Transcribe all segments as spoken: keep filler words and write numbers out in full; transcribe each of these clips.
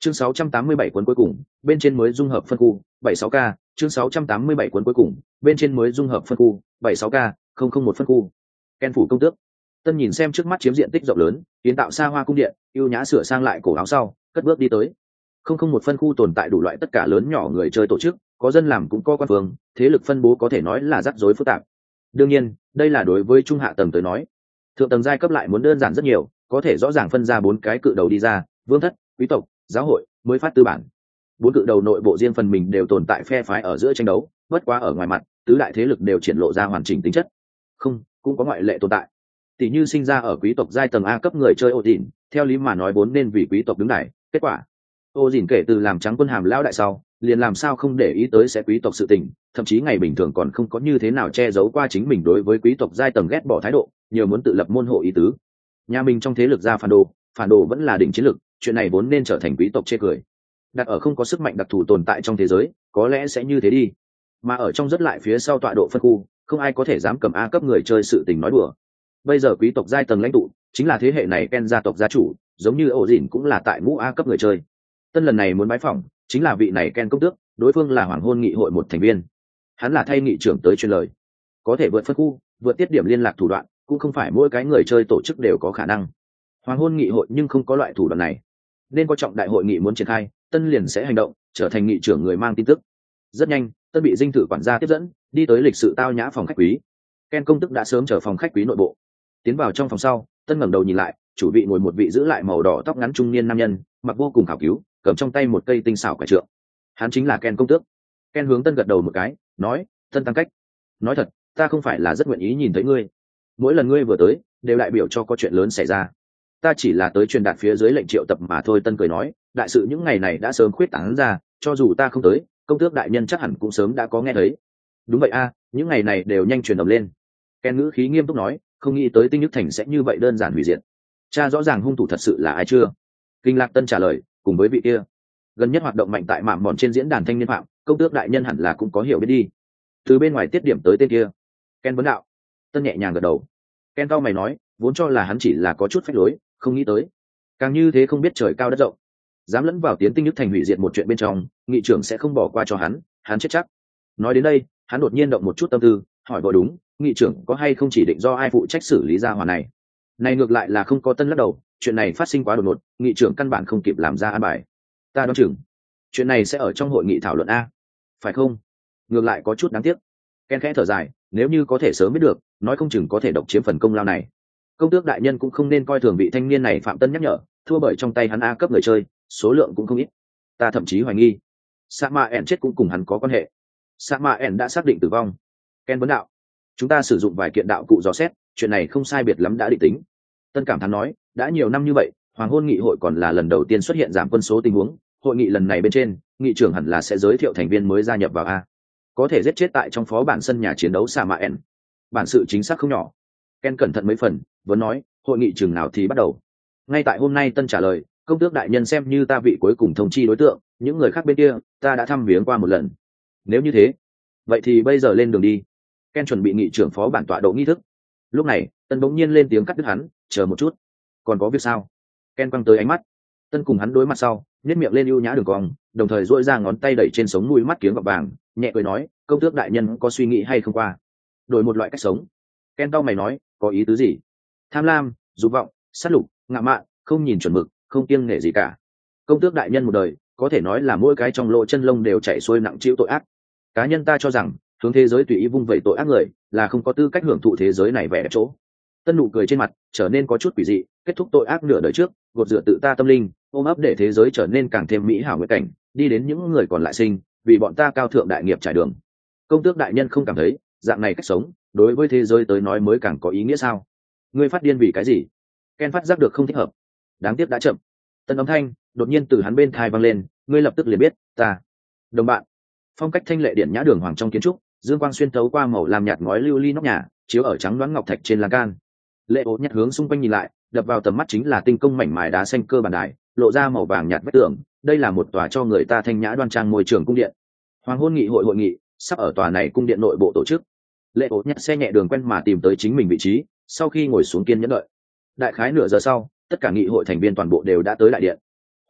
chương sáu trăm tám mươi bảy cuốn cuối cùng bên trên mới dung hợp phân khu bảy sáu k chương sáu trăm tám mươi bảy cuốn cuối cùng bên trên mới dung hợp phân khu bảy sáu k không không một phân khu. Ken phủ công tước. Tân nhìn xem trước mắt chiếm diện tích rộng lớn kiến tạo xa hoa cung điện, ưu nhã sửa sang lại cổ áo sau cất bước đi tới. Không không một phân khu tồn tại đủ loại tất cả lớn nhỏ người chơi tổ chức, có dân làm cũng có quan phương, thế lực phân bố có thể nói là rắc rối phức tạp. Đương nhiên đây là đối với trung hạ tầng tới nói, thượng tầng giai cấp lại muốn đơn giản rất nhiều, có thể rõ ràng phân ra bốn cái cự đầu đi ra: vương thất, quý tộc, giáo hội, mới phát tư bản. Bốn cự đầu nội bộ riêng phần mình đều tồn tại phe phái ở giữa tranh đấu, bất quá ở ngoài mặt tứ đại thế lực đều triển lộ ra hoàn chỉnh tính chất. Không, cũng có ngoại lệ tồn tại. Tỷ như sinh ra ở quý tộc giai tầng A cấp người chơi Ô Dìn, theo lý mà nói vốn nên vì quý tộc đứng đài, kết quả Ô Dìn kể từ làm trắng quân hàm lão đại sau, liền làm sao không để ý tới sẽ quý tộc sự tình, thậm chí ngày bình thường còn không có như thế nào che giấu qua chính mình đối với quý tộc giai tầng ghét bỏ thái độ, nhiều muốn tự lập môn hộ ý tứ. Nhà mình trong thế lực ra phản đồ, phản đồ vẫn là đỉnh chiến lực, chuyện này vốn nên trở thành quý tộc chê cười. Đặt ở không có sức mạnh đặc thù tồn tại trong thế giới, có lẽ sẽ như thế đi. Mà ở trong rất lại phía sau tọa độ phân khu, không ai có thể dám cầm A cấp người chơi sự tình nói đùa. Bây giờ quý tộc giai tầng lãnh tụ chính là thế hệ này Ken gia tộc gia chủ, giống như Ổ Dìn cũng là tại ngũ A cấp người chơi. Tân lần này muốn bái phỏng chính là vị này Ken công tước, đối phương là hoàng hôn nghị hội một thành viên. Hắn là thay nghị trưởng tới truyền lời, có thể vượt phân khu, vượt tiết điểm liên lạc thủ đoạn, cũng không phải mỗi cái người chơi tổ chức đều có khả năng. Hoàng hôn nghị hội nhưng không có loại thủ đoạn này, nên có trọng đại hội nghị muốn triển khai, Tân liền sẽ hành động, trở thành nghị trưởng người mang tin tức. Rất nhanh, Tân bị dinh thự quản gia tiếp dẫn, đi tới lịch sự tao nhã phòng khách quý. Ken công tước đã sớm chờ phòng khách quý nội bộ. Tiến vào trong phòng sau, Tân ngẩng đầu nhìn lại, chủ vị ngồi một vị giữ lại màu đỏ tóc ngắn trung niên nam nhân, mặc vô cùng khảo cứu, cầm trong tay một cây tinh xảo quả trượng. Hắn chính là Ken công tước. Ken hướng Tân gật đầu một cái, nói: "Tân tăng cách. Nói thật, ta không phải là rất nguyện ý nhìn thấy ngươi. Mỗi lần ngươi vừa tới, đều đại biểu cho có chuyện lớn xảy ra. Ta chỉ là tới truyền đạt phía dưới lệnh triệu tập mà thôi." Tân cười nói: "Đại sự những ngày này đã sớm khuyết tán ra, cho dù ta không tới, công tước đại nhân chắc hẳn cũng sớm đã có nghe thấy." "Đúng vậy a, những ngày này đều nhanh truyền động lên." Ken ngữ khí nghiêm túc nói: "Không nghĩ tới Tinh Nhức Thành sẽ như vậy đơn giản hủy diệt. Cha rõ ràng hung thủ thật sự là ai chưa?" Kinh Lạc Tân trả lời: "Cùng với vị kia gần nhất hoạt động mạnh tại mạm mòn trên diễn đàn thanh niên phạm, công tước đại nhân hẳn là cũng có hiểu biết đi." Từ bên ngoài tiết điểm tới tên kia. Ken vấn đạo. Tân nhẹ nhàng gật đầu. Ken cao mày nói: "Vốn cho là hắn chỉ là có chút phách lối, không nghĩ tới càng như thế không biết trời cao đất rộng, dám lẫn vào tiến Tinh Nhức Thành hủy diệt một chuyện bên trong, nghị trưởng sẽ không bỏ qua cho hắn, hắn chết chắc." Nói đến đây, hắn đột nhiên động một chút tâm tư, hỏi vội: "Đúng, nghị trưởng có hay không chỉ định do ai phụ trách xử lý gia hỏa này?" Này ngược lại là không có. Tân lắc đầu: "Chuyện này phát sinh quá đột ngột, nghị trưởng căn bản không kịp làm ra an bài. Ta đoán chừng chuyện này sẽ ở trong hội nghị thảo luận a, phải không?" Ngược lại có chút đáng tiếc. Ken khẽ thở dài: "Nếu như có thể sớm biết được, nói không chừng có thể độc chiếm phần công lao này." Công tước đại nhân cũng không nên coi thường vị thanh niên này. Phạm Tân nhắc nhở: "Thua bởi trong tay hắn A cấp người chơi, số lượng cũng không ít. Ta thậm chí hoài nghi Sa Ma ẻn chết cũng cùng hắn có quan hệ." Sa Ma ẻn đã xác định tử vong. Ken vấn đạo: "Chúng ta sử dụng vài kiện đạo cụ dò xét, chuyện này không sai biệt lắm đã định tính." Tân cảm thán nói: "Đã nhiều năm như vậy, Hoàng hôn nghị hội còn là lần đầu tiên xuất hiện giảm quân số tình huống. Hội nghị lần này bên trên, nghị trưởng hẳn là sẽ giới thiệu thành viên mới gia nhập vào A, có thể giết chết tại trong phó bản sân nhà chiến đấu Sa Ma ẻn. Bản sự chính xác không nhỏ." Ken cẩn thận mấy phần, vẫn nói: "Hội nghị chừng nào thì bắt đầu?" "Ngay tại hôm nay." Tân trả lời: "Công tước đại nhân xem như ta vị cuối cùng thông chi đối tượng, những người khác bên kia ta đã thăm viếng qua một lần." "Nếu như thế, vậy thì bây giờ lên đường đi." Ken chuẩn bị nghị trưởng phó bản tọa độ nghi thức. Lúc này, Tân bỗng nhiên lên tiếng cắt đứt hắn: "Chờ một chút, còn có việc sao?" Ken quăng tới ánh mắt. Tân cùng hắn đối mặt sau, nhếch miệng lên ưu nhã đường cong, đồng thời duỗi ra ngón tay đẩy trên sống mũi mắt kiếng gọt vàng, nhẹ cười nói: "Công tước đại nhân có suy nghĩ hay không qua đổi một loại cách sống?" Ken cau mày nói: "Có ý tứ gì?" "Tham lam, dục vọng, sát lục, ngạo mạn, không nhìn chuẩn mực, không kiêng nể gì cả. Công tước đại nhân một đời có thể nói là mỗi cái trong lỗ chân lông đều chảy xuôi nặng trĩu tội ác. Cá nhân ta cho rằng hướng thế giới tùy ý vung vẩy tội ác người là không có tư cách hưởng thụ thế giới này vẻ đẹp chỗ." Tân nụ cười trên mặt trở nên có chút quỷ dị. "Kết thúc tội ác nửa đời trước, gột rửa tự ta tâm linh, ôm ấp để thế giới trở nên càng thêm mỹ hảo nguyện cảnh, đi đến những người còn lại sinh, vì bọn ta cao thượng đại nghiệp trải đường. Công tước đại nhân không cảm thấy dạng này cách sống đối với thế giới tới nói mới càng có ý nghĩa sao?" "Ngươi phát điên vì cái gì?" Ken phát giác được không thích hợp. Đáng tiếc đã chậm. Tân âm thanh đột nhiên từ hắn bên thai vang lên: "Ngươi lập tức liền biết ta." "Đồng bạn." Phong cách thanh lệ điện nhã đường hoàng trong kiến trúc, dương quang xuyên thấu qua màu làm nhạt ngói lưu ly nóc nhà, chiếu ở trắng đoán ngọc thạch trên lan can. Lệ ố nhặt hướng xung quanh nhìn lại, đập vào tầm mắt chính là tinh công mảnh mài đá xanh cơ bản đài, lộ ra màu vàng nhạt vách tường. Đây là một tòa cho người ta thanh nhã đoan trang môi trường cung điện. Hoàng hôn nghị hội hội nghị sắp ở tòa này cung điện nội bộ tổ chức. Lệ ố nhặt xe nhẹ đường quen mà tìm tới chính mình vị trí, sau khi ngồi xuống kiên nhẫn đợi. Đại khái nửa giờ sau, tất cả nghị hội thành viên toàn bộ đều đã tới đại điện.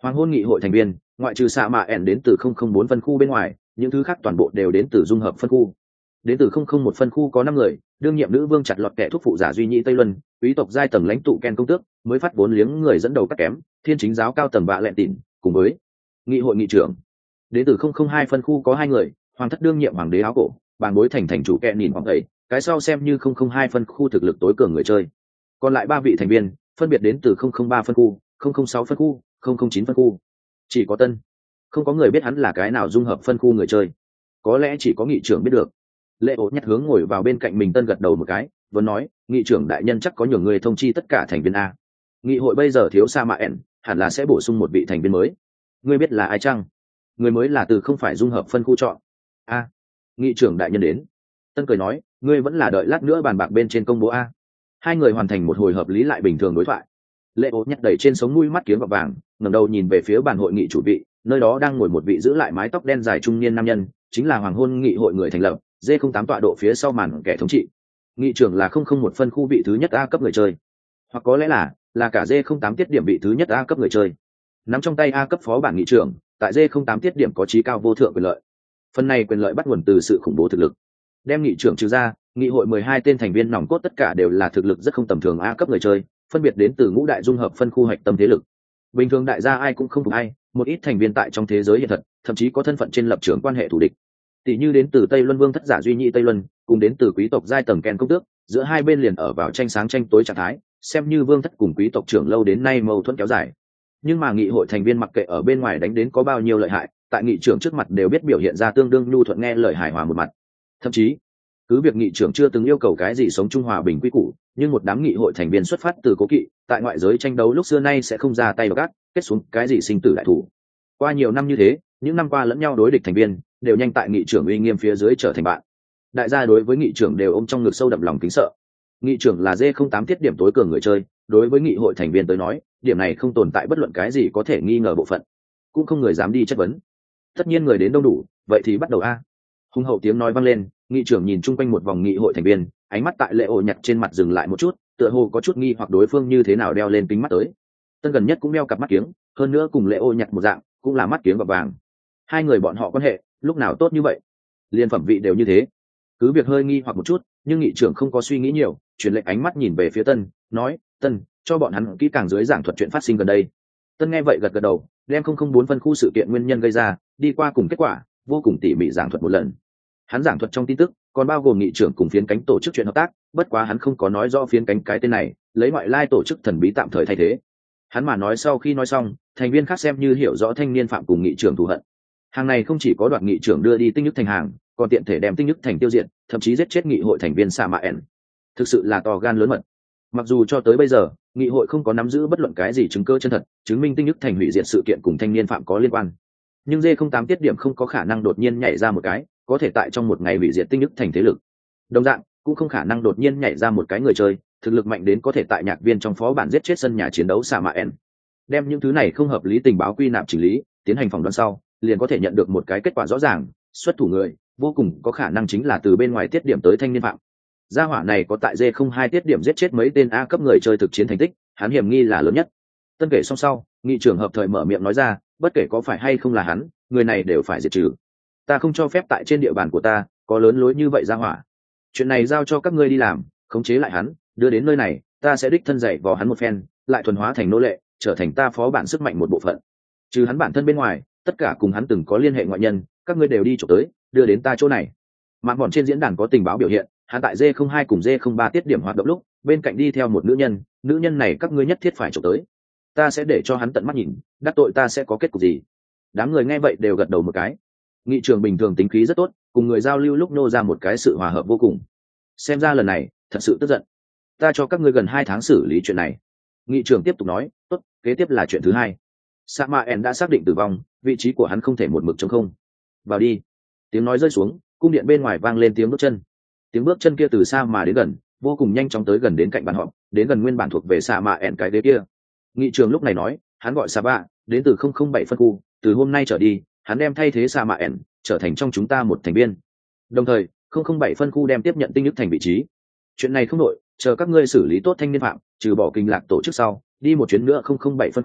Hoàng hôn nghị hội thành viên, ngoại trừ xạ mạ ẻn đến từ không không bốn phân khu bên ngoài, những thứ khác toàn bộ đều đến từ dung hợp phân khu. Đến từ không không một phân khu có năm người, đương nhiệm nữ vương chặt lọt kẻ thuốc phụ giả duy nhị Tây Luân, quý tộc giai tầng lãnh tụ Ken công tước, mới phát vốn liếng người dẫn đầu các kém, thiên chính giáo cao tầng vạ lẹn tịn, cùng với nghị hội nghị trưởng. Đến từ không không hai phân khu có hai người, hoàng thất đương nhiệm hoàng đế áo cổ, bàn bối thành thành chủ Ken nhìn hoàng ấy, cái sau xem như không không hai phân khu thực lực tối cường người chơi. Còn lại ba vị thành viên, phân biệt đến từ không không ba phân khu, không không sáu phân khu, không không chín phân khu. Chỉ có Tân, không có người biết hắn là cái nào dung hợp phân khu người chơi, có lẽ chỉ có nghị trưởng biết được. Lệ ố nhắc hướng ngồi vào bên cạnh mình Tân gật đầu một cái, vẫn nói, nghị trưởng đại nhân chắc có nhiều người thông chi tất cả thành viên a. Nghị hội bây giờ thiếu sa mạ ẻn, hẳn là sẽ bổ sung một vị thành viên mới. Ngươi biết là ai chăng? Người mới là từ không phải dung hợp phân khu chọn. A, nghị trưởng đại nhân đến. Tân cười nói, ngươi vẫn là đợi lát nữa bàn bạc bên trên công bố a. Hai người hoàn thành một hồi hợp lý lại bình thường đối thoại. Lệ ố nhắc đẩy trên sống mũi mắt kiếm vào vàng, ngẩng đầu nhìn về phía bàn hội nghị chủ vị, nơi đó đang ngồi một vị giữ lại mái tóc đen dài trung niên nam nhân, chính là hoàng hôn nghị hội người thành lập, D không tám tọa độ phía sau màn kẻ thống trị. Nghị trưởng là không không một phân khu vị thứ nhất A cấp người chơi, hoặc có lẽ là là cả D không tám tiết điểm vị thứ nhất A cấp người chơi. Nắm trong tay A cấp phó bản nghị trưởng, tại D không tám tiết điểm có chí cao vô thượng quyền lợi. Phần này quyền lợi bắt nguồn từ sự khủng bố thực lực. Đem nghị trưởng trừ ra, nghị hội mười hai tên thành viên nòng cốt tất cả đều là thực lực rất không tầm thường A cấp người chơi, phân biệt đến từ ngũ đại dung hợp phân khu hạch tâm thế lực. Bình thường đại gia ai cũng không thuộc ai, một ít thành viên tại trong thế giới hiện thật, thậm chí có thân phận trên lập trường quan hệ thù địch. Tỷ như đến từ Tây Luân Vương thất giả duy nhị Tây Luân, cùng đến từ quý tộc giai tầng Ken công tước, giữa hai bên liền ở vào tranh sáng tranh tối trạng thái, xem như vương thất cùng quý tộc trưởng lâu đến nay mâu thuẫn kéo dài. Nhưng mà nghị hội thành viên mặc kệ ở bên ngoài đánh đến có bao nhiêu lợi hại, tại nghị trưởng trước mặt đều biết biểu hiện ra tương đương nhu thuận nghe lời hài hòa một mặt. Thậm chí, cứ việc nghị trưởng chưa từng yêu cầu cái gì sống trung hòa bình quy củ, nhưng một đám nghị hội thành viên xuất phát từ cố kỵ, tại ngoại giới tranh đấu lúc xưa nay sẽ không ra tay vào gác, kết xuống cái gì sinh tử đại thủ. Qua nhiều năm như thế, những năm qua lẫn nhau đối địch thành viên đều nhanh tại nghị trưởng uy nghiêm phía dưới trở thành bạn. Đại gia đối với nghị trưởng đều ôm trong ngực sâu đậm lòng kính sợ. Nghị trưởng là D không tám tiết điểm tối cường người chơi, đối với nghị hội thành viên tới nói, điểm này không tồn tại bất luận cái gì có thể nghi ngờ bộ phận, cũng không người dám đi chất vấn. Tất nhiên người đến đông đủ, vậy thì bắt đầu a. Hùng hậu tiếng nói vang lên, nghị trưởng nhìn chung quanh một vòng nghị hội thành viên, ánh mắt tại Lệ Ổ nhặt trên mặt dừng lại một chút, tựa hồ có chút nghi hoặc đối phương như thế nào đeo lên kính mắt tới. Tân gần nhất cũng đeo cặp mắt kiếng, hơn nữa cùng Lệ Ổ nhặt một dạng, cũng là mắt kiếng và vàng. Hai người bọn họ quan hệ lúc nào tốt như vậy, liên phẩm vị đều như thế. Cứ việc hơi nghi hoặc một chút, nhưng nghị trưởng không có suy nghĩ nhiều, chuyển lệnh ánh mắt nhìn về phía Tân, nói, Tân, cho bọn hắn kỹ càng dưới giảng thuật chuyện phát sinh gần đây. Tân nghe vậy gật gật đầu, đem không không bốn phân khu sự kiện nguyên nhân gây ra, đi qua cùng kết quả, vô cùng tỉ mỉ giảng thuật một lần. Hắn giảng thuật trong tin tức còn bao gồm nghị trưởng cùng phiến cánh tổ chức chuyện hợp tác, bất quá hắn không có nói rõ phiến cánh cái tên này, lấy ngoại lai tổ chức thần bí tạm thời thay thế. Hắn mà nói sau khi nói xong, thành viên khác xem như hiểu rõ thanh niên phạm cùng nghị trưởng thù hận. Hàng này không chỉ có đoạn nghị trưởng đưa đi tinh nhức thành hàng, còn tiện thể đem tinh nhức thành tiêu diệt, thậm chí giết chết nghị hội thành viên Sa Mạ ẻn. Thực sự là to gan lớn mật. Mặc dù cho tới bây giờ, nghị hội không có nắm giữ bất luận cái gì chứng cứ chân thật, chứng minh tinh nhức thành hủy diệt sự kiện cùng thanh niên phạm có liên quan. Nhưng D không tám tiết điểm không có khả năng đột nhiên nhảy ra một cái, có thể tại trong một ngày hủy diệt tinh nhức thành thế lực. Đồng dạng, cũng không khả năng đột nhiên nhảy ra một cái người chơi, thực lực mạnh đến có thể tại nhạc viên trong phó bản giết chết sân nhà chiến đấu Sa Mạ ẻn. Đem những thứ này không hợp lý tình báo quy nạp chỉnh lý, tiến hành phỏng đoán sau, liền có thể nhận được một cái kết quả rõ ràng, xuất thủ người vô cùng có khả năng chính là từ bên ngoài tiết điểm tới thanh niên phạm. Gia hỏa này có tại D không hai tiết điểm giết chết mấy tên A cấp người chơi thực chiến thành tích, hắn hiểm nghi là lớn nhất. Tân kể xong sau, nghị trưởng hợp thời mở miệng nói ra, bất kể có phải hay không là hắn, người này đều phải diệt trừ. Ta không cho phép tại trên địa bàn của ta có lớn lối như vậy gia hỏa. Chuyện này giao cho các ngươi đi làm, khống chế lại hắn, đưa đến nơi này, ta sẽ đích thân dạy vào hắn một phen, lại thuần hóa thành nô lệ, trở thành ta phó bản sức mạnh một bộ phận. Trừ hắn bản thân bên ngoài, tất cả cùng hắn từng có liên hệ ngoại nhân, các ngươi đều đi chỗ tới, đưa đến ta chỗ này. Mạng bọn trên diễn đàn có tình báo biểu hiện, hắn tại D không hai cùng D không ba tiết điểm hoạt động lúc, bên cạnh đi theo một nữ nhân, nữ nhân này các ngươi nhất thiết phải chỗ tới. Ta sẽ để cho hắn tận mắt nhìn, đắc tội ta sẽ có kết cục gì. Đám người nghe vậy đều gật đầu một cái. Nghị trường bình thường tính khí rất tốt, cùng người giao lưu lúc nô ra một cái sự hòa hợp vô cùng. Xem ra lần này thật sự tức giận. Ta cho các ngươi gần hai tháng xử lý chuyện này. Nghị trường tiếp tục nói, tốt, kế tiếp là chuyện thứ hai. Sa Mạ ẻn đã xác định tử vong, vị trí của hắn không thể một mực trống không. Vào đi. Tiếng nói rơi xuống, cung điện bên ngoài vang lên tiếng bước chân. Tiếng bước chân kia từ xa mà đến gần, vô cùng nhanh chóng tới gần đến cạnh bàn họp, đến gần nguyên bản thuộc về Sa Mạ ẻn cái ghế kia. Nghị trường lúc này nói, hắn gọi Sa Bạ, đến từ không không bảy phân khu, từ hôm nay trở đi, hắn đem thay thế Sa Mạ ẻn, trở thành trong chúng ta một thành viên. Đồng thời, không không bảy phân khu đem tiếp nhận tinh nhức thành vị trí. Chuyện này không nội, chờ các ngươi xử lý tốt thanh niên phạm, trừ bỏ kinh lạc tổ chức sau, đi một chuyến nữa không không bảy phân khu,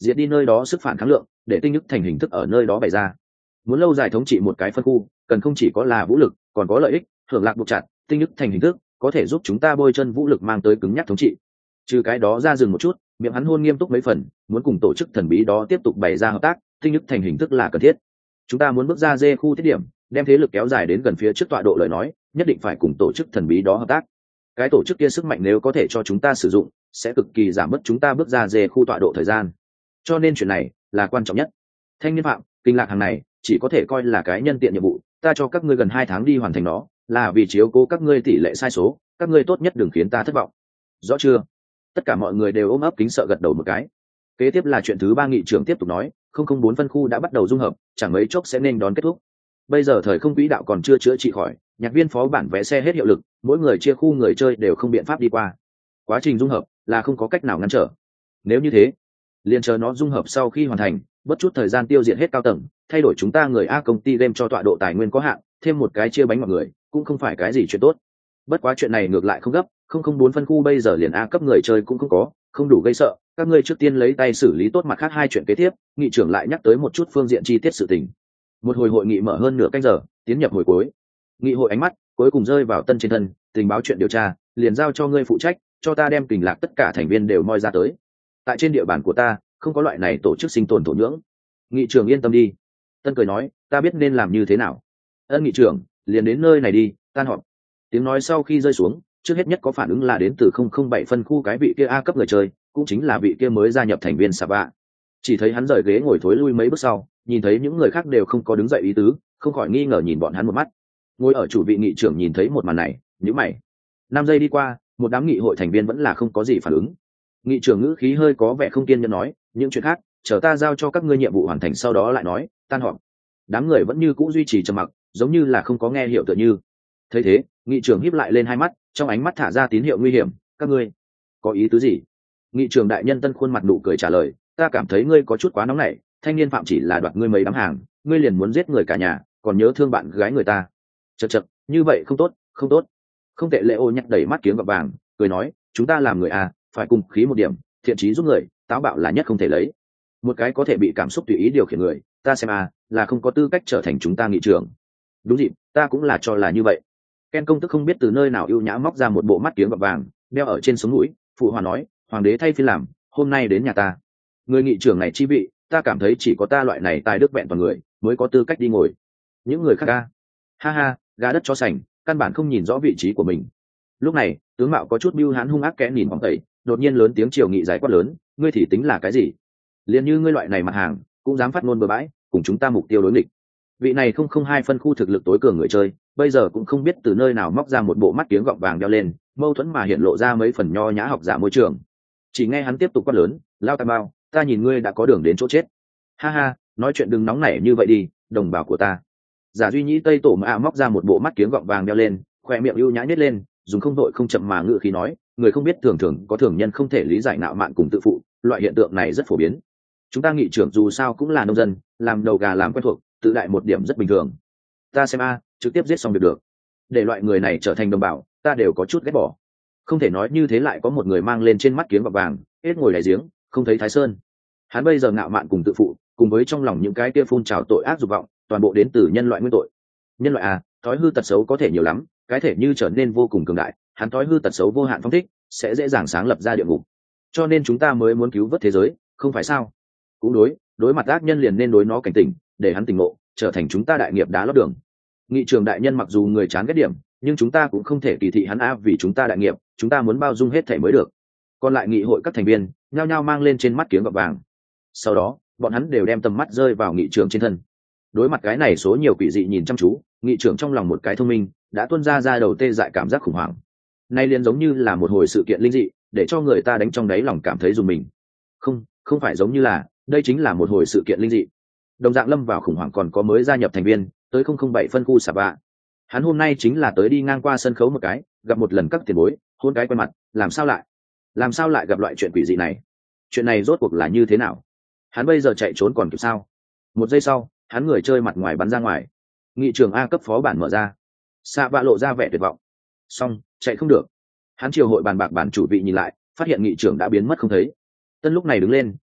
diệt đi nơi đó sức phản kháng lượng, để tinh nhức thành hình thức ở nơi đó bày ra. Muốn lâu dài thống trị một cái phân khu, cần không chỉ có là vũ lực, còn có lợi ích, hưởng lạc buộc chặt, tinh nhức thành hình thức có thể giúp chúng ta bôi chân vũ lực mang tới cứng nhắc thống trị. Trừ cái đó ra dừng một chút, miệng hắn hôn nghiêm túc mấy phần, muốn cùng tổ chức thần bí đó tiếp tục bày ra hợp tác, tinh nhức thành hình thức là cần thiết. Chúng ta muốn bước ra dê khu thiết điểm, đem thế lực kéo dài đến gần phía trước tọa độ lời nói, nhất định phải cùng tổ chức thần bí đó hợp tác. Cái tổ chức kia sức mạnh nếu có thể cho chúng ta sử dụng, sẽ cực kỳ giảm bớt chúng ta bước ra dê khu tọa độ thời gian. Cho nên chuyện này là quan trọng nhất. Thanh niên phạm, kinh lạc hàng này chỉ có thể coi là cái nhân tiện nhiệm vụ, ta cho các ngươi gần hai tháng đi hoàn thành nó, là vì chiếu cố các ngươi tỷ lệ sai số, các ngươi tốt nhất đừng khiến ta thất vọng. Rõ chưa? Tất cả mọi người đều ôm ấp kính sợ gật đầu một cái. Kế tiếp là chuyện thứ ba, nghị trưởng tiếp tục nói, không không bốn phân khu đã bắt đầu dung hợp, chẳng mấy chốc sẽ nên đón kết thúc. Bây giờ thời không quỹ đạo còn chưa chữa trị khỏi, nhạc viên phó bản vé xe hết hiệu lực, mỗi người chia khu người chơi đều không biện pháp đi qua. Quá trình dung hợp là không có cách nào ngăn trở. Nếu như thế, liền chờ nó dung hợp sau khi hoàn thành, bất chút thời gian tiêu diệt hết cao tầng, thay đổi chúng ta người A công ty game cho tọa độ tài nguyên có hạn, thêm một cái chia bánh mọi người, cũng không phải cái gì chuyện tốt. Bất quá chuyện này ngược lại không gấp, không không bốn phân khu bây giờ liền A cấp người chơi cũng không có, không đủ gây sợ, các ngươi trước tiên lấy tay xử lý tốt mặt khác hai chuyện kế tiếp. Nghị trưởng lại nhắc tới một chút phương diện chi tiết sự tình. Một hồi hội nghị mở hơn nửa canh giờ, tiến nhập hồi cuối. Nghị hội ánh mắt cuối cùng rơi vào Tân trên thân, tình báo chuyện điều tra liền giao cho ngươi phụ trách, cho ta đem kình lạc tất cả thành viên đều moi ra tới. Tại trên địa bàn của ta không có loại này tổ chức sinh tồn thổ nhưỡng. Nghị trưởng yên tâm đi. Tân cười nói, ta biết nên làm như thế nào. Ân nghị trưởng, liền đến nơi này đi, tan họp. Tiếng nói sau khi rơi xuống, trước hết nhất có phản ứng là đến từ không không bảy phân khu cái vị kia A cấp người chơi, cũng chính là vị kia mới gia nhập thành viên Saba. Chỉ thấy hắn rời ghế ngồi thối lui mấy bước sau, nhìn thấy những người khác đều không có đứng dậy ý tứ, không khỏi nghi ngờ nhìn bọn hắn một mắt. Ngồi ở chủ vị nghị trưởng nhìn thấy một màn này, nhíu mày. Năm giây đi qua, một đám nghị hội thành viên vẫn là không có gì phản ứng. Nghị trưởng ngữ khí hơi có vẻ không kiên nhẫn nói, những chuyện khác chờ ta giao cho các ngươi nhiệm vụ hoàn thành sau đó lại nói. Tan họp. Đám người vẫn như cũ duy trì trầm mặc, giống như là không có nghe hiệu tựa như. Thấy thế, nghị trưởng híp lại lên hai mắt, trong ánh mắt thả ra tín hiệu nguy hiểm. Các ngươi có ý tứ gì? Nghị trưởng đại nhân Tân khuôn mặt nụ cười trả lời, ta cảm thấy ngươi có chút quá nóng nảy, thanh niên phạm chỉ là đoạt ngươi mấy đám hàng, ngươi liền muốn giết người cả nhà, còn nhớ thương bạn gái người ta. Chậc chậc, như vậy không tốt, không tốt. Không tệ. Lệ Ô nhắc đầy mắt kiếm gọt vàng, cười nói, chúng ta làm người à, phải cùng khí một điểm, thiện trí giúp người, táo bạo là nhất không thể lấy. Một cái có thể bị cảm xúc tùy ý điều khiển người, ta xem à, là không có tư cách trở thành chúng ta nghị trưởng. Đúng dịp, ta cũng là cho là như vậy. Ken công tức không biết từ nơi nào ưu nhã móc ra một bộ mắt kiếng gọt vàng, đeo ở trên sống mũi, phụ hòa nói, hoàng đế thay phiên làm, hôm nay đến nhà ta. Người nghị trưởng này chi vị, ta cảm thấy chỉ có ta loại này tài đức vẹn toàn người mới có tư cách đi ngồi. Những người khác ca, ha ha, gà đất chó sành, căn bản không nhìn rõ vị trí của mình. Lúc này, tướng mạo có chút bưu hán hung ác kẽ nhìn bóng tẩy, đột nhiên lớn tiếng triều nghị giải quát lớn, ngươi thì tính là cái gì? Liền như ngươi loại này mặt hàng, cũng dám phát ngôn bừa bãi, cùng chúng ta mục tiêu đối nghịch. Vị này không không hai phân khu thực lực tối cường người chơi, bây giờ cũng không biết từ nơi nào móc ra một bộ mắt kiếng gọng vàng đeo lên, mâu thuẫn mà hiện lộ ra mấy phần nho nhã học giả môi trường. Chỉ nghe hắn tiếp tục quát lớn, lao tam bao, ta nhìn ngươi đã có đường đến chỗ chết. Ha ha, nói chuyện đừng nóng nảy như vậy đi, đồng bào của ta. Giả duy nhĩ tây tổ mà móc ra một bộ mắt kiếng gọng vàng đeo lên, khoe miệng ưu nhã nhếch lên, dùng không đội không chậm mà ngự khí nói, người không biết thường thường có thường nhân không thể lý giải nạo mạn cùng tự phụ, loại hiện tượng này rất phổ biến. Chúng ta nghị trưởng dù sao cũng là nông dân, làm đầu gà làm quen thuộc, tự đại một điểm rất bình thường. Ta xem a, trực tiếp giết xong việc được. Để loại người này trở thành đồng bào, ta đều có chút ghét bỏ. Không thể nói như thế lại có một người mang lên trên mắt kiếng gọng vàng, hết ngồi đáy giếng, không thấy Thái Sơn. Hắn bây giờ ngạo mạn cùng tự phụ, cùng với trong lòng những cái kia phun trào tội ác dục vọng, toàn bộ đến từ nhân loại nguyên tội. Nhân loại à, thói hư tật xấu có thể nhiều lắm, cái thể như trở nên vô cùng cường đại, hắn thói hư tật xấu vô hạn phóng thích, sẽ dễ dàng sáng lập ra địa ngục. Cho nên chúng ta mới muốn cứu vớt thế giới, không phải sao? Cũng đối, đối mặt ác nhân liền nên đối nó cảnh tỉnh, để hắn tỉnh ngộ, trở thành chúng ta đại nghiệp đá lót đường. Nghị trường đại nhân mặc dù người chán ghét điểm, nhưng chúng ta cũng không thể kỳ thị hắn a, vì chúng ta đại nghiệp, chúng ta muốn bao dung hết thể mới được. Còn lại nghị hội các thành viên nhao nhao mang lên trên mắt kiếng gọt vàng. Sau đó, bọn hắn đều đem tầm mắt rơi vào nghị trường trên thân. Đối mặt cái này số nhiều quỷ dị nhìn chăm chú, nghị trưởng trong lòng một cái thông minh đã tuôn ra ra đầu tê dại cảm giác khủng hoảng. Nay liền giống như là một hồi sự kiện linh dị, để cho người ta đánh trong đáy lòng cảm thấy dùng mình. Không, không phải giống như là, đây chính là một hồi sự kiện linh dị. Đồng dạng lâm vào khủng hoảng còn có mới gia nhập thành viên, tới không không bảy phân khu sạp bạ. Hắn hôm nay chính là tới đi ngang qua sân khấu một cái, gặp một lần các tiền bối, hôn cái quen mặt, làm sao lại? Làm sao lại gặp loại chuyện quỷ dị này? Chuyện này rốt cuộc là như thế nào? Hắn bây giờ chạy trốn còn kịp sao? Một giây sau, hắn người chơi mặt ngoài bắn ra ngoài. Nghị trường A cấp phó bản mở ra. Sạ bạ lộ ra vẻ tuyệt vọng. Xong, chạy không được. Hắn chiều hội bàn bạc bản chủ vị nhìn lại, phát hiện nghị trưởng đã biến mất không thấy. Tân lúc này đứng lên,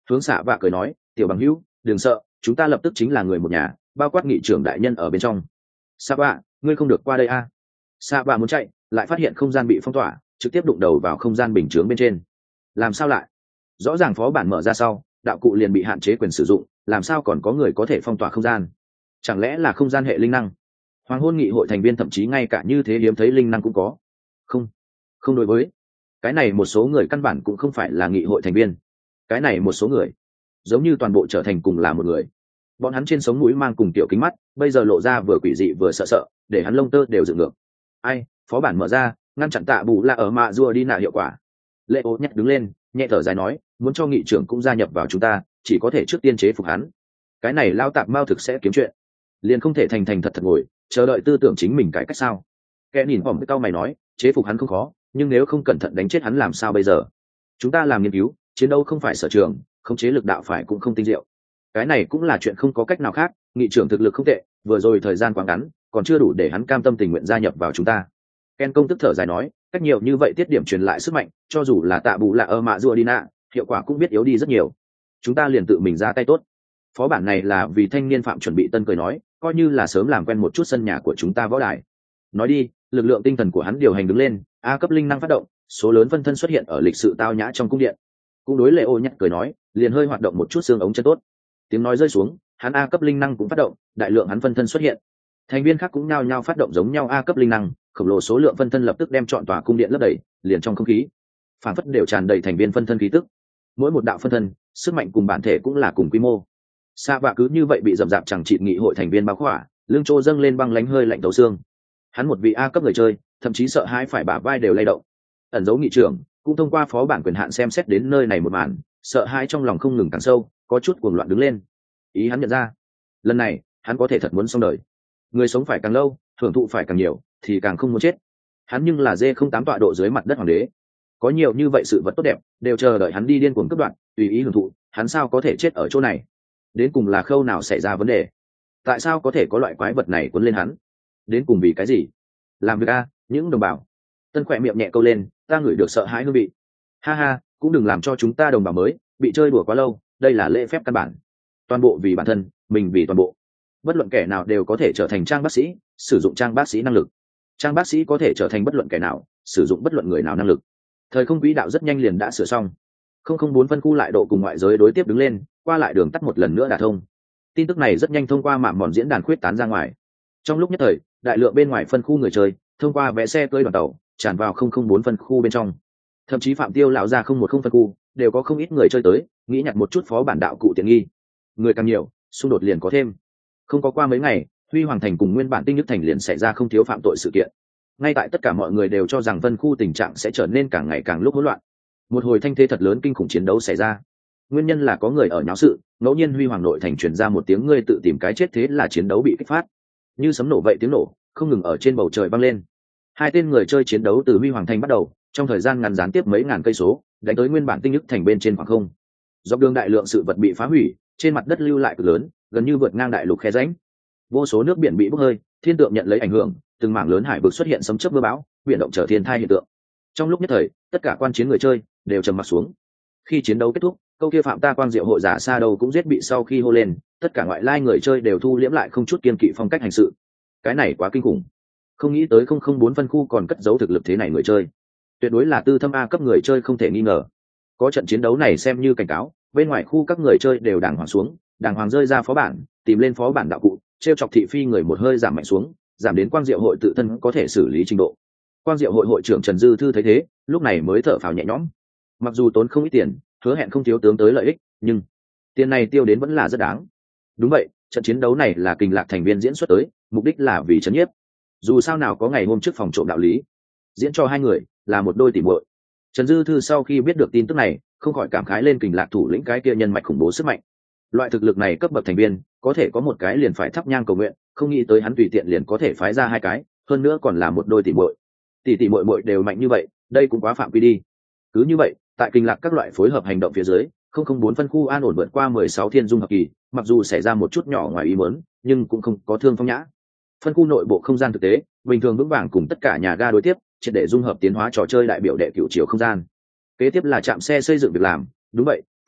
hướng xạ vạ cười nói, tiểu bằng hữu đừng sợ, chúng ta lập tức chính là người một nhà, bao quát nghị trưởng đại nhân ở bên trong. Xạ vạ, ngươi không được qua đây a à? Xạ vạ muốn chạy, lại phát hiện không gian bị phong tỏa, trực tiếp đụng đầu vào không gian bình chướng bên trên. Làm sao lại? Rõ ràng phó bản mở ra sau, đạo cụ liền bị hạn chế quyền sử dụng, làm sao còn có người có thể phong tỏa không gian? Chẳng lẽ là không gian hệ linh năng? Hoàng hôn nghị hội thành viên thậm chí ngay cả như thế hiếm thấy linh năng cũng có. Không, không đối với cái này, một số người căn bản cũng không phải là nghị hội thành viên. Cái này một số người giống như toàn bộ trở thành cùng là một người. Bọn hắn trên sống mũi mang cùng tiểu kính mắt, bây giờ lộ ra vừa quỷ dị vừa sợ sợ, để hắn lông tơ đều dựng ngược. Ai, phó bản mở ra, ngăn chặn tạ bù là ở mạ rùa đi nạ hiệu quả. Lệ ô nhắc đứng lên, nhẹ thở dài nói, muốn cho nghị trưởng cũng gia nhập vào chúng ta, chỉ có thể trước tiên chế phục hắn. Cái này lao tạp mao thực sẽ kiếm chuyện, liền không thể thành thành thật thật ngồi chờ đợi tư tưởng chính mình cải cách sao? Kẻ nhìn hỏng cái cao mày nói, chế phục hắn không khó, nhưng nếu không cẩn thận đánh chết hắn làm sao bây giờ? Chúng ta làm nghiên cứu chiến đấu không phải sở trường, không chế lực đạo phải cũng không tinh diệu. Cái này cũng là chuyện không có cách nào khác. Nghị trưởng thực lực không tệ, vừa rồi thời gian quá ngắn, còn chưa đủ để hắn cam tâm tình nguyện gia nhập vào chúng ta. Ken công tức thở dài nói, cách nhiều như vậy tiết điểm truyền lại sức mạnh, cho dù là tạ bù là ở mạ rùa đi nạ, hiệu quả cũng biết yếu đi rất nhiều. Chúng ta liền tự mình ra tay tốt. Phó bản này là vì thanh niên phạm chuẩn bị tân cười nói, coi như là sớm làm quen một chút sân nhà của chúng ta võ đài. Nói đi, lực lượng tinh thần của hắn điều hành đứng lên, a cấp linh năng phát động, số lớn phân thân xuất hiện ở lịch sự tao nhã trong cung điện. Cũng đối lệ ô nhắc cười nói, liền hơi hoạt động một chút xương ống chân tốt. Tiếng nói rơi xuống, hắn a cấp linh năng cũng phát động, đại lượng hắn phân thân xuất hiện. Thành viên khác cũng nhao nhao phát động giống nhau a cấp linh năng, khổng lồ số lượng phân thân lập tức đem trọn tòa cung điện lấp đầy, liền trong không khí phản phất đều tràn đầy thành viên phân thân khí tức. Mỗi một đạo phân thân, sức mạnh cùng bản thể cũng là cùng quy mô. Sa vạ cứ như vậy bị dầm dạp chẳng chịt nghị hội thành viên bao khỏa, lưng trô dâng lên băng lánh hơi lạnh tấu xương. Hắn một vị a cấp người chơi, thậm chí sợ hãi phải bả vai đều lay động. Ẩn dấu nghị trưởng cũng thông qua phó bản quyền hạn xem xét đến nơi này một màn, sợ hãi trong lòng không ngừng càng sâu, có chút cuồng loạn đứng lên. Ý hắn nhận ra, lần này hắn có thể thật muốn xong đời. Người sống phải càng lâu, hưởng thụ phải càng nhiều, thì càng không muốn chết. Hắn nhưng là dê không tám tọa độ dưới mặt đất hoàng đế, có nhiều như vậy sự vật tốt đẹp đều chờ đợi hắn đi điên cuồng cướp đoạt, tùy ý hưởng thụ, hắn sao có thể chết ở chỗ này? Đến cùng là khâu nào xảy ra vấn đề? Tại sao có thể có loại quái vật này cuốn lên hắn? Đến cùng vì cái gì? Làm việc a, những đồng bào. Tân khỏe miệng nhẹ câu lên, ta ngửi được sợ hãi hương vị. Ha ha, cũng đừng làm cho chúng ta đồng bào mới bị chơi đùa quá lâu, đây là lễ phép căn bản. Toàn bộ vì bản thân, mình vì toàn bộ. Bất luận kẻ nào đều có thể trở thành trang bác sĩ, sử dụng trang bác sĩ năng lực. Trang bác sĩ có thể trở thành bất luận kẻ nào, sử dụng bất luận người nào năng lực. Thời không quỹ đạo rất nhanh liền đã sửa xong. Không không bốn phân khu lại độ cùng ngoại giới đối tiếp đứng lên, qua lại đường tắt một lần nữa đả thông. Tin tức này rất nhanh thông qua mạng mòn diễn đàn khuyết tán ra ngoài. Trong lúc nhất thời, đại lượng bên ngoài phân khu người chơi thông qua vé xe cơi đoàn tàu tràn vào không không bốn phân khu bên trong. Thậm chí phạm tiêu lão ra không một không phân khu đều có không ít người chơi tới, nghĩ nhặt một chút phó bản đạo cụ tiện nghi. Người càng nhiều, xung đột liền có thêm. Không có qua mấy ngày, Huy Hoàng Thành cùng nguyên bản Tinh Nhức Thành liền xảy ra không thiếu phạm tội sự kiện. Ngay tại tất cả mọi người đều cho rằng phân khu tình trạng sẽ trở nên càng ngày càng lúc hỗn loạn, một hồi thanh thế thật lớn kinh khủng chiến đấu xảy ra. Nguyên nhân là có người ở nháo sự, ngẫu nhiên Huy Hoàng nội thành truyền ra một tiếng ngươi tự tìm cái chết, thế là chiến đấu bị kích phát. Như sấm nổ vậy tiếng nổ không ngừng ở trên bầu trời vang lên. Hai tên người chơi chiến đấu từ Huy Hoàng Thành bắt đầu, trong thời gian ngắn gián tiếp mấy ngàn cây số, đánh tới nguyên bản Tinh Nhức Thành bên trên khoảng không. Dọc đường đại lượng sự vật bị phá hủy, trên mặt đất lưu lại cực lớn, gần như vượt ngang đại lục khe rãnh. Vô số nước biển bị bốc hơi, thiên tượng nhận lấy ảnh hưởng, từng mảng lớn hải vực xuất hiện sấm chớp mưa bão, biển động trở thiên thai hiện tượng. Trong lúc nhất thời, tất cả quan chiến người chơi đều trầm mặc xuống. Khi chiến đấu kết thúc, câu kia phạm ta quang diệu hội giả xa đầu cũng giết bị sau khi hô lên, tất cả ngoại lai người chơi đều thu liễm lại không chút kiên kỵ phong cách hành sự. Cái này quá kinh khủng. Không nghĩ tới không không bốn phân khu còn cất giấu thực lực thế này người chơi. Tuyệt đối là tư thâm a cấp người chơi không thể nghi ngờ. Có trận chiến đấu này xem như cảnh cáo, bên ngoài khu các người chơi đều đàng hoàng xuống, đàng hoàng rơi ra phó bản, tìm lên phó bản đạo cụ, trêu chọc thị phi người một hơi giảm mạnh xuống, giảm đến quang diệu hội tự thân có thể xử lý trình độ. Quang diệu hội hội trưởng Trần Dư Thư thấy thế, lúc này mới thở phào nhẹ nhõm. Mặc dù tốn không ít tiền, hứa hẹn không thiếu tướng tới lợi ích, nhưng tiền này tiêu đến vẫn là rất đáng. Đúng vậy, trận chiến đấu này là Kình Lạc thành viên diễn xuất tới, mục đích là vì trấn nhiếp. Dù sao nào có ngày hôm trước phòng trộm đạo lý, diễn cho hai người là một đôi tỉ muội. Trần Dư Thư sau khi biết được tin tức này, không khỏi cảm khái lên Kình Lạc thủ lĩnh cái kia nhân mạch khủng bố sức mạnh. Loại thực lực này cấp bậc thành viên, có thể có một cái liền phải thắp nhang cầu nguyện, không nghĩ tới hắn tùy tiện liền có thể phái ra hai cái, hơn nữa còn là một đôi tỉ muội. Tỷ tỷ muội muội đều mạnh như vậy, đây cũng quá phạm quy đi. Cứ như vậy, tại Kình Lạc các loại phối hợp hành động phía dưới, không không bốn phân khu an ổn vượt qua mười sáu thiên dung hợp kỳ, mặc dù xảy ra một chút nhỏ ngoài ý muốn, nhưng cũng không có thương phong nhã. Phân khu nội bộ không gian thực tế, bình thường vững vàng cùng tất cả nhà ga đối tiếp, triệt để dung hợp tiến hóa trò chơi đại biểu đệ cựu chiều không gian. Kế tiếp là trạm xe xây dựng việc làm, đúng vậy,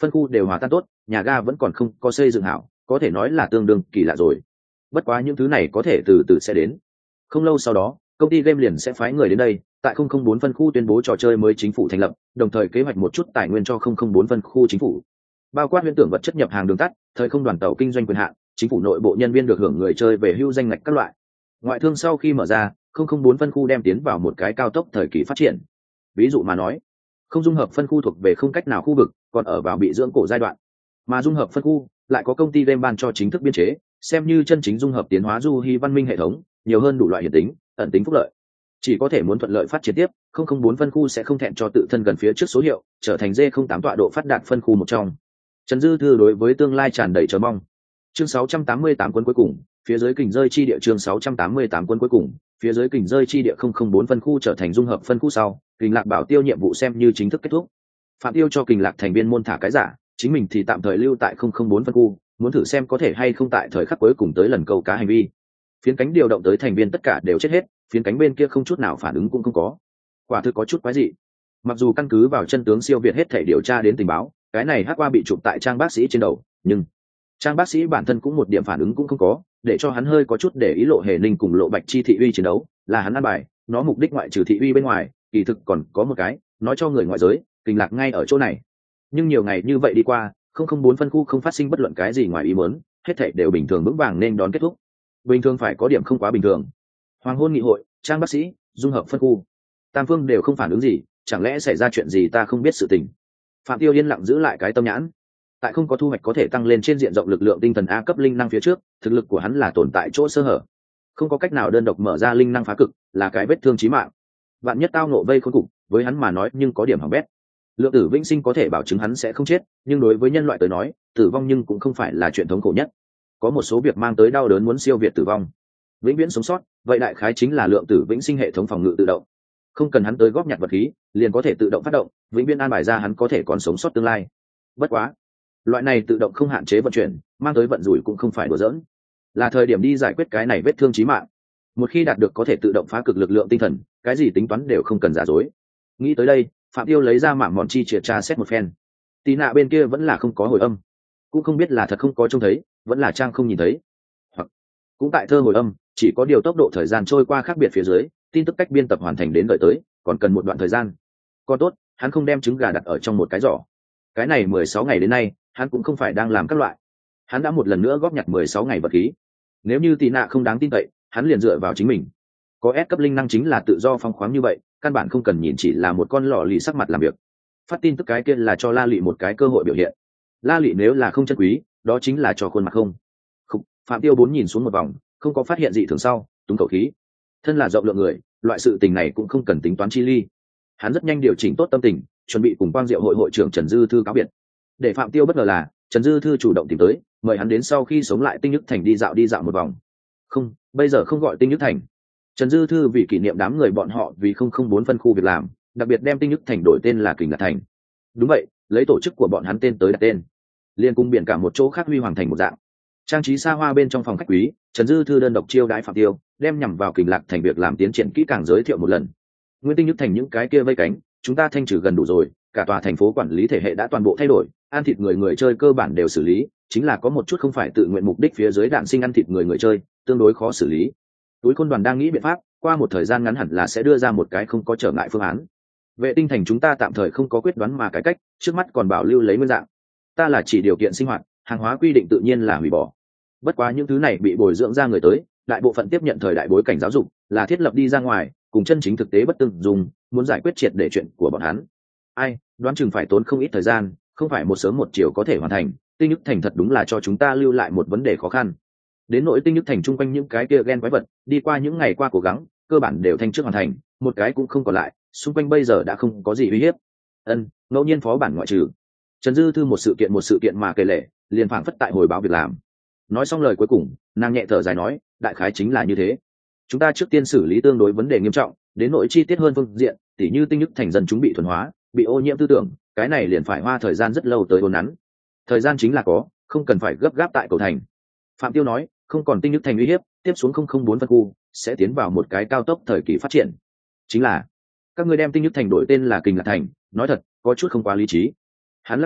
phân khu đều hòa tan tốt, nhà ga vẫn còn không có xây dựng hảo, có thể nói là tương đương kỳ lạ rồi. Bất quá những thứ này có thể từ từ sẽ đến. Không lâu sau đó, công ty game liền sẽ phái người đến đây, tại không không bốn phân khu tuyên bố trò chơi mới chính phủ thành lập, đồng thời kế hoạch một chút tài nguyên cho không không bốn phân khu chính phủ, bao quát huyễn tưởng vật chất nhập hàng đường tắt, thời không đoàn tàu kinh doanh quyền hạn, chính phủ nội bộ nhân viên được hưởng người chơi về hưu danh ngạch các loại. Ngoại thương sau khi mở ra, không không bốn phân khu đem tiến vào một cái cao tốc thời kỳ phát triển. Ví dụ mà nói, không dung hợp phân khu thuộc về không cách nào khu vực, còn ở vào bị dưỡng cổ giai đoạn, mà dung hợp phân khu lại có công ty game ban cho chính thức biên chế, xem như chân chính dung hợp tiến hóa du hy văn minh hệ thống, nhiều hơn đủ loại hiển tính, ẩn tính phúc lợi. Chỉ có thể muốn thuận lợi phát triển tiếp, không không bốn phân khu sẽ không thẹn cho tự thân gần phía trước số hiệu, trở thành D không tám tọa độ phát đạt phân khu một trong. Trần Dư Thư đối với tương lai tràn đầy chờ mong. Chương sáu trăm tám mươi tám cuốn cuối cùng, phía dưới kình rơi chi địa chương sáu trăm tám mươi tám cuốn cuối cùng, phía dưới kình rơi chi địa không không bốn phân khu trở thành dung hợp phân khu sau, Kình Lạc Bảo Tiêu nhiệm vụ xem như chính thức kết thúc. Phạm Tiêu cho Kình Lạc thành viên môn thả cái giả, chính mình thì tạm thời lưu tại không không bốn phân khu, muốn thử xem có thể hay không tại thời khắc cuối cùng tới lần câu cá hành vi. Phiến cánh điều động tới thành viên tất cả đều chết hết, phiến cánh bên kia không chút nào phản ứng cũng không có. Quả thực có chút quái dị. Mặc dù căn cứ vào chân tướng siêu việt hết thể điều tra đến tình báo, cái này hắc qua bị chụp tại trang bác sĩ trên đầu, nhưng trang bác sĩ bản thân cũng một điểm phản ứng cũng không có, để cho hắn hơi có chút để ý Lộ Hề Ninh cùng Lộ Bạch Chi thị uy chiến đấu là hắn ăn bài, nó mục đích ngoại trừ thị uy bên ngoài, kỳ thực còn có một cái, nói cho người ngoại giới, Kình Lạc ngay ở chỗ này. Nhưng nhiều ngày như vậy đi qua, không không bốn phân khu không phát sinh bất luận cái gì ngoài ý muốn, hết thảy đều bình thường vững vàng nên đón kết thúc. Bình thường phải có điểm không quá bình thường. Hoàng hôn nghị hội, trang bác sĩ, dung hợp phân khu, tam phương đều không phản ứng gì, chẳng lẽ xảy ra chuyện gì ta không biết sự tình. Phạm Tiêu yên lặng giữ lại cái tâm nhãn. Tại không có thu hoạch có thể tăng lên trên diện rộng lực lượng tinh thần A cấp linh năng phía trước, thực lực của hắn là tồn tại chỗ sơ hở, không có cách nào đơn độc mở ra linh năng phá cực, là cái vết thương chí mạng. Vạn nhất tao nộ vây khốn cục, với hắn mà nói nhưng có điểm hỏng bét. Lượng tử vĩnh sinh có thể bảo chứng hắn sẽ không chết, nhưng đối với nhân loại tới nói, tử vong nhưng cũng không phải là chuyện thống khổ nhất. Có một số việc mang tới đau đớn muốn siêu việt tử vong, vĩnh viễn sống sót, vậy đại khái chính là lượng tử vĩnh sinh hệ thống phòng ngự tự động. Không cần hắn tới góp nhặt vật khí, liền có thể tự động phát động, vĩnh viễn an bài ra hắn có thể còn sống sót tương lai. Bất quá, loại này tự động không hạn chế vận chuyển, mang tới vận rủi cũng không phải đùa giỡn, là thời điểm đi giải quyết cái này vết thương chí mạng. Một khi đạt được có thể tự động phá cực lực lượng tinh thần, cái gì tính toán đều không cần giả dối. Nghĩ tới đây, Phạm Tiêu lấy ra mạng mòn chi triệt tra xét một phen. Tí nạ bên kia vẫn là không có hồi âm, cũng không biết là thật không có trông thấy, vẫn là trang không nhìn thấy, hoặc cũng tại thơ hồi âm, chỉ có điều tốc độ thời gian trôi qua khác biệt phía dưới, tin tức cách biên tập hoàn thành đến đợi tới, còn cần một đoạn thời gian. Còn tốt, hắn không đem trứng gà đặt ở trong một cái giỏ. Cái này mười sáu ngày đến nay, hắn cũng không phải đang làm các loại. Hắn đã một lần nữa góp nhặt mười sáu ngày vật khí. Nếu như Tì Nạ không đáng tin cậy, hắn liền dựa vào chính mình. Có S cấp linh năng chính là tự do phóng khoáng như vậy, căn bản không cần nhìn chỉ là một con lọ lì sắc mặt làm việc. Phát tin tức cái kia là cho La Lị một cái cơ hội biểu hiện. La Lị nếu là không chân quý, đó chính là cho khuôn mặt không. Khúc, Phạm Tiêu bốn nhìn xuống một vòng, không có phát hiện gì thường sau, túng khẩu khí. Thân là rộng lượng người, loại sự tình này cũng không cần tính toán chi ly. Hắn rất nhanh điều chỉnh tốt tâm tình, chuẩn bị cùng Quang Diệu hội hội trưởng Trần Dư Thư cáo biệt. Để Phạm Tiêu bất ngờ là, Trần Dư Thư chủ động tìm tới, mời hắn đến sau khi sống lại Tinh Nhức Thành đi dạo đi dạo một vòng. Không, bây giờ không gọi Tinh Nhức Thành. Trần Dư Thư vì kỷ niệm đám người bọn họ vì không không bốn phân khu việc làm, đặc biệt đem Tinh Nhức Thành đổi tên là Kình Lạc Thành. Đúng vậy, lấy tổ chức của bọn hắn tên tới đặt tên, liên cung biển cả một chỗ khác huy hoàng thành một dạng. Trang trí xa hoa bên trong phòng khách quý, Trần Dư Thư đơn độc chiêu đãi Phạm Tiêu, đem nhằm vào Kình Lạc Thành việc làm tiến triển kỹ càng giới thiệu một lần. Nguyên Tinh Nhức Thành những cái kia vây cánh, chúng ta thanh trừ gần đủ rồi, cả tòa thành phố quản lý thể hệ đã toàn bộ thay đổi, ăn thịt người người chơi cơ bản đều xử lý, chính là có một chút không phải tự nguyện mục đích phía dưới đạn sinh ăn thịt người người chơi, tương đối khó xử lý. Túi Côn đoàn đang nghĩ biện pháp, qua một thời gian ngắn hẳn là sẽ đưa ra một cái không có trở ngại phương án. Vệ Tinh Thành chúng ta tạm thời không có quyết đoán mà cái cách, trước mắt còn bảo lưu lấy nguyên dạng. Ta là chỉ điều kiện sinh hoạt, hàng hóa quy định tự nhiên là hủy bỏ. Bất quá những thứ này bị bồi dưỡng ra người tới, đại bộ phận tiếp nhận thời đại bối cảnh giáo dục, là thiết lập đi ra ngoài, cùng chân chính thực tế bất tương dùng, muốn giải quyết triệt để chuyện của bọn hắn. Ai, đoán chừng phải tốn không ít thời gian, không phải một sớm một chiều có thể hoàn thành. Tinh Nhức Thành thật đúng là cho chúng ta lưu lại một vấn đề khó khăn. Đến nỗi Tinh Nhức Thành chung quanh những cái kia ghen quái vật, đi qua những ngày qua cố gắng, cơ bản đều thanh trước hoàn thành, một cái cũng không còn lại, xung quanh bây giờ đã không có gì uy hiếp. Ân, ngẫu nhiên phó bản ngoại trừ. Trần Dư Thư một sự kiện một sự kiện mà kể lể, liền phảng phất tại hồi báo việc làm. Nói xong lời cuối cùng, nàng nhẹ thở dài nói, đại khái chính là như thế. Chúng ta trước tiên xử lý tương đối vấn đề nghiêm trọng, đến nội chi tiết hơn phương diện, tỉ như Tinh Nhức Thành dân chúng bị thuần hóa, bị ô nhiễm tư tưởng, cái này liền phải hoa thời gian rất lâu tới ôn nắn. Thời gian chính là có, không cần phải gấp gáp tại cầu thành. Phạm Tiêu nói, không còn Tinh Nhức Thành uy hiếp, tiếp xuống không không bốn phân khu sẽ tiến vào một cái cao tốc thời kỳ phát triển. Chính là các ngươi đem Tinh Nhức Thành đổi tên là Kình Lạc Thành, nói thật, có chút không quá lý trí. Hắn lắc đầu,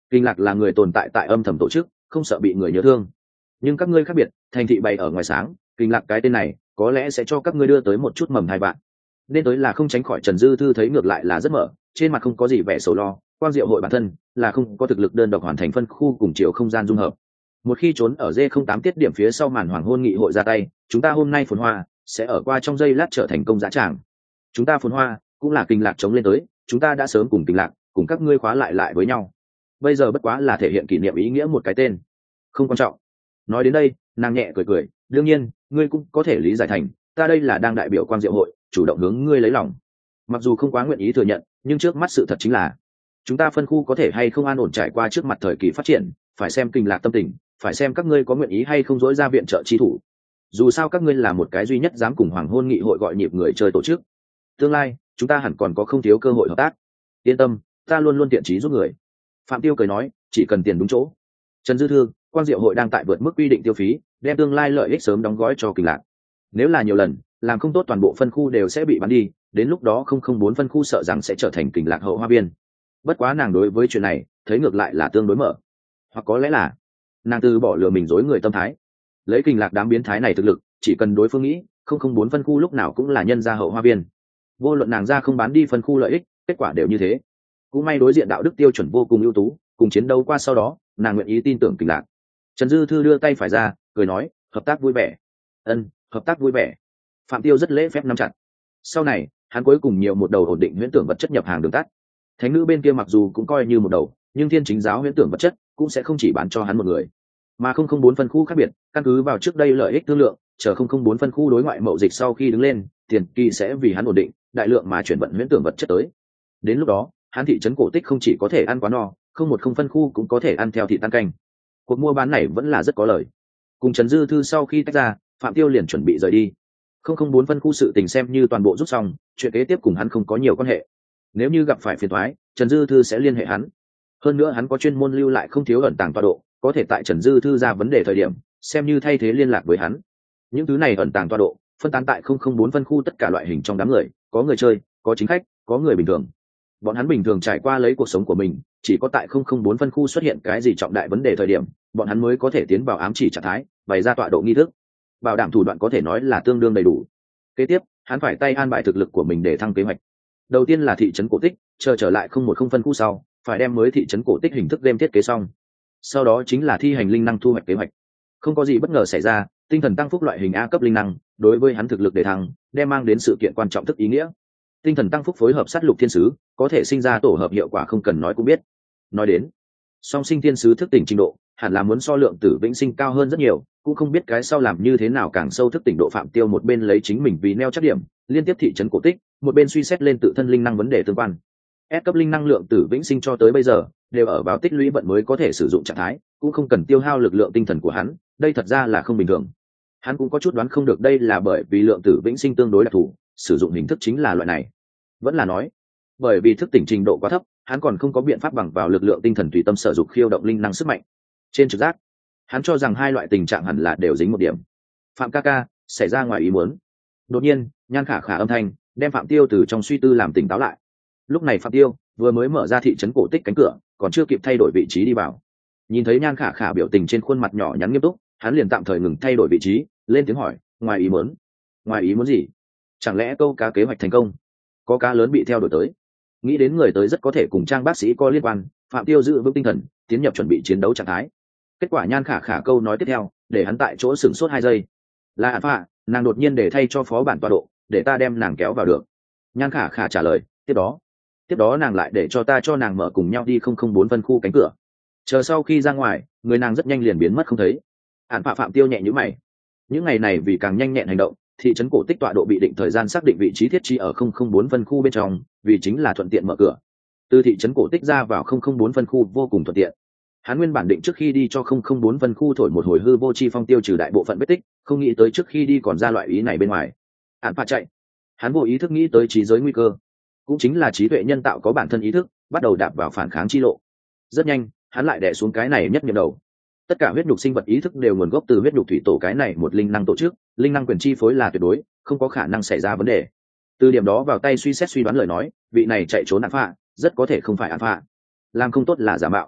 Kinh lạc là người tồn tại tại âm thầm tổ chức, không sợ bị người nhớ thương. Nhưng các ngươi khác biệt, thành thị bày ở ngoài sáng, kinh lạc cái tên này có lẽ sẽ cho các ngươi đưa tới một chút mầm hai bạn. Nên tới là không tránh khỏi Trần Dư Thư thấy ngược lại là rất mở, trên mặt không có gì vẻ sầu lo. Quang Diệu hội bản thân là không có thực lực đơn độc hoàn thành phân khu cùng chiều không gian dung hợp. Một khi trốn ở D không tám tiết điểm phía sau màn hoàng hôn nghị hội ra tay, chúng ta hôm nay phồn hoa sẽ ở qua trong giây lát trở thành công giá tràng. Chúng ta phồn hoa cũng là kinh lạc chống lên tới, chúng ta đã sớm cùng kinh lạc cùng các ngươi khóa lại lại với nhau. Bây giờ bất quá là thể hiện kỷ niệm ý nghĩa một cái tên, không quan trọng. Nói đến đây, nàng nhẹ cười cười, đương nhiên, ngươi cũng có thể lý giải thành, ta đây là đang đại biểu Quang Diệu hội, chủ động hướng ngươi lấy lòng. Mặc dù không quá nguyện ý thừa nhận, nhưng trước mắt sự thật chính là, chúng ta phân khu có thể hay không an ổn trải qua trước mặt thời kỳ phát triển, phải xem kinh lạc tâm tình, phải xem các ngươi có nguyện ý hay không dỗi ra viện trợ chi thủ. Dù sao các ngươi là một cái duy nhất dám cùng hoàng hôn nghị hội gọi nhịp người chơi tổ chức, tương lai chúng ta hẳn còn có không thiếu cơ hội hợp tác. Yên tâm, ta luôn luôn tiện trí giúp người. Phạm Tiêu cười nói, chỉ cần tiền đúng chỗ. Trần Dư Thư, Quang Diệu hội đang tại vượt mức quy định tiêu phí, đem tương lai lợi ích sớm đóng gói cho kinh lạc. Nếu là nhiều lần làm không tốt, toàn bộ phân khu đều sẽ bị bán đi, đến lúc đó không không bốn phân khu sợ rằng sẽ trở thành kinh lạc hậu hoa biên. Bất quá nàng đối với chuyện này thấy ngược lại là tương đối mở, hoặc có lẽ là nàng từ bỏ lừa mình dối người tâm thái. Lấy kinh lạc đám biến thái này thực lực, chỉ cần đối phương nghĩ không không bốn phân khu lúc nào cũng là nhân gia hậu hoa biên, vô luận nàng ra không bán đi phân khu lợi ích, kết quả đều như thế. Cũng may đối diện đạo đức tiêu chuẩn vô cùng ưu tú, cùng chiến đấu qua sau đó nàng nguyện ý tin tưởng kinh lạc. Trần Dư Thư đưa tay phải ra, cười nói, hợp tác vui vẻ. Ân, hợp tác vui vẻ. Phạm Tiêu rất lễ phép nắm chặt. Sau này hắn cuối cùng nhiều một đầu ổn định huyễn tưởng vật chất nhập hàng đường tắt. Thánh nữ bên kia mặc dù cũng coi như một đầu, nhưng thiên chính giáo huyễn tưởng vật chất cũng sẽ không chỉ bán cho hắn một người, mà không không bốn phân khu khác biệt, căn cứ vào trước đây lợi ích thương lượng, chờ không không bốn phân khu đối ngoại mậu dịch sau khi đứng lên, tiền kỳ sẽ vì hắn ổn định đại lượng mà chuyển vận huyễn tưởng vật chất tới. Đến lúc đó hắn thị trấn cổ tích không chỉ có thể ăn quá no, không một không phân khu cũng có thể ăn theo thị tan canh. Cuộc mua bán này vẫn là rất có lời. Cùng Trần Dư Thư sau khi tách ra, Phạm Tiêu liền chuẩn bị rời đi. Không không bốn phân khu sự tình xem như toàn bộ rút xong, chuyện kế tiếp cùng hắn không có nhiều quan hệ. Nếu như gặp phải phiền toái, Trần Dư Thư sẽ liên hệ hắn. Hơn nữa hắn có chuyên môn lưu lại không thiếu ẩn tàng tọa độ, có thể tại Trần Dư Thư ra vấn đề thời điểm, xem như thay thế liên lạc với hắn. Những thứ này ẩn tàng tọa độ, phân tán tại không không bốn phân khu tất cả loại hình trong đám người, có người chơi, có chính khách, có người bình thường. Bọn hắn bình thường trải qua lấy cuộc sống của mình, chỉ có tại không không bốn phân khu xuất hiện cái gì trọng đại vấn đề thời điểm, bọn hắn mới có thể tiến vào ám chỉ trạng thái, bày ra tọa độ nghi thức. Bảo đảm thủ đoạn có thể nói là tương đương đầy đủ. Kế tiếp, hắn phải tay an bài thực lực của mình để thăng kế hoạch. Đầu tiên là thị trấn cổ tích, chờ trở lại không một không phân khu sau, phải đem mới thị trấn cổ tích hình thức game thiết kế xong. Sau đó chính là thi hành linh năng thu hoạch kế hoạch. Không có gì bất ngờ xảy ra, tinh thần tăng phúc loại hình A cấp linh năng, đối với hắn thực lực để thăng, đem mang đến sự kiện quan trọng thức ý nghĩa. Tinh thần tăng phúc phối hợp sát lục thiên sứ, có thể sinh ra tổ hợp hiệu quả không cần nói cũng biết. Nói đến song sinh thiên sứ thức tỉnh trình độ, hẳn là muốn so lượng tử vĩnh sinh cao hơn rất nhiều, cũng không biết cái sau làm như thế nào càng sâu thức tỉnh độ. Phạm Tiêu một bên lấy chính mình vì neo chắc điểm, liên tiếp thị trấn cổ tích, một bên suy xét lên tự thân linh năng vấn đề tương quan. S cấp linh năng lượng tử vĩnh sinh cho tới bây giờ đều ở vào tích lũy vận mới có thể sử dụng trạng thái, cũng không cần tiêu hao lực lượng tinh thần của hắn, đây thật ra là không bình thường. Hắn cũng có chút đoán không được đây là bởi vì lượng tử vĩnh sinh tương đối đặc thù, sử dụng hình thức chính là loại này, vẫn là nói bởi vì thức tỉnh trình độ quá thấp, hắn còn không có biện pháp bằng vào lực lượng tinh thần tùy tâm sử dụng khiêu động linh năng sức mạnh. Trên trực giác, hắn cho rằng hai loại tình trạng hẳn là đều dính một điểm. Phạm ca ca, xảy ra ngoài ý muốn. Đột nhiên, Nhan Khả Khả âm thanh đem Phạm Tiêu từ trong suy tư làm tỉnh táo lại. Lúc này Phạm Tiêu vừa mới mở ra thị trấn cổ tích cánh cửa, còn chưa kịp thay đổi vị trí đi vào. Nhìn thấy Nhan Khả Khả biểu tình trên khuôn mặt nhỏ nhắn nghiêm túc, hắn liền tạm thời ngừng thay đổi vị trí, lên tiếng hỏi, ngoài ý muốn? Ngoài ý muốn gì? Chẳng lẽ câu cá kế hoạch thành công? Có cá lớn bị theo đuổi tới? Nghĩ đến người tới rất có thể cùng Trang bác sĩ có liên quan, Phạm Tiêu giữ vững tinh thần, tiến nhập chuẩn bị chiến đấu trạng thái. Kết quả Nhan Khả Khả câu nói tiếp theo để hắn tại chỗ sửng sốt hai giây. Là Ản Phạ, nàng đột nhiên để thay cho phó bản tọa độ, để ta đem nàng kéo vào được. Nhan Khả Khả trả lời, tiếp đó tiếp đó nàng lại để cho ta cho nàng mở cùng nhau đi không không bốn phân khu cánh cửa, chờ sau khi ra ngoài người nàng rất nhanh liền biến mất không thấy. Ản Phạ Phạm Tiêu nhẹ nhữ mày. Những ngày này vì càng nhanh nhẹn hành động, thị trấn cổ tích tọa độ bị định thời gian xác định vị trí thiết trí ở không không bốn phân khu bên trong, vì chính là thuận tiện mở cửa. Từ thị trấn cổ tích ra vào không không bốn phân khu vô cùng thuận tiện. Hắn nguyên bản định trước khi đi cho không không bốn phân khu thổi một hồi hư vô chi phong tiêu trừ đại bộ phận vết tích, không nghĩ tới trước khi đi còn ra loại ý này bên ngoài. Ản Phạ chạy. Hắn vô ý thức nghĩ tới trí giới nguy cơ, cũng chính là trí tuệ nhân tạo có bản thân ý thức, bắt đầu đạp vào phản kháng chi lộ. Rất nhanh, hắn lại đè xuống cái này nhất nhậm đầu. Tất cả huyết nhục sinh vật ý thức đều nguồn gốc từ huyết nhục thủy tổ cái này một linh năng tổ chức, linh năng quyền chi phối là tuyệt đối, không có khả năng xảy ra vấn đề. Từ điểm đó vào tay suy xét suy đoán lời nói, vị này chạy trốn Ản Phạ, rất có thể không phải Ản Phạ, làm không tốt là giả mạo.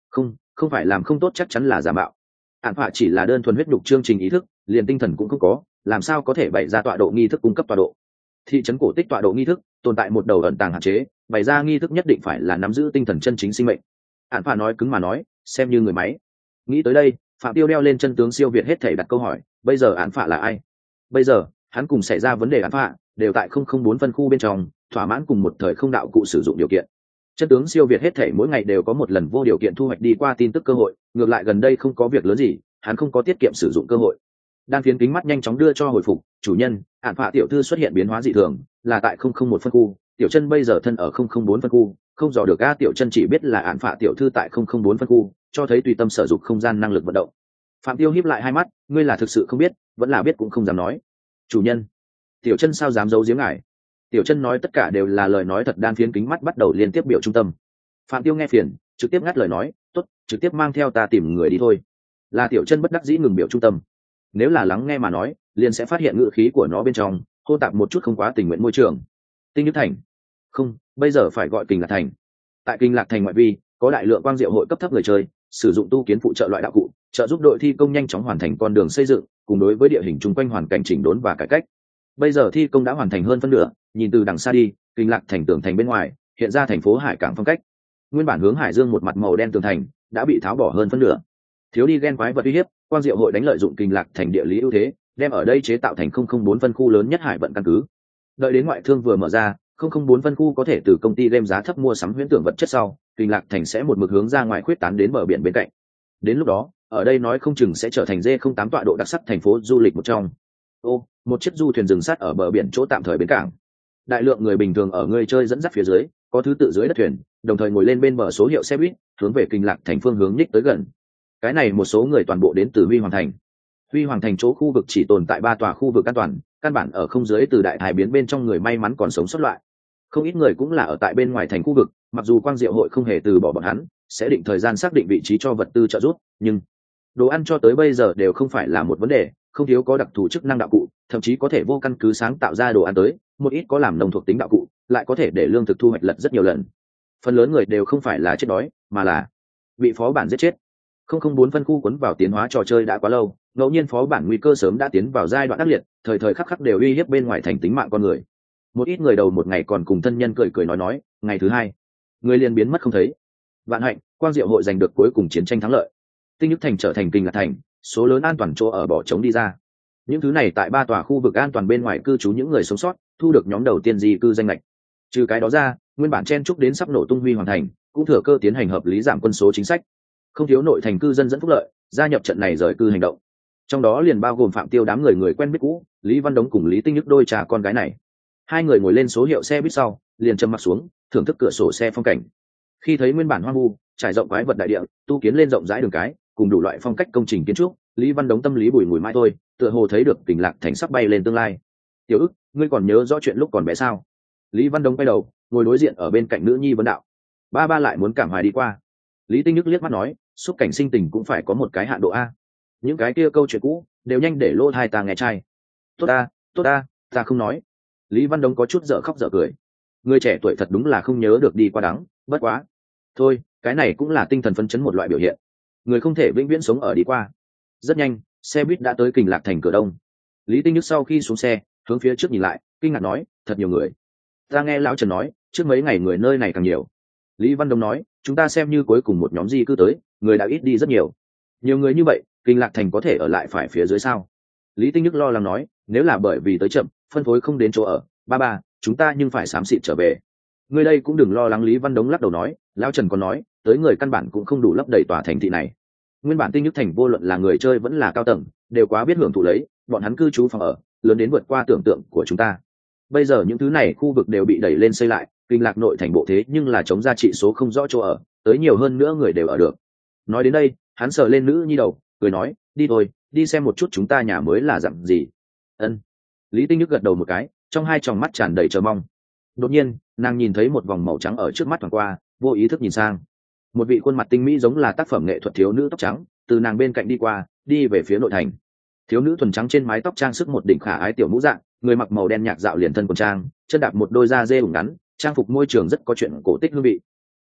Không, không phải làm không tốt chắc chắn là giả mạo. Ản phạ chỉ là đơn thuần huyết nhục chương trình ý thức, liền tinh thần cũng không có, làm sao có thể bày ra tọa độ nghi thức cung cấp tọa độ. Thị trấn cổ tích tọa độ nghi thức tồn tại một đầu ẩn tàng hạn chế, bày ra nghi thức nhất định phải là nắm giữ tinh thần chân chính sinh mệnh. Ản phạ nói cứng mà nói, xem như người máy. Nghĩ tới đây, Phạm Tiêu đeo lên chân tướng siêu việt hết thảy đặt câu hỏi, bây giờ Ản phạ là ai? Bây giờ, hắn cùng xảy ra vấn đề Ản phạ đều tại không không bốn phân khu bên trong, thỏa mãn cùng một thời không đạo cụ sử dụng điều kiện. Chân tướng siêu việt hết thảy mỗi ngày đều có một lần vô điều kiện thu hoạch đi qua tin tức cơ hội, ngược lại gần đây không có việc lớn gì, hắn không có tiết kiệm sử dụng cơ hội. Đan phiến kính mắt nhanh chóng đưa cho hồi phục, chủ nhân, Ản phạ tiểu thư xuất hiện biến hóa dị thường, là tại không không một phân khu, tiểu chân bây giờ thân ở không không bốn phân khu, không dò được a tiểu chân chỉ biết là Ản phạ tiểu thư tại không không bốn phân khu, cho thấy tùy tâm sở dụng không gian năng lực vận động. Phạm Tiêu híp lại hai mắt, ngươi là thực sự không biết, vẫn là biết cũng không dám nói. Chủ nhân, tiểu chân sao dám giấu giếm ngài? Tiểu chân nói tất cả đều là lời nói thật. Đan phiến kính mắt bắt đầu liên tiếp biểu trung tâm. Phạm Tiêu nghe phiền, trực tiếp ngắt lời nói, tốt, trực tiếp mang theo ta tìm người đi thôi. Là tiểu chân bất đắc dĩ ngừng biểu trung tâm. Nếu là lắng nghe mà nói, liền sẽ phát hiện ngữ khí của nó bên trong hô tạp một chút không quá tình nguyện môi trường. Tinh Nhức Thành, không, bây giờ phải gọi Kình Lạc Thành. Tại Kình Lạc Thành ngoại vi có đại lượng quang diệu hội cấp thấp người chơi sử dụng tu kiến phụ trợ loại đạo cụ, trợ giúp đội thi công nhanh chóng hoàn thành con đường xây dựng, cùng đối với địa hình chung quanh hoàn cảnh chỉnh đốn và cải cách. Bây giờ thi công đã hoàn thành hơn phân nửa, nhìn từ đằng xa đi, Kình Lạc Thành tường thành bên ngoài hiện ra thành phố hải cảng phong cách. Nguyên bản hướng hải dương một mặt màu đen tường thành đã bị tháo bỏ hơn phân nửa. Thiếu đi ghen quái vật uy hiếp, quang diệu hội đánh lợi dụng Kình Lạc Thành địa lý ưu thế, đem ở đây chế tạo thành không không bốn phân khu lớn nhất hải vận căn cứ. Đợi đến ngoại thương vừa mở ra, không không bốn phân khu có thể từ công ty game giá thấp mua sắm huyễn tưởng vật chất sau, Kình Lạc Thành sẽ một mực hướng ra ngoài khuyết tán đến bờ biển bên cạnh. Đến lúc đó, ở đây nói không chừng sẽ trở thành D không tám tọa độ đặc sắc thành phố du lịch một trong. Ô, một chiếc du thuyền dừng sát ở bờ biển chỗ tạm thời bến cảng. Đại lượng người bình thường ở người chơi dẫn dắt phía dưới, có thứ tự dưới đất thuyền, đồng thời ngồi lên bên bờ số hiệu xe buýt, hướng về Kình Lạc Thành phương hướng nhích tới gần. Cái này một số người toàn bộ đến từ Huy Hoàng Thành. Huy Hoàng Thành chỗ khu vực chỉ tồn tại ba tòa khu vực an toàn, căn bản ở không dưới từ đại hải biến bên trong người may mắn còn sống sót lại. Không ít người cũng là ở tại bên ngoài thành khu vực, mặc dù quang diệu hội không hề từ bỏ bọn hắn, sẽ định thời gian xác định vị trí cho vật tư trợ giúp, nhưng đồ ăn cho tới bây giờ đều không phải là một vấn đề, không thiếu có đặc thù chức năng đạo cụ, thậm chí có thể vô căn cứ sáng tạo ra đồ ăn tới, một ít có làm nông thuộc tính đạo cụ, lại có thể để lương thực thu hoạch lật rất nhiều lần. Phần lớn người đều không phải là chết đói, mà là bị phó bản giết chết. Không không bốn phân khu cuốn vào tiến hóa trò chơi đã quá lâu, ngẫu nhiên phó bản nguy cơ sớm đã tiến vào giai đoạn ác liệt, thời thời khắc khắc đều uy hiếp bên ngoài thành tính mạng con người. Một ít người đầu một ngày còn cùng thân nhân cười cười nói nói, ngày thứ hai người liền biến mất không thấy. Vạn hạnh, quang diệu hội giành được cuối cùng chiến tranh thắng lợi, Tinh Nhức Thành trở thành Kình Lạc Thành, số lớn an toàn chỗ ở bỏ trống đi ra. Những thứ này tại ba tòa khu vực an toàn bên ngoài cư trú những người sống sót, thu được nhóm đầu tiên di cư danh lệch. Trừ cái đó ra, nguyên bản chen chúc đến sắp nổ tung Huy Hoàng Thành, cũng thừa cơ tiến hành hợp lý giảm quân số chính sách, không thiếu nội thành cư dân dẫn phúc lợi, gia nhập trận này rời cư hành động. Trong đó liền bao gồm Phạm Tiêu đám người người quen biết cũ, Lý Văn Đống cùng Lý Tinh Nhức đôi trà con gái này. Hai người ngồi lên số hiệu xe buýt sau, liền trầm mặt xuống, thưởng thức cửa sổ xe phong cảnh. Khi thấy nguyên bản hoang vu, trải rộng quái vật đại địa, tu kiến lên rộng rãi đường cái, cùng đủ loại phong cách công trình kiến trúc, Lý Văn Đống tâm lý bùi ngùi mãi thôi, tựa hồ thấy được Kình Lạc Thành sắp bay lên tương lai. Tiểu ức, ngươi còn nhớ rõ chuyện lúc còn bé sao? Lý Văn Đống quay đầu, ngồi đối diện ở bên cạnh nữ nhi vấn đạo. Ba ba lại muốn cảm hoài đi qua. Lý Tinh Nhức liếc mắt nói, xúc cảnh sinh tình cũng phải có một cái hạn độ a. Những cái kia câu chuyện cũ đều nhanh để lô thai ta nghe trai. Tốt ta, tốt ta, ta không nói. Lý Văn Đống có chút dở khóc dở cười. Người trẻ tuổi thật đúng là không nhớ được đi qua đắng, bất quá. Thôi, cái này cũng là tinh thần phấn chấn một loại biểu hiện. Người không thể vĩnh viễn sống ở đi qua. Rất nhanh, xe buýt đã tới Kình Lạc Thành cửa đông. Lý Tinh Nhức sau khi xuống xe, hướng phía trước nhìn lại, kinh ngạc nói, thật nhiều người. Ta nghe lão Trần nói, trước mấy ngày người nơi này càng nhiều. Lý Văn Đống nói, chúng ta xem như cuối cùng một nhóm di cư tới, người đã ít đi rất nhiều. Nhiều người như vậy, Kình Lạc Thành có thể ở lại phải phía dưới sao? Lý Tinh Nhức lo lắng nói, nếu là bởi vì tới chậm, phân phối không đến chỗ ở, ba ba, chúng ta nhưng phải xám xịt trở về. Người đây cũng đừng lo lắng. Lý Văn Đống lắc đầu nói, lão Trần còn nói, tới người căn bản cũng không đủ lấp đầy tòa thành thị này. Nguyên bản Tinh Nhức Thành vô luận là người chơi vẫn là cao tầng, đều quá biết hưởng thụ lấy, bọn hắn cư trú phòng ở, lớn đến vượt qua tưởng tượng của chúng ta. Bây giờ những thứ này khu vực đều bị đẩy lên xây lại, Kình Lạc nội thành bộ thế nhưng là chống ra trị số không rõ chỗ ở, tới nhiều hơn nữa người đều ở được. Nói đến đây, hắn sờ lên nữ nhi đầu, cười nói, đi thôi, đi xem một chút chúng ta nhà mới là dặn gì. Ân. Lý Tinh Nhức gật đầu một cái, trong hai tròng mắt tràn đầy chờ mong. Đột nhiên, nàng nhìn thấy một vòng màu trắng ở trước mắt thoáng qua, vô ý thức nhìn sang. Một vị khuôn mặt tinh mỹ giống là tác phẩm nghệ thuật thiếu nữ tóc trắng, từ nàng bên cạnh đi qua, đi về phía nội thành. Thiếu nữ thuần trắng trên mái tóc trang sức một đỉnh khả ái tiểu mũ dạng, người mặc màu đen nhạc dạo liền thân quần trang, chân đạp một đôi da dê ủng ngắn, trang phục môi trường rất có chuyện cổ tích hương vị.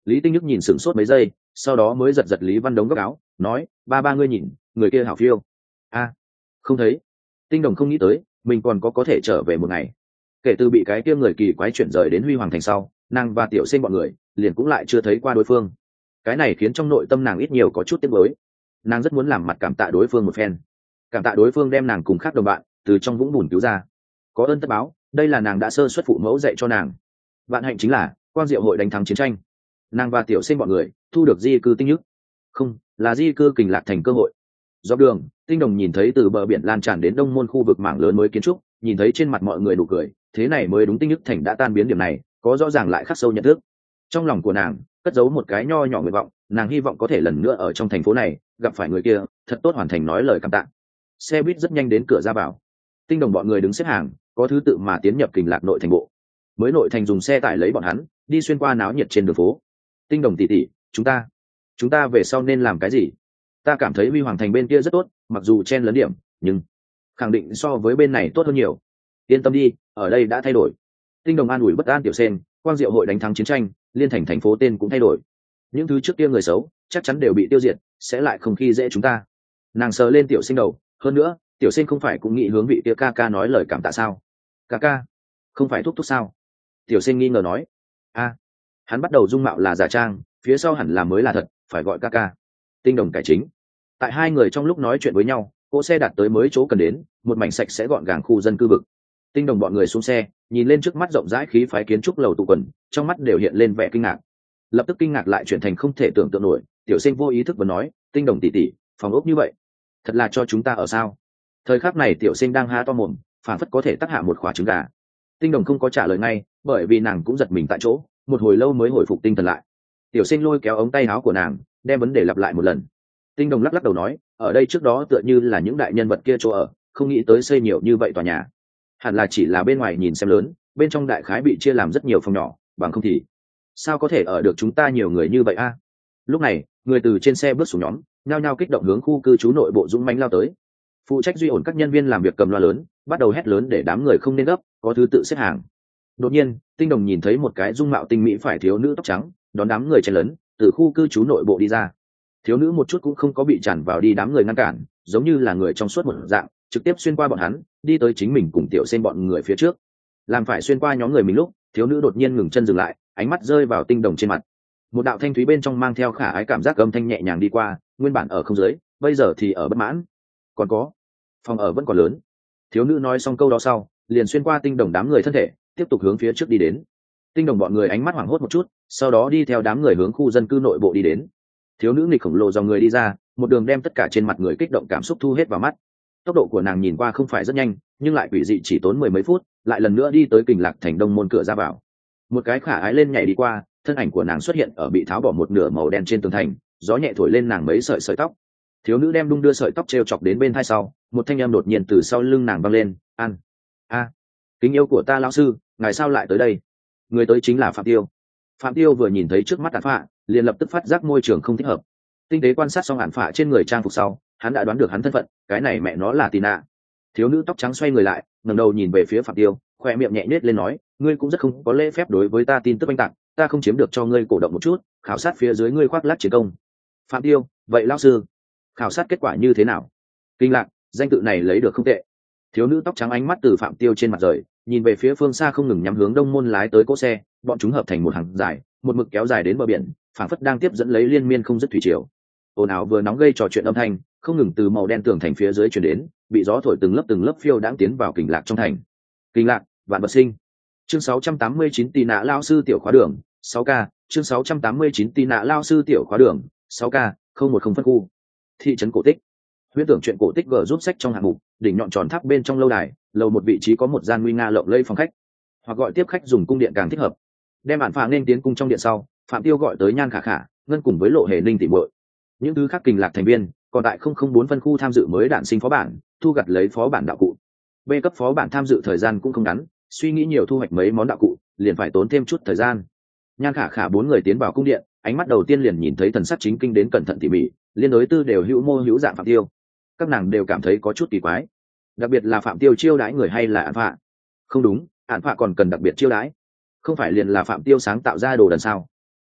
Lý Tinh Nhức nhìn sửng sốt mấy giây, sau đó mới giật giật Lý Văn Đống góc áo, nói, ba ba ngươi nhìn, người kia hảo phiêu. A, không thấy. Tinh Đồng không nghĩ tới, mình còn có có thể trở về một ngày. Kể từ bị cái kia người kỳ quái chuyển rời đến Huy Hoàng thành sau, nàng và Tiểu Sinh bọn người liền cũng lại chưa thấy qua đối phương. Cái này khiến trong nội tâm nàng ít nhiều có chút tiếc nuối. Nàng rất muốn làm mặt cảm tạ đối phương một phen, cảm tạ đối phương đem nàng cùng khác đồng bạn từ trong vũng bùn cứu ra. Có ơn tất báo, đây là nàng đã sơ xuất phụ mẫu dạy cho nàng. Vạn hạnh chính là Quang Diệu hội đánh thắng chiến tranh, nàng và Tiểu Sinh bọn người thu được di cư Tinh Nhức, không là di cư Kình Lạc thành cơ hội. Dọc đường, Tinh Đồng nhìn thấy từ bờ biển lan tràn đến đông môn khu vực mảng lớn mới kiến trúc, nhìn thấy trên mặt mọi người nụ cười, thế này mới đúng Tinh Nhức thành đã tan biến điểm này, có rõ ràng lại khắc sâu nhận thức. Trong lòng của nàng cất giấu một cái nho nhỏ nguyện vọng, nàng hy vọng có thể lần nữa ở trong thành phố này gặp phải người kia, thật tốt hoàn thành nói lời cảm tạ. Xe buýt rất nhanh đến cửa ra vào, Tinh Đồng bọn người đứng xếp hàng, có thứ tự mà tiến nhập Kình Lạc nội thành bộ. Mới nội thành dùng xe tải lấy bọn hắn đi xuyên qua náo nhiệt trên đường phố. Tinh Đồng tỷ tỷ, chúng ta chúng ta về sau nên làm cái gì? Ta cảm thấy Huy Hoàng thành bên kia rất tốt, mặc dù chen lấn điểm, nhưng khẳng định so với bên này tốt hơn nhiều. Yên tâm đi, ở đây đã thay đổi. Tinh Đồng an ủi bất an Tiểu Sen. Quang Diệu hội đánh thắng chiến tranh, Liên thành thành phố tên cũng thay đổi. Những thứ trước kia người xấu chắc chắn đều bị tiêu diệt, sẽ lại không khi dễ chúng ta. Nàng sờ lên Tiểu Sinh đầu, hơn nữa, Tiểu Sinh không phải cũng nghĩ hướng vị kia ca ca nói lời cảm tạ sao? Ca ca, không phải thúc thúc sao? Tiểu Sinh nghi ngờ nói. A, hắn bắt đầu dung mạo là giả trang, phía sau hẳn là mới là thật, phải gọi ca ca. Tinh Đồng cải chính. Tại hai người trong lúc nói chuyện với nhau, cỗ xe đặt tới mới chỗ cần đến, một mảnh sạch sẽ gọn gàng khu dân cư vực. Tinh Đồng bọn người xuống xe, nhìn lên trước mắt rộng rãi khí phái kiến trúc lầu tụ quần, trong mắt đều hiện lên vẻ kinh ngạc. Lập tức kinh ngạc lại chuyển thành không thể tưởng tượng nổi. Tiểu Sinh vô ý thức vừa nói, Tinh Đồng tỷ tỷ, phòng ốc như vậy, thật là cho chúng ta ở sao? Thời khắc này Tiểu Sinh đang há to mồm, phản phất có thể tác hạ một quả trứng gà. Tinh Đồng không có trả lời ngay, bởi vì nàng cũng giật mình tại chỗ, một hồi lâu mới hồi phục tinh thần lại. Tiểu Sinh lôi kéo ống tay áo của nàng, đem vấn đề lặp lại một lần. Tinh Đồng lắc lắc đầu nói, ở đây trước đó tựa như là những đại nhân vật kia chỗ ở, không nghĩ tới xây nhiều như vậy tòa nhà. Hẳn là chỉ là bên ngoài nhìn xem lớn, bên trong đại khái bị chia làm rất nhiều phòng nhỏ, bằng không thì sao có thể ở được chúng ta nhiều người như vậy a? Lúc này, người từ trên xe bước xuống nhóm, nhao nhao kích động hướng khu cư trú nội bộ dũng mãnh lao tới. Phụ trách duy ổn các nhân viên làm việc cầm loa lớn, bắt đầu hét lớn để đám người không nên gấp, có thứ tự xếp hàng. Đột nhiên, Tinh Đồng nhìn thấy một cái dung mạo tinh mỹ phải thiếu nữ tóc trắng, đón đám người chen lấn, từ khu cư trú nội bộ đi ra. Thiếu nữ một chút cũng không có bị tràn vào đi đám người ngăn cản, giống như là người trong suốt một dạng, trực tiếp xuyên qua bọn hắn, đi tới chính mình cùng Tiểu Sen bọn người phía trước. Làm phải xuyên qua nhóm người mình lúc, thiếu nữ đột nhiên ngừng chân dừng lại, ánh mắt rơi vào Tinh Đồng trên mặt. Một đạo thanh thúy bên trong mang theo khả ái cảm giác âm thanh nhẹ nhàng đi qua, nguyên bản ở không dưới, bây giờ thì ở bất mãn. Còn có, phòng ở vẫn còn lớn. Thiếu nữ nói xong câu đó sau, liền xuyên qua Tinh Đồng đám người thân thể, tiếp tục hướng phía trước đi đến. Tinh Đồng bọn người ánh mắt hoảng hốt một chút, sau đó đi theo đám người hướng khu dân cư nội bộ đi đến. Thiếu nữ nghịch khổng lồ dòng người đi ra, một đường đem tất cả trên mặt người kích động cảm xúc thu hết vào mắt. Tốc độ của nàng nhìn qua không phải rất nhanh, nhưng lại quỷ dị chỉ tốn mười mấy phút, lại lần nữa đi tới Kình Lạc thành đông môn cửa ra vào. Một cái khả ái lên nhảy đi qua, thân ảnh của nàng xuất hiện ở bị tháo bỏ một nửa màu đen trên tường thành, gió nhẹ thổi lên nàng mấy sợi sợi tóc. Thiếu nữ đem đung đưa sợi tóc treo chọc đến bên tai sau, một thanh âm đột nhiên từ sau lưng nàng vang lên, "An, a, kính yêu của ta lão sư, ngài sao lại tới đây?" Người tới chính là Phạm Tiêu. Phạm Tiêu vừa nhìn thấy trước mắt Ản Phạ, liền lập tức phát giác môi trường không thích hợp. Tinh tế quan sát xong Ản Phạ trên người trang phục sau, hắn đã đoán được hắn thân phận, cái này mẹ nó là Tina. Thiếu nữ tóc trắng xoay người lại, ngẩng đầu nhìn về phía Phạm Tiêu, khoe miệng nhẹ nhếch lên nói, "Ngươi cũng rất không có lễ phép đối với ta tin tức anh tặng, ta không chiếm được cho ngươi cổ động một chút, khảo sát phía dưới ngươi khoác lác chiến công." Phạm Tiêu, vậy lão sư, khảo sát kết quả như thế nào? Kinh Lạc, danh tự này lấy được không tệ. Thiếu nữ tóc trắng ánh mắt từ Phạm Tiêu trên mặt rời, nhìn về phía phương xa không ngừng nhắm hướng đông môn lái tới cỗ xe, bọn chúng hợp thành một hàng dài, một mực kéo dài đến bờ biển, phảng phất đang tiếp dẫn lấy liên miên không dứt thủy triều. Ồn ào vừa nóng gây trò chuyện âm thanh, không ngừng từ màu đen tường thành phía dưới truyền đến, bị gió thổi từng lớp từng lớp phiêu đãng tiến vào Kình Lạc trong thành. Kình Lạc, vạn vật sinh. Chương sáu trăm tám mươi chín Tì nạ lao sư tiểu khóa đường, sáu k, chương sáu trăm tám mươi chín Tì nạ lao sư tiểu khóa đường, sáu k, không một không phân khu. Thị trấn cổ tích. Huyễn tưởng chuyện cổ tích gờ giúp sách trong hạng mục, đỉnh nhọn tròn tháp bên trong lâu đài, lầu một vị trí có một gian nguy nga lộng lẫy phòng khách, hoặc gọi tiếp khách dùng cung điện càng thích hợp. Đem Ản Phạ nên tiến cung trong điện sau, Phạm Tiêu gọi tới Nhan Khả Khả, ngân cùng với Lộ Hề Ninh tỉ muội. Những thứ khác Kình Lạc thành viên, còn tại không không bốn phân khu tham dự mới đản sinh phó bản, thu gặt lấy phó bản đạo cụ. B cấp phó bản tham dự thời gian cũng không ngắn, suy nghĩ nhiều thu hoạch mấy món đạo cụ, liền phải tốn thêm chút thời gian. Nhan Khả Khả bốn người tiến vào cung điện, ánh mắt đầu tiên liền nhìn thấy thần sắc chính kinh đến cẩn thận tỉ mỉ, liên đối tư đều hữu mô hữu dạng Phạm Tiêu. Các nàng đều cảm thấy có chút kỳ quái, đặc biệt là Phạm Tiêu chiêu đãi người hay là Ản Phạ? Không đúng, Ản Phạ còn cần đặc biệt chiêu đãi, không phải liền là Phạm Tiêu sáng tạo ra đồ đần sao?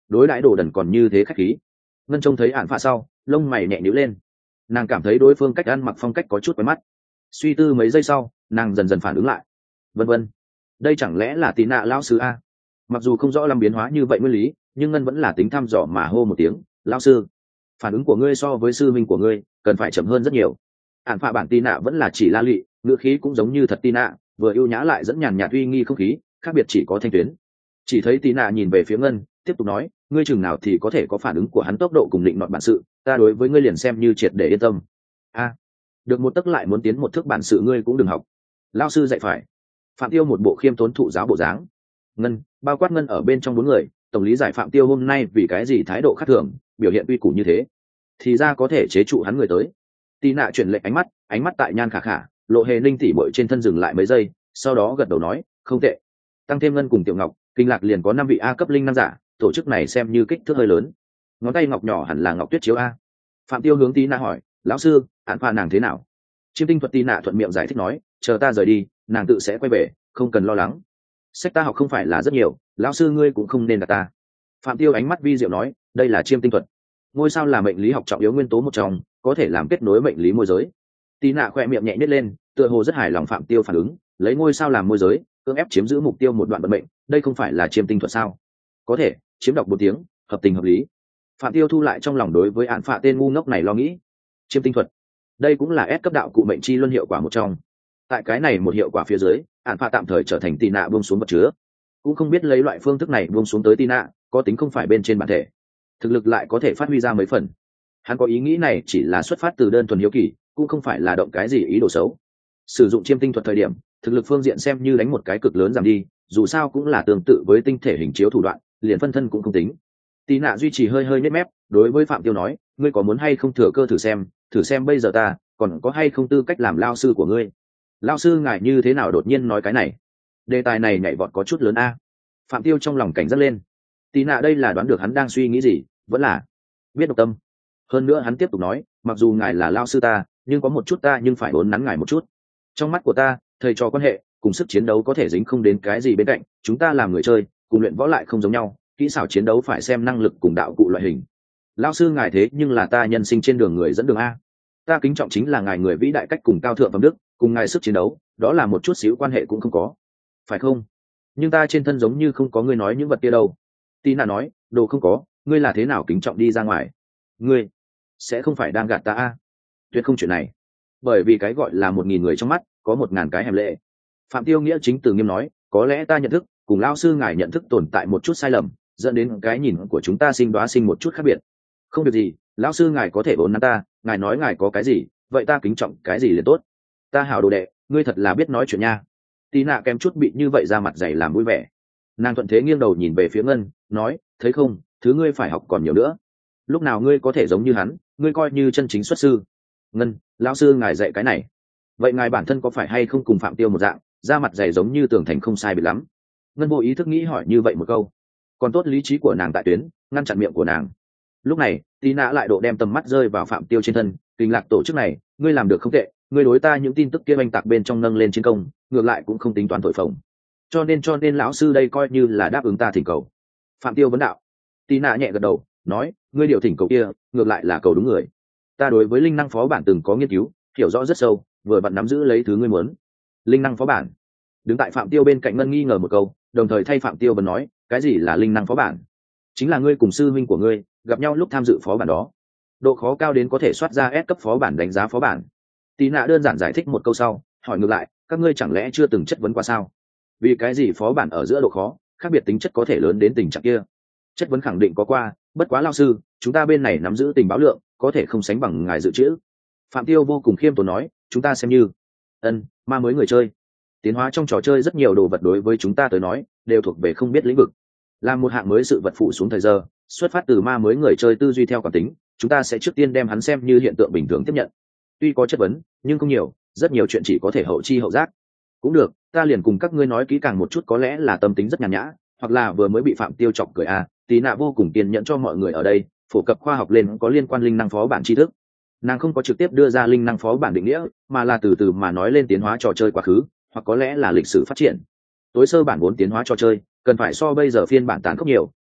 đối đãi đồ đần còn như thế khách khí. Ngân trông thấy ản phạ sau, lông mày nhẹ nhíu lên. Nàng cảm thấy đối phương cách ăn mặc phong cách có chút quen mắt. Suy tư mấy giây sau, nàng dần dần phản ứng lại. Vân vân, đây chẳng lẽ là Tí Nạ lão sư a? Mặc dù không rõ làm biến hóa như vậy nguyên lý, nhưng Ngân vẫn là tính thăm dò mà hô một tiếng, lão sư. Phản ứng của ngươi so với sư minh của ngươi cần phải chậm hơn rất nhiều. Ản phạ bản Tí Nạ vẫn là chỉ la lị, ngữ khí cũng giống như thật Tí Nạ, vừa ưu nhã lại dẫn nhàn nhạt uy nghi không khí, khác biệt chỉ có thanh tuyến. Chỉ thấy Tí Nạ nhìn về phía Ngân, tiếp tục nói, ngươi chừng nào thì có thể có phản ứng của hắn tốc độ cùng định nọt bản sự, ta đối với ngươi liền xem như triệt để yên tâm. A, được một tấc lại muốn tiến một thước bản sự ngươi cũng đừng học. Lão sư dạy phải. Phạm Tiêu một bộ khiêm tốn thụ giáo bộ dáng. Ngân, bao quát Ngân ở bên trong bốn người, tổng lý giải Phạm Tiêu hôm nay vì cái gì thái độ khác thường, biểu hiện uy củ như thế, thì ra có thể chế trụ hắn người tới. Tí Nạ chuyển lệnh ánh mắt, ánh mắt tại Nhan Khả Khả, Lộ Hề Ninh tỉ muội trên thân dừng lại mấy giây, sau đó gật đầu nói, không tệ. Tăng thêm Ngân cùng Tiểu Ngọc, Kinh Lạc liền có năm vị A cấp linh năng giả, tổ chức này xem như kích thước hơi lớn. Ngón tay ngọc nhỏ hẳn là ngọc tuyết chiếu a. Phạm Tiêu hướng Tí Nạ hỏi, lão sư, ản phạ nàng thế nào? Chiêm tinh thuật Tí Nạ thuận miệng giải thích nói, chờ ta rời đi, nàng tự sẽ quay về, không cần lo lắng. Sách ta học không phải là rất nhiều, lão sư ngươi cũng không nên đặt ta. Phạm Tiêu ánh mắt vi diệu nói, đây là chiêm tinh thuật. Ngôi sao là mệnh lý học trọng yếu nguyên tố một trong, có thể làm kết nối mệnh lý môi giới. Tí Nạ khoe miệng nhẹ nhếch lên, tựa hồ rất hài lòng Phạm Tiêu phản ứng, lấy ngôi sao làm môi giới, cưỡng ép chiếm giữ mục tiêu một đoạn vận mệnh, đây không phải là chiêm tinh thuật sao? Có thể chiếm đọc một tiếng, hợp tình hợp lý. Phạm Tiêu thu lại trong lòng đối với ản phạ tên ngu ngốc này lo nghĩ. Chiêm tinh thuật, đây cũng là S cấp đạo cụ mệnh chi luân hiệu quả một trong. Tại cái này một hiệu quả phía dưới, ản phạ tạm thời trở thành Tí Nạ buông xuống vật chứa, cũng không biết lấy loại phương thức này buông xuống tới Tí Nạ có tính không phải bên trên bản thể, thực lực lại có thể phát huy ra mấy phần. Hắn có ý nghĩ này chỉ là xuất phát từ đơn thuần hiếu kỳ, cũng không phải là động cái gì ý đồ xấu. Sử dụng chiêm tinh thuật thời điểm, thực lực phương diện xem như đánh một cái cực lớn giảm đi, dù sao cũng là tương tự với tinh thể hình chiếu thủ đoạn, liền phân thân cũng không tính. Tí Nạ duy trì hơi hơi nhếch mép, đối với Phạm Tiêu nói, ngươi có muốn hay không thừa cơ thử xem, thử xem bây giờ ta còn có hay không tư cách làm lao sư của ngươi. Lao sư ngài như thế nào đột nhiên nói cái này? Đề tài này nhảy vọt có chút lớn a. Phạm Tiêu trong lòng cảnh giác lên. Tí Nạ đây là đoán được hắn đang suy nghĩ gì, vẫn là biết độc tâm. Hơn nữa hắn tiếp tục nói, mặc dù ngài là lao sư ta, nhưng có một chút ta nhưng phải uốn nắn ngài một chút. Trong mắt của ta, thầy trò quan hệ cùng sức chiến đấu có thể dính không đến cái gì bên cạnh, chúng ta làm người chơi cùng luyện võ lại không giống nhau, kỹ xảo chiến đấu phải xem năng lực cùng đạo cụ loại hình. Lão sư ngài thế nhưng là ta nhân sinh trên đường người dẫn đường a, ta kính trọng chính là ngài người vĩ đại cách cùng cao thượng phẩm đức, cùng ngài sức chiến đấu đó là một chút xíu quan hệ cũng không có, phải không? Nhưng ta trên thân giống như không có ngươi nói những vật kia đâu. Tí Nạ nói, đồ không có, ngươi là thế nào kính trọng đi ra ngoài? Ngươi sẽ không phải đang gạt ta a? Tuyệt không chuyện này, bởi vì cái gọi là một nghìn người trong mắt có một ngàn cái hèm lệ. Phạm Tiêu nghĩa chính từ nghiêm nói, có lẽ ta nhận thức cùng lão sư ngài nhận thức tồn tại một chút sai lầm, dẫn đến cái nhìn của chúng ta sinh đoá sinh một chút khác biệt. Không việc gì, lão sư ngài có thể vốn nắn ta, ngài nói ngài có cái gì, vậy ta kính trọng cái gì liền tốt. Ta hảo đồ đệ, ngươi thật là biết nói chuyện nha. Tí Nạ kém chút bị như vậy ra mặt dày làm vui vẻ. Nàng thuận thế nghiêng đầu nhìn về phía Ngân, nói, thấy không, thứ ngươi phải học còn nhiều nữa. Lúc nào ngươi có thể giống như hắn, ngươi coi như chân chính xuất sư. Ngân, lão sư ngài dạy cái này, vậy ngài bản thân có phải hay không cùng Phạm Tiêu một dạng, da mặt dày giống như tường thành không sai biệt lắm? Ngân vô ý thức nghĩ hỏi như vậy một câu, còn tốt lý trí của nàng tại tuyến, ngăn chặn miệng của nàng. Lúc này Tí Nạ lại độ đem tầm mắt rơi vào Phạm Tiêu trên thân, Kinh Lạc tổ chức này, ngươi làm được không tệ, ngươi đối ta những tin tức kia oanh tạc bên trong nâng lên chiến công, ngược lại cũng không tính toán thổi phồng, cho nên cho nên lão sư đây coi như là đáp ứng ta thỉnh cầu. Phạm Tiêu vấn đạo. Tí Nạ nhẹ gật đầu, nói, ngươi điều thỉnh cầu kia ngược lại là cầu đúng người. Ta đối với linh năng phó bản từng có nghiên cứu, hiểu rõ rất sâu, vừa vặn nắm giữ lấy thứ ngươi muốn. Linh năng phó bản? Đứng tại Phạm Tiêu bên cạnh Ngân nghi ngờ một câu, đồng thời thay Phạm Tiêu vấn nói, cái gì là linh năng phó bản? Chính là ngươi cùng sư huynh của ngươi gặp nhau lúc tham dự phó bản đó, độ khó cao đến có thể soát ra S cấp phó bản đánh giá phó bản. Tí Nạ đơn giản giải thích một câu sau, hỏi ngược lại, các ngươi chẳng lẽ chưa từng chất vấn qua sao? Vì cái gì phó bản ở giữa độ khó khác biệt tính chất có thể lớn đến tình trạng kia? Chất vấn khẳng định có qua, bất quá lão sư, chúng ta bên này nắm giữ tình báo lượng, có thể không sánh bằng ngài dự trữ. Phạm Tiêu vô cùng khiêm tốn nói, chúng ta xem như ân ma mới người chơi, tiến hóa trong trò chơi rất nhiều đồ vật đối với chúng ta tới nói đều thuộc về không biết lĩnh vực, là một hạng mới sự vật phụ xuống thời giờ, xuất phát từ ma mới người chơi tư duy theo cảm tính, chúng ta sẽ trước tiên đem hắn xem như hiện tượng bình thường tiếp nhận. Tuy có chất vấn nhưng không nhiều, rất nhiều chuyện chỉ có thể hậu chi hậu giác. Cũng được, ta liền cùng các ngươi nói kỹ càng một chút, có lẽ là tâm tính rất nhàn nhã, hoặc là vừa mới bị Phạm Tiêu chọc cười à. Tí Nạ vô cùng kiên nhẫn cho mọi người ở đây phổ cập khoa học lên có liên quan linh năng phó bản tri thức. Nàng không có trực tiếp đưa ra linh năng phó bản định nghĩa, mà là từ từ mà nói lên tiến hóa trò chơi quá khứ, hoặc có lẽ là lịch sử phát triển. Tối sơ bản vốn tiến hóa trò chơi cần phải so bây giờ phiên bản tán khốc nhiều,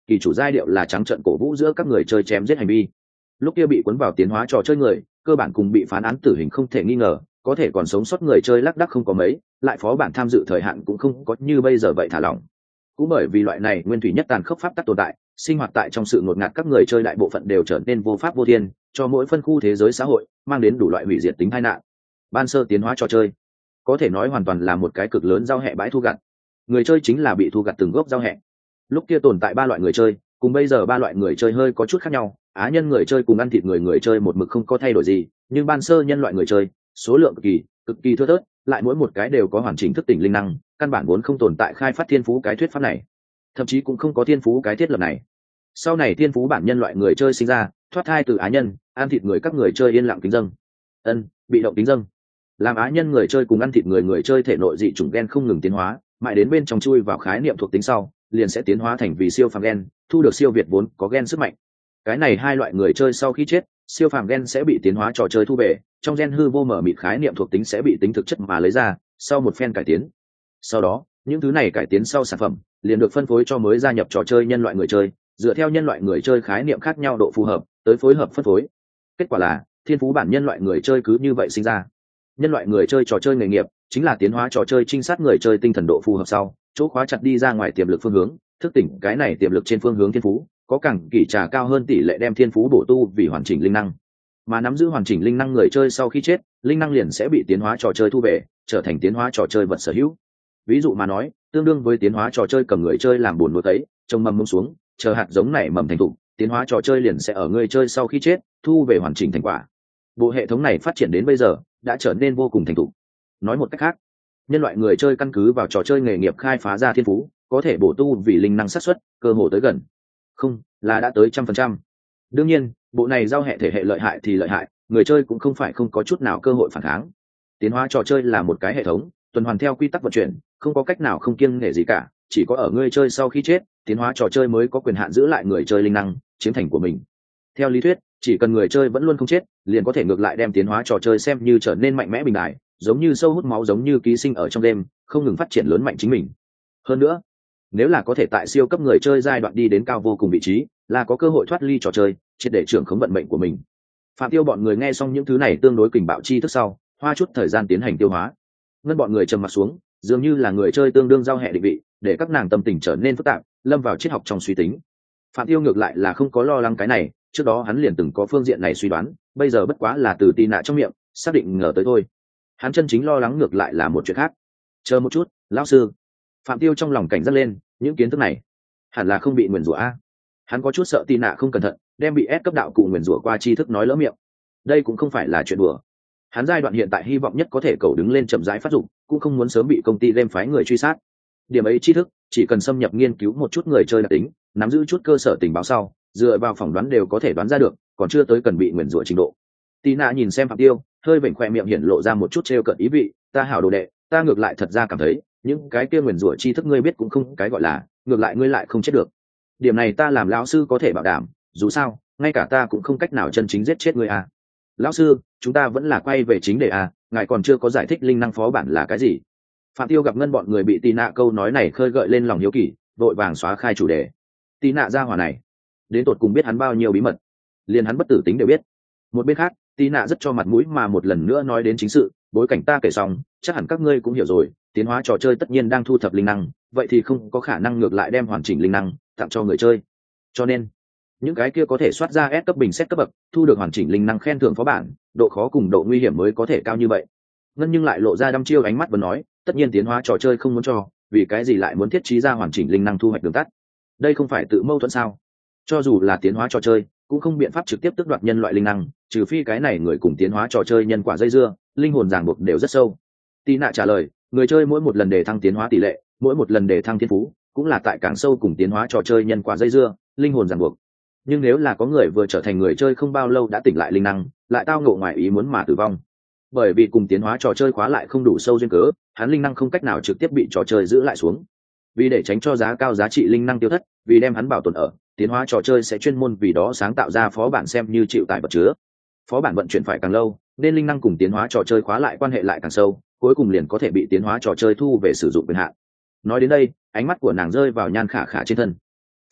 kỳ chủ giai điệu là trắng trận cổ vũ giữa các người chơi chém giết hành vi. Lúc kia bị cuốn vào tiến hóa trò chơi người cơ bản cùng bị phán án tử hình không thể nghi ngờ, có thể còn sống sót người chơi lác đác không có mấy, lại phó bản tham dự thời hạn cũng không có như bây giờ vậy thả lỏng. Cũng bởi vì loại này nguyên thủy nhất tàn khốc pháp tắc tồn tại, sinh hoạt tại trong sự ngột ngạt các người chơi đại bộ phận đều trở nên vô pháp vô thiên, cho mỗi phân khu thế giới xã hội mang đến đủ loại hủy diệt tính tai nạn. Ban sơ tiến hóa trò chơi có thể nói hoàn toàn là một cái cực lớn giao hẹ bãi thu gặt, người chơi chính là bị thu gặt từng gốc giao hẹ. Lúc kia tồn tại ba loại người chơi, cùng bây giờ ba loại người chơi hơi có chút khác nhau. Á nhân người chơi cùng ăn thịt người người chơi một mực không có thay đổi gì, nhưng ban sơ nhân loại người chơi số lượng cực kỳ cực kỳ thưa thớt, lại mỗi một cái đều có hoàn chỉnh thức tỉnh linh năng, căn bản vốn không tồn tại khai phát thiên phú cái thuyết pháp này, thậm chí cũng không có thiên phú cái thiết lập này. Sau này thiên phú bản nhân loại người chơi sinh ra, thoát thai từ á nhân, ăn thịt người các người chơi yên lặng kính dâng, ân bị động kính dâng, làm á nhân người chơi cùng ăn thịt người người chơi thể nội dị chủng gen không ngừng tiến hóa, mãi đến bên trong chui vào khái niệm thuộc tính sau, liền sẽ tiến hóa thành vì siêu phàm gen, thu được siêu việt vốn có gen sức mạnh. Cái này hai loại người chơi sau khi chết, siêu phàm gen sẽ bị tiến hóa trò chơi thu về, trong gen hư vô mở mịt khái niệm thuộc tính sẽ bị tính thực chất mà lấy ra, sau một phen cải tiến. Sau đó, những thứ này cải tiến sau sản phẩm liền được phân phối cho mới gia nhập trò chơi nhân loại người chơi, dựa theo nhân loại người chơi khái niệm khác nhau độ phù hợp, tới phối hợp phân phối. Kết quả là, thiên phú bản nhân loại người chơi cứ như vậy sinh ra. Nhân loại người chơi trò chơi nghề nghiệp chính là tiến hóa trò chơi trinh sát người chơi tinh thần độ phù hợp sau, chỗ khóa chặt đi ra ngoài tiềm lực phương hướng, thức tỉnh cái này tiềm lực trên phương hướng thiên phú, có càng kỳ trà cao hơn tỷ lệ đem thiên phú bổ tu vì hoàn chỉnh linh năng. Mà nắm giữ hoàn chỉnh linh năng người chơi sau khi chết, linh năng liền sẽ bị tiến hóa trò chơi thu về, trở thành tiến hóa trò chơi vật sở hữu. Ví dụ mà nói, tương đương với tiến hóa trò chơi cầm người chơi làm buồn nuôi cấy, trồng mầm mông xuống, chờ hạt giống này mầm thành thục, tiến hóa trò chơi liền sẽ ở người chơi sau khi chết thu về hoàn chỉnh thành quả. Bộ hệ thống này phát triển đến bây giờ đã trở nên vô cùng thành thục. Nói một cách khác, nhân loại người chơi căn cứ vào trò chơi nghề nghiệp khai phá ra thiên phú, có thể bổ tu vì linh năng xác suất cơ hồ tới gần không là đã tới trăm phần trăm. Đương nhiên, bộ này giao hệ thể hệ lợi hại thì lợi hại, người chơi cũng không phải không có chút nào cơ hội phản kháng. Tiến hóa trò chơi là một cái hệ thống tuần hoàn theo quy tắc vận chuyển, không có cách nào không kiêng nể gì cả, chỉ có ở người chơi sau khi chết, tiến hóa trò chơi mới có quyền hạn giữ lại người chơi linh năng chiếm thành của mình. Theo lý thuyết, chỉ cần người chơi vẫn luôn không chết, liền có thể ngược lại đem tiến hóa trò chơi xem như trở nên mạnh mẽ bình đại, giống như sâu hút máu, giống như ký sinh ở trong đêm, không ngừng phát triển lớn mạnh chính mình. Hơn nữa, nếu là có thể tại siêu cấp người chơi giai đoạn đi đến cao vô cùng vị trí, là có cơ hội thoát ly trò chơi, triệt để trưởng khống vận mệnh của mình. Phạm Tiêu bọn người nghe xong những thứ này tương đối kình bạo chi thức sau, hoa chút thời gian tiến hành tiêu hóa. Ngân bọn người trầm mặt xuống, dường như là người chơi tương đương giao hệ định vị, để các nàng tâm tình trở nên phức tạp, lâm vào triết học trong suy tính. Phạm Tiêu ngược lại là không có lo lắng cái này, trước đó hắn liền từng có phương diện này suy đoán, bây giờ bất quá là từ tì nạ trong miệng xác định ngờ tới thôi. Hắn chân chính lo lắng ngược lại là một chuyện khác. Chờ một chút, lão sư. Phạm Tiêu trong lòng cảnh giác lên, những kiến thức này hẳn là không bị nguyền rủa a. Hắn có chút sợ tì nạ không cẩn thận đem bị ép cấp đạo cụ nguyền rủa qua tri thức nói lỡ miệng. Đây cũng không phải là chuyện đùa. Hắn giai đoạn hiện tại hy vọng nhất có thể cầu đứng lên chậm rãi phát dụng, cũng không muốn sớm bị công ty game phái người truy sát. Điểm ấy tri thức chỉ cần xâm nhập nghiên cứu một chút người chơi đặc tính, nắm giữ chút cơ sở tình báo sau, dựa vào phỏng đoán đều có thể đoán ra được, còn chưa tới cần bị nguyền rủa trình độ. Tì nạ nhìn xem Phạm Tiêu, hơi vểnh khoe miệng hiển lộ ra một chút trêu cợt ý vị, ta hảo đồ đệ, ta ngược lại thật ra cảm thấy những cái kia nguyền rủa tri thức ngươi biết cũng không cái gọi là, ngược lại ngươi lại không chết được. Điểm này ta làm lão sư có thể bảo đảm, dù sao ngay cả ta cũng không cách nào chân chính giết chết ngươi à. Lão sư, chúng ta vẫn là quay về chính đề à, ngài còn chưa có giải thích linh năng phó bản là cái gì. Phạm Tiêu gặp ngân bọn người bị tì nạ câu nói này khơi gợi lên lòng hiếu kỳ, vội vàng xóa khai chủ đề. Tì nạ ra hỏa này đến tột cùng biết hắn bao nhiêu bí mật, liền hắn bất tử tính đều biết. Một bên khác, tì nạ rất cho mặt mũi mà một lần nữa nói đến chính sự, bối cảnh ta kể xong chắc hẳn các ngươi cũng hiểu rồi, tiến hóa trò chơi tất nhiên đang thu thập linh năng, vậy thì không có khả năng ngược lại đem hoàn chỉnh linh năng tặng cho người chơi, cho nên những cái kia có thể soát ra S cấp bình xét cấp bậc, thu được hoàn chỉnh linh năng khen thưởng phó bản, độ khó cùng độ nguy hiểm mới có thể cao như vậy. Ngân nhưng lại lộ ra đăm chiêu ánh mắt và nói, tất nhiên tiến hóa trò chơi không muốn cho, vì cái gì lại muốn thiết trí ra hoàn chỉnh linh năng thu hoạch đường tắt? Đây không phải tự mâu thuẫn sao? Cho dù là tiến hóa trò chơi, cũng không biện pháp trực tiếp tước đoạt nhân loại linh năng, trừ phi cái này người cùng tiến hóa trò chơi nhân quả dây dưa, linh hồn ràng buộc đều rất sâu. Tì nạ trả lời, người chơi mỗi một lần đề thăng tiến hóa tỷ lệ, mỗi một lần đề thăng thiên phú, cũng là tại càng sâu cùng tiến hóa trò chơi nhân quả dây dưa, linh hồn ràng buộc. Nhưng nếu là có người vừa trở thành người chơi không bao lâu đã tỉnh lại linh năng, lại tao ngộ ngoài ý muốn mà tử vong, bởi vì cùng tiến hóa trò chơi khóa lại không đủ sâu duyên cớ, hắn linh năng không cách nào trực tiếp bị trò chơi giữ lại xuống. Vì để tránh cho giá cao giá trị linh năng tiêu thất, vì đem hắn bảo tồn ở, tiến hóa trò chơi sẽ chuyên môn vì đó sáng tạo ra phó bản xem như chịu tải vật chứa. Phó bản vận chuyển phải càng lâu, nên linh năng cùng tiến hóa trò chơi khóa lại quan hệ lại càng sâu, cuối cùng liền có thể bị tiến hóa trò chơi thu về sử dụng quyền hạn. Nói đến đây, ánh mắt của nàng rơi vào Nhan Khả Khả trên thân.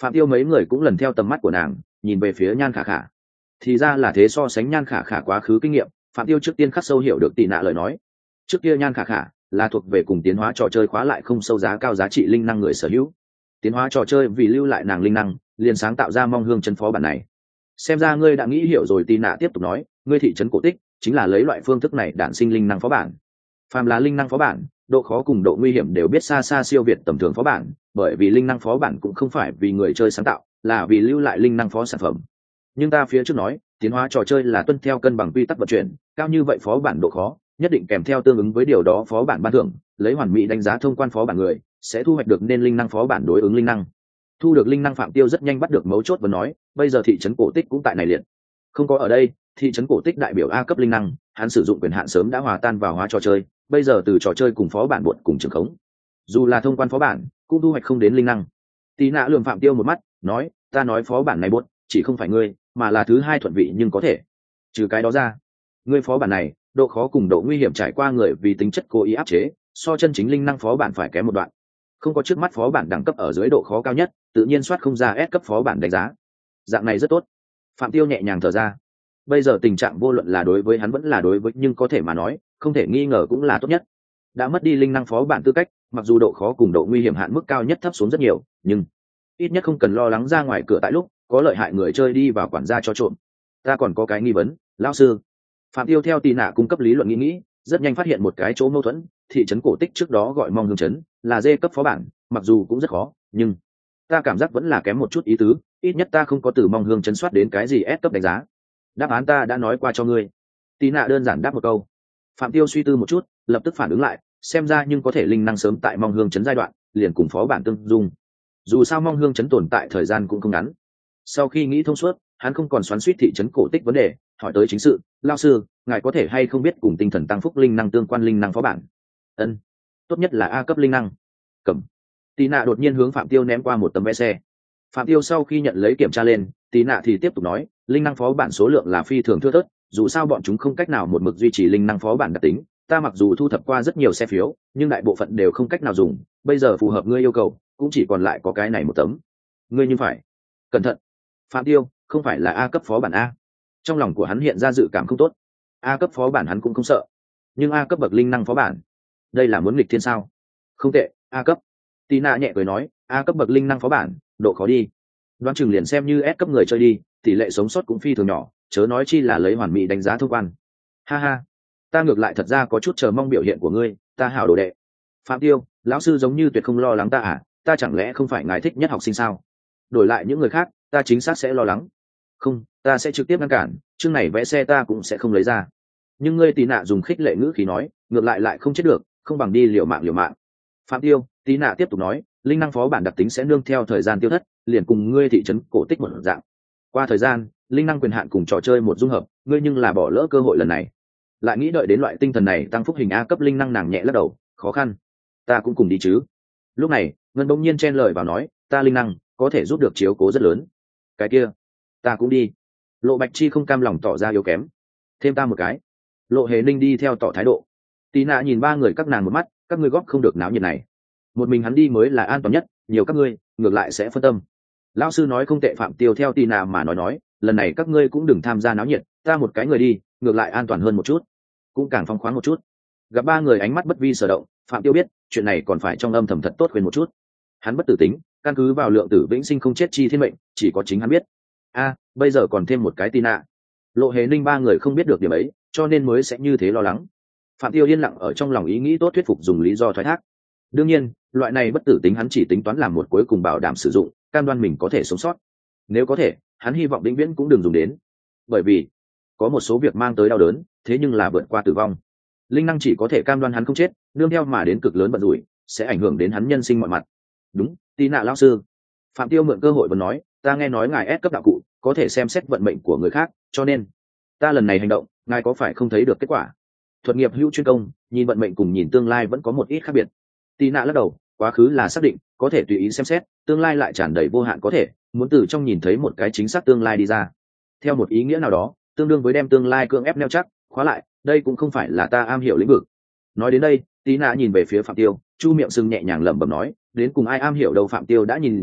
Phạm Tiêu mấy người cũng lần theo tầm mắt của nàng nhìn về phía Nhan Khả Khả. Thì ra là thế, so sánh Nhan Khả Khả quá khứ kinh nghiệm, Phạm Tiêu trước tiên khắc sâu hiểu được Tị Nạ lời nói. Trước kia Nhan Khả Khả là thuộc về cùng tiến hóa trò chơi khóa lại không sâu giá cao giá trị linh năng người sở hữu. Tiến hóa trò chơi vì lưu lại nàng linh năng, liền sáng tạo ra mong hương chân phó bản này. Xem ra ngươi đã nghĩ hiểu rồi. Tị Nạ tiếp tục nói, ngươi thị trấn cổ tích chính là lấy loại phương thức này đản sinh linh năng phó bản. Phàm là linh năng phó bản, độ khó cùng độ nguy hiểm đều biết xa xa siêu việt tầm thường phó bản, bởi vì linh năng phó bản cũng không phải vì người chơi sáng tạo, là vì lưu lại linh năng phó sản phẩm. Nhưng ta phía trước nói, tiến hóa trò chơi là tuân theo cân bằng quy tắc vận chuyển, cao như vậy phó bản độ khó nhất định kèm theo tương ứng với điều đó phó bản ban thưởng, lấy hoàn mỹ đánh giá thông quan phó bản người sẽ thu hoạch được nên linh năng phó bản đối ứng linh năng. Thu được linh năng Phạm Tiêu rất nhanh bắt được mấu chốt và nói, bây giờ thị trấn cổ tích cũng tại này liền. Không có ở đây, thị trấn cổ tích đại biểu A cấp linh năng, hắn sử dụng quyền hạn sớm đã hòa tan vào hóa trò chơi, bây giờ từ trò chơi cùng phó bản buộc cùng trường khống, dù là thông quan phó bản cũng thu hoạch không đến linh năng. Tị Nạ lườm Phạm Tiêu một mắt, nói, ta nói phó bản này buộc chỉ không phải ngươi, mà là thứ hai thuận vị nhưng có thể. Trừ cái đó ra, ngươi phó bản này độ khó cùng độ nguy hiểm trải qua người vì tính chất cố ý áp chế, so chân chính linh năng phó bản phải kém một đoạn. Không có trước mắt phó bản đẳng cấp ở dưới độ khó cao nhất, tự nhiên soát không ra S cấp phó bản đánh giá. Dạng này rất tốt. Phạm Tiêu nhẹ nhàng thở ra. Bây giờ tình trạng vô luận là đối với hắn vẫn là đối với, nhưng có thể mà nói, không thể nghi ngờ cũng là tốt nhất. Đã mất đi linh năng phó bản tư cách, mặc dù độ khó cùng độ nguy hiểm hạn mức cao nhất thấp xuống rất nhiều, nhưng ít nhất không cần lo lắng ra ngoài cửa tại lúc có lợi hại người chơi đi vào quản gia cho trộm. Ta còn có cái nghi vấn, lão sư. Phạm Tiêu theo Tị Nạ cung cấp lý luận nghĩ nghĩ, rất nhanh phát hiện một cái chỗ mâu thuẫn. Thị trấn cổ tích trước đó gọi mong hương trấn là D cấp phó bản, mặc dù cũng rất khó, nhưng ta cảm giác vẫn là kém một chút ý tứ, ít nhất ta không có từ mong hương trấn soát đến cái gì S cấp đánh giá. Đáp án ta đã nói qua cho ngươi. Tị Nạ đơn giản đáp một câu. Phạm Tiêu suy tư một chút, lập tức phản ứng lại, xem ra nhưng có thể linh năng sớm tại mong hương trấn giai đoạn liền cùng phó bản tương dung, dù sao mong hương trấn tồn tại thời gian cũng không ngắn. Sau khi nghĩ thông suốt, hắn không còn xoắn suýt thị trấn cổ tích vấn đề, hỏi tới chính sự. Lao sư, ngài có thể hay không biết cùng tinh thần tăng phúc linh năng tương quan linh năng phó bản? Ân, tốt nhất là A cấp linh năng. Cầm. Tị Nạ đột nhiên hướng Phạm Tiêu ném qua một tấm vé xe. Phạm Tiêu sau khi nhận lấy kiểm tra lên, Tị Nạ thì tiếp tục nói, linh năng phó bản số lượng là phi thường thưa thớt, dù sao bọn chúng không cách nào một mực duy trì linh năng phó bản đặc tính. Ta mặc dù thu thập qua rất nhiều xe phiếu, nhưng đại bộ phận đều không cách nào dùng, bây giờ phù hợp ngươi yêu cầu cũng chỉ còn lại có cái này một tấm. Ngươi nhưng phải cẩn thận. Phạm Tiêu, không phải là A cấp phó bản A. Trong lòng của hắn hiện ra dự cảm không tốt. A cấp phó bản hắn cũng không sợ, nhưng A cấp bậc linh năng phó bản, đây là muốn nghịch thiên sao? Không tệ, A cấp. Tị Nạ nhẹ cười nói, A cấp bậc linh năng phó bản, độ khó đi đoán chừng liền xem như S cấp người chơi đi, tỷ lệ sống sót cũng phi thường nhỏ, chớ nói chi là lấy hoàn mỹ đánh giá thông quan. Ha ha, ta ngược lại thật ra có chút chờ mong biểu hiện của ngươi, ta hảo đồ đệ. Phạm Tiêu, lão sư giống như tuyệt không lo lắng ta à? Ta chẳng lẽ không phải ngài thích nhất học sinh sao? Đổi lại những người khác, ta chính xác sẽ lo lắng. Không, ta sẽ trực tiếp ngăn cản, chương này vẽ xe ta cũng sẽ không lấy ra. Nhưng ngươi Tị Nạ dùng khích lệ ngữ khí nói, ngược lại lại không chết được, không bằng đi liều mạng liều mạng. Phạm Tiêu, Tị Nạ tiếp tục nói, linh năng phó bản đặc tính sẽ nương theo thời gian tiêu thất, liền cùng ngươi thị trấn cổ tích một dạng. Qua thời gian, linh năng quyền hạn cùng trò chơi một dung hợp, ngươi nhưng là bỏ lỡ cơ hội lần này. Lại nghĩ đợi đến loại tinh thần này tăng phúc hình A cấp linh năng, nàng nhẹ lắc đầu, khó khăn. Ta cũng cùng đi chứ. Lúc này, Ngân bỗng nhiên chen lời vào nói, ta linh năng có thể giúp được chiếu cố rất lớn. Cái kia, ta cũng đi. Lộ Bạch Chi không cam lòng tỏ ra yếu kém. Thêm ta một cái. Lộ Hề Ninh đi theo tỏ thái độ. Tị Nạ nhìn ba người các nàng một mắt, các ngươi góp không được náo nhiệt này. Một mình hắn đi mới là an toàn nhất, nhiều các ngươi ngược lại sẽ phân tâm. Lão sư nói không tệ. Phạm Tiêu theo Tị Nạ mà nói nói, lần này các ngươi cũng đừng tham gia náo nhiệt, ta một cái người đi, ngược lại an toàn hơn một chút, cũng càng phong khoáng một chút. Gặp ba người ánh mắt bất vi sở động, Phạm Tiêu biết chuyện này còn phải trong âm thầm thật tốt khuyên một chút. Hắn bất tử tính, căn cứ vào lượng tử vĩnh sinh không chết chi thiên mệnh, chỉ có chính hắn biết. A, bây giờ còn thêm một cái Tị Nạ. Lộ Hề Ninh ba người không biết được điểm ấy, cho nên mới sẽ như thế lo lắng. Phạm Tiêu yên lặng ở trong lòng ý nghĩ tốt thuyết phục dùng lý do thoái thác. Đương nhiên, loại này bất tử tính hắn chỉ tính toán làm một cuối cùng bảo đảm sử dụng, cam đoan mình có thể sống sót. Nếu có thể, hắn hy vọng vĩnh viễn cũng đừng dùng đến, bởi vì có một số việc mang tới đau đớn, thế nhưng là vượt qua tử vong. Linh năng chỉ có thể cam đoan hắn không chết, nương theo mà đến cực lớn bận rủi, sẽ ảnh hưởng đến hắn nhân sinh mọi mặt. Đúng, Tị Nạ lão sư. Phạm Tiêu mượn cơ hội vẫn nói, ta nghe nói ngài S cấp đạo cụ có thể xem xét vận mệnh của người khác, cho nên ta lần này hành động, ngài có phải không thấy được kết quả? Thuật nghiệp hữu chuyên công, nhìn vận mệnh cùng nhìn tương lai vẫn có một ít khác biệt. Tị Nạ lắc đầu, quá khứ là xác định, có thể tùy ý xem xét, tương lai lại tràn đầy vô hạn có thể, muốn từ trong nhìn thấy một cái chính xác tương lai đi ra. Theo một ý nghĩa nào đó, tương đương với đem tương lai cưỡng ép neo chắc, khóa lại, đây cũng không phải là ta am hiểu lĩnh vực. Nói đến đây, Tị Nạ nhìn về phía Phạm Tiêu, chu miệng sưng nhẹ nhàng lẩm bẩm nói, đến cùng ai am hiểu đâu. Phạm Tiêu đã nhìn ra,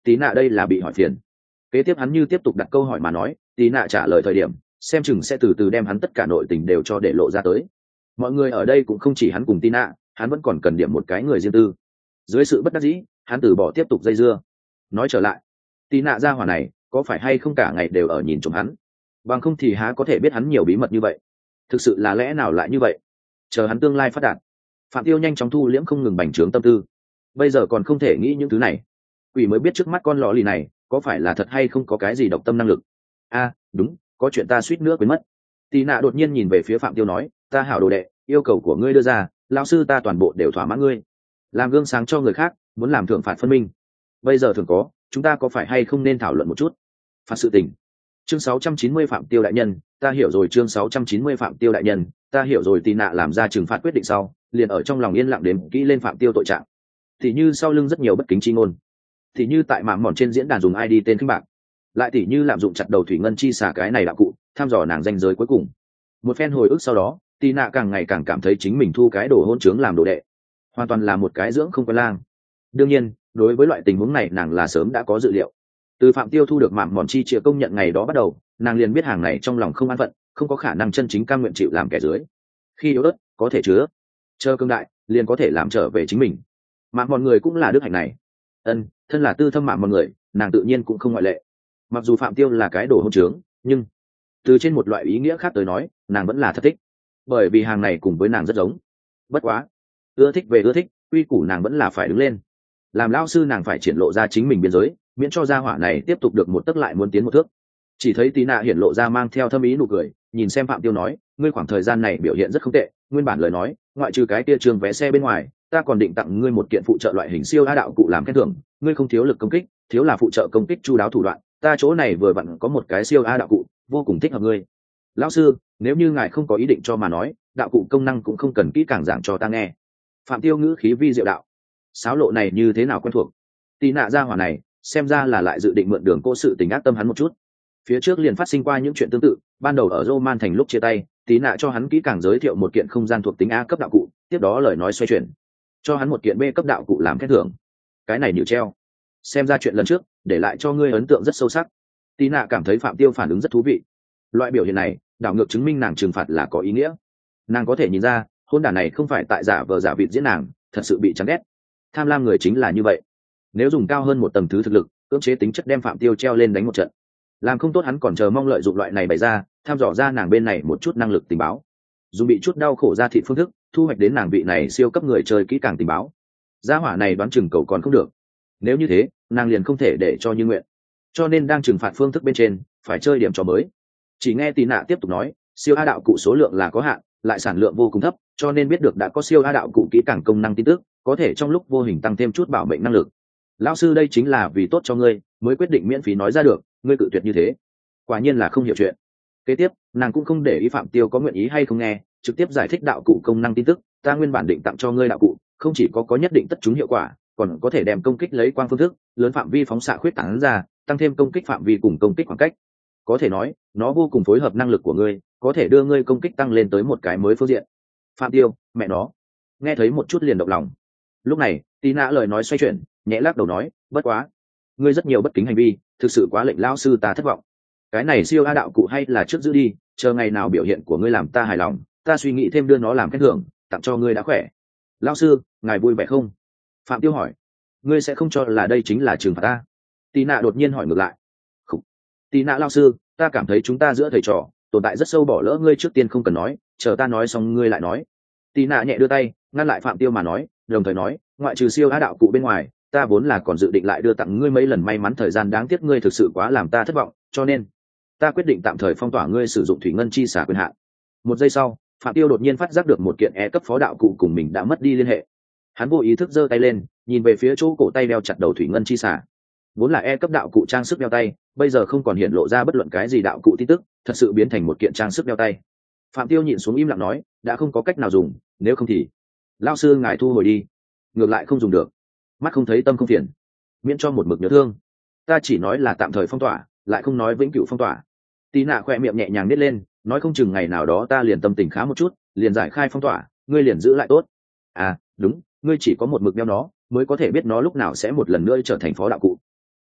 tí nạ đây là bị hỏi phiền. Kế tiếp hắn như tiếp tục đặt câu hỏi mà nói, tí nạ trả lời thời điểm xem chừng sẽ từ từ đem hắn tất cả nội tình đều cho để lộ ra tới. Mọi người ở đây cũng không chỉ hắn cùng tí nạ, hắn vẫn còn cần điểm một cái người riêng tư. Dưới sự bất đắc dĩ, hắn từ bỏ tiếp tục dây dưa. Nói trở lại, tí nạ gia hỏa này có phải hay không cả ngày đều ở nhìn trộm hắn, bằng không thì há có thể biết hắn nhiều bí mật như vậy. Thực sự là lẽ nào lại như vậy? Chờ hắn tương lai phát đạt. Phạm Tiêu nhanh chóng thu liễm không ngừng bành trướng tâm tư. Bây giờ còn không thể nghĩ những thứ này. Quỷ mới biết trước mắt con lọ lì này có phải là thật hay không có cái gì độc tâm năng lực. A, à, đúng, có chuyện ta suýt nữa quên mất. Tì nạ đột nhiên nhìn về phía Phạm Tiêu nói, ta hảo đồ đệ, yêu cầu của ngươi đưa ra, lão sư ta toàn bộ đều thỏa mãn ngươi. Làm gương sáng cho người khác, muốn làm thưởng phạt phân minh. Bây giờ thường có, chúng ta có phải hay không nên thảo luận một chút? Phạt sự tình. Chương sáu trăm chín mươi Phạm Tiêu đại nhân, ta hiểu rồi. Chương sáu trăm chín mươi Phạm Tiêu đại nhân, ta hiểu rồi. Tì nạ làm ra trừng phạt quyết định sau, liền ở trong lòng yên lặng đếm kỹ lên Phạm Tiêu tội trạng. Thì như sau lưng rất nhiều bất kính chi ngôn, thì như tại mạng mòn trên diễn đàn dùng i đê tên khinh bạc, lại tỉ như lạm dụng chặt đầu thủy ngân chi xả cái này đạo cụ, tham dò nàng danh giới cuối cùng. Một phen hồi ức sau đó, tì nạ càng ngày càng cảm thấy chính mình thu cái đồ hôn trướng làm đồ đệ, hoàn toàn là một cái dưỡng không quen lang. Đương nhiên, đối với loại tình huống này nàng là sớm đã có dự liệu. Từ Phạm Tiêu thu được mạng mòn chi chịa công nhận ngày đó bắt đầu, nàng liền biết hàng này trong lòng không an phận, không có khả năng chân chính cam nguyện chịu làm kẻ dưới. Khi yếu ớt có thể chứa, chờ cương đại liền có thể làm trở về chính mình. Mạng mọi người cũng là đức hạnh này. Ân, thân là tư thâm mạng mọi người, nàng tự nhiên cũng không ngoại lệ. Mặc dù Phạm Tiêu là cái đồ hôn trướng, nhưng từ trên một loại ý nghĩa khác tới nói, nàng vẫn là thật thích, bởi vì hàng này cùng với nàng rất giống. Bất quá, ưa thích về ưa thích, quy củ nàng vẫn là phải đứng lên. Làm lao sư nàng phải triển lộ ra chính mình biên giới, miễn cho gia hỏa này tiếp tục được một tấc lại muốn tiến một thước. Chỉ thấy tí nạ hiển lộ ra mang theo thâm ý nụ cười, nhìn xem Phạm Tiêu nói, ngươi khoảng thời gian này biểu hiện rất không tệ, nguyên bản lời nói, ngoại trừ cái kia trường vé xe bên ngoài, ta còn định tặng ngươi một kiện phụ trợ loại hình siêu a đạo cụ làm khen thưởng. Ngươi không thiếu lực công kích, thiếu là phụ trợ công kích chu đáo thủ đoạn, ta chỗ này vừa vặn có một cái siêu a đạo cụ, vô cùng thích hợp ngươi. Lão sư, nếu như ngài không có ý định cho mà nói, đạo cụ công năng cũng không cần kỹ càng giảng cho ta nghe. Phạm Tiêu ngữ khí vi diệu đạo, sáo lộ này như thế nào quen thuộc. Tí nạ gia hỏa này xem ra là lại dự định mượn đường cô sự tình ác tâm hắn một chút. Phía trước liền phát sinh qua những chuyện tương tự, ban đầu ở Roman thành lúc chia tay, Tí nạ cho hắn kỹ càng giới thiệu một kiện không gian thuộc tính A cấp đạo cụ, tiếp đó lời nói xoay chuyển, cho hắn một kiện B cấp đạo cụ làm khen thưởng. Cái này nhử treo. Xem ra chuyện lần trước để lại cho ngươi ấn tượng rất sâu sắc. Tí nạ cảm thấy Phạm Tiêu phản ứng rất thú vị. Loại biểu hiện này đảo ngược chứng minh nàng trừng phạt là có ý nghĩa. Nàng có thể nhìn ra hôn đản này không phải tại giả vờ giả vịt diễn nàng, thật sự bị chán ghét. Tham lam người chính là như vậy, nếu dùng cao hơn một tầng thứ thực lực, cưỡng chế tính chất đem Phạm Tiêu treo lên đánh một trận, làm không tốt hắn còn chờ mong lợi dụng loại này bày ra, tham dò ra nàng bên này một chút năng lực tình báo, dùng bị chút đau khổ ra thị phương thức thu hoạch đến nàng vị này siêu cấp người chơi kỹ càng tình báo. Gia hỏa này đoán chừng cầu còn không được, nếu như thế nàng liền không thể để cho như nguyện, cho nên đang trừng phạt phương thức bên trên phải chơi điểm trò mới. Chỉ nghe Tì nạ tiếp tục nói, siêu a đạo cụ số lượng là có hạn, lại sản lượng vô cùng thấp, cho nên biết được đã có siêu a đạo cụ kỹ càng công năng tin tức, có thể trong lúc vô hình tăng thêm chút bảo mệnh năng lực. Lão sư đây chính là vì tốt cho ngươi mới quyết định miễn phí nói ra được, ngươi cự tuyệt như thế, quả nhiên là không hiểu chuyện. Kế tiếp nàng cũng không để ý Phạm Tiêu có nguyện ý hay không nghe, trực tiếp giải thích đạo cụ công năng tin tức. Ta nguyên bản định tặng cho ngươi đạo cụ, không chỉ có có nhất định tất chúng hiệu quả, còn có thể đem công kích lấy quang phương thức lớn phạm vi phóng xạ khuyết tán ra, tăng thêm công kích phạm vi cùng công kích khoảng cách. Có thể nói nó vô cùng phối hợp năng lực của ngươi, có thể đưa ngươi công kích tăng lên tới một cái mới phương diện. Phạm Tiêu, mẹ nó, nghe thấy một chút liền động lòng. Lúc này Tí nạ lời nói xoay chuyển, nhẹ lắc đầu nói, bất quá ngươi rất nhiều bất kính hành vi, thực sự quá lệnh lao sư ta thất vọng. Cái này siêu a đạo cụ hay là trước giữ đi, chờ ngày nào biểu hiện của ngươi làm ta hài lòng, ta suy nghĩ thêm đưa nó làm khen thưởng, tặng cho ngươi đã khỏe. Lao sư, ngài vui vẻ không? Phạm Tiêu hỏi. Ngươi sẽ không cho là đây chính là trừng phạt ta? Tí nạ đột nhiên hỏi ngược lại. Không. Tí nạ lao sư, ta cảm thấy chúng ta giữa thầy trò tồn tại rất sâu, bỏ lỡ ngươi trước tiên không cần nói, chờ ta nói xong ngươi lại nói. Tí nạ nhẹ đưa tay ngăn lại Phạm Tiêu mà nói, đồng thời nói, ngoại trừ siêu a đạo cụ bên ngoài, ta vốn là còn dự định lại đưa tặng ngươi mấy lần may mắn thời gian, đáng tiếc ngươi thực sự quá làm ta thất vọng, cho nên ta quyết định tạm thời phong tỏa ngươi sử dụng thủy ngân chi xả quyền hạn. Một giây sau, Phạm Tiêu đột nhiên phát giác được một kiện e cấp phó đạo cụ cùng mình đã mất đi liên hệ. Hắn vô ý thức giơ tay lên, nhìn về phía chỗ cổ tay đeo chặt đầu thủy ngân chi xả. Vốn là e cấp đạo cụ trang sức đeo tay, bây giờ không còn hiện lộ ra bất luận cái gì đạo cụ tin tức, thật sự biến thành một kiện trang sức đeo tay. Phạm Tiêu nhịn xuống im lặng nói, đã không có cách nào dùng, nếu không thì lão sư ngài thu hồi đi, ngược lại không dùng được, mắt không thấy tâm không phiền, miễn cho một mực nhớ thương. Ta chỉ nói là tạm thời phong tỏa, lại không nói vĩnh cửu phong tỏa. Tí nạ khỏe miệng nhẹ nhàng nít lên, nói không chừng ngày nào đó ta liền tâm tình khá một chút, liền giải khai phong tỏa, ngươi liền giữ lại tốt. À đúng, ngươi chỉ có một mực đeo nó mới có thể biết nó lúc nào sẽ một lần nữa trở thành phó đạo cụ.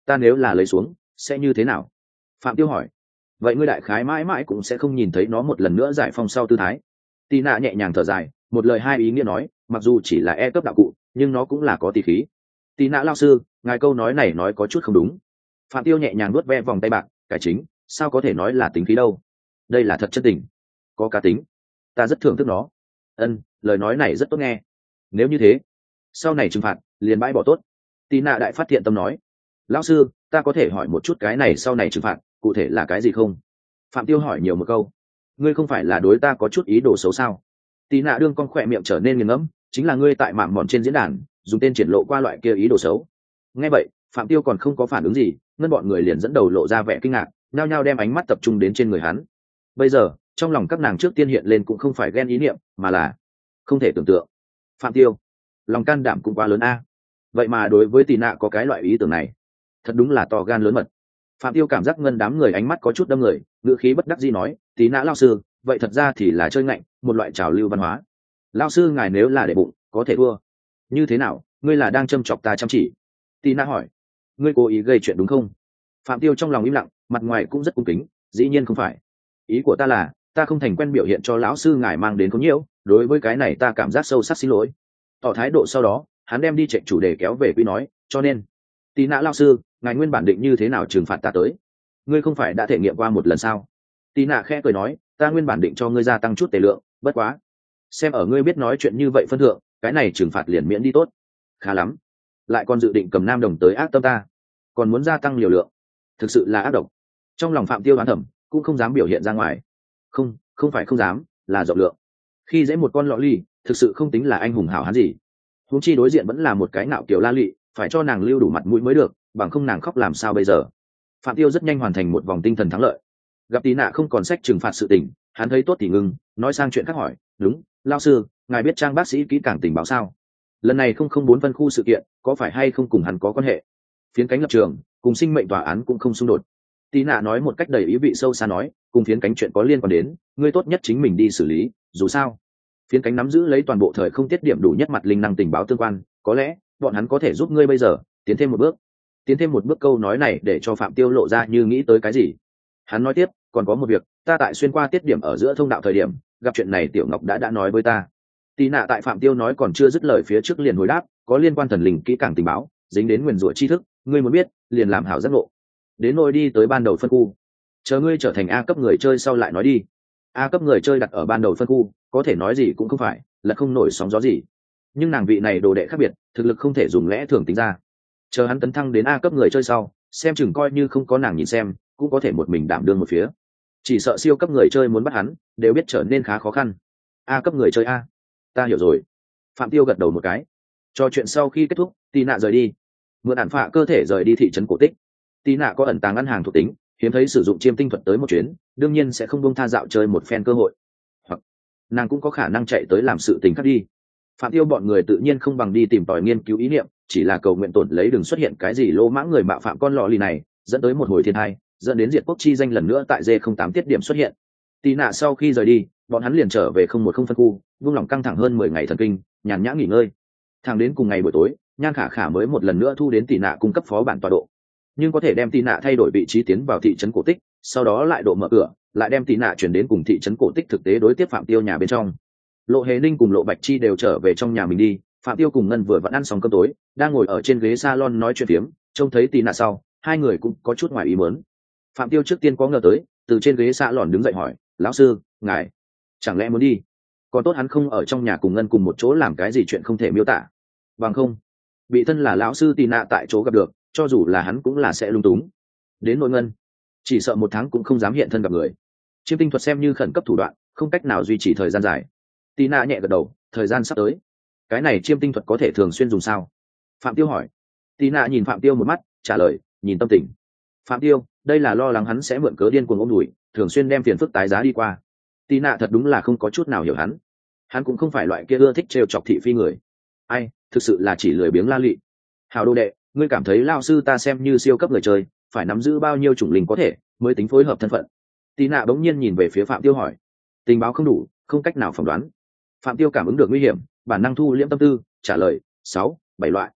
ta nếu là lấy xuống sẽ như thế nào? Phạm Tiêu hỏi. Vậy ngươi đại khái mãi mãi cũng sẽ không nhìn thấy nó một lần nữa giải phong sau tư thái. Tì nạ nhẹ nhàng thở dài, một lời hai ý nghĩa nói, mặc dù chỉ là e cấp đạo cụ nhưng nó cũng là có tỷ khí. Tì nạ lao sư, ngài câu nói này nói có chút không đúng. Phạm Tiêu nhẹ nhàng nuốt ve vòng tay bạc, cải chính, sao có thể nói là tính khí đâu, đây là thật chân tình, có cá tính, ta rất thưởng thức nó. Ân, lời nói này rất tốt nghe. Nếu như thế, sau này trừng phạt liền bãi bỏ tốt. Tì nạ đại phát thiện tâm nói. Lão sư, ta có thể hỏi một chút cái này sau này trừng phạt cụ thể là cái gì không? Phạm Tiêu hỏi nhiều một câu. Ngươi không phải là đối ta có chút ý đồ xấu sao? Tì nạ đương con khỏe miệng trở nên nghiền ngẫm, chính là ngươi tại mạm mòn trên diễn đàn dùng tên triển lộ qua loại kia ý đồ xấu. Nghe vậy, Phạm Tiêu còn không có phản ứng gì, ngân bọn người liền dẫn đầu lộ ra vẻ kinh ngạc, nhao nhao đem ánh mắt tập trung đến trên người hắn. Bây giờ trong lòng các nàng trước tiên hiện lên cũng không phải ghen ý niệm, mà là không thể tưởng tượng. Phạm Tiêu, lòng can đảm cũng quá lớn a. Vậy mà đối với Tì nạ có cái loại ý tưởng này, thật đúng là to gan lớn mật. Phạm Tiêu cảm giác ngân đám người ánh mắt có chút đâm người, ngữ khí bất đắc dĩ nói, Tì nạ lao sư, vậy thật ra thì là chơi ngạnh, một loại trào lưu văn hóa. Lao sư ngài nếu là để bụng có thể thua. Như thế nào, ngươi là đang châm chọc ta chăm chỉ? Tì nạ hỏi. Ngươi cố ý gây chuyện đúng không? Phạm Tiêu trong lòng im lặng, mặt ngoài cũng rất cung kính, dĩ nhiên không phải. Ý của ta là ta không thành quen biểu hiện cho lão sư ngài mang đến có nhiễu, đối với cái này ta cảm giác sâu sắc xin lỗi. Tỏ thái độ sau đó, hắn đem đi chạy chủ đề kéo về quy nói, cho nên Tì nạ lao sư, ngài nguyên bản định như thế nào trừng phạt ta tới? Ngươi không phải đã thể nghiệm qua một lần sao? Tì nạ khẽ cười nói, ta nguyên bản định cho ngươi gia tăng chút tề lượng, bất quá xem ở ngươi biết nói chuyện như vậy phân thượng, cái này trừng phạt liền miễn đi tốt. Khá lắm, lại còn dự định cầm nam đồng tới ác tâm ta, còn muốn gia tăng liều lượng, thực sự là ác độc. Trong lòng Phạm Tiêu đoán thầm, cũng không dám biểu hiện ra ngoài. Không, không phải không dám, là rộng lượng. Khi dễ một con lọ ly, thực sự không tính là anh hùng hảo hán gì. Huống chi đối diện vẫn là một cái nạo kiểu la lị, phải cho nàng lưu đủ mặt mũi mới được, bằng không nàng khóc làm sao bây giờ. Phạm Tiêu rất nhanh hoàn thành một vòng tinh thần thắng lợi. Gặp Tí nạ không còn sách trừng phạt sự tình, hắn thấy tốt thì ngưng, nói sang chuyện khác hỏi, đúng, lao sư, ngài biết trang bác sĩ kỹ càng tình báo sao? Lần này không không bốn phân khu sự kiện, có phải hay không cùng hắn có quan hệ? Phiến cánh lập trường cùng sinh mệnh tòa án cũng không xung đột. Tí nạ nói một cách đầy ý vị sâu xa nói, cùng phiến cánh chuyện có liên quan đến, ngươi tốt nhất chính mình đi xử lý, dù sao phiến cánh nắm giữ lấy toàn bộ thời không tiết điểm đủ nhất mặt linh năng tình báo tương quan, có lẽ bọn hắn có thể giúp ngươi bây giờ tiến thêm một bước. Tiến thêm một bước câu nói này để cho Phạm Tiêu lộ ra như nghĩ tới cái gì. Hắn nói tiếp, còn có một việc, ta tại xuyên qua tiết điểm ở giữa thông đạo thời điểm gặp chuyện này, Tiểu Ngọc đã đã nói với ta. Tí nạ tại Phạm Tiêu nói còn chưa dứt lời phía trước liền hồi đáp, có liên quan thần linh kỹ càng tình báo, dính đến nguyền rủa tri thức, ngươi muốn biết liền làm hảo giác ngộ. Đến nôi đi tới ban đầu phân khu, chờ ngươi trở thành A cấp người chơi sau lại nói đi. A cấp người chơi đặt ở ban đầu phân khu, có thể nói gì cũng không phải là không nổi sóng gió gì, nhưng nàng vị này đồ đệ khác biệt, thực lực không thể dùng lẽ thường tính ra. Chờ hắn tấn thăng đến A cấp người chơi sau, xem chừng coi như không có nàng nhìn xem cũng có thể một mình đảm đương một phía. Chỉ sợ siêu cấp người chơi muốn bắt hắn đều biết trở nên khá khó khăn. A cấp người chơi a, ta hiểu rồi. Phạm Tiêu gật đầu một cái. Trò chuyện sau khi kết thúc, Tì nạ rời đi, mượn ản phạ cơ thể rời đi thị trấn cổ tích. Tì nạ có ẩn tàng ngân hàng thuộc tính, hiếm thấy sử dụng chiêm tinh thuật tới một chuyến, đương nhiên sẽ không buông tha dạo chơi một phen cơ hội. Hoặc nàng cũng có khả năng chạy tới làm sự tình khác đi. Phạm Tiêu bọn người tự nhiên không bằng đi tìm tòi nghiên cứu ý niệm, chỉ là cầu nguyện tổn lấy đừng xuất hiện cái gì lỗ mãng người mạo phạm con lọ lì này, dẫn tới một hồi thiên hai, dẫn đến diệt quốc chi danh lần nữa tại D không tám tiết điểm xuất hiện. Tì nạ sau khi rời đi, bọn hắn liền trở về không một không phân khu, buông lỏng căng thẳng hơn mười ngày thần kinh, nhàn nhã nghỉ ngơi. Thẳng đến cùng ngày buổi tối, Nhan Khả Khả mới một lần nữa thu đến Tì nạ cung cấp phó bản tọa độ, nhưng có thể đem Tì nạ thay đổi vị trí tiến vào thị trấn cổ tích, sau đó lại độ mở cửa, lại đem Tì nạ chuyển đến cùng thị trấn cổ tích thực tế đối tiếp Phạm Tiêu nhà bên trong. Lộ Hề Ninh cùng Lộ Bạch Chi đều trở về trong nhà mình đi. Phạm Tiêu cùng Ngân vừa vẫn ăn xong cơm tối, đang ngồi ở trên ghế salon nói chuyện phiếm, trông thấy Tì nạ sau, hai người cũng có chút ngoài ý muốn. Phạm Tiêu trước tiên có ngờ tới, từ trên ghế salon đứng dậy hỏi, lão sư, ngài chẳng lẽ muốn đi? Còn tốt hắn không ở trong nhà cùng Ngân cùng một chỗ làm cái gì chuyện không thể miêu tả, bằng không bị thân là lão sư Tì nạ tại chỗ gặp được, cho dù là hắn cũng là sẽ lung túng. Đến nỗi Ngân, chỉ sợ một tháng cũng không dám hiện thân gặp người. Chiêm tinh thuật xem như khẩn cấp thủ đoạn, không cách nào duy trì thời gian dài. Tì nạ nhẹ gật đầu, thời gian sắp tới. Cái này chiêm tinh thuật có thể thường xuyên dùng sao? Phạm Tiêu hỏi. Tì nạ nhìn Phạm Tiêu một mắt, trả lời, nhìn tâm tình. Phạm Tiêu, đây là lo lắng hắn sẽ mượn cớ điên cuồng ôm đùi, thường xuyên đem phiền phức tái giá đi qua. Tì nạ thật đúng là không có chút nào hiểu hắn. Hắn cũng không phải loại kia ưa thích trêu chọc thị phi người. Ai, thực sự là chỉ lười biếng la lị. Hào đô đệ, ngươi cảm thấy lao sư ta xem như siêu cấp người chơi, phải nắm giữ bao nhiêu chủng linh có thể mới tính phối hợp thân phận? Tì nạ bỗng nhiên nhìn về phía Phạm Tiêu hỏi. Tình báo không đủ, không cách nào phỏng đoán. Phạm Tiêu cảm ứng được nguy hiểm, bản năng thu liễm tâm tư, trả lời, sáu, bảy loại.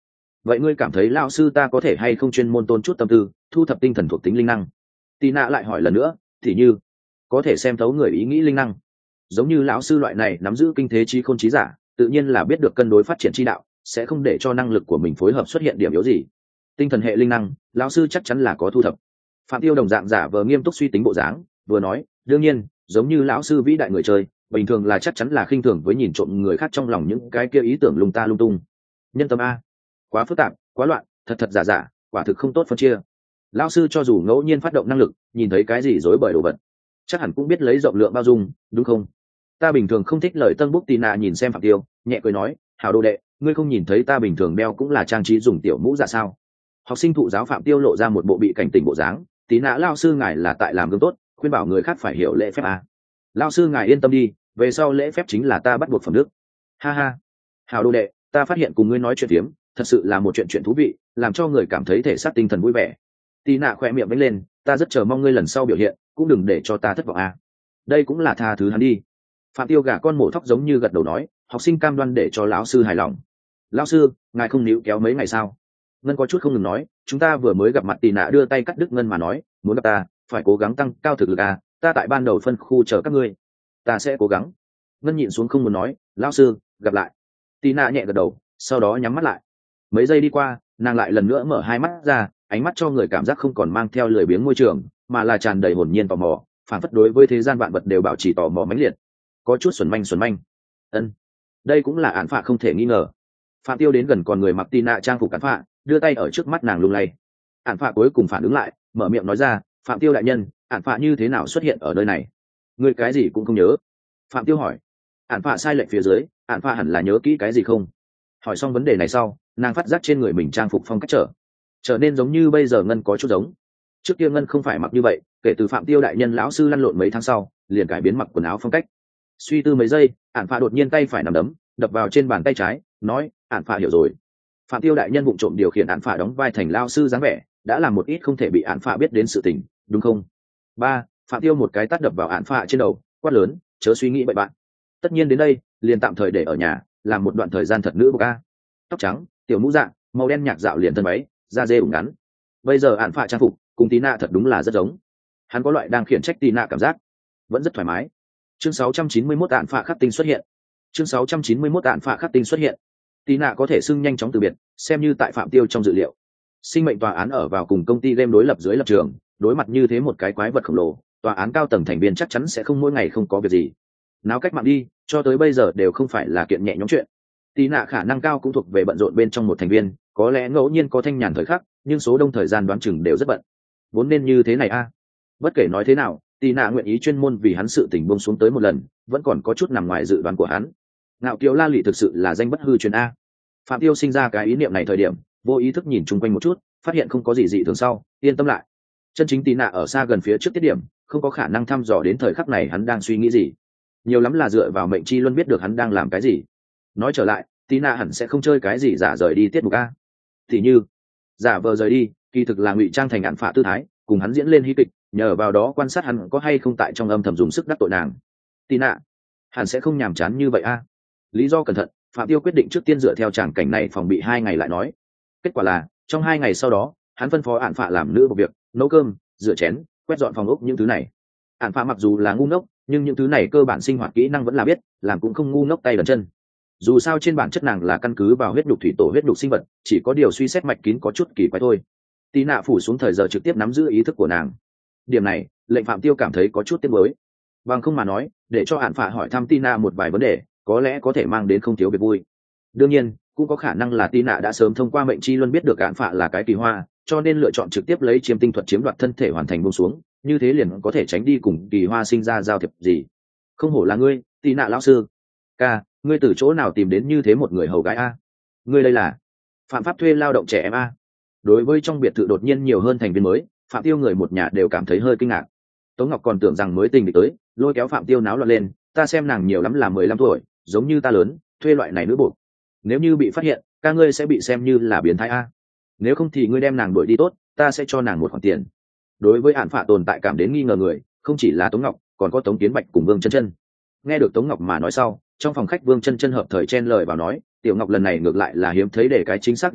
vậy ngươi cảm thấy lao sư ta có thể hay không chuyên môn tôn chút tâm tư thu thập tinh thần thuộc tính linh năng? Tì nạ lại hỏi lần nữa, thì như có thể xem thấu người ý nghĩ linh năng, giống như lão sư loại này nắm giữ kinh thế trí khôn trí giả, tự nhiên là biết được cân đối phát triển chi đạo, sẽ không để cho năng lực của mình phối hợp xuất hiện điểm yếu gì. Tinh thần hệ linh năng, lão sư chắc chắn là có thu thập. Phạm Tiêu đồng dạng giả vờ nghiêm túc suy tính bộ dáng, vừa nói, đương nhiên, giống như lão sư vĩ đại người chơi, bình thường là chắc chắn là khinh thường với nhìn trộm người khác trong lòng những cái kia ý tưởng lung ta lung tung. Nhân tâm a, quá phức tạp, quá loạn, thật thật giả giả, quả thực không tốt phân chia. Lão sư cho dù ngẫu nhiên phát động năng lực, nhìn thấy cái gì rối bời đồ vật, chắc hẳn cũng biết lấy rộng lượng bao dung, đúng không? Ta bình thường không thích lời tân bút tì nạ nhìn xem Phạm Tiêu, nhẹ cười nói, hảo đồ đệ, ngươi không nhìn thấy ta bình thường đeo cũng là trang trí dùng tiểu mũ dạ sao? Học sinh thụ giáo Phạm Tiêu lộ ra một bộ bị cảnh tỉnh bộ dáng, tí nạ lao sư ngài là tại làm gương tốt, khuyên bảo người khác phải hiểu lễ phép à. Lao sư ngài yên tâm đi, về sau lễ phép chính là ta bắt buộc phẩm đức. Ha ha, hảo đồ đệ, ta phát hiện cùng ngươi nói chuyện phiếm, thật sự là một chuyện chuyện thú vị, làm cho người cảm thấy thể xác tinh thần vui vẻ. Tí nạ khỏe miệng vẫy lên, ta rất chờ mong ngươi lần sau biểu hiện, cũng đừng để cho ta thất vọng à. Đây cũng là tha thứ hắn đi. Phạm Tiêu gả con mổ thóc giống như gật đầu nói, học sinh cam đoan để cho lão sư hài lòng. Lão sư, ngài không níu kéo mấy ngày sao? Ngân có chút không ngừng nói, chúng ta vừa mới gặp mặt tì nạ đưa tay cắt đứt Ngân mà nói, muốn gặp ta, phải cố gắng tăng cao thực lực à, ta tại ban đầu phân khu chờ các ngươi. Ta sẽ cố gắng. Ngân nhịn xuống không muốn nói, lão sư, gặp lại. Tì nạ nhẹ gật đầu, sau đó nhắm mắt lại. Mấy giây đi qua, nàng lại lần nữa mở hai mắt ra, ánh mắt cho người cảm giác không còn mang theo lười biếng môi trường, mà là tràn đầy hồn nhiên tò mò, phản phất đối với thế gian vạn vật đều bảo trì tò mò mãnh liệt. Có chút xuẩn manh xuẩn manh. Ân, đây cũng là án phạ không thể nghi ngờ. Phạm Tiêu đến gần còn người mặc tì nạ trang phục án phạ, đưa tay ở trước mắt nàng lung lay. Án phạ cuối cùng phản ứng lại, mở miệng nói ra, Phạm Tiêu đại nhân, án phạ như thế nào xuất hiện ở nơi này? Ngươi cái gì cũng không nhớ? Phạm Tiêu hỏi. Án phạ sai lệch phía dưới, án phạ hẳn là nhớ kỹ cái gì không? Hỏi xong vấn đề này sau, nàng phát giác trên người mình trang phục phong cách trở trở nên giống như bây giờ Ngân có chút giống. Trước kia Ngân không phải mặc như vậy, kể từ Phạm Tiêu đại nhân lão sư lăn lộn mấy tháng sau, liền cải biến mặc quần áo phong cách. Suy tư mấy giây, ản phạ đột nhiên tay phải nằm đấm đập vào trên bàn tay trái, nói, ản phạ hiểu rồi. Phạm Tiêu đại nhân vụng trộm điều khiển ản phạ đóng vai thành lao sư dáng vẻ, đã làm một ít không thể bị ản phạ biết đến sự tình, đúng không? Ba, Phạm Tiêu một cái tát đập vào ản phạ trên đầu, quát lớn, chớ suy nghĩ bậy bạn. Tất nhiên đến đây, liền tạm thời để ở nhà, làm một đoạn thời gian thật nữ bộc a. Tóc trắng, tiểu mũ dạng, màu đen nhạc dạo liền thân váy, da dê ủng ngắn. Bây giờ ản phạ trang phục cùng tí nạ thật đúng là rất giống. Hắn có loại đang khiển trách tí nạ cảm giác, vẫn rất thoải mái. Chương sáu trăm chín mươi mốt ạn phạ khắc tinh xuất hiện. Chương sáu trăm chín mươi mốt ạn phạ khắc tinh xuất hiện. Tí nạ có thể xưng nhanh chóng từ biệt, xem như tại Phạm Tiêu trong dự liệu. Sinh mệnh tòa án ở vào cùng công ty game đối lập dưới lập trường, đối mặt như thế một cái quái vật khổng lồ, tòa án cao tầng thành viên chắc chắn sẽ không mỗi ngày không có việc gì. Náo cách mạng đi, cho tới bây giờ đều không phải là kiện nhẹ nhõm chuyện. Tí nạ khả năng cao cũng thuộc về bận rộn bên trong một thành viên, có lẽ ngẫu nhiên có thanh nhàn thời khắc, nhưng số đông thời gian đoán chừng đều rất bận. Vốn nên như thế này a. Bất kể nói thế nào, Tí nạ nguyện ý chuyên môn vì hắn sự tình buông xuống tới một lần, vẫn còn có chút nằm ngoài dự đoán của hắn. Ngạo kiều la lị thực sự là danh bất hư truyền a. Phạm Tiêu sinh ra cái ý niệm này thời điểm, vô ý thức nhìn chung quanh một chút, phát hiện không có gì dị thường sau, yên tâm lại. Chân chính Tí nạ ở xa gần phía trước tiết điểm, không có khả năng thăm dò đến thời khắc này hắn đang suy nghĩ gì. Nhiều lắm là dựa vào mệnh chi luân biết được hắn đang làm cái gì. Nói trở lại, Tí nạ hẳn sẽ không chơi cái gì giả rời đi tiết mục a. Thì như, giả vờ rời đi, kỳ thực là ngụy trang thành ạn phạ tư thái, cùng hắn diễn lên hí kịch, nhờ vào đó quan sát hắn có hay không tại trong âm thầm dùng sức đắc tội nàng. Tí nạ hẳn sẽ không nhàm chán như vậy a. Lý do cẩn thận, Phạm Tiêu quyết định trước tiên dựa theo tràng cảnh này phòng bị hai ngày lại nói. Kết quả là, trong hai ngày sau đó, hắn phân phó ạn phạ làm nữ một việc, nấu cơm, rửa chén, quét dọn phòng ốc những thứ này. Ạn phạ mặc dù là ngu ngốc, nhưng những thứ này cơ bản sinh hoạt kỹ năng vẫn là biết, làm cũng không ngu ngốc tay lần chân. Dù sao trên bản chất nàng là căn cứ vào huyết nhục thủy tổ huyết nhục sinh vật, chỉ có điều suy xét mạch kín có chút kỳ quái thôi. Tí nạ phủ xuống thời giờ trực tiếp nắm giữ ý thức của nàng. Điểm này, lệnh Phạm Tiêu cảm thấy có chút tiếc nuối. Bằng không mà nói, để cho ạn phạ hỏi thăm Tina một vài vấn đề, có lẽ có thể mang đến không thiếu việc vui. Đương nhiên, cũng có khả năng là Tina đã sớm thông qua mệnh chi luân biết được ạn phạ là cái kỳ hoa, cho nên lựa chọn trực tiếp lấy chiêm tinh thuật chiếm đoạt thân thể hoàn thành buông xuống, như thế liền có thể tránh đi cùng kỳ hoa sinh ra giao thiệp gì. Không hổ là ngươi, Tina lão sư. Ca, ngươi từ chỗ nào tìm đến như thế một người hầu gái a? Ngươi đây là phạm pháp thuê lao động trẻ em a? Đối với trong biệt thự đột nhiên nhiều hơn thành viên mới, Phạm Tiêu người một nhà đều cảm thấy hơi kinh ngạc. Tống Ngọc còn tưởng rằng mới tình địch tới, lôi kéo Phạm Tiêu náo loạn lên, ta xem nàng nhiều lắm là mười lăm tuổi, giống như ta lớn, thuê loại này nữ buộc. Nếu như bị phát hiện, ca ngươi sẽ bị xem như là biến thái a. Nếu không thì ngươi đem nàng đuổi đi tốt, ta sẽ cho nàng một khoản tiền. Đối với án phạ tồn tại cảm đến nghi ngờ người, không chỉ là Tống Ngọc, còn có Tống Kiến Bạch cùng Vương Chân Chân. Nghe được Tống Ngọc mà nói sau, trong phòng khách Vương Chân Chân hợp thời chen lời vào nói, Tiểu Ngọc lần này ngược lại là hiếm thấy để cái chính xác đề nghị,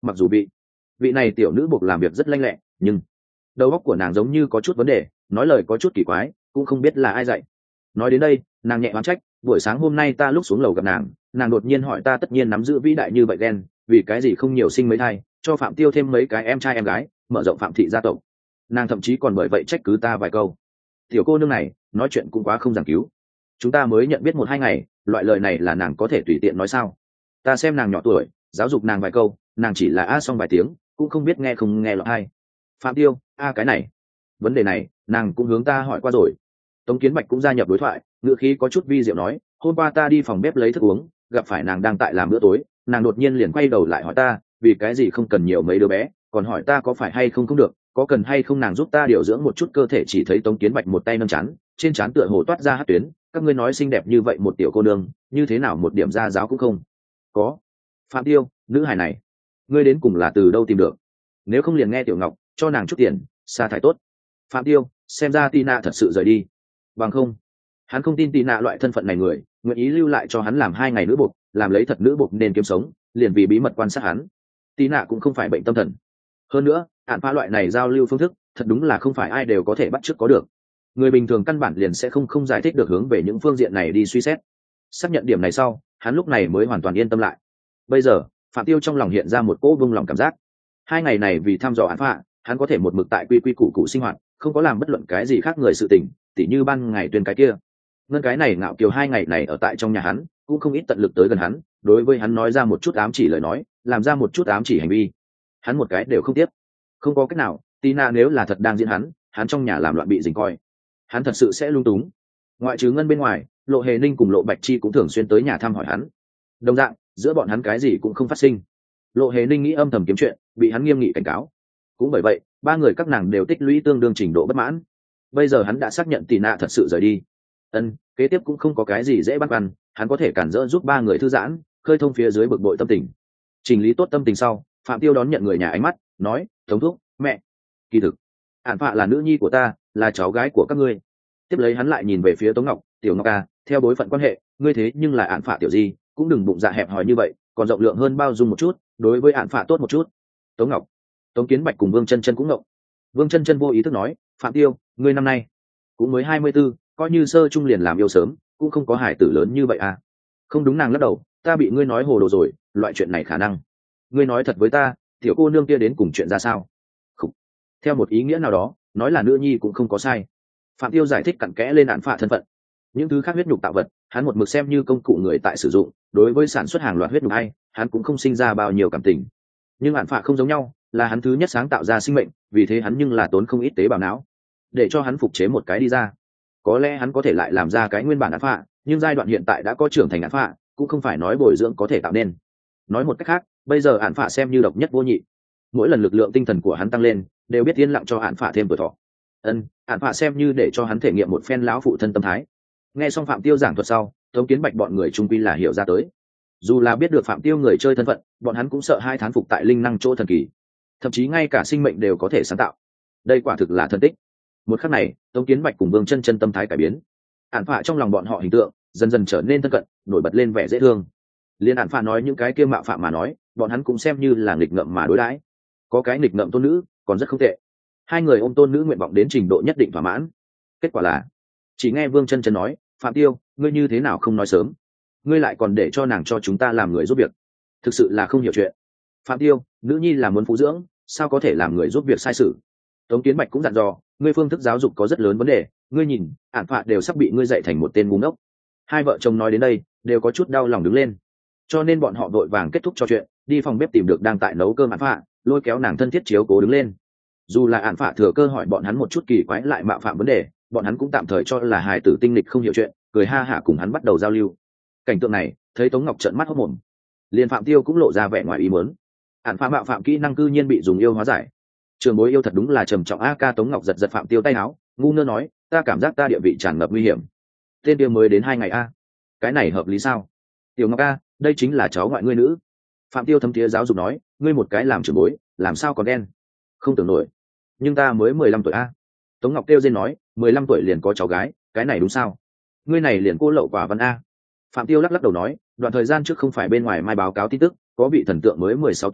mặc dù vị vị này tiểu nữ buộc làm việc rất lanh lẹ, nhưng đầu óc của nàng giống như có chút vấn đề, nói lời có chút kỳ quái, cũng không biết là ai dạy. Nói đến đây nàng nhẹ oán trách, buổi sáng hôm nay ta lúc xuống lầu gặp nàng, nàng đột nhiên hỏi ta tất nhiên nắm giữ vĩ đại như vậy ghen, vì cái gì không nhiều sinh mấy thai, cho Phạm Tiêu thêm mấy cái em trai em gái, mở rộng Phạm thị gia tộc. Nàng thậm chí còn bởi vậy trách cứ ta vài câu. Tiểu cô nương này nói chuyện cũng quá không giảng cứu, chúng ta mới nhận biết một hai ngày, loại lời này là nàng có thể tùy tiện nói sao? Ta xem nàng nhỏ tuổi, giáo dục nàng vài câu, nàng chỉ là a xong vài tiếng, cũng không biết nghe không nghe lọt hay. Phạm Tiêu, a cái này vấn đề này nàng cũng hướng ta hỏi qua rồi. Tống Kiến Bạch cũng gia nhập đối thoại, ngữ khí có chút vi diệu nói, hôm qua ta đi phòng bếp lấy thức uống, gặp phải nàng đang tại làm bữa tối, nàng đột nhiên liền quay đầu lại hỏi ta vì cái gì không cần nhiều mấy đứa bé, còn hỏi ta có phải hay không không được, có cần hay không nàng giúp ta điều dưỡng một chút cơ thể. Chỉ thấy Tống Kiến Bạch một tay nâng chán, trên trán tựa hồ toát ra hắc tuyến, các ngươi nói xinh đẹp như vậy một tiểu cô nương, như thế nào một điểm gia giáo cũng không có. Phạm Tiêu, nữ hài này ngươi đến cùng là từ đâu tìm được? Nếu không liền nghe Tiểu Ngọc cho nàng chút tiền, sa thải tốt. Phạm Tiêu, xem ra Tina thật sự rời đi, bằng không hắn không tin Tina loại thân phận này người nguyện ý lưu lại cho hắn làm hai ngày nữ buộc, làm lấy thật nữ buộc nên kiếm sống, liền vì bí mật quan sát hắn. Tina cũng không phải bệnh tâm thần, hơn nữa hạn phá loại này giao lưu phương thức thật đúng là không phải ai đều có thể bắt chước có được, người bình thường căn bản liền sẽ không không giải thích được hướng về những phương diện này đi suy xét. Xác nhận điểm này sau, hắn lúc này mới hoàn toàn yên tâm lại. Bây giờ Phạm Tiêu trong lòng hiện ra một cỗ vung lòng cảm giác. Hai ngày này vì thăm dò án phạ, hắn có thể một mực tại quy quy củ củ sinh hoạt, không có làm bất luận cái gì khác người sự tình, tỉ như ban ngày tuyên cái kia. Ngân cái này ngạo kiều hai ngày này ở tại trong nhà hắn, cũng không ít tận lực tới gần hắn, đối với hắn nói ra một chút ám chỉ lời nói, làm ra một chút ám chỉ hành vi. Hắn một cái đều không tiếp. Không có cách nào, Tina nếu là thật đang diễn hắn, hắn trong nhà làm loạn bị dình coi, hắn thật sự sẽ lung túng. Ngoại trừ Ngân bên ngoài, Lộ Hề Ninh cùng Lộ Bạch Chi cũng thường xuyên tới nhà thăm hỏi hắn. Đồng dạng, giữa bọn hắn cái gì cũng không phát sinh. Lộ Hề Ninh nghĩ âm thầm kiếm chuyện, bị hắn nghiêm nghị cảnh cáo. Cũng bởi vậy, ba người các nàng đều tích lũy tương đương trình độ bất mãn. Bây giờ hắn đã xác nhận Tina thật sự rời đi. Ân, kế tiếp cũng không có cái gì dễ bắt băn, hắn có thể cản rỡ giúp ba người thư giãn, khơi thông phía dưới bực bội tâm tình. Chỉnh lý tốt tâm tình sau, Phạm Tiêu đón nhận người nhà ánh mắt, nói, "Tống thúc, mẹ, kỳ thực, Ản Phạ là nữ nhi của ta, là cháu gái của các ngươi." Tiếp lấy hắn lại nhìn về phía Tống Ngọc, "Tiểu Ngọc à, theo bối phận quan hệ, ngươi thế nhưng là Ản Phạ tiểu di, cũng đừng bụng dạ hẹp hòi như vậy, còn rộng lượng hơn bao dung một chút, đối với Ản Phạ tốt một chút." Tống Ngọc, Tống Kiến Bạch cùng Vương Chân Chân cũng ngộng. Vương Chân Chân vô ý thức nói, "Phạm Tiêu, ngươi năm nay cũng mới hai mươi tư, coi như sơ trung liền làm yêu sớm, cũng không có hải tử lớn như vậy à?" Không đúng, nàng lắc đầu, "Ta bị ngươi nói hồ đồ rồi, loại chuyện này khả năng. Ngươi nói thật với ta, tiểu cô nương kia đến cùng chuyện ra sao?" Khủ. Theo một ý nghĩa nào đó, nói là nữ nhi cũng không có sai. Phạm Tiêu giải thích cặn kẽ lên Ản Phạ thân phận. Những thứ khác huyết nhục tạo vật, hắn một mực xem như công cụ người tại sử dụng, đối với sản xuất hàng loạt huyết nhục hay, hắn cũng không sinh ra bao nhiêu cảm tình. Nhưng Ản Phạ không giống nhau, là hắn thứ nhất sáng tạo ra sinh mệnh, vì thế hắn nhưng là tốn không ít tế bào não để cho hắn phục chế một cái đi ra. Có lẽ hắn có thể lại làm ra cái nguyên bản Ản Phạ, nhưng giai đoạn hiện tại đã có trưởng thành Ản Phạ, cũng không phải nói bồi dưỡng có thể tạo nên. Nói một cách khác, bây giờ Ản Phạ xem như độc nhất vô nhị. Mỗi lần lực lượng tinh thần của hắn tăng lên, đều biết yên lặng cho Ản Phạ thêm tuổi thọ. Ân, Ản Phạ xem như để cho hắn thể nghiệm một phen lão phụ thân tâm thái. Nghe xong Phạm Tiêu giảng thuật sau, Tống Kiến Bạch bọn người trung quy là hiểu ra tới. Dù là biết được Phạm Tiêu người chơi thân phận, bọn hắn cũng sợ hai thán phục tại linh năng chỗ thần kỳ, thậm chí ngay cả sinh mệnh đều có thể sáng tạo. Đây quả thực là thần tích. Một khắc này, Tống Kiến Bạch cùng Vương Chân Chân tâm thái cải biến. Ản Phạ trong lòng bọn họ hình tượng dần dần trở nên thân cận, nổi bật lên vẻ dễ thương. Liên Ản Phạ nói những cái kia mạo phạm mà nói, bọn hắn cũng xem như là nghịch ngợm mà đối đãi. Có cái nghịch ngợm tôn nữ, còn rất không tệ. Hai người ôm tôn nữ nguyện vọng đến trình độ nhất định thỏa mãn. Kết quả là, chỉ nghe Vương Chân Chân nói, "Phạm Tiêu, ngươi như thế nào không nói sớm? Ngươi lại còn để cho nàng cho chúng ta làm người giúp việc, thực sự là không hiểu chuyện." "Phạm Tiêu, nữ nhi là muốn phụ dưỡng, sao có thể làm người giúp việc sai sự?" Tống Kiến Bạch cũng dặn dò, "Ngươi phương thức giáo dục có rất lớn vấn đề, ngươi nhìn, Ản Phạ đều sắp bị ngươi dạy thành một tên ngu ngốc." Hai vợ chồng nói đến đây, đều có chút đau lòng đứng lên. Cho nên bọn họ vội vàng kết thúc trò chuyện, đi phòng bếp tìm được đang tại nấu cơm Ản Phạ, lôi kéo nàng thân thiết chiếu cố đứng lên. Dù là Ản Phạ thừa cơ hỏi bọn hắn một chút kỳ quái lại mạo phạm vấn đề, bọn hắn cũng tạm thời cho là hài tử tinh lịch không hiểu chuyện, cười ha hả cùng hắn bắt đầu giao lưu. Cảnh tượng này thấy Tống Ngọc trợn mắt hốt mồm, liền Phạm Tiêu cũng lộ ra vẻ ngoài ý muốn. Ản Phạ mạo phạm kỹ năng cư nhiên bị dùng yêu hóa giải, trường bối yêu thật đúng là trầm trọng a. Ca Tống Ngọc giật giật Phạm Tiêu tay áo, ngu ngơ nói, "Ta cảm giác ta địa vị tràn ngập nguy hiểm." Tên kia mới đến hai ngày a, cái này hợp lý sao? "Tiểu Ngọc a, đây chính là cháu ngoại ngươi nữ." Phạm Tiêu thấm thía giáo dục nói, "Ngươi một cái làm trưởng bối, làm sao còn đen? Không tưởng nổi." "Nhưng ta mới mười lăm tuổi a." Tống Ngọc kêu dên nói, mười lăm tuổi liền có cháu gái, cái này đúng sao? Ngươi này liền cô lậu quả văn a." Phạm Tiêu lắc lắc đầu nói, "Đoạn thời gian trước không phải bên ngoài mai báo cáo tin tức, có vị thần tượng mới mười sáu tuổi,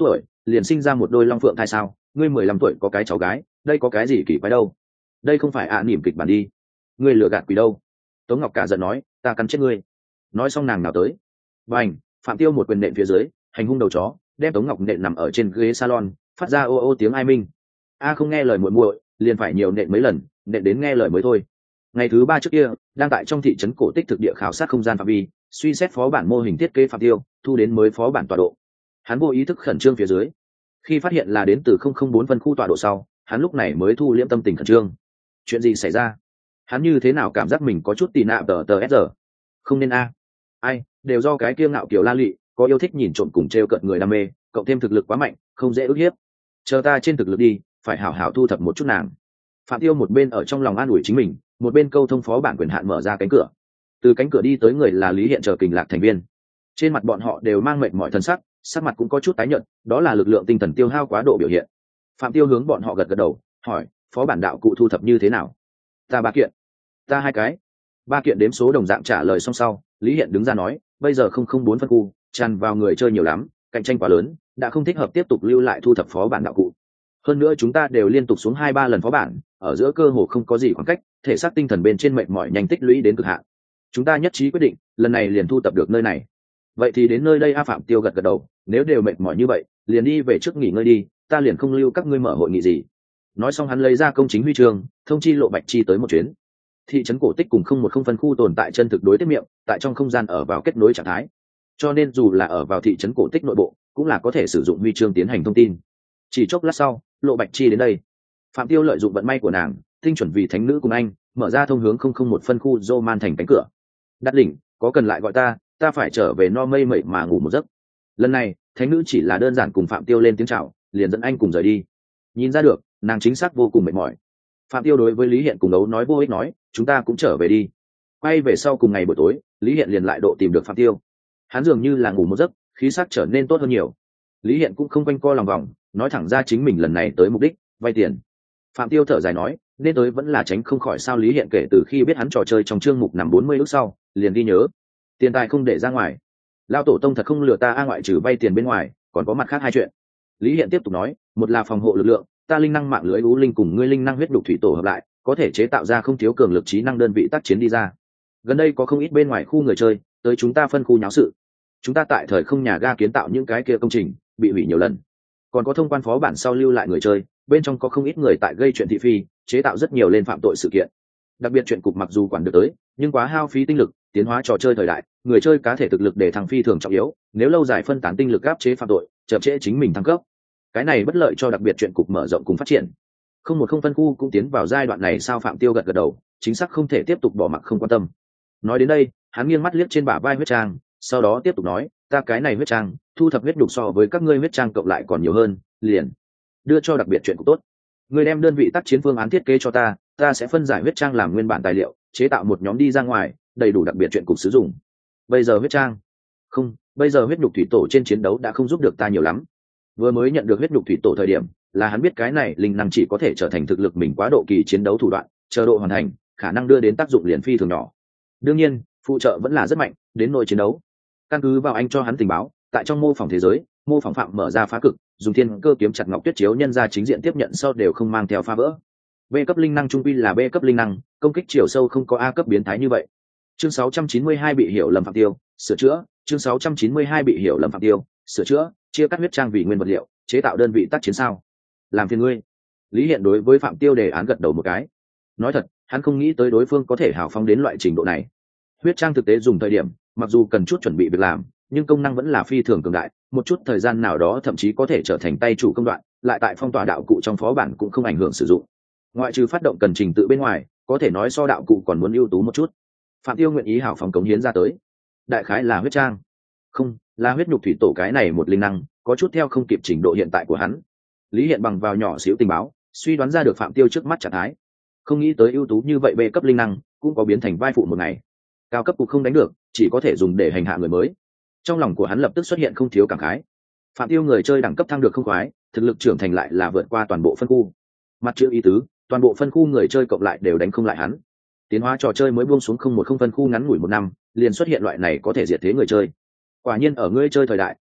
liền sinh ra một đôi long phượng thai sao? Ngươi mười lăm tuổi có cái cháu gái, đây có cái gì kỳ quái đâu? Đây không phải ạ à niềm kịch bản đi. Ngươi lừa gạt quỷ đâu? Tống Ngọc cả giận nói, ta cắn chết ngươi. Nói xong nàng nào tới, bành, Phạm Tiêu một quyền nện phía dưới, hành hung đầu chó, đem Tống Ngọc nện nằm ở trên ghế salon, phát ra ô ô tiếng ai minh. A không nghe lời muội muội, liền phải nhiều nện mấy lần, nện đến nghe lời mới thôi. Ngày thứ ba trước kia, đang tại trong thị trấn cổ tích thực địa khảo sát không gian phạm vi, suy xét phó bản mô hình thiết kế Phạm Tiêu, thu đến mới phó bản tọa độ. Hắn vô ý thức khẩn trương phía dưới, khi phát hiện là đến từ không không bốn phân khu tọa độ sau, hắn lúc này mới thu liễm tâm tình khẩn trương. Chuyện gì xảy ra? Hắn như thế nào cảm giác mình có chút tì nạo tờ tờ s giờ? Không nên a. Ai, đều do cái kiêu ngạo kiểu La Lị, có yêu thích nhìn trộm cùng trêu cợt người đam mê, cộng thêm thực lực quá mạnh, không dễ ức hiếp. Chờ ta trên thực lực đi, phải hảo hảo thu thập một chút nàng. Phạm Tiêu một bên ở trong lòng an ủi chính mình, một bên câu thông phó bản quyền hạn mở ra cánh cửa. Từ cánh cửa đi tới người là Lý Hiện chờ Kình Lạc thành viên. Trên mặt bọn họ đều mang mệt mỏi thần sắc, sắc mặt cũng có chút tái nhợt, đó là lực lượng tinh thần tiêu hao quá độ biểu hiện. Phạm Tiêu hướng bọn họ gật gật đầu, hỏi, phó bản đạo cụ thu thập như thế nào? Ta ba kiện. Ta hai cái. Ba kiện đếm số đồng dạng trả lời xong sau, Lý Hiện đứng ra nói, bây giờ không không bốn phân khu, tràn vào người chơi nhiều lắm, cạnh tranh quá lớn, đã không thích hợp tiếp tục lưu lại thu thập phó bản đạo cụ. Hơn nữa chúng ta đều liên tục xuống hai ba lần phó bản, ở giữa cơ hồ không có gì khoảng cách, thể xác tinh thần bên trên mệt mỏi nhanh tích lũy đến cực hạn. Chúng ta nhất trí quyết định, lần này liền thu tập được nơi này. Vậy thì đến nơi đây a. Phạm Tiêu gật gật đầu, nếu đều mệt mỏi như vậy, liền đi về trước nghỉ ngơi đi, ta liền không lưu các ngươi mở hội nghị gì. Nói xong hắn lấy ra công chính huy chương, thông chi Lộ Bạch Chi tới một chuyến. Thị trấn cổ tích cùng không một không phân khu tồn tại chân thực đối tiếp miệng, tại trong không gian ở vào kết nối trạng thái, cho nên dù là ở vào thị trấn cổ tích nội bộ, cũng là có thể sử dụng huy chương tiến hành thông tin. Chỉ chốc lát sau, Lộ Bạch Chi đến đây. Phạm Tiêu lợi dụng vận may của nàng, tinh chuẩn vì thánh nữ cùng anh mở ra thông hướng không không một phân khu Roman thành cánh cửa. Đắt đỉnh, có cần lại gọi ta, ta phải trở về no mây mẩy mà ngủ một giấc. Lần này, thánh nữ chỉ là đơn giản cùng Phạm Tiêu lên tiếng chào, liền dẫn anh cùng rời đi. Nhìn ra được, nàng chính xác vô cùng mệt mỏi. Phạm Tiêu đối với Lý Hiện cùng đấu nói vô ích nói, chúng ta cũng trở về đi. Quay về sau cùng ngày buổi tối, Lý Hiện liền lại độ tìm được Phạm Tiêu. Hắn dường như là ngủ một giấc, khí sắc trở nên tốt hơn nhiều. Lý Hiện cũng không quanh co lòng vòng, nói thẳng ra chính mình lần này tới mục đích, vay tiền. Phạm Tiêu thở dài nói, nên tới vẫn là tránh không khỏi sao. Lý Hiện kể từ khi biết hắn trò chơi trong chương mục nằm bốn mươi ước sau, liền ghi nhớ, tiền tài không để ra ngoài. Lao tổ tông thật không lừa ta a, ngoại trừ vay tiền bên ngoài, còn có mặt khác hai chuyện. Lý Hiện tiếp tục nói, một là phòng hộ lực lượng, ta linh năng mạng lưới u linh cùng ngươi linh năng huyết đục thủy tổ hợp lại, có thể chế tạo ra không thiếu cường lực trí năng đơn vị tác chiến đi ra. Gần đây có không ít bên ngoài khu người chơi tới chúng ta phân khu nháo sự, chúng ta tại thời không nhà ga kiến tạo những cái kia công trình bị hủy nhiều lần, còn có thông quan phó bản sau lưu lại người chơi, bên trong có không ít người tại gây chuyện thị phi, chế tạo rất nhiều lên phạm tội sự kiện. Đặc biệt chuyện cục mặc dù quản được tới, nhưng quá hao phí tinh lực, tiến hóa trò chơi thời đại, người chơi cá thể thực lực để thăng phi thường trọng yếu, nếu lâu dài phân tán tinh lực áp chế phạm tội, chậm trễ chính mình thăng cấp, cái này bất lợi cho đặc biệt chuyện cục mở rộng cùng phát triển. Không một không phân khu cũng tiến vào giai đoạn này sao? Phạm Tiêu gật gật đầu, chính xác không thể tiếp tục bỏ mặc không quan tâm. Nói đến đây, hắn nghiêng mắt liếc trên bả vai huyết trang, sau đó tiếp tục nói, ta cái này huyết trang thu thập huyết đục so với các ngươi huyết trang cộng lại còn nhiều hơn, liền đưa cho đặc biệt chuyện cục tốt. Người đem đơn vị tác chiến phương án thiết kế cho ta, ta sẽ phân giải huyết trang làm nguyên bản tài liệu, chế tạo một nhóm đi ra ngoài, đầy đủ đặc biệt chuyện cục sử dụng. Bây giờ huyết trang không, bây giờ huyết nhục thủy tổ trên chiến đấu đã không giúp được ta nhiều lắm. Vừa mới nhận được huyết nhục thủy tổ thời điểm, là hắn biết cái này linh năng chỉ có thể trở thành thực lực mình quá độ kỳ chiến đấu thủ đoạn, chờ độ hoàn thành, khả năng đưa đến tác dụng liền phi thường nhỏ. Đương nhiên, phụ trợ vẫn là rất mạnh, đến nội chiến đấu. Căn cứ vào anh cho hắn tình báo, tại trong mô phỏng thế giới, mô phỏng phạm mở ra phá cực, dùng thiên cơ kiếm chặt ngọc tuyết chiếu nhân ra chính diện tiếp nhận sau đều không mang theo phá vỡ. B cấp linh năng trung quy là B cấp linh năng, công kích chiều sâu không có A cấp biến thái như vậy. Chương sáu trăm chín mươi hai bị hiểu lầm Phạm Tiêu, sửa chữa. Chương sáu trăm chín mươi hai bị hiểu lầm Phạm Tiêu, sửa chữa. Chia cắt huyết trang vì nguyên vật liệu, chế tạo đơn vị tác chiến sao? Làm phiền ngươi. Lý Hiện đối với Phạm Tiêu đề án gật đầu một cái. Nói thật, hắn không nghĩ tới đối phương có thể hào phóng đến loại trình độ này. Huyết trang thực tế dùng thời điểm, mặc dù cần chút chuẩn bị việc làm, nhưng công năng vẫn là phi thường cường đại, một chút thời gian nào đó thậm chí có thể trở thành tay chủ công đoạn, lại tại phong tỏa đạo cụ trong phó bản cũng không ảnh hưởng sử dụng. Ngoại trừ phát động cần trình tự bên ngoài, có thể nói so đạo cụ còn muốn ưu tú một chút. Phạm Tiêu nguyện ý hào phóng cống hiến ra tới. Đại khái là huyết trang, không, là huyết nhục thủy tổ cái này một linh năng, có chút theo không kịp trình độ hiện tại của hắn. Lý Hiện bằng vào nhỏ xíu tình báo, suy đoán ra được Phạm Tiêu trước mắt trạng thái. Không nghĩ tới ưu tú như vậy B cấp linh năng, cũng có biến thành vai phụ một ngày. Cao cấp cục không đánh được, chỉ có thể dùng để hành hạ người mới. Trong lòng của hắn lập tức xuất hiện không thiếu cảm khái. Phạm Tiêu người chơi đẳng cấp thăng được không khoái, thực lực trưởng thành lại là vượt qua toàn bộ phân khu. Mặt chữ ý tứ, toàn bộ phân khu người chơi cộng lại đều đánh không lại hắn. Tiến hóa trò chơi mới buông xuống không một không phân khu ngắn ngủi một năm, liền xuất hiện loại này có thể diệt thế người chơi. Quả nhiên ở người chơi thời đại,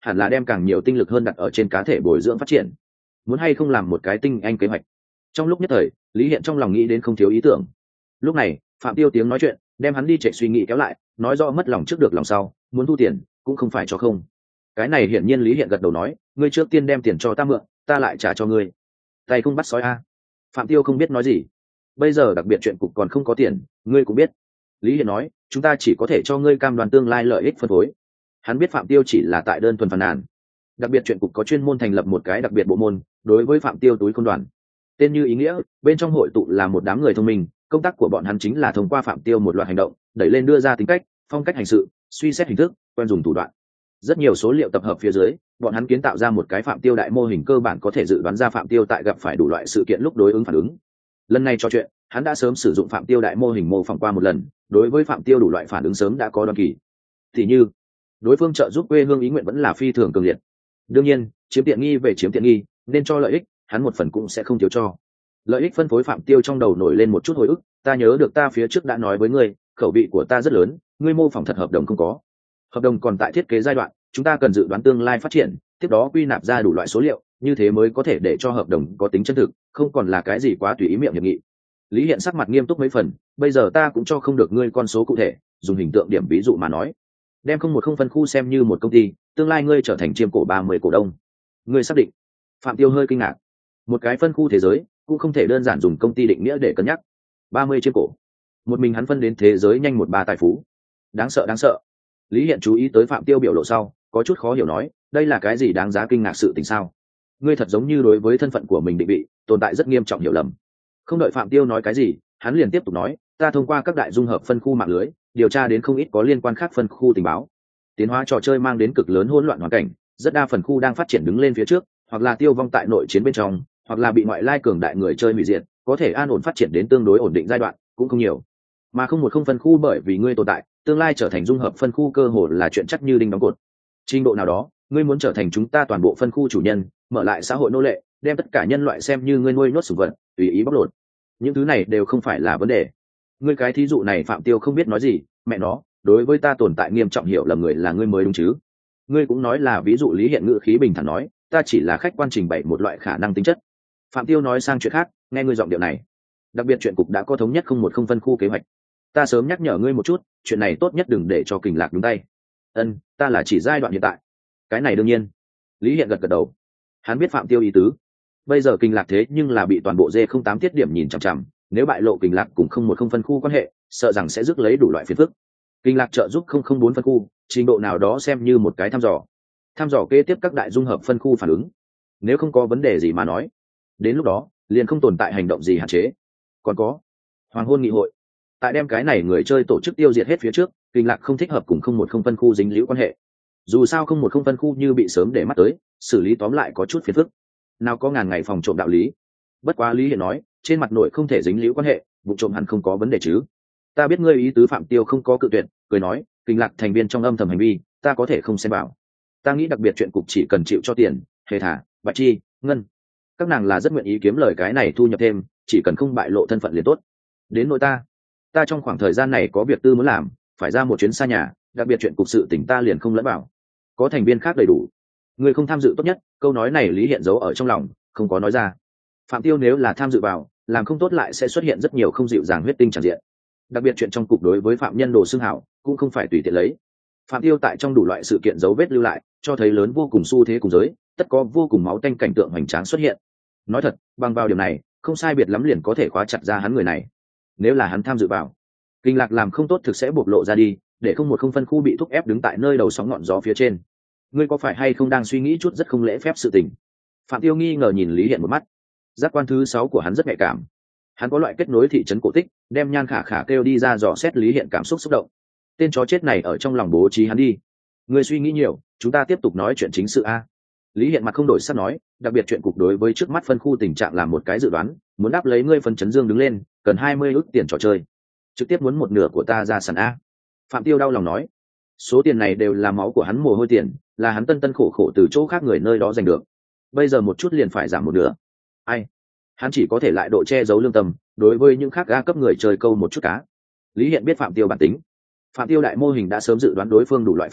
hẳn là đem càng nhiều tinh lực hơn đặt ở trên cá thể bồi dưỡng phát triển. Muốn hay không làm một cái tinh anh kế hoạch. Trong lúc nhất thời, Lý Hiện trong lòng nghĩ đến không thiếu ý tưởng. Lúc này, Phạm Tiêu tiếng nói chuyện, đem hắn đi chạy suy nghĩ kéo lại, nói rõ mất lòng trước được lòng sau, muốn thu tiền, cũng không phải cho không. Cái này hiển nhiên Lý Hiện gật đầu nói, ngươi trước tiên đem tiền cho ta mượn, ta lại trả cho ngươi. Tay không bắt sói a. Phạm Tiêu không biết nói gì. Bây giờ đặc biệt chuyện cục còn không có tiền, ngươi cũng biết. Lý Hiện nói, chúng ta chỉ có thể cho ngươi cam đoan tương lai lợi ích phân phối. Hắn biết Phạm Tiêu chỉ là tại đơn thuần phàn nàn. Đặc biệt chuyện cục có chuyên môn thành lập một cái đặc biệt bộ môn, đối với Phạm Tiêu túi công đoàn. Tên như ý nghĩa, bên trong hội tụ là một đám người thông minh, công tác của bọn hắn chính là thông qua Phạm Tiêu một loạt hành động, đẩy lên đưa ra tính cách, phong cách hành sự, suy xét hình thức, quen dùng thủ đoạn. Rất nhiều số liệu tập hợp phía dưới, bọn hắn kiến tạo ra một cái Phạm Tiêu đại mô hình cơ bản có thể dự đoán ra Phạm Tiêu tại gặp phải đủ loại sự kiện lúc đối ứng phản ứng. Lần này trò chuyện, hắn đã sớm sử dụng Phạm Tiêu đại mô hình mô phỏng qua một lần, đối với Phạm Tiêu đủ loại phản ứng sớm đã có đoán kỳ. Thì như, đối phương trợ giúp quê hương ý nguyện vẫn là phi thường cường liệt. Đương nhiên, chiếm tiện nghi về chiếm tiện nghi, nên cho lợi ích, hắn một phần cũng sẽ không thiếu cho. Lợi ích phân phối Phạm Tiêu trong đầu nổi lên một chút hồi ức, ta nhớ được ta phía trước đã nói với ngươi, khẩu vị của ta rất lớn, ngươi mô phỏng thật hợp đồng không có. Hợp đồng còn tại thiết kế giai đoạn, chúng ta cần dự đoán tương lai phát triển, tiếp đó quy nạp ra đủ loại số liệu, như thế mới có thể để cho hợp đồng có tính chân thực, không còn là cái gì quá tùy ý miệng hiệp nghị. Lý Hiện sắc mặt nghiêm túc mấy phần, bây giờ ta cũng cho không được ngươi con số cụ thể, dùng hình tượng điểm ví dụ mà nói, đem không một không phân khu xem như một công ty, tương lai ngươi trở thành chiêm cổ ba mươi cổ đông. Ngươi xác định? Phạm Tiêu hơi kinh ngạc. Một cái phân khu thế giới cũng không thể đơn giản dùng công ty định nghĩa để cân nhắc. ba mươi chiêm cổ, một mình hắn phân đến thế giới nhanh một ba tài phú, đáng sợ đáng sợ. Lý Hiện chú ý tới Phạm Tiêu biểu lộ sau, có chút khó hiểu nói, đây là cái gì đáng giá kinh ngạc sự tình sao? Ngươi thật giống như đối với thân phận của mình định vị tồn tại rất nghiêm trọng hiểu lầm. Không đợi Phạm Tiêu nói cái gì, hắn liền tiếp tục nói, ta thông qua các đại dung hợp phân khu mạng lưới, điều tra đến không ít có liên quan khác phân khu tình báo. Tiến hóa trò chơi mang đến cực lớn hỗn loạn hoàn cảnh, rất đa phần khu đang phát triển đứng lên phía trước, hoặc là tiêu vong tại nội chiến bên trong, hoặc là bị ngoại lai cường đại người chơi hủy diệt, có thể an ổn phát triển đến tương đối ổn định giai đoạn cũng không nhiều. Mà không một không phân khu bởi vì ngươi tồn tại, tương lai trở thành dung hợp phân khu cơ hội là chuyện chắc như đinh đóng cột. Trình độ nào đó, ngươi muốn trở thành chúng ta toàn bộ phân khu chủ nhân, mở lại xã hội nô lệ, đem tất cả nhân loại xem như ngươi nuôi nhốt sủng vật, tùy ý bóc lột. Những thứ này đều không phải là vấn đề. Ngươi cái thí dụ này Phạm Tiêu không biết nói gì, mẹ nó, đối với ta tồn tại nghiêm trọng hiểu lầm người là ngươi mới đúng chứ? Ngươi cũng nói là ví dụ Lý Hiện ngữ khí bình thản nói, ta chỉ là khách quan trình bày một loại khả năng tính chất. Phạm Tiêu nói sang chuyện khác, nghe ngươi giọng điệu này, đặc biệt chuyện cục đã có thống nhất không một không phân khu kế hoạch. Ta sớm nhắc nhở ngươi một chút, chuyện này tốt nhất đừng để cho Kình Lạc đúng tay. Ân, ta là chỉ giai đoạn hiện tại. Cái này đương nhiên. Lý Hiện gật gật đầu. Hắn biết Phạm Tiêu ý tứ. Bây giờ Kình Lạc thế nhưng là bị toàn bộ D không tám tiết điểm nhìn chằm chằm, nếu bại lộ Kình Lạc cùng không một không phân khu quan hệ, sợ rằng sẽ rước lấy đủ loại phiền phức. Kình Lạc trợ giúp không không bốn phân khu, trình độ nào đó xem như một cái thăm dò. Thăm dò kế tiếp các đại dung hợp phân khu phản ứng. Nếu không có vấn đề gì mà nói, đến lúc đó, liền không tồn tại hành động gì hạn chế. Còn có, hoàng hôn nghị hội. Tại đem cái này người chơi tổ chức tiêu diệt hết phía trước, Kình Lạc không thích hợp cùng không một không phân khu dính liễu quan hệ. Dù sao không một không phân khu như bị sớm để mắt tới, xử lý tóm lại có chút phiền phức. Nào có ngàn ngày phòng trộm đạo lý. Bất quá Lý Hiện nói, trên mặt nội không thể dính liễu quan hệ, vụ trộm hẳn không có vấn đề chứ. Ta biết ngươi ý tứ. Phạm Tiêu không có cự tuyệt, cười nói, Kình Lạc thành viên trong âm thầm hành vi, ta có thể không xem vào. Ta nghĩ đặc biệt chuyện cục chỉ cần chịu cho tiền, hề thả, bạch chi, ngân, các nàng là rất nguyện ý kiếm lời cái này thu nhập thêm, chỉ cần không bại lộ thân phận liền tốt. Đến nỗi ta, ta trong khoảng thời gian này có việc tư muốn làm, phải ra một chuyến xa nhà, đặc biệt chuyện cục sự tỉnh ta liền không lẫn vào. Có thành viên khác đầy đủ, người không tham dự tốt nhất. Câu nói này Lý Hiện giấu ở trong lòng, không có nói ra. Phạm Tiêu nếu là tham dự vào, làm không tốt lại sẽ xuất hiện rất nhiều không dịu dàng huyết tinh tràn diện. Đặc biệt chuyện trong cục đối với phạm nhân đồ xương hảo cũng không phải tùy tiện lấy. Phạm Tiêu tại trong đủ loại sự kiện dấu vết lưu lại, cho thấy lớn vô cùng xu thế cùng giới, tất có vô cùng máu tanh cảnh tượng hoành tráng xuất hiện. Nói thật, bằng vào điểm này, không sai biệt lắm liền có thể khóa chặt ra hắn người này. Nếu là hắn tham dự vào, Kình Lạc làm không tốt thực sẽ bộc lộ ra đi, để không một không phân khu bị thúc ép đứng tại nơi đầu sóng ngọn gió phía trên. Ngươi có phải hay không đang suy nghĩ chút rất không lễ phép sự tình? Phạm Tiêu nghi ngờ nhìn Lý Hiện một mắt. Giác quan thứ sáu của hắn rất nhạy cảm. Hắn có loại kết nối thị trấn cổ tích, đem Nhan Khả Khả kêu đi ra dò xét Lý Hiện cảm xúc xúc động. Tên chó chết này ở trong lòng bố trí hắn đi. Ngươi suy nghĩ nhiều, chúng ta tiếp tục nói chuyện chính sự a. Lý Hiện mặt không đổi sắc nói, đặc biệt chuyện cục đối với trước mắt phân khu tình trạng làm một cái dự đoán, muốn đáp lấy ngươi phân chấn dương đứng lên, cần hai mươi ức tiền trò chơi. Trực tiếp muốn một nửa của ta ra sàn a. Phạm Tiêu đau lòng nói, số tiền này đều là máu của hắn mồ hôi tiền, là hắn tân tân khổ khổ từ chỗ khác người nơi đó giành được. Bây giờ một chút liền phải giảm một nửa. Ai? Hắn chỉ có thể lại độ che giấu lương tâm, đối với những khác ga cấp người chơi câu một chút cá. Lý Hiện biết Phạm Tiêu bản tính. Phạm Tiêu đại mô hình đã sớm dự đoán đối phương đủ loại phản ứng,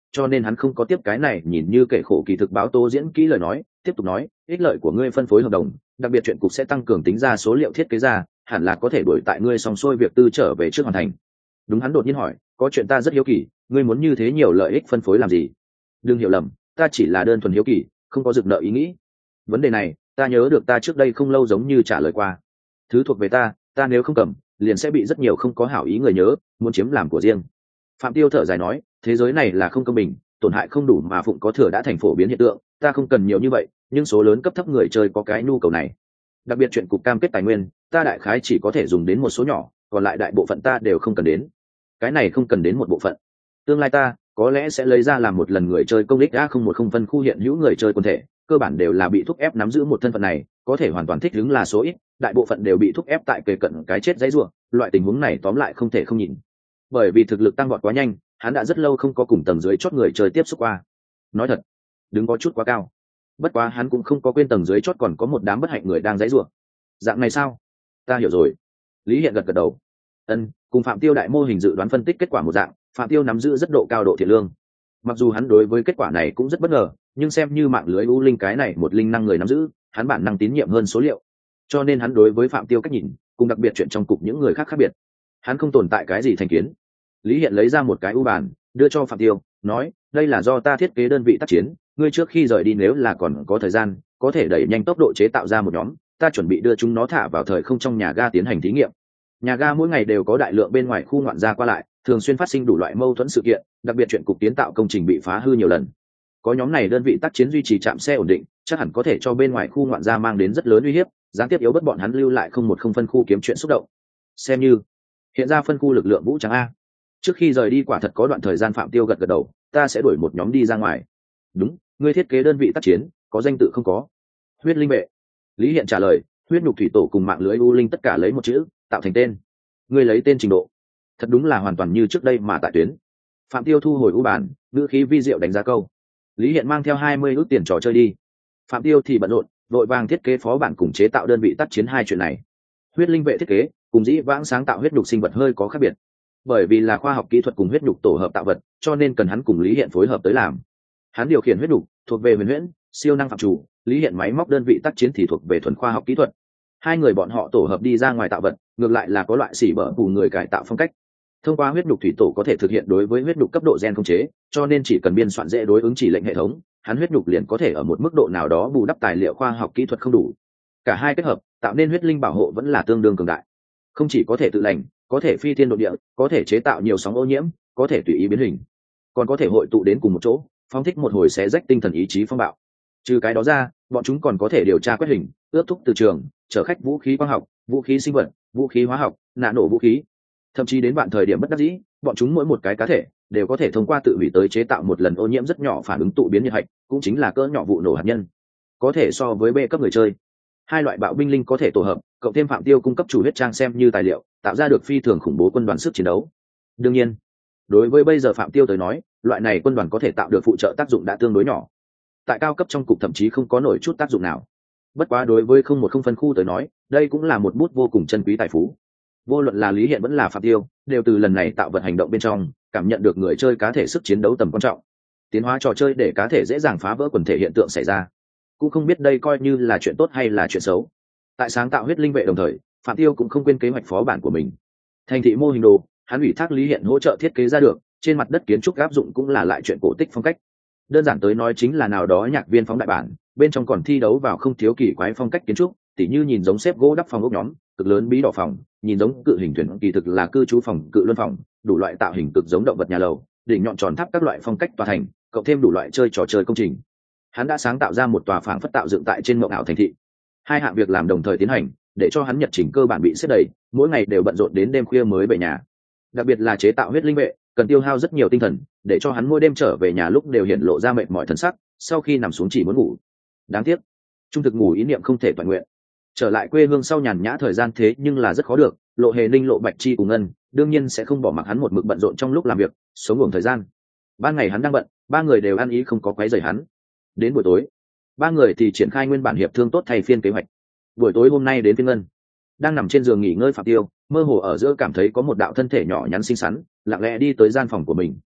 cho nên hắn không có tiếp cái này nhìn như kể khổ kỳ thực báo tố diễn kỹ lời nói, tiếp tục nói ích lợi của ngươi phân phối hợp đồng, đặc biệt chuyện cục sẽ tăng cường tính ra số liệu thiết kế ra, hẳn là có thể đuổi tại ngươi xong xuôi việc tư trở về trước hoàn thành. Đúng, hắn đột nhiên hỏi, có chuyện ta rất hiếu kỳ, ngươi muốn như thế nhiều lợi ích phân phối làm gì? Đừng hiểu lầm, ta chỉ là đơn thuần hiếu kỳ, không có rực nợ ý nghĩ. Vấn đề này ta nhớ được ta trước đây không lâu giống như trả lời qua. Thứ thuộc về ta, ta nếu không cầm liền sẽ bị rất nhiều không có hảo ý người nhớ muốn chiếm làm của riêng. Phạm Tiêu thở dài nói, thế giới này là không công bình, tổn hại không đủ mà phụng có thừa đã thành phổ biến hiện tượng, ta không cần nhiều như vậy, nhưng số lớn cấp thấp người chơi có cái nhu cầu này. Đặc biệt chuyện cục cam kết tài nguyên, ta đại khái chỉ có thể dùng đến một số nhỏ, còn lại đại bộ phận ta đều không cần đến. Cái này không cần đến một bộ phận, tương lai ta có lẽ sẽ lấy ra làm một lần người chơi công đích a không một không phân khu hiện hữu người chơi quần thể, cơ bản đều là bị thúc ép nắm giữ một thân phận này, có thể hoàn toàn thích ứng là số ít, đại bộ phận đều bị thúc ép tại kề cận cái chết dãy rủa, loại tình huống này tóm lại không thể không nhìn. Bởi vì thực lực tăng vọt quá nhanh, hắn đã rất lâu không có cùng tầng dưới chót người chơi tiếp xúc qua. Nói thật, đứng có chút quá cao. Bất quá hắn cũng không có quên tầng dưới chót còn có một đám bất hạnh người đang dãy rủa. Dạng này sao? Ta hiểu rồi. Lý Hiện gật gật đầu. Ân, cùng Phạm Tiêu đại mô hình dự đoán phân tích kết quả một dạng, Phạm Tiêu nắm giữ rất độ cao độ thiện lương. Mặc dù hắn đối với kết quả này cũng rất bất ngờ, nhưng xem như mạng lưới u linh cái này một linh năng người nắm giữ, hắn bản năng tín nhiệm hơn số liệu. Cho nên hắn đối với Phạm Tiêu cách nhìn, cùng đặc biệt chuyện trong cục những người khác khác biệt. Hắn không tồn tại cái gì thành kiến. Lý Hiện lấy ra một cái u bàn, đưa cho Phạm Tiêu, nói, đây là do ta thiết kế đơn vị tác chiến, ngươi trước khi rời đi nếu là còn có thời gian, có thể đẩy nhanh tốc độ chế tạo ra một nhóm, ta chuẩn bị đưa chúng nó thả vào thời không trong nhà ga tiến hành thí nghiệm. Nhà ga mỗi ngày đều có đại lượng bên ngoài khu ngoạn gia qua lại, thường xuyên phát sinh đủ loại mâu thuẫn sự kiện, đặc biệt chuyện cục kiến tạo công trình bị phá hư nhiều lần. Có nhóm này đơn vị tác chiến duy trì trạm xe ổn định, chắc hẳn có thể cho bên ngoài khu ngoạn gia mang đến rất lớn uy hiếp, gián tiếp yếu bất bọn hắn lưu lại không một không phân khu kiếm chuyện xúc động. Xem như hiện ra phân khu lực lượng vũ trang a. Trước khi rời đi quả thật có đoạn thời gian Phạm Tiêu gật gật đầu, ta sẽ đuổi một nhóm đi ra ngoài. Đúng, ngươi thiết kế đơn vị tác chiến, có danh tự không có? Huyết linh vệ. Lý Hiện trả lời, huyết nhục thủy tổ cùng mạng lưới u linh tất cả lấy một chữ, tạo thành tên. Ngươi lấy tên trình độ, thật đúng là hoàn toàn như trước đây mà tại tuyến. Phạm Tiêu thu hồi u bản, ngữ khí vi diệu đánh giá câu. Lý Hiện mang theo hai mươi ước tiền trò chơi đi. Phạm Tiêu thì bận rộn, vội vàng thiết kế phó bản cùng chế tạo đơn vị tác chiến hai chuyện này. Huyết linh vệ thiết kế cùng dĩ vãng sáng tạo huyết nhục sinh vật hơi có khác biệt, bởi vì là khoa học kỹ thuật cùng huyết nhục tổ hợp tạo vật, cho nên cần hắn cùng Lý Hiện phối hợp tới làm. Hắn điều khiển huyết nhục thuộc về huyền huyễn siêu năng phạm chủ, Lý Hiện máy móc đơn vị tác chiến thì thuộc về thuần khoa học kỹ thuật. Hai người bọn họ tổ hợp đi ra ngoài tạo vật, ngược lại là có loại xỉ bở bù người cải tạo phong cách. Thông qua huyết nhục thủy tổ có thể thực hiện đối với huyết nhục cấp độ gen khống chế, cho nên chỉ cần biên soạn dễ đối ứng chỉ lệnh hệ thống, hắn huyết nhục liền có thể ở một mức độ nào đó bù đắp tài liệu khoa học kỹ thuật không đủ. Cả hai kết hợp tạo nên huyết linh bảo hộ vẫn là tương đương cường đại, không chỉ có thể tự lành, có thể phi thiên độ địa, có thể chế tạo nhiều sóng ô nhiễm, có thể tùy ý biến hình, còn có thể hội tụ đến cùng một chỗ, phóng thích một hồi xé rách tinh thần ý chí phong bạo. Trừ cái đó ra, bọn chúng còn có thể điều tra quét hình, ướp thúc từ trường, chở khách vũ khí quang học, vũ khí sinh vật, vũ khí hóa học, nạ nổ vũ khí. Thậm chí đến bạn thời điểm bất đắc dĩ, bọn chúng mỗi một cái cá thể đều có thể thông qua tự hủy tới chế tạo một lần ô nhiễm rất nhỏ phản ứng tụ biến nhiệt hạch, cũng chính là cỡ nhỏ vụ nổ hạt nhân. Có thể so với B cấp người chơi. Hai loại bạo binh linh có thể tổ hợp, cộng thêm Phạm Tiêu cung cấp chủ huyết trang xem như tài liệu, tạo ra được phi thường khủng bố quân đoàn sức chiến đấu. Đương nhiên, đối với bây giờ Phạm Tiêu tới nói, loại này quân đoàn có thể tạo được phụ trợ tác dụng đã tương đối nhỏ. Tại cao cấp trong cục thậm chí không có nổi chút tác dụng nào. Bất quá đối với không một không phân khu tới nói, đây cũng là một bút vô cùng chân quý tài phú. Vô luận là Lý Hiện vẫn là Phạm Tiêu, đều từ lần này tạo vật hành động bên trong, cảm nhận được người chơi cá thể sức chiến đấu tầm quan trọng. Tiến hóa trò chơi để cá thể dễ dàng phá vỡ quần thể hiện tượng xảy ra. Cũng không biết đây coi như là chuyện tốt hay là chuyện xấu. Tại sáng tạo huyết linh vệ đồng thời, Phạm Tiêu cũng không quên kế hoạch phó bản của mình. Thành thị mô hình đồ, hắn ủy thác Lý Hiện hỗ trợ thiết kế ra được, trên mặt đất kiến trúc áp dụng cũng là lại chuyện cổ tích phong cách. Đơn giản tới nói chính là nào đó nhạc viên phóng đại bản, bên trong còn thi đấu vào không thiếu kỳ quái phong cách kiến trúc, tỉ như nhìn giống xếp gỗ đắp phòng ốc nhóm, cực lớn bí đỏ phòng, nhìn giống cự hình thuyền kỳ thực là cư trú phòng, cự luân phòng, đủ loại tạo hình cực giống động vật nhà lầu, đỉnh nhọn tròn tháp các loại phong cách tòa thành, cộng thêm đủ loại chơi trò chơi công trình. Hắn đã sáng tạo ra một tòa phảng phất tạo dựng tại trên mộng ảo thành thị. Hai hạng việc làm đồng thời tiến hành, để cho hắn nhật trình cơ bản bị xếp đầy, mỗi ngày đều bận rộn đến đêm khuya mới về nhà. Đặc biệt là chế tạo huyết linh vệ, cần tiêu hao rất nhiều tinh thần, để cho hắn mỗi đêm trở về nhà lúc đều hiện lộ ra mệt mỏi thần sắc, sau khi nằm xuống chỉ muốn ngủ. Đáng tiếc, trung thực ngủ ý niệm không thể toàn nguyện. Trở lại quê hương sau nhàn nhã thời gian thế nhưng là rất khó được, Lộ Hề Ninh, Lộ Bạch Chi cùng Ngân, đương nhiên sẽ không bỏ mặc hắn một mực bận rộn trong lúc làm việc, sống ngủ thời gian. Ban ngày hắn đang bận, ba người đều ăn ý không có quấy rầy hắn. Đến buổi tối, ba người thì triển khai nguyên bản hiệp thương tốt thay phiên kế hoạch. Buổi tối hôm nay đến phiên Ngân, đang nằm trên giường nghỉ ngơi Phạm Tiêu, mơ hồ ở giữa cảm thấy có một đạo thân thể nhỏ nhắn xinh xắn, lặng lẽ đi tới gian phòng của mình.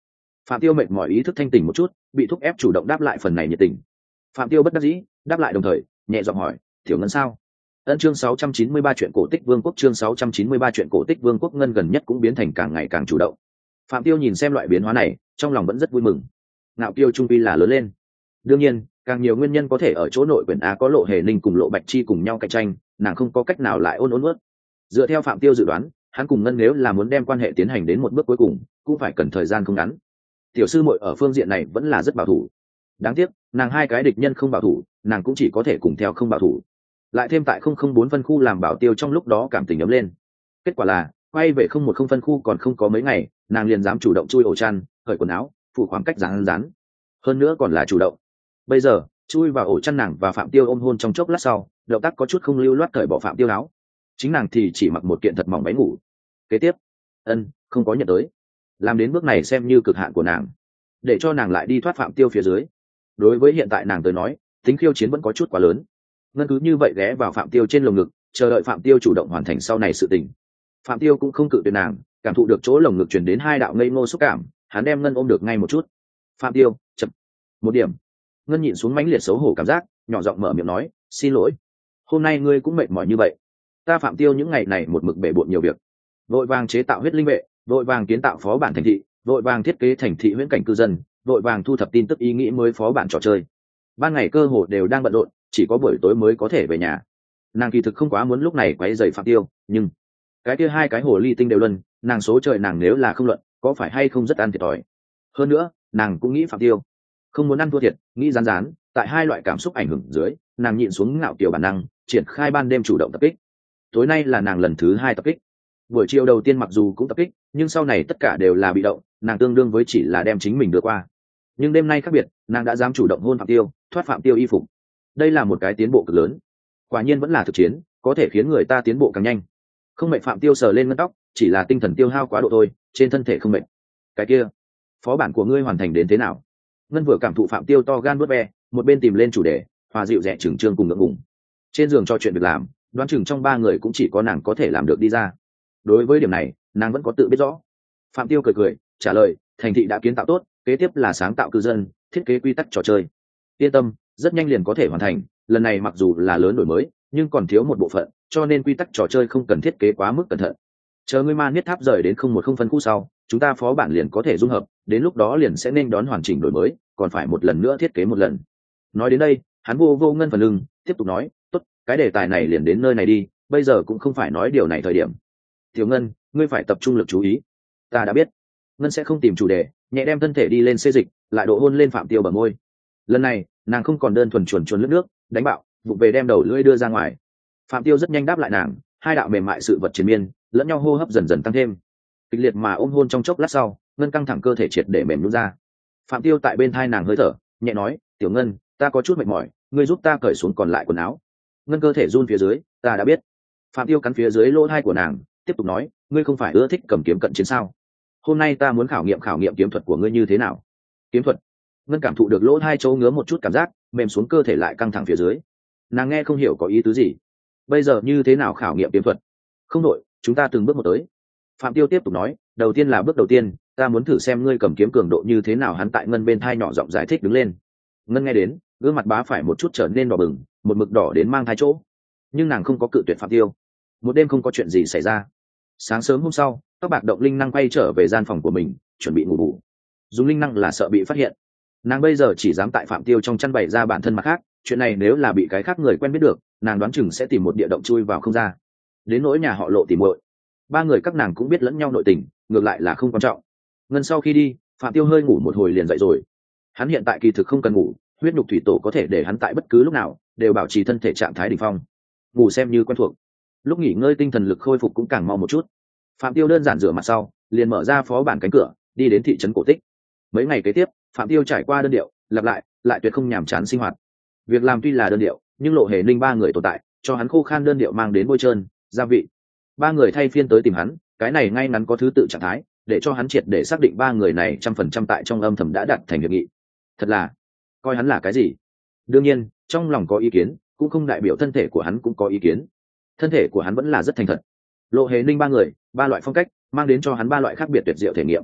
Phạm Tiêu mệt mỏi ý thức thanh tỉnh một chút, bị thúc ép chủ động đáp lại phần này nhiệt tình. Phạm Tiêu bất đắc dĩ đáp lại đồng thời nhẹ giọng hỏi, tiểu Ngân sao? Ân chương sáu trăm chín mươi ba chuyện cổ tích vương quốc chương sáu trăm chín mươi ba chuyện cổ tích vương quốc. Ngân gần nhất cũng biến thành càng ngày càng chủ động. Phạm Tiêu nhìn xem loại biến hóa này, trong lòng vẫn rất vui mừng. Ngạo Kiêu trung quy là lớn lên. Đương nhiên, càng nhiều nguyên nhân có thể ở chỗ nội quyển Á có Lộ Hề Ninh cùng Lộ Bạch Chi cùng nhau cạnh tranh, nàng không có cách nào lại ôn ôn ướt. Dựa theo Phạm Tiêu dự đoán, hắn cùng Ngân nếu là muốn đem quan hệ tiến hành đến một bước cuối cùng, cũng phải cần thời gian không ngắn. Tiểu sư muội ở phương diện này vẫn là rất bảo thủ. Đáng tiếc, nàng hai cái địch nhân không bảo thủ, nàng cũng chỉ có thể cùng theo không bảo thủ. Lại thêm tại không không bốn phân khu làm Bảo Tiêu trong lúc đó cảm tình ấm lên. Kết quả là, quay về không một không phân khu còn không có mấy ngày, nàng liền dám chủ động chui ổ chăn, cởi quần áo, phủ khoảng cách rán rán. Hơn nữa còn là chủ động. Bây giờ, chui vào ổ chăn nàng và Phạm Tiêu ôm hôn trong chốc lát sau, động tác có chút không lưu loát cởi bỏ Phạm Tiêu áo. Chính nàng thì chỉ mặc một kiện thật mỏng váy ngủ. Kế tiếp, ân không có nhận tới. Làm đến bước này xem như cực hạn của nàng, để cho nàng lại đi thoát Phạm Tiêu phía dưới. Đối với hiện tại nàng tới nói, tính khiêu chiến vẫn có chút quá lớn. Ngân cứ như vậy ghé vào Phạm Tiêu trên lồng ngực, chờ đợi Phạm Tiêu chủ động hoàn thành sau này sự tình. Phạm Tiêu cũng không cự tuyệt nàng, cảm thụ được chỗ lồng ngực truyền đến hai đạo ngây ngô xúc cảm, hắn đem Ngân ôm được ngay một chút. Phạm Tiêu, chậm một điểm. Ngân nhịn xuống mãnh liệt xấu hổ cảm giác, nhỏ giọng mở miệng nói, xin lỗi, hôm nay ngươi cũng mệt mỏi như vậy. Ta Phạm Tiêu những ngày này một mực bể bộn nhiều việc, vội vàng chế tạo huyết linh vệ, vội vàng kiến tạo phó bản thành thị, vội vàng thiết kế thành thị huyễn cảnh cư dân, vội vàng thu thập tin tức ý nghĩ mới phó bản trò chơi. Ban ngày cơ hồ đều đang bận rộn, chỉ có buổi tối mới có thể về nhà. Nàng kỳ thực không quá muốn lúc này quấy rầy Phạm Tiêu, nhưng cái kia hai cái hồ ly tinh đều luân, nàng số trời nàng nếu là không luận, có phải hay không rất ăn thiệt thòi. Hơn nữa, nàng cũng nghĩ Phạm Tiêu không muốn ăn thua thiệt, nghĩ rán rán, tại hai loại cảm xúc ảnh hưởng dưới, nàng nhịn xuống ngạo kiều bản năng, triển khai ban đêm chủ động tập kích. Tối nay là nàng lần thứ hai tập kích. Buổi chiều đầu tiên mặc dù cũng tập kích, nhưng sau này tất cả đều là bị động, nàng tương đương với chỉ là đem chính mình đưa qua. Nhưng đêm nay khác biệt, nàng đã dám chủ động hôn Phạm Tiêu, thoát Phạm Tiêu y phục. Đây là một cái tiến bộ cực lớn. Quả nhiên vẫn là thực chiến, có thể khiến người ta tiến bộ càng nhanh. Không mệt. Phạm Tiêu sờ lên ngân tóc, chỉ là tinh thần tiêu hao quá độ thôi, trên thân thể không mệt. Cái kia, phó bản của ngươi hoàn thành đến thế nào? Ngân vừa cảm thụ Phạm Tiêu to gan vuốt ve, một bên tìm lên chủ đề, hòa dịu dẹ chừng trương cùng ngượng ngùng. Trên giường trò chuyện việc làm, đoán chừng trong ba người cũng chỉ có nàng có thể làm được đi ra. Đối với điểm này, nàng vẫn có tự biết rõ. Phạm Tiêu cười cười trả lời, thành thị đã kiến tạo tốt, kế tiếp là sáng tạo cư dân, thiết kế quy tắc trò chơi. Yên tâm, rất nhanh liền có thể hoàn thành. Lần này mặc dù là lớn đổi mới, nhưng còn thiếu một bộ phận, cho nên quy tắc trò chơi không cần thiết kế quá mức cẩn thận. Chờ ngươi ma niết tháp rời đến không một không phân khu sau, chúng ta phó bản liền có thể dung hợp, đến lúc đó liền sẽ nên đón hoàn chỉnh đổi mới, còn phải một lần nữa thiết kế một lần. Nói đến đây, hắn vô vô Ngân phần lưng, tiếp tục nói, tốt, cái đề tài này liền đến nơi này đi, bây giờ cũng không phải nói điều này thời điểm. Tiểu Ngân, ngươi phải tập trung lực chú ý. Ta đã biết. Ngân sẽ không tìm chủ đề, nhẹ đem thân thể đi lên xê dịch, lại độ hôn lên Phạm Tiêu bờ môi. Lần này, nàng không còn đơn thuần chuồn chuồn lướt nước, đánh bạo, vụ về đem đầu lưỡi đưa ra ngoài. Phạm Tiêu rất nhanh đáp lại nàng, hai đạo mềm mại sự vật triền miên, lẫn nhau hô hấp dần dần tăng thêm. Kịch liệt mà ôm hôn trong chốc lát sau, Ngân căng thẳng cơ thể triệt để mềm nhũn ra. Phạm Tiêu tại bên thai nàng hơi thở, nhẹ nói, tiểu Ngân, ta có chút mệt mỏi, ngươi giúp ta cởi xuống còn lại quần áo. Ngân cơ thể run phía dưới, ta đã biết. Phạm Tiêu cắn phía dưới lỗ tai của nàng, tiếp tục nói, ngươi không phải ưa thích cầm kiếm cận chiến sao? Hôm nay ta muốn khảo nghiệm khảo nghiệm kiếm thuật của ngươi như thế nào. Kiếm thuật? Ngân cảm thụ được lỗ tai chỗ ngứa một chút cảm giác, mềm xuống cơ thể lại căng thẳng phía dưới. Nàng nghe không hiểu có ý tứ gì. Bây giờ như thế nào khảo nghiệm kiếm thuật? Không đội, chúng ta từng bước một tới. Phạm Tiêu tiếp tục nói, đầu tiên là bước đầu tiên, ta muốn thử xem ngươi cầm kiếm cường độ như thế nào. Hắn tại Ngân bên thai nhỏ giọng giải thích đứng lên. Ngân nghe đến, gương mặt bá phải một chút trở nên đỏ bừng, một mực đỏ đến mang thai chỗ. Nhưng nàng không có cự tuyệt Phạm Tiêu. Một đêm không có chuyện gì xảy ra. Sáng sớm hôm sau, các bạc động linh năng quay trở về gian phòng của mình, chuẩn bị ngủ bù. Dùng linh năng là sợ bị phát hiện. Nàng bây giờ chỉ dám tại Phạm Tiêu trong chăn bày ra bản thân mặt khác, chuyện này nếu là bị cái khác người quen biết được, nàng đoán chừng sẽ tìm một địa động chui vào không ra. Đến nỗi nhà họ Lộ tìm muội, ba người các nàng cũng biết lẫn nhau nội tình, ngược lại là không quan trọng. Ngân sau khi đi, Phạm Tiêu hơi ngủ một hồi liền dậy rồi. Hắn hiện tại kỳ thực không cần ngủ, huyết nhục thủy tổ có thể để hắn tại bất cứ lúc nào đều bảo trì thân thể trạng thái đỉnh phong. Ngủ xem như quen thuộc. Lúc nghỉ ngơi tinh thần lực khôi phục cũng càng mau một chút. Phạm Tiêu đơn giản rửa mặt sau, liền mở ra phó bản cánh cửa, đi đến thị trấn cổ tích. Mấy ngày kế tiếp, Phạm Tiêu trải qua đơn điệu, lặp lại, lại tuyệt không nhàm chán sinh hoạt. Việc làm tuy là đơn điệu, nhưng Lộ Hề Ninh ba người tồn tại, cho hắn khô khan đơn điệu mang đến bôi trơn, gia vị. Ba người thay phiên tới tìm hắn, cái này ngay ngắn có thứ tự trạng thái, để cho hắn triệt để xác định ba người này trăm phần trăm tại trong âm thầm đã đạt thành hiệp nghị. Thật là, coi hắn là cái gì? Đương nhiên, trong lòng có ý kiến, cũng không đại biểu thân thể của hắn cũng có ý kiến. Thân thể của hắn vẫn là rất thành thật. Lộ Hề Ninh ba người, ba loại phong cách, mang đến cho hắn ba loại khác biệt tuyệt diệu thể nghiệm.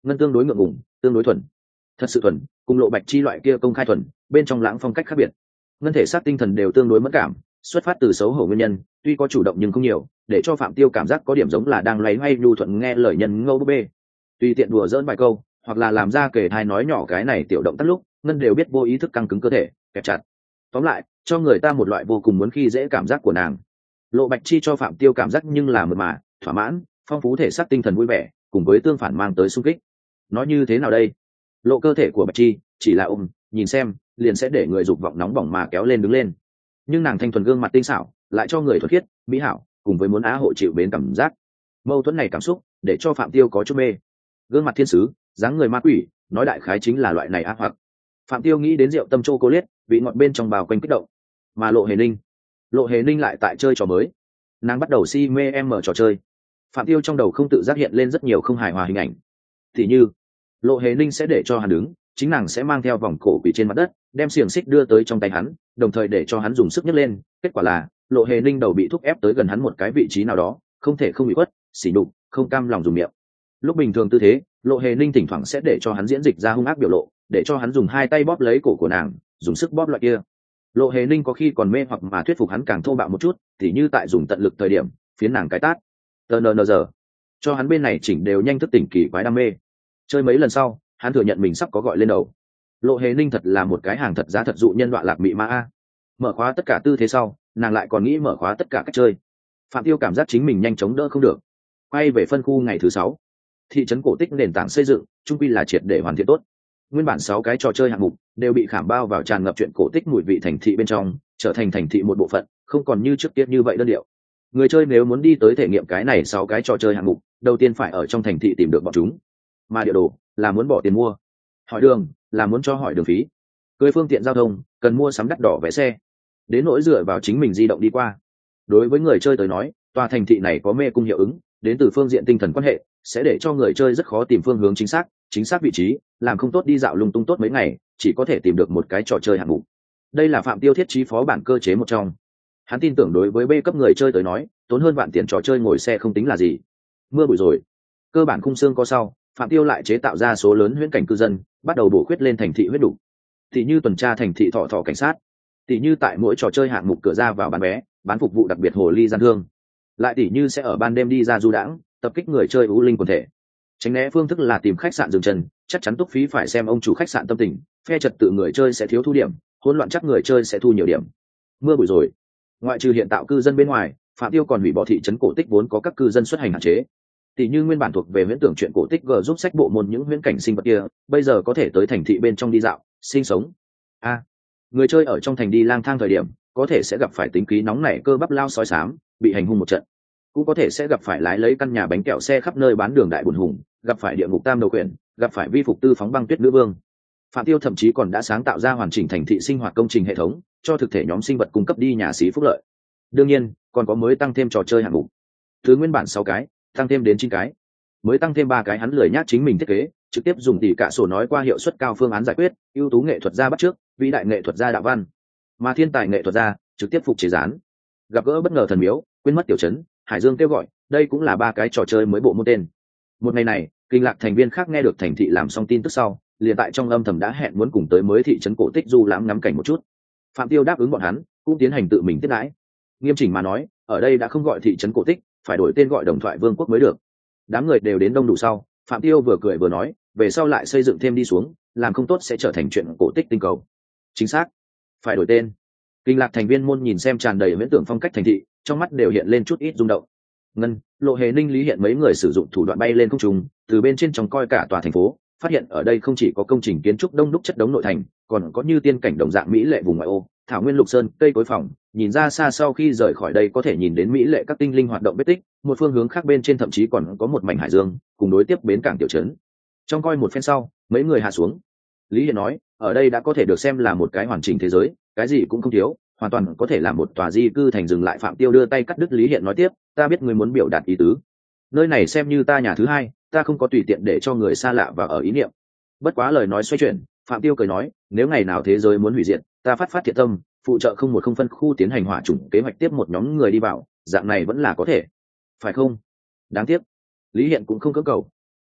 Ngân tương đối ngượng ngùng, tương đối thuần, thật sự thuần, cùng Lộ Bạch Chi loại kia công khai thuần, bên trong lãng phong cách khác biệt. Ngân thể xác tinh thần đều tương đối mẫn cảm, xuất phát từ xấu hổ nguyên nhân, tuy có chủ động nhưng không nhiều, để cho Phạm Tiêu cảm giác có điểm giống là đang loay hoay nhu thuận nghe lời nhân ngâu búp bê. Tùy tiện đùa giỡn vài câu, hoặc là làm ra kể thai nói nhỏ cái này tiểu động tác lúc, Ngân đều biết vô ý thức căng cứng cơ thể, kẹp chặt. Tóm lại, cho người ta một loại vô cùng muốn khi dễ cảm giác của nàng. Lộ Bạch Chi cho Phạm Tiêu cảm giác nhưng là mượt mà, thỏa mãn, phong phú thể xác tinh thần vui vẻ, cùng với tương phản mang tới xung kích. Nói như thế nào đây? Lộ cơ thể của Bạch Chi chỉ là ôm, nhìn xem, liền sẽ để người dục vọng nóng bỏng mà kéo lên đứng lên. Nhưng nàng thanh thuần gương mặt tinh xảo, lại cho người thuần khiết, mỹ hảo, cùng với muốn á hộ chịu bến cảm giác. Mâu thuẫn này cảm xúc, để cho Phạm Tiêu có chút mê. Gương mặt thiên sứ, dáng người ma quỷ, nói đại khái chính là loại này ác hoặc. Phạm Tiêu nghĩ đến rượu tâm chô cô liết, vị ngọt bên trong bào quanh kích động. Mà Lộ Hề Ninh, Lộ Hề Ninh lại tại chơi trò mới. Nàng bắt đầu si mê em mở trò chơi. Phạm Tiêu trong đầu không tự giác hiện lên rất nhiều không hài hòa hình ảnh. Thì như, Lộ Hề Ninh sẽ để cho hắn đứng, chính nàng sẽ mang theo vòng cổ quỷ trên mặt đất, đem xiềng xích đưa tới trong tay hắn, đồng thời để cho hắn dùng sức nhấc lên. Kết quả là, Lộ Hề Ninh đầu bị thúc ép tới gần hắn một cái vị trí nào đó, không thể không bị quất, xỉ nhục, không cam lòng dùng miệng. Lúc bình thường tư thế, Lộ Hề Ninh thỉnh thoảng sẽ để cho hắn diễn dịch ra hung ác biểu lộ, để cho hắn dùng hai tay bóp lấy cổ của nàng, dùng sức bóp loại kia. Lộ Hề Ninh có khi còn mê hoặc mà thuyết phục hắn càng thô bạo một chút, tỉ như tại dùng tận lực thời điểm, phiến nàng cái tát. Tờ nờ nờ giờ, cho hắn bên này chỉnh đều nhanh thức tỉnh kỳ quái đam mê. Chơi mấy lần sau, hắn thừa nhận mình sắp có gọi lên đầu. Lộ Hề Ninh thật là một cái hàng thật giá thật dụ nhân đoạn lạc mị ma a. Mở khóa tất cả tư thế sau, nàng lại còn nghĩ mở khóa tất cả cách chơi. Phạm Tiêu cảm giác chính mình nhanh chóng đỡ không được. Quay về phân khu ngày thứ sáu, thị trấn cổ tích nền tảng xây dựng, chung quy là triệt để hoàn thiện tốt. Nguyên bản sáu cái trò chơi hạng mục đều bị khảm bao vào tràn ngập chuyện cổ tích mùi vị thành thị bên trong, trở thành thành thị một bộ phận, không còn như trước kia như vậy đơn điệu. Người chơi nếu muốn đi tới thể nghiệm cái này sáu cái trò chơi hạng mục, đầu tiên phải ở trong thành thị tìm được bọn chúng. Mà địa đồ là muốn bỏ tiền mua, hỏi đường là muốn cho hỏi đường phí, cưới phương tiện giao thông cần mua sắm đắt đỏ vé xe, đến nỗi dựa vào chính mình di động đi qua. Đối với người chơi tới nói, tòa thành thị này có mê cung hiệu ứng, đến từ phương diện tinh thần quan hệ, sẽ để cho người chơi rất khó tìm phương hướng chính xác, chính xác vị trí, làm không tốt đi dạo lung tung tốt mấy ngày, chỉ có thể tìm được một cái trò chơi hạng mục. Đây là Phạm Tiêu thiết trí phó bản cơ chế một trong. Hắn tin tưởng đối với B cấp người chơi tới nói, tốn hơn vạn tiền trò chơi ngồi xe không tính là gì. Mưa bụi rồi, cơ bản khung xương có sau, Phạm Tiêu lại chế tạo ra số lớn huyễn cảnh cư dân, bắt đầu bổ khuyết lên thành thị huyết đủ. Tỷ như tuần tra thành thị thọ thọ cảnh sát, tỷ như tại mỗi trò chơi hạng mục cửa ra vào bán vé, bán phục vụ đặc biệt hồ ly gian thương, lại tỷ như sẽ ở ban đêm đi ra du đãng, tập kích người chơi ưu linh quần thể. Tránh né phương thức là tìm khách sạn dừng chân, chắc chắn túc phí phải xem ông chủ khách sạn tâm tình, phe trật tự người chơi sẽ thiếu thu điểm, hỗn loạn chắc người chơi sẽ thu nhiều điểm. Mưa bụi rồi, ngoại trừ hiện tạo cư dân bên ngoài, Phạm Tiêu còn hủy bỏ thị trấn cổ tích vốn có các cư dân xuất hành hạn chế. Tỷ như nguyên bản thuộc về huyễn tưởng chuyện cổ tích G giúp sách bộ môn những huyễn cảnh sinh vật kia, bây giờ có thể tới thành thị bên trong đi dạo, sinh sống. A, à, người chơi ở trong thành đi lang thang thời điểm, có thể sẽ gặp phải tính khí nóng nảy cơ bắp lao sói xám, bị hành hung một trận. Cũng có thể sẽ gặp phải lái lấy căn nhà bánh kẹo xe khắp nơi bán đường đại buồn hùng, gặp phải địa ngục tam đầu quyển, gặp phải vi phục tư phóng băng tuyết nữ vương. Phạm Tiêu thậm chí còn đã sáng tạo ra hoàn chỉnh thành thị sinh hoạt công trình hệ thống, cho thực thể nhóm sinh vật cung cấp đi nhà xí phúc lợi. Đương nhiên, còn có mới tăng thêm trò chơi hạng mục. Thứ nguyên bản sáu cái, tăng thêm đến chín cái. Mới tăng thêm ba cái hắn lười nhác chính mình thiết kế, trực tiếp dùng tỉ cả sổ nói qua hiệu suất cao phương án giải quyết, ưu tú nghệ thuật gia bắt trước, vĩ đại nghệ thuật gia đạo văn. Mà thiên tài nghệ thuật gia, trực tiếp phục chế dán. Gặp gỡ bất ngờ thần miếu, quên mất tiểu trấn, Hải Dương kêu gọi, đây cũng là ba cái trò chơi mới bộ môn tên. Một ngày này, Kinh Lạc thành viên khác nghe được thành thị làm xong tin tức sau, liền tại trong âm thầm đã hẹn muốn cùng tới mới thị trấn cổ tích du lãm ngắm cảnh một chút. Phạm Tiêu đáp ứng bọn hắn, cũng tiến hành tự mình tiếp đãi. Nghiêm chỉnh mà nói, ở đây đã không gọi thị trấn cổ tích, phải đổi tên gọi Đồng Thoại Vương quốc mới được. Đám người đều đến đông đủ sau, Phạm Tiêu vừa cười vừa nói, về sau lại xây dựng thêm đi xuống, làm không tốt sẽ trở thành chuyện cổ tích tinh cầu. Chính xác, phải đổi tên. Kinh Lạc thành viên môn nhìn xem tràn đầy huyễn tưởng phong cách thành thị, trong mắt đều hiện lên chút ít rung động. Ngân, Lộ Hề Ninh Lý hiện mấy người sử dụng thủ đoạn bay lên không trung, từ bên trên trong coi cả tòa thành phố, phát hiện ở đây không chỉ có công trình kiến trúc đông đúc chất đống nội thành, còn có như tiên cảnh đồng dạng mỹ lệ vùng ngoại ô, thảo nguyên lục sơn, cây cối phòng, nhìn ra xa sau khi rời khỏi đây có thể nhìn đến mỹ lệ các tinh linh hoạt động vết tích, một phương hướng khác bên trên thậm chí còn có một mảnh hải dương, cùng đối tiếp bến cảng tiểu trấn. Trong coi một phen sau, mấy người hạ xuống. Lý Hiện nói, ở đây đã có thể được xem là một cái hoàn chỉnh thế giới, cái gì cũng không thiếu, hoàn toàn có thể là một tòa di cư thành dừng lại. Phạm Tiêu đưa tay cắt đứt Lý Hiện nói tiếp, ta biết ngươi muốn biểu đạt ý tứ. Nơi này xem như ta nhà thứ hai, ta không có tùy tiện để cho người xa lạ vào ở ý niệm. Bất quá lời nói xoay chuyển, Phạm Tiêu cười nói, nếu ngày nào thế giới muốn hủy diệt, ta phát phát thiện tâm, phụ trợ không một không phân khu tiến hành hỏa chủng kế hoạch tiếp một nhóm người đi vào, dạng này vẫn là có thể, phải không? Đáng tiếc, Lý Hiện cũng không cưỡng cầu.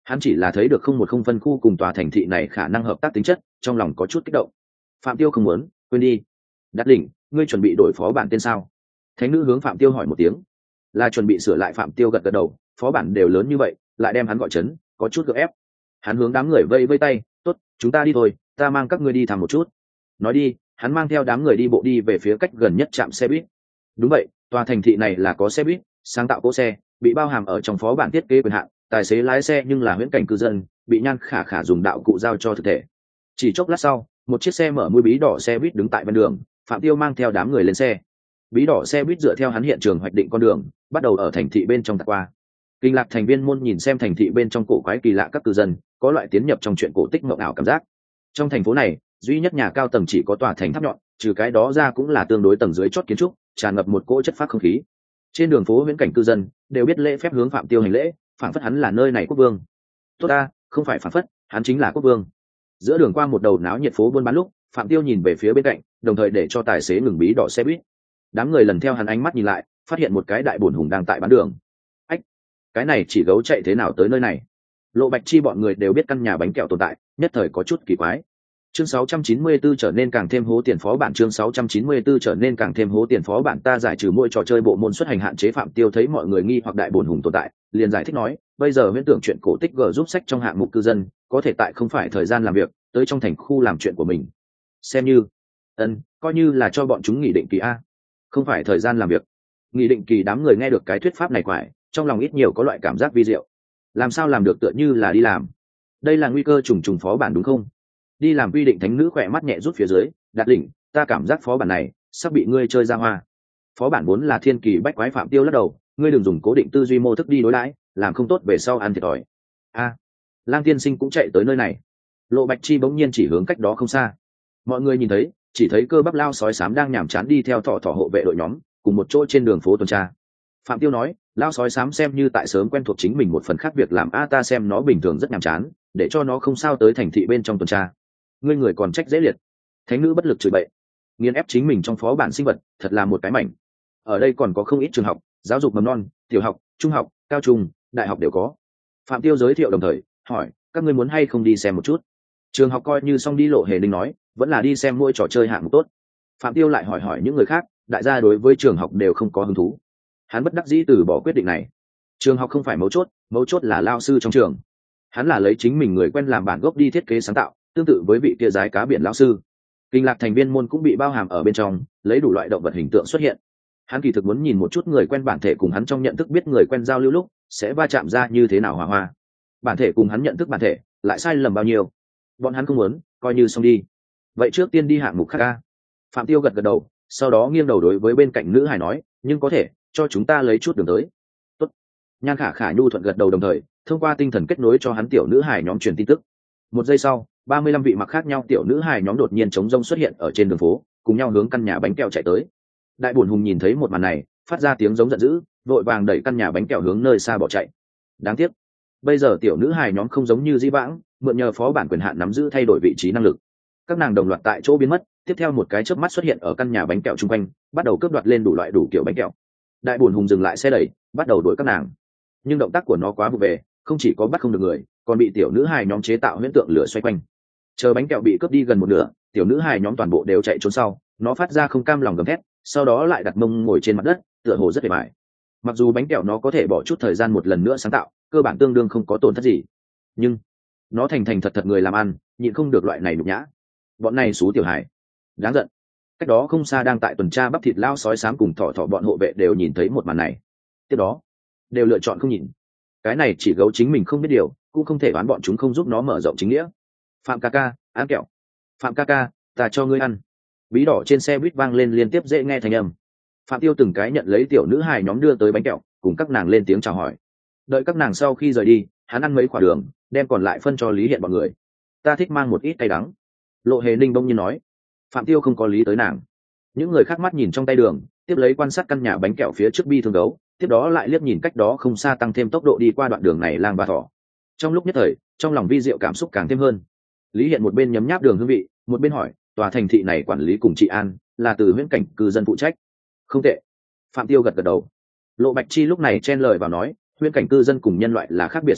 Hắn chỉ là thấy được không một không phân khu cùng tòa thành thị này khả năng hợp tác tính chất, trong lòng có chút kích động. Phạm Tiêu không muốn, quên đi. Đắt đỉnh, ngươi chuẩn bị đổi phó bản tên sao? Thánh nữ hướng Phạm Tiêu hỏi một tiếng. Là chuẩn bị sửa lại. Phạm Tiêu gật gật đầu, phó bản đều lớn như vậy, lại đem hắn gọi chấn, có chút gượng ép. Hắn hướng đám người vây vây tay, tốt, chúng ta đi thôi, ta mang các ngươi đi thăm một chút. Nói đi, hắn mang theo đám người đi bộ đi về phía cách gần nhất trạm xe buýt. Đúng vậy, tòa thành thị này là có xe buýt, sáng tạo cỗ xe, bị bao hàm ở trong phó bản thiết kế quyền hạn, tài xế lái xe nhưng là huyễn cảnh cư dân, bị Nhan Khả Khả dùng đạo cụ giao cho thực thể. Chỉ chốc lát sau, một chiếc xe mở mũi bí đỏ xe buýt đứng tại bên đường, Phạm Tiêu mang theo đám người lên xe. Bí đỏ xe buýt dựa theo hắn hiện trường hoạch định con đường, bắt đầu ở thành thị bên trong tạt qua. Kinh Lạc thành viên môn nhìn xem thành thị bên trong cổ quái kỳ lạ các cư dân, có loại tiến nhập trong chuyện cổ tích mộng ảo cảm giác. Trong thành phố này, duy nhất nhà cao tầng chỉ có tòa thành tháp nhọn, trừ cái đó ra cũng là tương đối tầng dưới chót kiến trúc, tràn ngập một cỗ chất phát không khí. Trên đường phố huyễn cảnh cư dân đều biết lễ phép hướng Phạm Tiêu hành lễ, phảng phất hắn là nơi này quốc vương. Tốt ta, không phải phảng phất, hắn chính là quốc vương. Giữa đường qua một đầu náo nhiệt phố buôn bán lúc, Phạm Tiêu nhìn về phía bên cạnh, đồng thời để cho tài xế ngừng bí đỏ xe buýt. Đám người lần theo hắn ánh mắt nhìn lại, phát hiện một cái đại bổn hùng đang tại bán đường. Ách, cái này chỉ gấu chạy thế nào tới nơi này? Lộ Bạch Chi bọn người đều biết căn nhà bánh kẹo tồn tại, nhất thời có chút kỳ quái. Chương sáu trăm chín mươi tư trở nên càng thêm hố tiền phó bản. Chương sáu trăm chín mươi tư trở nên càng thêm hố tiền phó bản. Ta giải trừ mỗi trò chơi bộ môn xuất hành hạn chế. Phạm Tiêu thấy mọi người nghi hoặc đại bổn hùng tồn tại, liền giải thích nói, bây giờ huyễn tưởng chuyện cổ tích G giúp sách trong hạng mục cư dân, có thể tại không phải thời gian làm việc, tới trong thành khu làm chuyện của mình. Xem như, ân, coi như là cho bọn chúng nghỉ định kỳ a. Không phải thời gian làm việc. Nghỉ định kỳ. Đám người nghe được cái thuyết pháp này quải, trong lòng ít nhiều có loại cảm giác vi diệu. Làm sao làm được tựa như là đi làm. Đây là nguy cơ trùng trùng phó bản đúng không? Đi làm quy định. Thánh nữ khỏe mắt nhẹ rút phía dưới, Đạt đỉnh, ta cảm giác phó bản này sắp bị ngươi chơi ra hoa. Phó bản vốn là thiên kỳ bách quái. Phạm Tiêu lắc đầu, ngươi đừng dùng cố định tư duy mô thức đi đối đãi, làm không tốt về sau ăn thiệt thòi. A, Lang tiên sinh cũng chạy tới nơi này. Lộ Bạch Chi bỗng nhiên chỉ hướng cách đó không xa. Mọi người nhìn thấy, chỉ thấy cơ bắp lao sói xám đang nhàm chán đi theo thỏ thỏ hộ vệ đội nhóm, cùng một chỗ trên đường phố tuần tra. Phạm Tiêu nói, lao sói xám xem như tại sớm quen thuộc chính mình một phần khác việc làm a, ta xem nó bình thường rất nhàm chán, để cho nó không sao tới thành thị bên trong tuần tra. Ngươi người còn trách dễ liệt. Thánh nữ bất lực chửi bậy, nghiền ép chính mình trong phó bản sinh vật, thật là một cái mảnh. Ở đây còn có không ít trường học, giáo dục mầm non, tiểu học, trung học, cao trung, đại học đều có. Phạm Tiêu giới thiệu đồng thời hỏi, các ngươi muốn hay không đi xem một chút? Trường học coi như xong đi. Lộ Hề Ninh nói, vẫn là đi xem mỗi trò chơi hạng mục tốt. Phạm Tiêu lại hỏi hỏi những người khác, đại gia đối với trường học đều không có hứng thú. Hắn bất đắc dĩ từ bỏ quyết định này. Trường học không phải mấu chốt, mấu chốt là lao sư trong trường. Hắn là lấy chính mình người quen làm bản gốc đi thiết kế sáng tạo, tương tự với vị kia giái cá biển lão sư. Kinh Lạc thành viên môn cũng bị bao hàm ở bên trong, lấy đủ loại động vật hình tượng xuất hiện. Hắn kỳ thực muốn nhìn một chút người quen bản thể cùng hắn trong nhận thức biết người quen giao lưu lúc sẽ va chạm ra như thế nào hòa hoa. Bản thể cùng hắn nhận thức bản thể lại sai lầm bao nhiêu. Bọn hắn không muốn, coi như xong đi. Vậy trước tiên đi hạng mục khác a. Phạm Tiêu gật gật đầu, sau đó nghiêng đầu đối với bên cạnh nữ hài nói, nhưng có thể cho chúng ta lấy chút đường tới. Tốt. Nhan Khả Khả nhu thuận gật đầu, đồng thời thông qua tinh thần kết nối cho hắn tiểu nữ hài nhóm truyền tin tức. Một giây sau, ba mươi lăm vị mặc khác nhau tiểu nữ hài nhóm đột nhiên chống rông xuất hiện ở trên đường phố, cùng nhau hướng căn nhà bánh kẹo chạy tới. Đại bổn hùng nhìn thấy một màn này, phát ra tiếng giống giận dữ, vội vàng đẩy căn nhà bánh kẹo hướng nơi xa bỏ chạy. Đáng tiếc, bây giờ tiểu nữ hài nhóm không giống như di vãng, mượn nhờ phó bản quyền hạn nắm giữ thay đổi vị trí năng lực. Các nàng đồng loạt tại chỗ biến mất, tiếp theo một cái chớp mắt xuất hiện ở căn nhà bánh kẹo chung quanh, bắt đầu cướp đoạt lên đủ loại đủ kiểu bánh kẹo. Đại bổn hùng dừng lại xe đẩy, bắt đầu đuổi các nàng. Nhưng động tác của nó quá vụ về, không chỉ có bắt không được người, còn bị tiểu nữ hài nhóm chế tạo huyễn tượng lửa xoay quanh. Chờ bánh kẹo bị cướp đi gần một nửa, tiểu nữ hài nhóm toàn bộ đều chạy trốn sau, nó phát ra không cam lòng gầm thét, sau đó lại đặt mông ngồi trên mặt đất, tựa hồ rất mệt mỏi. Mặc dù bánh kẹo nó có thể bỏ chút thời gian một lần nữa sáng tạo, cơ bản tương đương không có tổn thất gì, nhưng nó thành thành thật thật người làm ăn, nhịn không được loại này nhục nhã. Bọn này xú tiểu hài, đáng giận. Cách đó không xa đang tại tuần tra bắp thịt lao sói xám cùng thỏ thỏ bọn hộ vệ đều nhìn thấy một màn này, tiếp đó đều lựa chọn không nhìn. Cái này chỉ gấu chính mình không biết điều, cũng không thể đoán bọn chúng không giúp nó mở rộng chính nghĩa. Phạm ca ca, ăn kẹo. Phạm ca ca, ta cho ngươi ăn. Bí đỏ trên xe buýt vang lên liên tiếp dễ nghe thành âm. Phạm Tiêu từng cái nhận lấy tiểu nữ hài nhóm đưa tới bánh kẹo, cùng các nàng lên tiếng chào hỏi. Đợi các nàng sau khi rời đi, hắn ăn mấy quả đường, đem còn lại phân cho Lý Hiện bọn người. Ta thích mang một ít cay đắng. Lộ Hề Ninh bỗng nhiên nói. Phạm Tiêu không có lý tới nàng. Những người khác mắt nhìn trong tay đường, tiếp lấy quan sát căn nhà bánh kẹo phía trước bi thương gấu, tiếp đó lại liếc nhìn cách đó không xa tăng thêm tốc độ đi qua đoạn đường này lang ba thỏ. Trong lúc nhất thời, trong lòng vi diệu cảm xúc càng thêm hơn. Lý Hiện một bên nhấm nháp đường hương vị, một bên hỏi, tòa thành thị này quản lý cùng trị an là từ huyễn cảnh cư dân phụ trách? Không tệ. Phạm Tiêu gật gật đầu. Lộ Bạch Chi lúc này chen lời vào nói, huyễn cảnh cư dân cùng nhân loại là khác biệt sinh vật,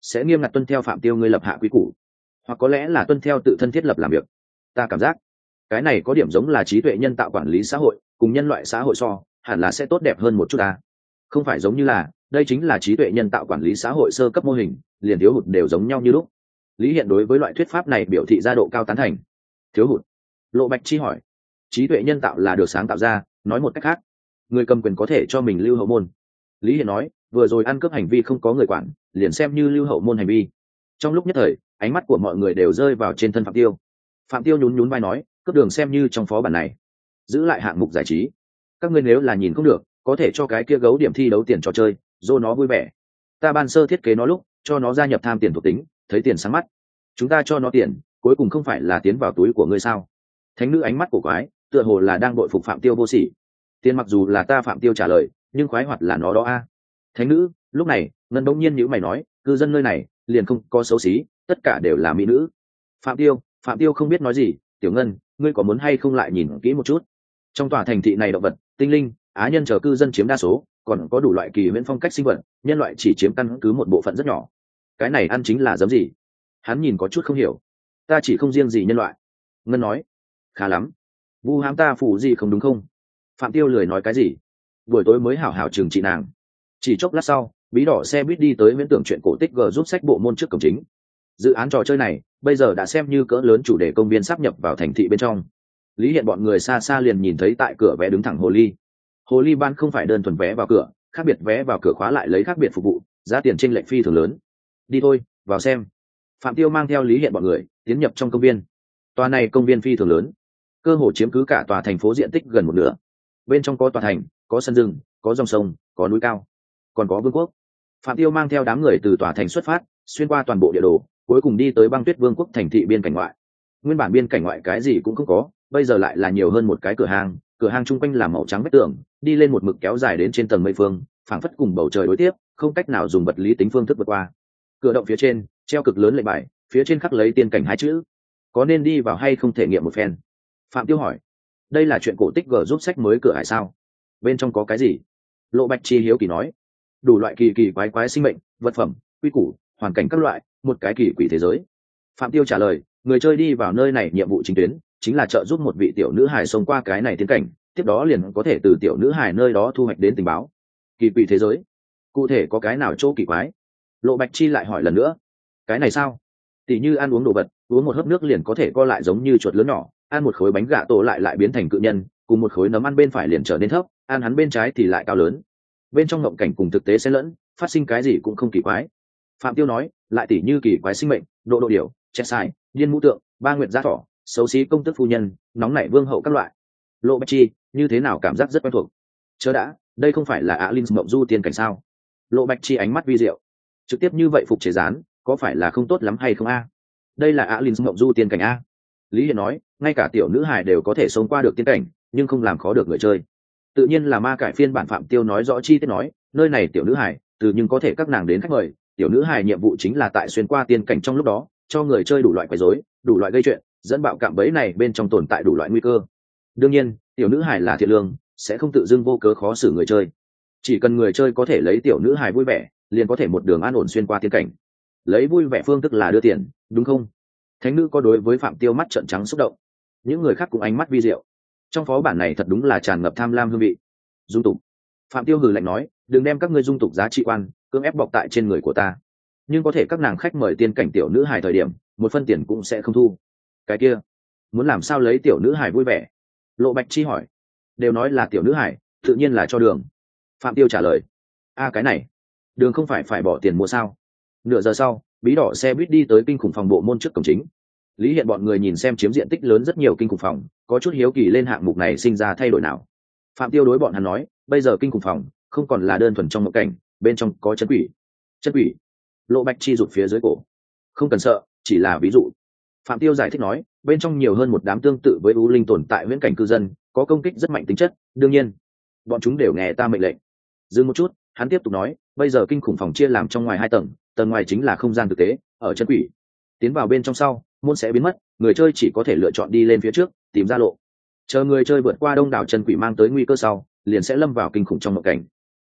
sẽ nghiêm ngặt tuân theo phạm tiêu ngươi lập hạ quy củ, hoặc có lẽ là tuân theo tự thân thiết lập làm việc. Ta cảm giác cái này có điểm giống là trí tuệ nhân tạo quản lý xã hội, cùng nhân loại xã hội so hẳn là sẽ tốt đẹp hơn một chút ta. Không phải giống như là đây chính là trí tuệ nhân tạo quản lý xã hội sơ cấp mô hình, liền thiếu hụt đều giống nhau như lúc. Lý Hiện đối với loại thuyết pháp này biểu thị gia độ cao tán thành. Thiếu hụt? Lộ Bạch Chi hỏi. Trí tuệ nhân tạo là được sáng tạo ra, nói một cách khác, người cầm quyền có thể cho mình lưu hậu môn. Lý Hiện nói, vừa rồi ăn cướp hành vi không có người quản, liền xem như lưu hậu môn hành vi. Trong lúc nhất thời, ánh mắt của mọi người đều rơi vào trên thân Phạm Tiêu. Phạm Tiêu nhún nhún vai nói, cướp đường xem như trong phó bản này, giữ lại hạng mục giải trí. Các ngươi nếu là nhìn không được, có thể cho cái kia gấu điểm thi đấu tiền trò chơi, dô nó vui vẻ. Ta ban sơ thiết kế nó lúc, cho nó gia nhập tham tiền thuộc tính, thấy tiền sáng mắt. Chúng ta cho nó tiền, cuối cùng không phải là tiến vào túi của ngươi sao? Thánh nữ ánh mắt của quái, tựa hồ là đang bội phục Phạm Tiêu vô sỉ. Tiền mặc dù là ta Phạm Tiêu trả lời, nhưng khoái hoạt là nó đó a. Thánh nữ, lúc này, Ngân bỗng nhiên nhíu mày nói, cư dân nơi này, liền không có xấu xí, tất cả đều là mỹ nữ. Phạm Tiêu, Phạm Tiêu không biết nói gì, Tiểu Ngân, ngươi có muốn hay không lại nhìn kỹ một chút? Trong tòa thành thị này động vật, tinh linh, á nhân chờ cư dân chiếm đa số, còn có đủ loại kỳ huyễn phong cách sinh vật, nhân loại chỉ chiếm căn cứ một bộ phận rất nhỏ. Cái này ăn chính là giấm gì? Hắn nhìn có chút không hiểu. Ta chỉ không riêng gì nhân loại. Ngân nói, khá lắm. Vu hãm ta phủ gì không đúng không? Phạm Tiêu lười nói cái gì. Buổi tối mới hảo hảo trừng trị nàng. Chỉ chốc lát sau, bí đỏ xe buýt đi tới viễn tưởng chuyện cổ tích G giúp sách bộ môn trước cổng chính. Dự án trò chơi này bây giờ đã xem như cỡ lớn chủ đề công viên sáp nhập vào thành thị bên trong. Lý Hiện bọn người xa xa liền nhìn thấy tại cửa vé đứng thẳng hồ ly. Hồ ly ban không phải đơn thuần vé vào cửa, khác biệt vé vào cửa khóa lại lấy khác biệt phục vụ, giá tiền chênh lệch phi thường lớn. Đi thôi, vào xem. Phạm Tiêu mang theo Lý Hiện bọn người tiến nhập trong công viên. Tòa này công viên phi thường lớn, cơ hồ chiếm cứ cả tòa thành phố diện tích gần một nửa. Bên trong có tòa thành, có sân rừng, có dòng sông, có núi cao, còn có vương quốc. Phạm Tiêu mang theo đám người từ tòa thành xuất phát, xuyên qua toàn bộ địa đồ, cuối cùng đi tới băng tuyết vương quốc thành thị biên cảnh ngoại. Nguyên bản biên cảnh ngoại cái gì cũng không có, bây giờ lại là nhiều hơn một cái cửa hàng, cửa hàng chung quanh là màu trắng vách tường, đi lên một mực kéo dài đến trên tầng mây phương, phảng phất cùng bầu trời đối tiếp, không cách nào dùng vật lý tính phương thức vượt qua. Cửa động phía trên treo cực lớn lệnh bài, phía trên khắc lấy tiên cảnh hai chữ. Có nên đi vào hay không thể nghiệm một phen? Phạm Tiêu hỏi. Đây là chuyện cổ tích G giúp sách mới cửa hải sao? Bên trong có cái gì? Lộ Bạch Chi hiếu kỳ nói. Đủ loại kỳ kỳ quái quái sinh mệnh, vật phẩm, quy củ, hoàn cảnh các loại, một cái kỳ quỷ thế giới. Phạm Tiêu trả lời, người chơi đi vào nơi này nhiệm vụ chính tuyến chính là trợ giúp một vị tiểu nữ hài xông qua cái này tiến cảnh, tiếp đó liền có thể từ tiểu nữ hài nơi đó thu hoạch đến tình báo. Kỳ quỷ thế giới, cụ thể có cái nào chỗ kỳ quái? Lộ Bạch Chi lại hỏi lần nữa. Cái này sao? Tỷ như ăn uống đồ vật, uống một hớp nước liền có thể co lại giống như chuột lớn nhỏ, ăn một khối bánh gà tổ lại lại biến thành cự nhân, cùng một khối nấm ăn bên phải liền trở nên thấp, ăn hắn bên trái thì lại cao lớn. Bên trong ngộng cảnh cùng thực tế xen lẫn, phát sinh cái gì cũng không kỳ quái. Phạm Tiêu nói, lại tỷ như kỳ quái sinh mệnh, độ độ điểu, chết sai, điên mũ tượng, ba nguyệt gia thỏ, xấu xí công tước phu nhân, nóng nảy vương hậu các loại. Lộ Bạch Chi, như thế nào cảm giác rất quen thuộc. Chớ đã, đây không phải là Alin Mộng Du tiên cảnh sao? Lộ Bạch Chi ánh mắt vi diệu. Trực tiếp như vậy phục chế gián, có phải là không tốt lắm hay không a? Đây là Alin Mộng Du tiên cảnh a. Lý Hiển nói, ngay cả tiểu nữ hài đều có thể sống qua được tiên cảnh, nhưng không làm khó được người chơi. Tự nhiên là ma cải phiên bản. Phạm Tiêu nói rõ chi tiết nói, nơi này tiểu nữ hài, từ nhưng có thể các nàng đến khách mời, tiểu nữ hài nhiệm vụ chính là tại xuyên qua tiên cảnh trong lúc đó, cho người chơi đủ loại quấy rối, đủ loại gây chuyện, dẫn bạo cạm bẫy này bên trong tồn tại đủ loại nguy cơ. Đương nhiên, tiểu nữ hài là thiện lương, sẽ không tự dưng vô cớ khó xử người chơi. Chỉ cần người chơi có thể lấy tiểu nữ hài vui vẻ, liền có thể một đường an ổn xuyên qua tiên cảnh. Lấy vui vẻ phương thức là đưa tiền, đúng không? Thánh nữ có đối với Phạm Tiêu mắt trợn trắng xúc động. Những người khác cũng ánh mắt vi diệu. Trong phó bản này thật đúng là tràn ngập tham lam hương vị. Dung tục. Phạm Tiêu hừ lạnh nói, đừng đem các ngươi dung tục giá trị quan cưỡng ép bọc tại trên người của ta. Nhưng có thể các nàng khách mời tiên cảnh tiểu nữ hài thời điểm, một phân tiền cũng sẽ không thu. Cái kia, muốn làm sao lấy tiểu nữ hài vui vẻ? Lộ Bạch Chi hỏi. Đều nói là tiểu nữ hài, tự nhiên là cho đường. Phạm Tiêu trả lời. A cái này, đường không phải phải bỏ tiền mua sao? Nửa giờ sau, bí đỏ xe buýt đi tới kinh khủng phòng bộ môn trước cổng chính. Lý Hiện bọn người nhìn xem chiếm diện tích lớn rất nhiều kinh khủng phòng, có chút hiếu kỳ lên hạng mục này sinh ra thay đổi nào. Phạm Tiêu đối bọn hắn nói, bây giờ kinh khủng phòng không còn là đơn thuần trong một cảnh, bên trong có chân quỷ. Chân quỷ? Lộ Bạch Chi rụt phía dưới cổ. Không cần sợ, chỉ là ví dụ. Phạm Tiêu giải thích nói, bên trong nhiều hơn một đám tương tự với u linh tồn tại viễn cảnh cư dân, có công kích rất mạnh tính chất, đương nhiên, bọn chúng đều nghe ta mệnh lệnh. Dừng một chút, hắn tiếp tục nói, bây giờ kinh khủng phòng chia làm trong ngoài hai tầng, tầng ngoài chính là không gian thực tế, ở chân quỷ. Tiến vào bên trong sau, môn sẽ biến mất, người chơi chỉ có thể lựa chọn đi lên phía trước, tìm ra lộ. Chờ người chơi vượt qua đông đảo chân quỷ mang tới nguy cơ sau, liền sẽ lâm vào kinh khủng trong mộng cảnh.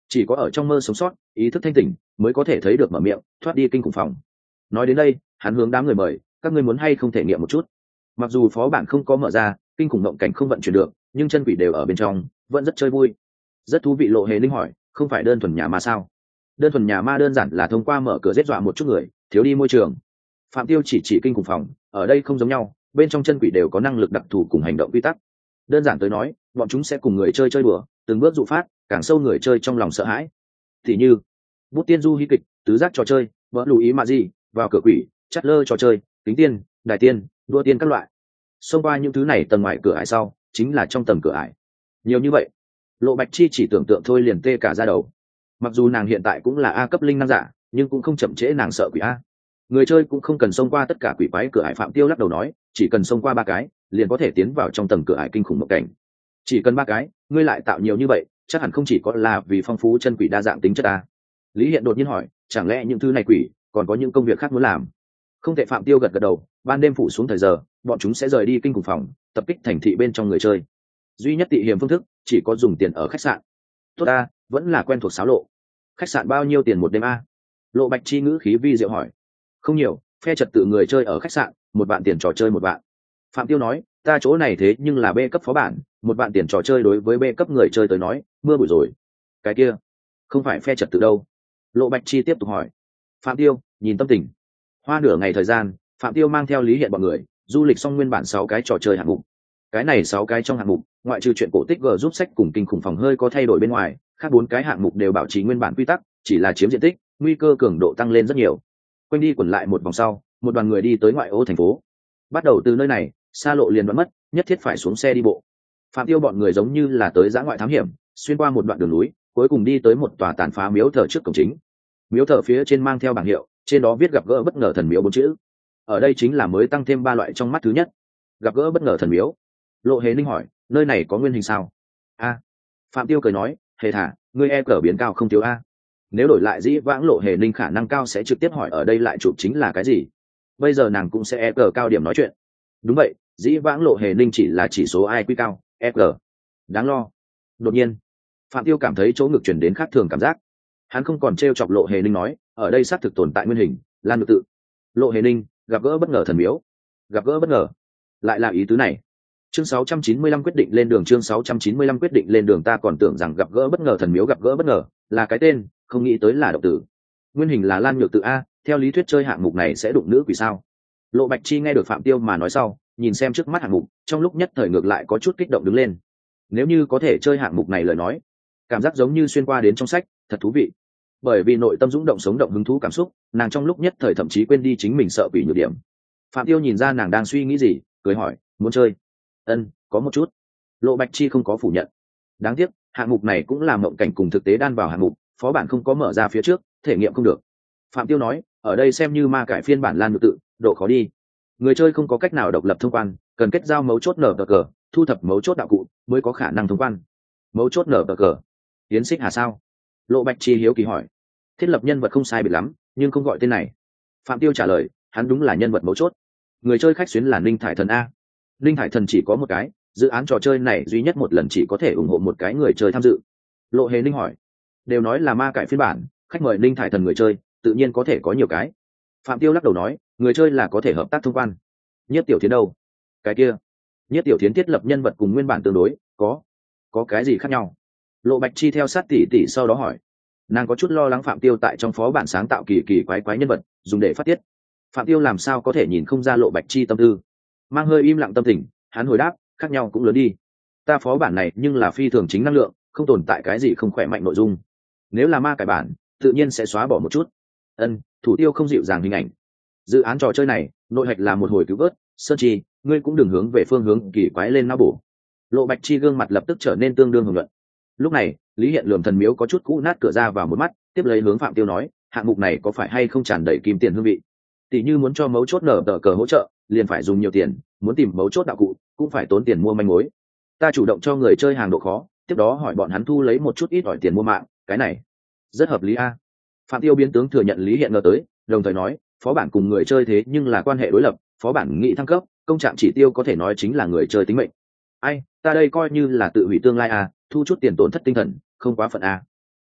chỉ có ở trong mơ sống sót, ý thức thanh tỉnh mới có thể thấy được mở miệng thoát đi kinh khủng phòng. Nói đến đây, hắn hướng đám người mời, các ngươi muốn hay không thể nghiệm một chút. Mặc dù phó bản không có mở ra, kinh khủng mộng cảnh không vận chuyển được, nhưng chân quỷ đều ở bên trong, vẫn rất chơi vui. Rất thú vị. Lộ Hề Linh hỏi, không phải đơn thuần nhà ma sao? Đơn thuần nhà ma đơn giản là thông qua mở cửa giết dọa một chút người, thiếu đi môi trường. Phạm Tiêu chỉ chỉ kinh khủng phòng, ở đây không giống nhau, bên trong chân quỷ đều có năng lực đặc thù cùng hành động quy tắc. Đơn giản tới nói, bọn chúng sẽ cùng người chơi chơi đùa, từng bước dụ phát, càng sâu người chơi trong lòng sợ hãi. Thì như bút tiên du hí kịch, tứ giác trò chơi, vỡ lù ý mà gì, vào cửa quỷ, chắt lơ trò chơi, kính tiên, đài tiên, đua tiên các loại. Xông qua những thứ này tầng ngoài cửa ải sau, chính là trong tầng cửa ải. Nhiều như vậy, Lộ Bạch Chi chỉ tưởng tượng thôi liền tê cả da đầu. Mặc dù nàng hiện tại cũng là A cấp linh năng giả, nhưng cũng không chậm trễ nàng sợ quỷ A. Người chơi cũng không cần xông qua tất cả quỷ quái cửa ải. Phạm Tiêu lắc đầu nói, chỉ cần xông qua ba cái, liền có thể tiến vào trong tầng cửa ải kinh khủng mộng cảnh. Chỉ cần ba cái, ngươi lại tạo nhiều như vậy, chắc hẳn không chỉ có là vì phong phú chân quỷ đa dạng tính chất A. Lý Hiện đột nhiên hỏi, chẳng lẽ những thứ này quỷ còn có những công việc khác muốn làm? Không thể. Phạm Tiêu gật gật đầu, ban đêm phủ xuống thời giờ, bọn chúng sẽ rời đi kinh khủng phòng, tập kích thành thị bên trong người chơi. Duy nhất tị hiểm phương thức chỉ có dùng tiền ở khách sạn. Tốt a, vẫn là quen thuộc xáo lộ. Khách sạn bao nhiêu tiền một đêm a? Lộ Bạch Chi ngữ khí vi diệu hỏi. Không nhiều, phe trật tự người chơi ở khách sạn, một vạn tiền trò chơi một vạn. Phạm Tiêu nói, ta chỗ này thế nhưng là B cấp phó bản, một vạn tiền trò chơi đối với B cấp người chơi tới nói, mưa bụi rồi. Cái kia, không phải phe trật tự đâu? Lộ Bạch Chi tiếp tục hỏi. Phạm Tiêu nhìn tâm tình. Hoa nửa ngày thời gian, Phạm Tiêu mang theo Lý Hiện bọn người du lịch xong nguyên bản sáu cái trò chơi hạng mục. Cái này sáu cái trong hạng mục, ngoại trừ chuyện cổ tích G giúp sách cùng kinh khủng phòng hơi có thay đổi bên ngoài, khác bốn cái hạng mục đều bảo trì nguyên bản quy tắc, chỉ là chiếm diện tích, nguy cơ cường độ tăng lên rất nhiều. Quanh đi quẩn lại một vòng sau, một đoàn người đi tới ngoại ô thành phố. Bắt đầu từ nơi này, xa lộ liền đoạn mất, nhất thiết phải xuống xe đi bộ. Phạm Tiêu bọn người giống như là tới dã ngoại thám hiểm, xuyên qua một đoạn đường núi, cuối cùng đi tới một tòa tàn phá miếu thờ trước cổng chính. Miếu thờ phía trên mang theo bảng hiệu, trên đó viết gặp gỡ bất ngờ thần miếu bốn chữ. Ở đây chính là mới tăng thêm ba loại trong mắt thứ nhất, gặp gỡ bất ngờ thần miếu. Lộ Hề Ninh hỏi, nơi này có nguyên hình sao? A. Phạm Tiêu cười nói, Hề thả, ngươi e cờ biến cao không thiếu a. Nếu đổi lại dĩ vãng Lộ Hề Ninh khả năng cao sẽ trực tiếp hỏi ở đây lại chụp chính là cái gì. Bây giờ nàng cũng sẽ e cờ cao điểm nói chuyện. Đúng vậy, dĩ vãng Lộ Hề Ninh chỉ là chỉ số i quy cao, e cờ. Đáng lo. Đột nhiên, Phạm Tiêu cảm thấy chỗ ngực chuyển đến khác thường cảm giác. Hắn không còn trêu chọc Lộ Hề Ninh nói, ở đây xác thực tồn tại nguyên hình, lan ngược tự. Lộ Hề Ninh gặp gỡ bất ngờ thần miếu. Gặp gỡ bất ngờ, lại là ý tứ này. Chương sáu trăm chín mươi lăm quyết định lên đường. Chương sáu trăm chín mươi lăm quyết định lên đường. Ta còn tưởng rằng gặp gỡ bất ngờ thần miếu gặp gỡ bất ngờ là cái tên, không nghĩ tới là động từ. Nguyên hình là lan nhược tự a, theo lý thuyết chơi hạng mục này sẽ đụng nữ quỷ sao? Lộ Bạch Chi nghe được Phạm Tiêu mà nói sau, nhìn xem trước mắt hạng mục, trong lúc nhất thời ngược lại có chút kích động đứng lên. Nếu như có thể chơi hạng mục này lời nói, cảm giác giống như xuyên qua đến trong sách, thật thú vị. Bởi vì nội tâm dũng động sống động hứng thú cảm xúc, nàng trong lúc nhất thời thậm chí quên đi chính mình sợ quỷ nhược điểm. Phạm Tiêu nhìn ra nàng đang suy nghĩ gì, cười hỏi, muốn chơi? Ân, có một chút. Lộ Bạch Chi không có phủ nhận. Đáng tiếc, hạng mục này cũng là mộng cảnh cùng thực tế đan vào hạng mục, phó bản không có mở ra phía trước, thể nghiệm không được. Phạm Tiêu nói, ở đây xem như ma cải phiên bản lan nhược tự, độ khó đi. Người chơi không có cách nào độc lập thông quan, cần kết giao mấu chốt nở tờ cờ, thu thập mấu chốt đạo cụ mới có khả năng thông quan. Mấu chốt nở tờ cờ, tiến xích hà sao? Lộ Bạch Chi hiếu kỳ hỏi. Thiết lập nhân vật không sai biệt lắm, nhưng không gọi tên này. Phạm Tiêu trả lời, hắn đúng là nhân vật mấu chốt. Người chơi khách xuyến là Ninh Thải Thần a. Ninh Thải Thần chỉ có một cái, dự án trò chơi này duy nhất một lần chỉ có thể ủng hộ một cái người chơi tham dự. Lộ Hề Ninh hỏi, đều nói là ma cải phiên bản, khách mời Ninh Thải Thần người chơi, tự nhiên có thể có nhiều cái. Phạm Tiêu lắc đầu nói, người chơi là có thể hợp tác thông quan. Nhất Tiểu Thiến đâu? Cái kia, Nhất Tiểu Thiến thiết lập nhân vật cùng nguyên bản tương đối, có có cái gì khác nhau? Lộ Bạch Chi theo sát tỉ tỉ sau đó hỏi. Nàng có chút lo lắng Phạm Tiêu tại trong phó bản sáng tạo kỳ kỳ quái quái nhân vật, dùng để phát tiết. Phạm Tiêu làm sao có thể nhìn không ra Lộ Bạch Chi tâm tư, mang hơi im lặng tâm tình, hắn hồi đáp, khác nhau cũng lớn đi. Ta phó bản này nhưng là phi thường chính năng lượng, không tồn tại cái gì không khỏe mạnh nội dung. Nếu là ma cải bản, tự nhiên sẽ xóa bỏ một chút. Ân, thủ tiêu không dịu dàng hình ảnh. Dự án trò chơi này, nội hạch là một hồi cứu vớt, Sơn Chi, ngươi cũng đừng hướng về phương hướng kỳ quái lên não bổ. Lộ Bạch Chi gương mặt lập tức trở nên tương đương hưởng luận. Lúc này, Lý Hiện lườm thần miếu có chút cũ nát cửa ra vào một mắt, tiếp lấy hướng Phạm Tiêu nói, hạng mục này có phải hay không tràn đầy kim tiền hương vị? Tỷ như muốn cho mấu chốt nở tờ cờ hỗ trợ, liền phải dùng nhiều tiền, muốn tìm mấu chốt đạo cụ, cũng phải tốn tiền mua manh mối. Ta chủ động cho người chơi hàng độ khó, tiếp đó hỏi bọn hắn thu lấy một chút ít ỏi tiền mua mạng, cái này rất hợp lý a. Phạm Tiêu biến tướng thừa nhận Lý Hiện ngờ tới, đồng thời nói, phó bản cùng người chơi thế nhưng là quan hệ đối lập, phó bản nghị thăng cấp, công trạng chỉ tiêu có thể nói chính là người chơi tính mệnh. Ai, ta đây coi như là tự hủy tương lai a, thu chút tiền tổn thất tinh thần, không quá phận a.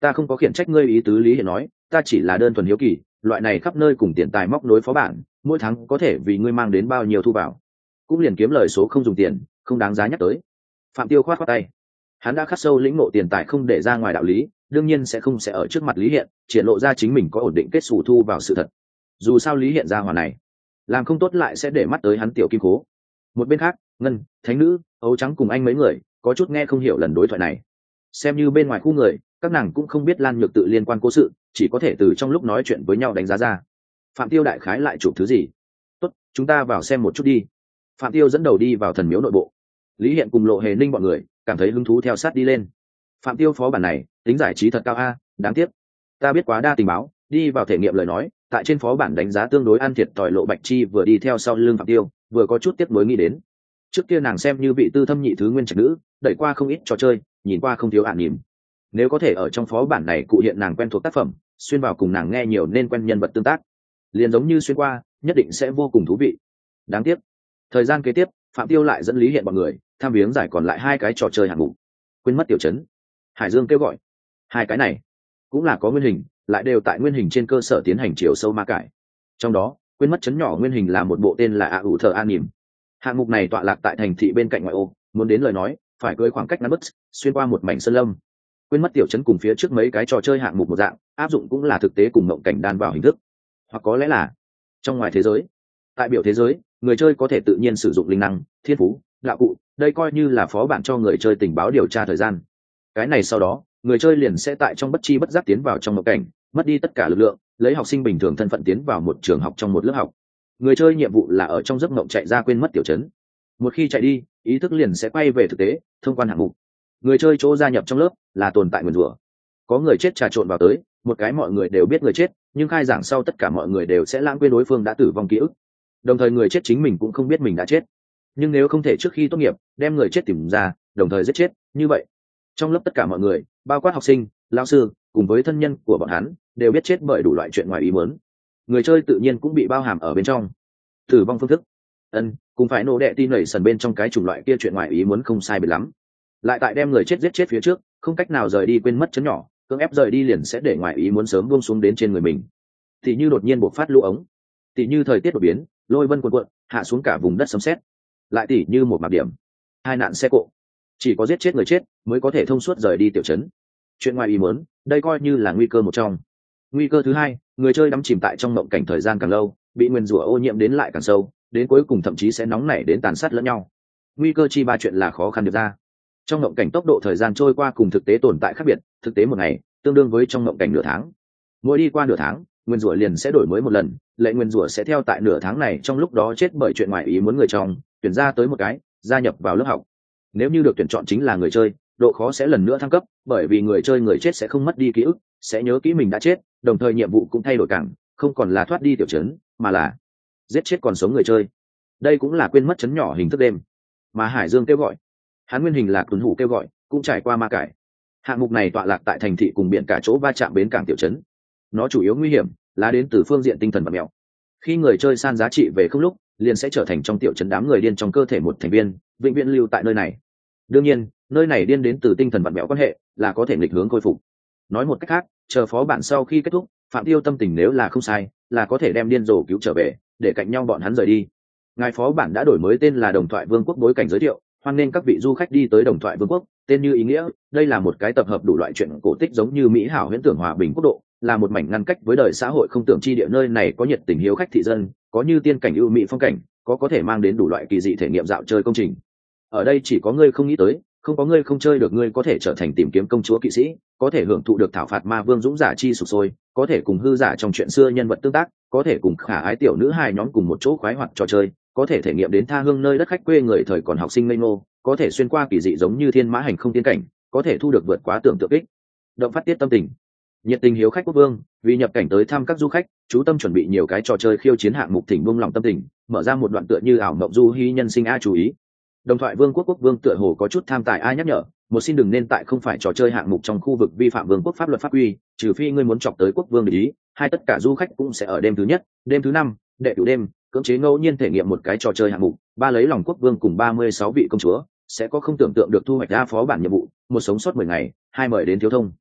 Ta không có khiển trách ngươi ý tứ, Lý Hiện nói, ta chỉ là đơn thuần hiếu kỳ, loại này khắp nơi cùng tiền tài móc nối phó bản, mỗi tháng có thể vì ngươi mang đến bao nhiêu thu vào, cũng liền kiếm lời số không dùng tiền, không đáng giá nhắc tới. Phạm Tiêu khoát khoát tay, hắn đã khắc sâu lĩnh ngộ tiền tài không để ra ngoài đạo lý, đương nhiên sẽ không sẽ ở trước mặt Lý Hiện triển lộ ra chính mình có ổn định kết xù thu vào sự thật. Dù sao Lý Hiện ra hòa này làm không tốt lại sẽ để mắt tới hắn tiểu kim cố. Một bên khác, Ngân, Thánh Nữ, Ấu Trắng cùng anh mấy người có chút nghe không hiểu lần đối thoại này. Xem như bên ngoài khu người, các nàng cũng không biết Lan Nhược Tự liên quan cố sự, chỉ có thể từ trong lúc nói chuyện với nhau đánh giá ra. Phạm Tiêu đại khái lại chụp thứ gì? Tốt, chúng ta vào xem một chút đi. Phạm Tiêu dẫn đầu đi vào thần miếu nội bộ. Lý Hiện cùng Lộ Hề Ninh bọn người cảm thấy hứng thú theo sát đi lên. Phạm Tiêu phó bản này tính giải trí thật cao a, đáng tiếc ta biết quá đa tình báo, đi vào thể nghiệm lời nói, tại trên phó bản đánh giá tương đối ăn thiệt tỏi. Lộ Bạch Chi vừa đi theo sau lưng Phạm Tiêu, vừa có chút tiếc nuối nghĩ đến trước kia nàng xem như vị tư thâm nhị thứ nguyên trạch nữ, đẩy qua không ít trò chơi, nhìn qua không thiếu ạn nhìn. Nếu có thể ở trong phó bản này cụ hiện nàng quen thuộc tác phẩm, xuyên vào cùng nàng nghe nhiều nên quen nhân vật tương tác, liền giống như xuyên qua, nhất định sẽ vô cùng thú vị. Đáng tiếc thời gian kế tiếp, Phạm Tiêu lại dẫn Lý Hiện bọn người tham viếng giải còn lại hai cái trò chơi hạng mục. Quên mất tiểu trấn, Hải Dương kêu gọi, hai cái này cũng là có nguyên hình, lại đều tại nguyên hình trên cơ sở tiến hành chiều sâu ma cải. Trong đó, quên mất trấn nhỏ nguyên hình là một bộ tên là A ủ thờ an nỉm. Hạng mục này tọa lạc tại thành thị bên cạnh ngoại ô, muốn đến lời nói phải cưỡi khoảng cách ngắn bức, xuyên qua một mảnh sơn lâm. Quên mất tiểu trấn cùng phía trước mấy cái trò chơi hạng mục một dạng, áp dụng cũng là thực tế cùng mộng cảnh đan vào hình thức, hoặc có lẽ là trong ngoài thế giới. Tại biểu thế giới, người chơi có thể tự nhiên sử dụng linh năng, thiên phú, đạo cụ, đây coi như là phó bản cho người chơi tình báo điều tra thời gian. Cái này sau đó, người chơi liền sẽ tại trong bất chi bất giác tiến vào trong mộng cảnh, mất đi tất cả lực lượng, lấy học sinh bình thường thân phận tiến vào một trường học trong một lớp học. Người chơi nhiệm vụ là ở trong giấc mộng chạy ra quên mất tiểu trấn. Một khi chạy đi, ý thức liền sẽ quay về thực tế, thông quan hạng mục. Người chơi chỗ gia nhập trong lớp là tồn tại nguyền rủa. Có người chết trà trộn vào tới, một cái mọi người đều biết người chết, nhưng khai giảng sau tất cả mọi người đều sẽ lãng quên đối phương đã tử vong ký ức. Đồng thời người chết chính mình cũng không biết mình đã chết. Nhưng nếu không thể trước khi tốt nghiệp đem người chết tìm ra, đồng thời giết chết, như vậy trong lớp tất cả mọi người, bao quát học sinh, lão sư cùng với thân nhân của bọn hắn, đều biết chết bởi đủ loại chuyện ngoài ý muốn. Người chơi tự nhiên cũng bị bao hàm ở bên trong. Tử vong phương thức, ân cùng phải nổ đệ tin nảy sần bên trong cái chủng loại kia chuyện ngoài ý muốn không sai biệt lắm. Lại tại đem người chết giết chết phía trước, không cách nào rời đi quên mất chấn nhỏ, cưỡng ép rời đi liền sẽ để ngoài ý muốn sớm buông xuống đến trên người mình. Thì như đột nhiên bộc phát lũ ống, tỷ như thời tiết đột biến, lôi vân cuộn cuộn hạ xuống cả vùng đất sấm sét, lại tỷ như một mặc điểm hai nạn xe cộ. Chỉ có giết chết người chết mới có thể thông suốt rời đi tiểu trấn. Chuyện ngoài ý muốn, đây coi như là nguy cơ một trong. Nguy cơ thứ hai, người chơi đắm chìm tại trong mộng cảnh thời gian càng lâu, bị nguyên rủa ô nhiễm đến lại càng sâu, đến cuối cùng thậm chí sẽ nóng nảy đến tàn sát lẫn nhau. Nguy cơ chi ba chuyện là khó khăn được ra. Trong mộng cảnh tốc độ thời gian trôi qua cùng thực tế tồn tại khác biệt, thực tế một ngày tương đương với trong mộng cảnh nửa tháng. Mỗi đi qua nửa tháng, nguyên rủa liền sẽ đổi mới một lần, lệ nguyên rủa sẽ theo tại nửa tháng này trong lúc đó chết bởi chuyện ngoài ý muốn người trong, tuyển ra tới một cái, gia nhập vào lớp học. Nếu như được tuyển chọn chính là người chơi, độ khó sẽ lần nữa thăng cấp, bởi vì người chơi người chết sẽ không mất đi ký ức, sẽ nhớ kỹ mình đã chết, đồng thời nhiệm vụ cũng thay đổi càng, không còn là thoát đi tiểu trấn, mà là giết chết còn sống người chơi. Đây cũng là quên mất trấn nhỏ hình thức đêm. Mà Hải Dương kêu gọi, hắn nguyên hình là tuấn hủ kêu gọi, cũng trải qua ma cải. Hạng mục này tọa lạc tại thành thị cùng biển cả chỗ va chạm bến cảng tiểu trấn. Nó chủ yếu nguy hiểm là đến từ phương diện tinh thần và mèo. Khi người chơi san giá trị về không lúc, liền sẽ trở thành trong tiểu trấn đám người điên trong cơ thể một thành viên, vĩnh viễn lưu tại nơi này. Đương nhiên, nơi này điên đến từ tinh thần vặn mẹo quan hệ, là có thể nghịch hướng khôi phục. Nói một cách khác, chờ phó bản sau khi kết thúc, Phạm Tiêu tâm tình nếu là không sai, là có thể đem điên rồ cứu trở về, để cạnh nhau bọn hắn rời đi. Ngài phó bản đã đổi mới tên là Đồng Thoại Vương quốc bối cảnh giới thiệu, hoan nên các vị du khách đi tới Đồng Thoại Vương quốc, tên như ý nghĩa, đây là một cái tập hợp đủ loại chuyện cổ tích giống như mỹ hảo huyễn tưởng hòa bình quốc độ, là một mảnh ngăn cách với đời xã hội không tưởng chi địa. Nơi này có nhiệt tình hiếu khách thị dân, có như tiên cảnh ưu mỹ phong cảnh, có có thể mang đến đủ loại kỳ dị thể nghiệm dạo chơi công trình. Ở đây chỉ có ngươi không nghĩ tới, không có ngươi không chơi được. Ngươi có thể trở thành tìm kiếm công chúa kỵ sĩ, có thể hưởng thụ được thảo phạt ma vương dũng giả chi sụp sôi, có thể cùng hư giả trong chuyện xưa nhân vật tương tác, có thể cùng khả ái tiểu nữ hài nhóm cùng một chỗ khoái hoạt trò chơi, có thể thể nghiệm đến tha hương nơi đất khách quê người thời còn học sinh ngây ngô, có thể xuyên qua kỳ dị giống như thiên mã hành không tiên cảnh, có thể thu được vượt quá tưởng tượng kích động phát tiết tâm tình. Nhiệt tình hiếu khách quốc vương vì nhập cảnh tới thăm các du khách, chú tâm chuẩn bị nhiều cái trò chơi khiêu chiến hạng mục thỉnh buông lòng tâm tình, mở ra một đoạn tựa như ảo mộng du hy nhân sinh a chú ý. Đồng Thoại Vương quốc quốc vương tựa hồ có chút tham tài a nhắc nhở, một xin đừng nên tại không phải trò chơi hạng mục trong khu vực vi phạm vương quốc pháp luật pháp quy, trừ phi ngươi muốn chọc tới quốc vương để ý. Hai tất cả du khách cũng sẽ ở đêm thứ nhất, đêm thứ năm, đệ cửu đêm cưỡng chế ngẫu nhiên thể nghiệm một cái trò chơi hạng mục. Ba lấy lòng quốc vương cùng ba mươi sáu vị công chúa sẽ có không tưởng tượng được thu hoạch ra phó bản nhiệm vụ, một sống sót mười ngày, hai mời đến thiếu thông.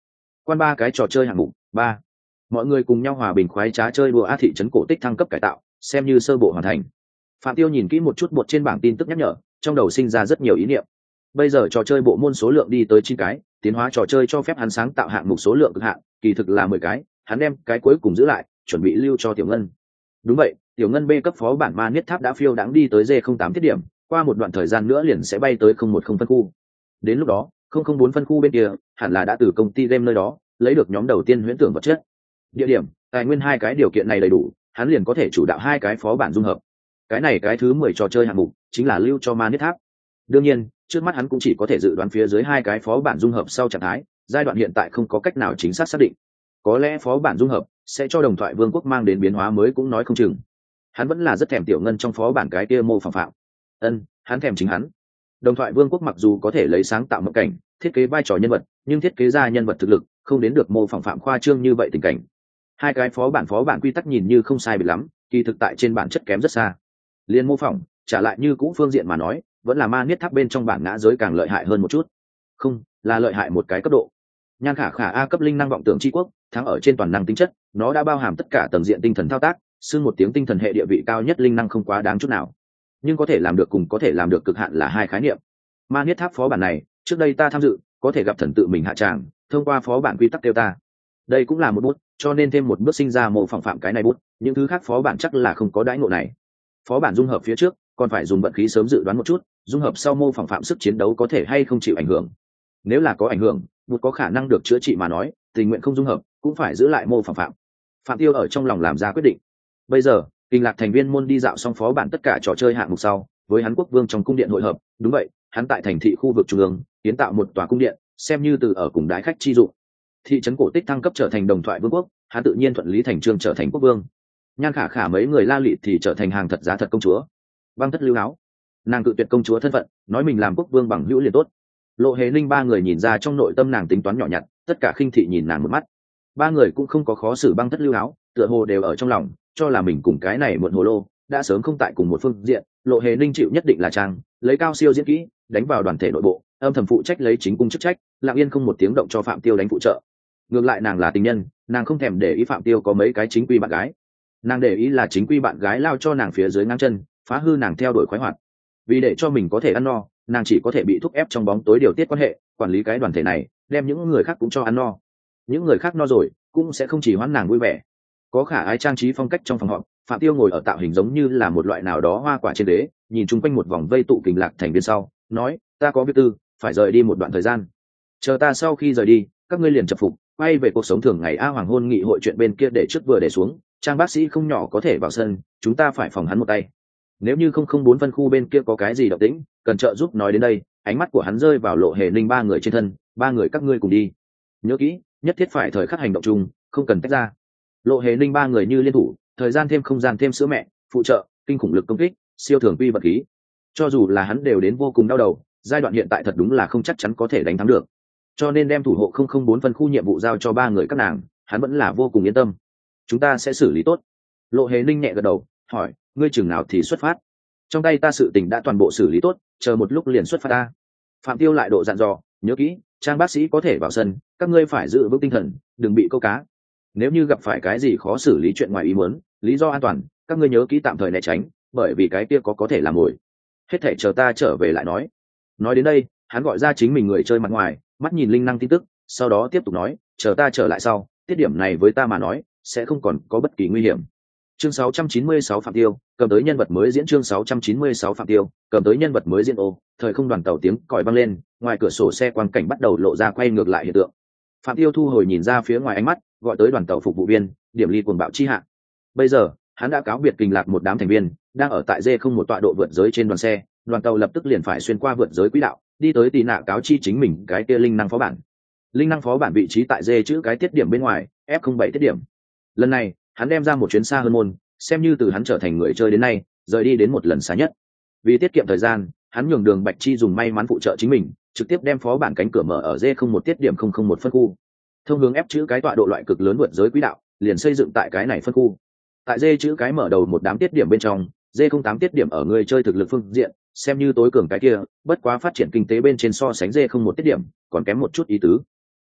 Quan ba cái trò chơi hạng mục ba, mọi người cùng nhau hòa bình khoái trá chơi đùa a thị trấn cổ tích thăng cấp cải tạo, xem như sơ bộ hoàn thành. Phạm Tiêu nhìn kỹ một chút bột trên bảng tin tức nhắc nhở, trong đầu sinh ra rất nhiều ý niệm. Bây giờ trò chơi bộ môn số lượng đi tới chín cái, tiến hóa trò chơi cho phép hắn sáng tạo hạng mục số lượng cực hạn, kỳ thực là mười cái, hắn đem cái cuối cùng giữ lại, chuẩn bị lưu cho Tiểu Ngân. Đúng vậy, Tiểu Ngân B cấp phó bản ma niết tháp đã phiêu đáng đi tới D không tám tiết điểm, qua một đoạn thời gian nữa liền sẽ bay tới không một không phân khu. Đến lúc đó, không không bốn phân khu bên kia, hẳn là đã từ công ty game nơi đó lấy được nhóm đầu tiên huyễn tưởng vật chất. Địa điểm, tài nguyên hai cái điều kiện này đầy đủ, hắn liền có thể chủ đạo hai cái phó bản dung hợp. Cái này cái thứ mười trò chơi hạng mục chính là lưu cho ma niết tháp. Đương nhiên, trước mắt hắn cũng chỉ có thể dự đoán phía dưới hai cái phó bản dung hợp sau trạng thái, giai đoạn hiện tại không có cách nào chính xác xác định. Có lẽ phó bản dung hợp sẽ cho đồng thoại vương quốc mang đến biến hóa mới cũng nói không chừng. Hắn vẫn là rất thèm Tiểu Ngân trong phó bản cái kia mô phỏng phạm. Ân, hắn thèm chính hắn. Đồng thoại vương quốc mặc dù có thể lấy sáng tạo mộng cảnh, thiết kế vai trò nhân vật, nhưng thiết kế ra nhân vật thực lực không đến được mô phỏng phạm khoa trương như vậy tình cảnh. Hai cái phó bản phó bản quy tắc nhìn như không sai biệt lắm, kỳ thực tại trên bản chất kém rất xa. Liên mô phỏng, trả lại như cũ phương diện mà nói, vẫn là ma niết tháp bên trong bản ngã giới càng lợi hại hơn một chút. Không, là lợi hại một cái cấp độ. Nhan khả khả a cấp linh năng vọng tưởng tri quốc, thắng ở trên toàn năng tính chất, nó đã bao hàm tất cả tầng diện tinh thần thao tác, xưng một tiếng tinh thần hệ địa vị cao nhất linh năng không quá đáng chút nào. Nhưng có thể làm được cùng có thể làm được cực hạn là hai khái niệm. Ma niết tháp phó bản này, trước đây ta tham dự, có thể gặp thần tự mình hạ tràng, thông qua phó bản quy tắc kêu ta. Đây cũng là một bút, cho nên thêm một bước sinh ra mô phỏng phạm cái này bút, những thứ khác phó bản chắc là không có đãi ngộ này. Phó bản dung hợp phía trước, còn phải dùng vận khí sớm dự đoán một chút, dung hợp sau mô phỏng phạm sức chiến đấu có thể hay không chịu ảnh hưởng. Nếu là có ảnh hưởng, bút có khả năng được chữa trị mà nói, tình nguyện không dung hợp, cũng phải giữ lại mô phỏng phạm. Phạm Tiêu ở trong lòng làm ra quyết định. Bây giờ, Kinh Lạc thành viên môn đi dạo xong phó bản tất cả trò chơi hạng mục sau, với hắn quốc vương trong cung điện hội hợp, đúng vậy, hắn tại thành thị khu vực trung ương, kiến tạo một tòa cung điện, xem như từ ở cùng đái khách chi dụng. Thị trấn cổ tích thăng cấp trở thành đồng thoại vương quốc, hắn tự nhiên thuận lý thành chương trở thành quốc vương. Nhan khả khả mấy người la lị thì trở thành hàng thật giá thật công chúa. Băng thất lưu áo, nàng cự tuyệt công chúa thân phận, nói mình làm quốc vương bằng hữu liền tốt. Lộ Hề Ninh ba người nhìn ra trong nội tâm nàng tính toán nhỏ nhặt, tất cả khinh thị nhìn nàng một mắt. Ba người cũng không có khó xử băng thất lưu áo, tựa hồ đều ở trong lòng, cho là mình cùng cái này muộn hồ lô đã sớm không tại cùng một phương diện. Lộ Hề Ninh chịu nhất định là trang, lấy cao siêu diễn kỹ, đánh vào đoàn thể nội bộ, âm thầm phụ trách lấy chính cung chức trách, lặng yên không một tiếng động cho Phạm Tiêu đánh phụ trợ. Ngược lại nàng là tình nhân, nàng không thèm để ý Phạm Tiêu có mấy cái chính quy bạn gái, nàng để ý là chính quy bạn gái lao cho nàng phía dưới ngang chân, phá hư nàng theo đuổi khoái hoạt. Vì để cho mình có thể ăn no, nàng chỉ có thể bị thúc ép trong bóng tối điều tiết quan hệ, quản lý cái đoàn thể này, đem những người khác cũng cho ăn no. Những người khác no rồi, cũng sẽ không chỉ hoãn nàng vui vẻ. Có khả ái trang trí phong cách trong phòng họp, Phạm Tiêu ngồi ở tạo hình giống như là một loại nào đó hoa quả trên đế, nhìn chung quanh một vòng vây tụ Kình Lạc thành viên sau, nói: ta có việc tư, phải rời đi một đoạn thời gian. Chờ ta sau khi rời đi, các ngươi liền chập phục, quay về cuộc sống thường ngày. A Hoàng hôn nghị hội chuyện bên kia để trước vừa để xuống, Trang bác sĩ không nhỏ có thể vào sân, chúng ta phải phòng hắn một tay. Nếu như không không bốn phân khu bên kia có cái gì động tĩnh, cần trợ giúp nói đến đây. Ánh mắt của hắn rơi vào Lộ Hề Ninh ba người trên thân, ba người các ngươi cùng đi. Nhớ kỹ, nhất thiết phải thời khắc hành động chung, không cần tách ra. Lộ Hề Ninh ba người như liên thủ, thời gian thêm không gian thêm sữa mẹ, phụ trợ, kinh khủng lực công kích, siêu thường quy vật khí. Cho dù là hắn đều đến vô cùng đau đầu, giai đoạn hiện tại thật đúng là không chắc chắn có thể đánh thắng được. Cho nên đem thủ hộ không không bốn phân khu nhiệm vụ giao cho ba người các nàng, hắn vẫn là vô cùng yên tâm. Chúng ta sẽ xử lý tốt. Lộ Hề Ninh nhẹ gật đầu, hỏi: ngươi chừng nào thì xuất phát? Trong tay ta sự tình đã toàn bộ xử lý tốt, chờ một lúc liền xuất phát ta. Phạm Tiêu lại độ dặn dò: nhớ kỹ, Trang bác sĩ có thể vào sân, các ngươi phải giữ vững tinh thần, đừng bị câu cá. Nếu như gặp phải cái gì khó xử lý chuyện ngoài ý muốn, lý do an toàn, các ngươi nhớ kỹ tạm thời né tránh, bởi vì cái kia có có thể làm mồi. Hết thảy chờ ta trở về lại nói. Nói đến đây, hắn gọi ra chính mình người chơi mặt ngoài, mắt nhìn linh năng tin tức, sau đó tiếp tục nói: chờ ta trở lại sau, tiết điểm này với ta mà nói sẽ không còn có bất kỳ nguy hiểm. Chương sáu trăm chín mươi sáu Phạm Tiêu cầm tới nhân vật mới diễn. Chương sáu trăm chín mươi sáu Phạm Tiêu cầm tới nhân vật mới diễn. Ô, thời không đoàn tàu tiếng còi vang lên, ngoài cửa sổ xe quang cảnh bắt đầu lộ ra quay ngược lại hiện tượng. Phạm Tiêu thu hồi nhìn ra phía ngoài ánh mắt, gọi tới đoàn tàu phục vụ viên, điểm ly cuồng bạo chi hạ. Bây giờ hắn đã cáo biệt Kình Lạc một đám thành viên, đang ở tại dê không một tọa độ vượt giới trên đoàn xe, đoàn tàu lập tức liền phải xuyên qua vượt giới quỹ đạo, đi tới tì nạ cáo chi chính mình cái kia linh năng phó bản. Linh năng phó bản vị trí tại dê chữ cái tiết điểm bên ngoài, F không bảy tiết điểm. Lần này hắn đem ra một chuyến xa hơn môn, xem như từ hắn trở thành người chơi đến nay rời đi đến một lần xa nhất. Vì tiết kiệm thời gian, hắn nhường Đường Bạch Chi dùng may mắn phụ trợ chính mình, trực tiếp đem phó bản cánh cửa mở ở dê không một tiết điểm không không một phân khu. Thông hướng F chữ cái tọa độ loại cực lớn vượt giới quỹ đạo, liền xây dựng tại cái này phân khu. Tại dê chữ cái mở đầu một đám tiết điểm bên trong, dê không tám tiết điểm ở người chơi thực lực phương diện, xem như tối cường cái kia, bất quá phát triển kinh tế bên trên so sánh dê không một tiết điểm, còn kém một chút ý tứ.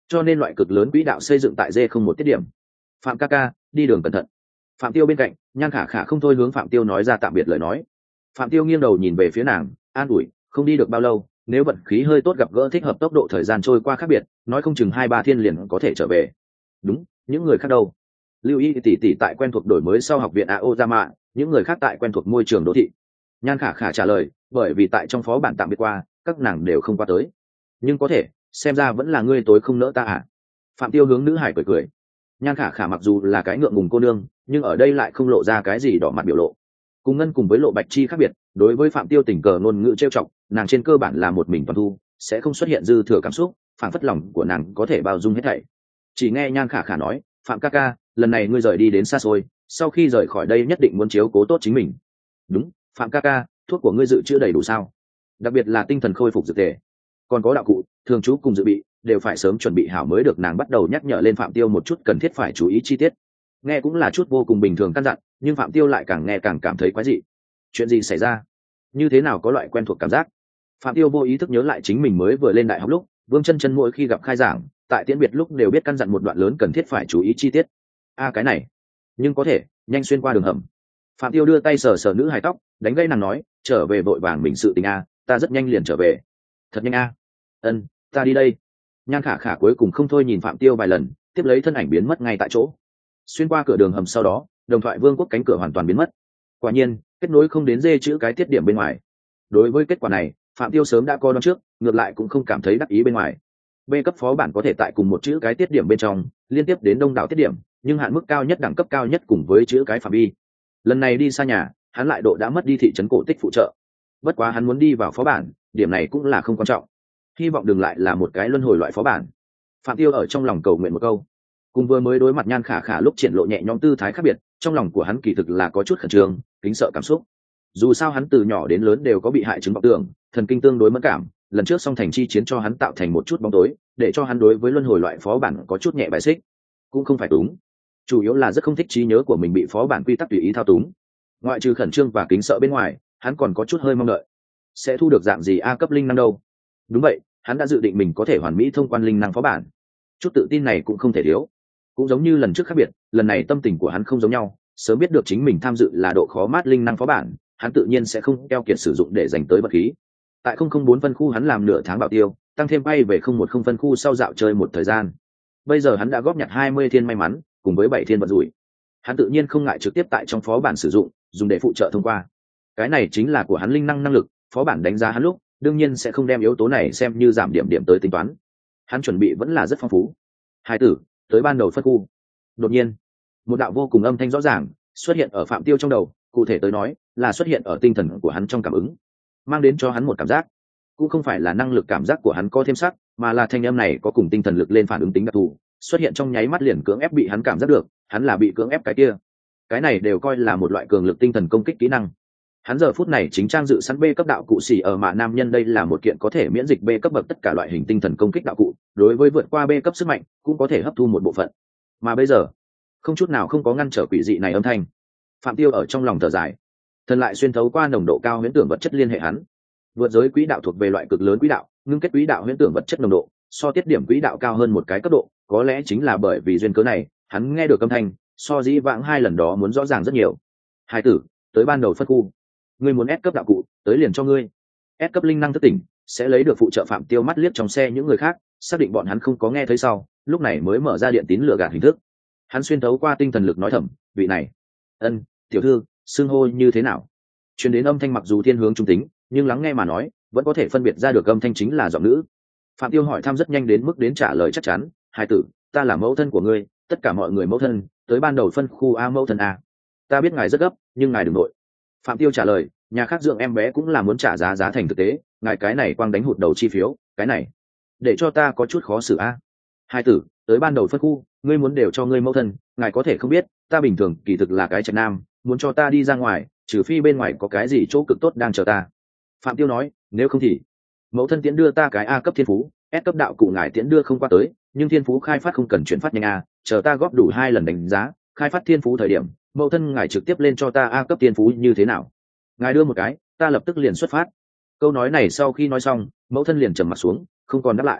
cho nên loại cực lớn quỹ đạo xây dựng tại d không một tiết điểm. Phạm ca ca, đi đường cẩn thận. Phạm Tiêu bên cạnh, Nhan Khả Khả không thôi hướng Phạm Tiêu nói ra tạm biệt lời nói. Phạm Tiêu nghiêng đầu nhìn về phía nàng, an ủi, không đi được bao lâu, nếu vận khí hơi tốt gặp gỡ thích hợp tốc độ thời gian trôi qua khác biệt, nói không chừng hai ba thiên liền có thể trở về. Đúng, những người khác đâu? Lưu Y tỷ tỷ tại quen thuộc đổi mới sau học viện Aozama, những người khác tại quen thuộc môi trường đô thị. Nhan Khả Khả trả lời, bởi vì tại trong phó bản tạm biệt qua, các nàng đều không qua tới. Nhưng có thể, xem ra vẫn là ngươi tối không nỡ ta à? Phạm Tiêu hướng nữ hải cười cười. Nhan Khả Khả mặc dù là cái ngượng ngùng cô nương, nhưng ở đây lại không lộ ra cái gì đỏ mặt biểu lộ. Cùng Ngân cùng với Lộ Bạch Chi khác biệt, đối với Phạm Tiêu tình cờ ngôn ngữ trêu chọc, nàng trên cơ bản là một mình toàn thu, sẽ không xuất hiện dư thừa cảm xúc, phản phất lòng của nàng có thể bao dung hết thảy. Chỉ nghe Nhan Khả Khả nói, Phạm ca ca, lần này ngươi rời đi đến xa xôi, sau khi rời khỏi đây nhất định muốn chiếu cố tốt chính mình. Đúng, Phạm ca ca, thuốc của ngươi dự trữ đầy đủ sao? Đặc biệt là tinh thần khôi phục dược tề, còn có đạo cụ, thường trú cùng dự bị, đều phải sớm chuẩn bị hảo mới được. Nàng bắt đầu nhắc nhở lên Phạm Tiêu một chút cần thiết phải chú ý chi tiết. Nghe cũng là chút vô cùng bình thường căn dặn, nhưng Phạm Tiêu lại càng nghe càng cảm thấy quái dị. Chuyện gì xảy ra? Như thế nào có loại quen thuộc cảm giác? Phạm Tiêu vô ý thức nhớ lại chính mình mới vừa lên đại học lúc, Vương Chân Chân mỗi khi gặp khai giảng, tại tiễn biệt lúc đều biết căn dặn một đoạn lớn cần thiết phải chú ý chi tiết. A cái này, nhưng có thể nhanh xuyên qua đường hầm. Phạm Tiêu đưa tay sờ sờ nữ hài tóc, đánh gây nàng nói, trở về vội vàng mình sự tình a, ta rất nhanh liền trở về. Thật nhanh a. Ân, ta đi đây. Nhan Khả Khả cuối cùng không thôi nhìn Phạm Tiêu vài lần, tiếp lấy thân ảnh biến mất ngay tại chỗ. Xuyên qua cửa đường hầm sau đó, Đồng Thoại Vương quốc cánh cửa hoàn toàn biến mất. Quả nhiên, kết nối không đến dê chữ cái tiết điểm bên ngoài. Đối với kết quả này, Phạm Tiêu sớm đã coi đoán trước, ngược lại cũng không cảm thấy đắc ý bên ngoài. B cấp phó bản có thể tại cùng một chữ cái tiết điểm bên trong, liên tiếp đến đông đảo tiết điểm, nhưng hạn mức cao nhất đẳng cấp cao nhất cùng với chữ cái phạm vi. Lần này đi xa nhà, hắn lại độ đã mất đi thị trấn cổ tích phụ trợ. Bất quá hắn muốn đi vào phó bản, điểm này cũng là không quan trọng. Hy vọng đừng lại là một cái luân hồi loại phó bản. Phạm Tiêu ở trong lòng cầu nguyện một câu. Cùng vừa mới đối mặt Nhan Khả Khả lúc triển lộ nhẹ nhõm tư thái khác biệt, trong lòng của hắn kỳ thực là có chút khẩn trương, kính sợ cảm xúc. Dù sao hắn từ nhỏ đến lớn đều có bị hại chứng vọng tưởng, thần kinh tương đối mẫn cảm, lần trước song thành chi chiến cho hắn tạo thành một chút bóng tối, để cho hắn đối với luân hồi loại phó bản có chút nhẹ bài xích. Cũng không phải đúng, chủ yếu là rất không thích trí nhớ của mình bị phó bản quy tắc tùy ý thao túng. Ngoại trừ khẩn trương và kính sợ bên ngoài, hắn còn có chút hơi mong đợi, sẽ thu được dạng gì a cấp linh năng đâu. Đúng vậy, hắn đã dự định mình có thể hoàn mỹ thông quan linh năng phó bản, chút tự tin này cũng không thể thiếu. Cũng giống như lần trước khác biệt, lần này tâm tình của hắn không giống nhau, sớm biết được chính mình tham dự là độ khó mát linh năng phó bản, hắn tự nhiên sẽ không keo kiệt sử dụng để dành tới vật khí. Tại không không bốn phân khu hắn làm nửa tháng bảo tiêu, tăng thêm bay về không một không phân khu sau dạo chơi một thời gian. Bây giờ hắn đã góp nhặt hai mươi thiên may mắn, cùng với bảy thiên vận rủi. Hắn tự nhiên không ngại trực tiếp tại trong phó bản sử dụng, dùng để phụ trợ thông qua. Cái này chính là của hắn linh năng năng lực, phó bản đánh giá hắn lúc, đương nhiên sẽ không đem yếu tố này xem như giảm điểm điểm tới tính toán. Hắn chuẩn bị vẫn là rất phong phú. Hai tử, tới ban đầu phân khu. Đột nhiên, một đạo vô cùng âm thanh rõ ràng xuất hiện ở Phạm Tiêu trong đầu, cụ thể tới nói, là xuất hiện ở tinh thần của hắn trong cảm ứng, mang đến cho hắn một cảm giác. Cũng không phải là năng lực cảm giác của hắn có thêm sắc, mà là thanh âm này có cùng tinh thần lực lên phản ứng tính đặc thù, xuất hiện trong nháy mắt liền cưỡng ép bị hắn cảm giác được, hắn là bị cưỡng ép cái kia. Cái này đều coi là một loại cường lực tinh thần công kích kỹ năng. Hắn giờ phút này chính trang dự sẵn B cấp đạo cụ xỉ ở mạ nam nhân, đây là một kiện có thể miễn dịch B cấp bậc tất cả loại hình tinh thần công kích đạo cụ, đối với vượt qua B cấp sức mạnh cũng có thể hấp thu một bộ phận. Mà bây giờ, không chút nào không có ngăn trở quỷ dị này âm thanh. Phạm Tiêu ở trong lòng thở dài, thần lại xuyên thấu qua nồng độ cao huyễn tưởng vật chất liên hệ hắn. Vượt giới quỹ đạo thuộc về loại cực lớn quỹ đạo, ngưng kết quỹ đạo huyễn tưởng vật chất nồng độ so tiết điểm quỹ đạo cao hơn một cái cấp độ, có lẽ chính là bởi vì duyên cớ này, hắn nghe được âm thanh so dĩ vãng hai lần đó muốn rõ ràng rất nhiều. Hai tử, tới ban đầu phân khu. Ngươi muốn S cấp đạo cụ, tới liền cho ngươi. S cấp linh năng thức tỉnh, sẽ lấy được phụ trợ. Phạm Tiêu mắt liếc trong xe những người khác, xác định bọn hắn không có nghe thấy sau, lúc này mới mở ra điện tín lừa gạt hình thức. Hắn xuyên thấu qua tinh thần lực nói thầm, vị này, ân, tiểu thư, xưng hô như thế nào? Truyền đến âm thanh mặc dù thiên hướng trung tính, nhưng lắng nghe mà nói, vẫn có thể phân biệt ra được âm thanh chính là giọng nữ. Phạm Tiêu hỏi thăm rất nhanh đến mức đến trả lời chắc chắn, hai tử, ta là mẫu thân của ngươi, tất cả mọi người mẫu thân, tới ban đầu phân khu A. Mẫu thân A. Ta biết ngài rất gấp, nhưng ngài đừng nội. Phạm Tiêu trả lời, nhà khác dưỡng em bé cũng là muốn trả giá giá thành thực tế, ngài cái này quang đánh hụt đầu chi phiếu, cái này để cho ta có chút khó xử A. Hai tử, tới ban đầu phân khu, ngươi muốn đều cho ngươi mẫu thân, ngài có thể không biết, ta bình thường kỳ thực là cái trạch nam, muốn cho ta đi ra ngoài, trừ phi bên ngoài có cái gì chỗ cực tốt đang chờ ta. Phạm Tiêu nói, nếu không thì mẫu thân tiễn đưa ta cái A cấp thiên phú, S cấp đạo cụ ngài tiễn đưa không qua tới, nhưng thiên phú khai phát không cần chuyển phát nhanh A, chờ ta góp đủ hai lần đánh giá, khai phát thiên phú thời điểm, mẫu thân ngài trực tiếp lên cho ta A cấp thiên phú như thế nào? Ngài đưa một cái, ta lập tức liền xuất phát. Câu nói này sau khi nói xong, mẫu thân liền trầm mặt xuống, không còn đáp lại.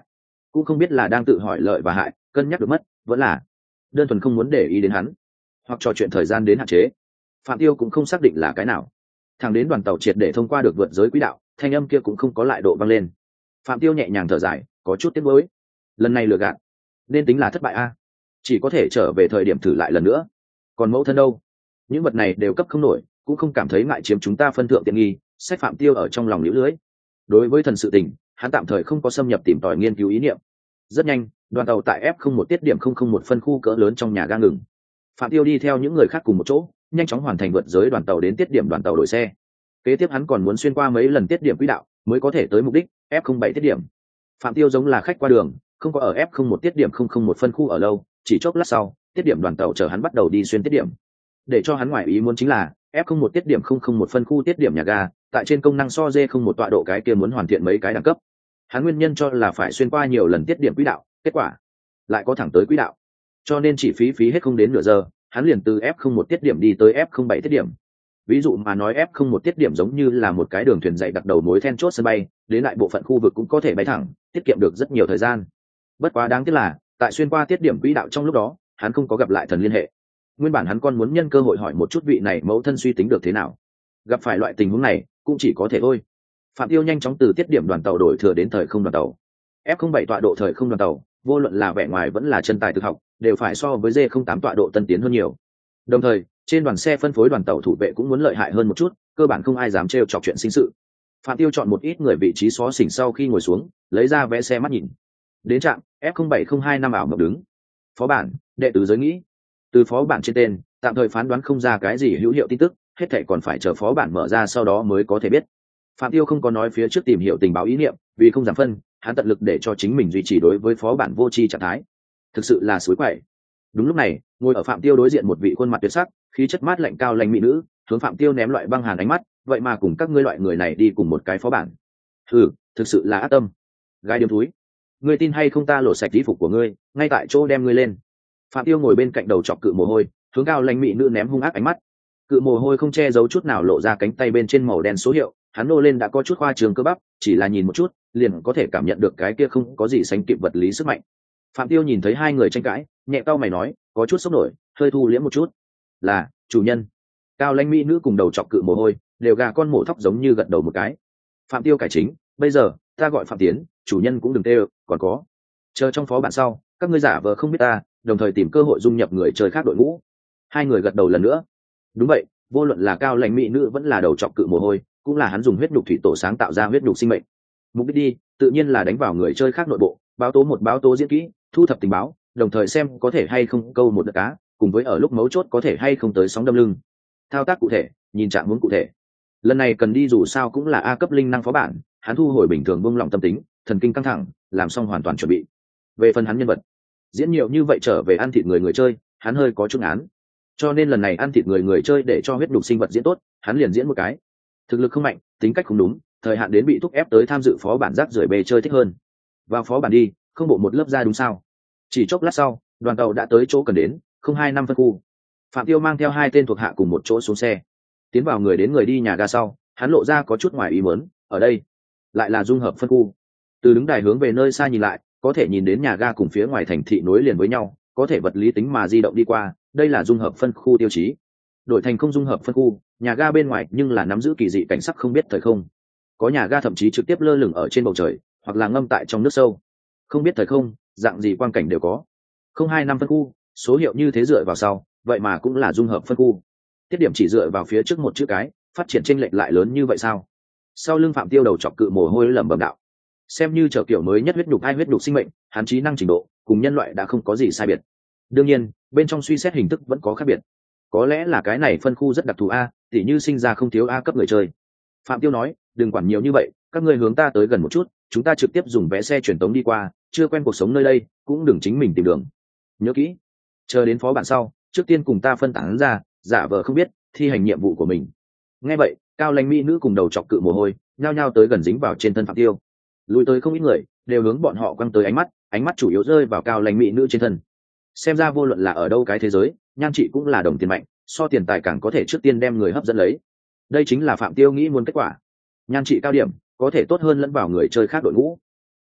cũng không biết là đang tự hỏi lợi và hại, cân nhắc được mất, vẫn là đơn thuần không muốn để ý đến hắn, hoặc trò chuyện thời gian đến hạn chế. Phạm Tiêu cũng không xác định là cái nào. Thẳng đến đoàn tàu triệt để thông qua được vượt giới quỹ đạo, thanh âm kia cũng không có lại độ vang lên. Phạm Tiêu nhẹ nhàng thở dài, có chút tiếc nuối. Lần này lừa gạt, nên tính là thất bại a. Chỉ có thể trở về thời điểm thử lại lần nữa. Còn mẫu thân đâu? Những vật này đều cấp không nổi, cũng không cảm thấy ngại chiếm chúng ta phân thượng tiện nghi. Sách Phạm Tiêu ở trong lòng liễu lưới. Đối với thần sự tình, hắn tạm thời không có xâm nhập tìm tòi nghiên cứu ý niệm. Rất nhanh, đoàn tàu tại F không một tiết điểm không không một phân khu cỡ lớn trong nhà ga ngừng. Phạm Tiêu đi theo những người khác cùng một chỗ, nhanh chóng hoàn thành vượt giới đoàn tàu đến tiết điểm đoàn tàu đổi xe. Kế tiếp hắn còn muốn xuyên qua mấy lần tiết điểm quỹ đạo mới có thể tới mục đích F không bảy tiết điểm. Phạm Tiêu giống là khách qua đường, không có ở F không một tiết điểm không không một phân khu ở lâu, chỉ chốc lát sau, tiết điểm đoàn tàu chở hắn bắt đầu đi xuyên tiết điểm. Để cho hắn ngoài ý muốn chính là, F không một tiết điểm không không một phân khu tiết điểm nhà ga, tại trên công năng so D không một tọa độ cái kia muốn hoàn thiện mấy cái đẳng cấp. Hắn nguyên nhân cho là phải xuyên qua nhiều lần tiết điểm quỹ đạo, kết quả lại có thẳng tới quỹ đạo. Cho nên chỉ phí phí hết không đến nửa giờ, hắn liền từ F không một tiết điểm đi tới F không bảy tiết điểm. Ví dụ mà nói F không một tiết điểm giống như là một cái đường thuyền dạy đặc đầu mối then chốt sân bay, đến lại bộ phận khu vực cũng có thể bay thẳng, tiết kiệm được rất nhiều thời gian. Bất quá đáng tiếc là, tại xuyên qua tiết điểm quỹ đạo trong lúc đó, hắn không có gặp lại thần liên hệ. Nguyên bản hắn còn muốn nhân cơ hội hỏi một chút vị này mẫu thân suy tính được thế nào. Gặp phải loại tình huống này, cũng chỉ có thể thôi. Phạm Tiêu nhanh chóng từ tiết điểm đoàn tàu đổi thừa đến thời không đoàn tàu. F không bảy tọa độ thời không đoàn tàu, vô luận là vẻ ngoài vẫn là chân tài thực học, đều phải so với D không tám tọa độ tân tiến hơn nhiều. Đồng thời, trên đoàn xe phân phối đoàn tàu thủ vệ cũng muốn lợi hại hơn một chút, cơ bản không ai dám trêu chọc chuyện sinh sự. Phạm Tiêu chọn một ít người vị trí xó xỉnh sau khi ngồi xuống, lấy ra vé xe mắt nhìn. Đến trạm F không bảy không hai năm ảo mộng đứng. Phó bản, đệ tử giới nghĩ. Từ phó bản trên tên, tạm thời phán đoán không ra cái gì hữu hiệu tin tức, hết thảy còn phải chờ phó bản mở ra sau đó mới có thể biết. Phạm Tiêu không có nói phía trước tìm hiểu tình báo ý niệm, vì không giảm phân, hắn tận lực để cho chính mình duy trì đối với phó bản vô tri trạng thái. Thực sự là suối quậy. Đúng lúc này, ngồi ở Phạm Tiêu đối diện một vị khuôn mặt tuyệt sắc, khí chất mát lạnh cao lãnh mỹ nữ, hướng Phạm Tiêu ném loại băng hàn ánh mắt, vậy mà cùng các ngươi loại người này đi cùng một cái phó bản. Ừ, thực sự là ác tâm. Gai điếm túi, ngươi tin hay không ta lột sạch y phục của ngươi, ngay tại chỗ đem ngươi lên. Phạm Tiêu ngồi bên cạnh đầu chọc cự mồ hôi, hướng cao lãnh mỹ nữ ném hung ác ánh mắt. Cự mồ hôi không che giấu chút nào lộ ra cánh tay bên trên màu đen số hiệu, hắn nô lên đã có chút khoa trường cơ bắp, chỉ là nhìn một chút, liền có thể cảm nhận được cái kia không có gì sánh kịp vật lý sức mạnh. Phạm Tiêu nhìn thấy hai người tranh cãi, nhẹ cau mày nói, có chút sốc nổi, hơi thu liễm một chút. Là, chủ nhân. Cao lãnh mỹ nữ cùng đầu chọc cự mồ hôi, đều gà con mổ thóc giống như gật đầu một cái. Phạm Tiêu cải chính, bây giờ, ta gọi Phạm Tiến, chủ nhân cũng đừng tê, còn có. Chờ trong phó bản sau, các ngươi giả vờ không biết ta, đồng thời tìm cơ hội dung nhập người chơi khác đội ngũ. Hai người gật đầu lần nữa. Đúng vậy, vô luận là cao lãnh mỹ nữ vẫn là đầu chọc cự mồ hôi, cũng là hắn dùng huyết nhục thủy tổ sáng tạo ra huyết nhục sinh mệnh. Mục đích đi, tự nhiên là đánh vào người chơi khác nội bộ, báo tố một báo tố diễn kỹ, thu thập tình báo, đồng thời xem có thể hay không câu một đợt cá, cùng với ở lúc mấu chốt có thể hay không tới sóng đâm lưng. Thao tác cụ thể, nhìn trạng huống cụ thể. Lần này cần đi dù sao cũng là A cấp linh năng phó bản, hắn thu hồi bình thường buông lỏng tâm tính, thần kinh căng thẳng, làm xong hoàn toàn chuẩn bị. Về phần hắn nhân vật, diễn nhiều như vậy trở về ăn thịt người người chơi, hắn hơi có chút án. Cho nên lần này ăn thịt người người chơi để cho huyết nhục sinh vật diễn tốt, hắn liền diễn một cái. Thực lực không mạnh, tính cách không đúng, thời hạn đến bị thúc ép tới tham dự phó bản rác rưởi bề chơi thích hơn. Vào phó bản đi, không bộ một lớp ra đúng sao? Chỉ chốc lát sau, đoàn tàu đã tới chỗ cần đến, không hai năm phân khu. Phạm Tiêu mang theo hai tên thuộc hạ cùng một chỗ xuống xe, tiến vào người đến người đi nhà ga sau, hắn lộ ra có chút ngoài ý muốn, ở đây lại là dung hợp phân khu. Từ đứng đài hướng về nơi xa nhìn lại, có thể nhìn đến nhà ga cùng phía ngoài thành thị nối liền với nhau, có thể vật lý tính mà di động đi qua, đây là dung hợp phân khu tiêu chí. Đổi thành không dung hợp phân khu, nhà ga bên ngoài nhưng là nắm giữ kỳ dị cảnh sắc không biết thời không. Có nhà ga thậm chí trực tiếp lơ lửng ở trên bầu trời, hoặc là ngâm tại trong nước sâu. Không biết thời không, dạng gì quang cảnh đều có. Không hai năm phân khu, số hiệu như thế dựa vào sau, vậy mà cũng là dung hợp phân khu. Tiết điểm chỉ dựa vào phía trước một chữ cái, phát triển chênh lệch lại lớn như vậy sao? Sau lưng Phạm Tiêu đầu chọc cự mồ hôi lẩm bẩm đạo. Xem như trở kiểu mới nhất huyết nhục ai huyết nhục sinh mệnh, hắn trí năng trình độ cùng nhân loại đã không có gì sai biệt. Đương nhiên, bên trong suy xét hình thức vẫn có khác biệt. Có lẽ là cái này phân khu rất đặc thù a, tỉ như sinh ra không thiếu A cấp người chơi. Phạm Tiêu nói, đừng quản nhiều như vậy, các ngươi hướng ta tới gần một chút, chúng ta trực tiếp dùng vé xe truyền tống đi qua, chưa quen cuộc sống nơi đây, cũng đừng chính mình tìm đường. Nhớ kỹ, chờ đến phó bản sau, trước tiên cùng ta phân tán ra, giả vờ không biết, thi hành nhiệm vụ của mình. Nghe vậy, cao lãnh mỹ nữ cùng đầu chọc cự mồ hôi, nhao nhao tới gần dính vào trên thân Phạm Tiêu. Lùi tới không ít người, đều hướng bọn họ quăng tới ánh mắt, ánh mắt chủ yếu rơi vào cao lãnh mỹ nữ trên thân. Xem ra vô luận là ở đâu cái thế giới, nhan trị cũng là đồng tiền mạnh, so tiền tài càng có thể trước tiên đem người hấp dẫn lấy. Đây chính là Phạm Tiêu nghĩ muốn kết quả. Nhan trị cao điểm, có thể tốt hơn lẫn vào người chơi khác đội ngũ.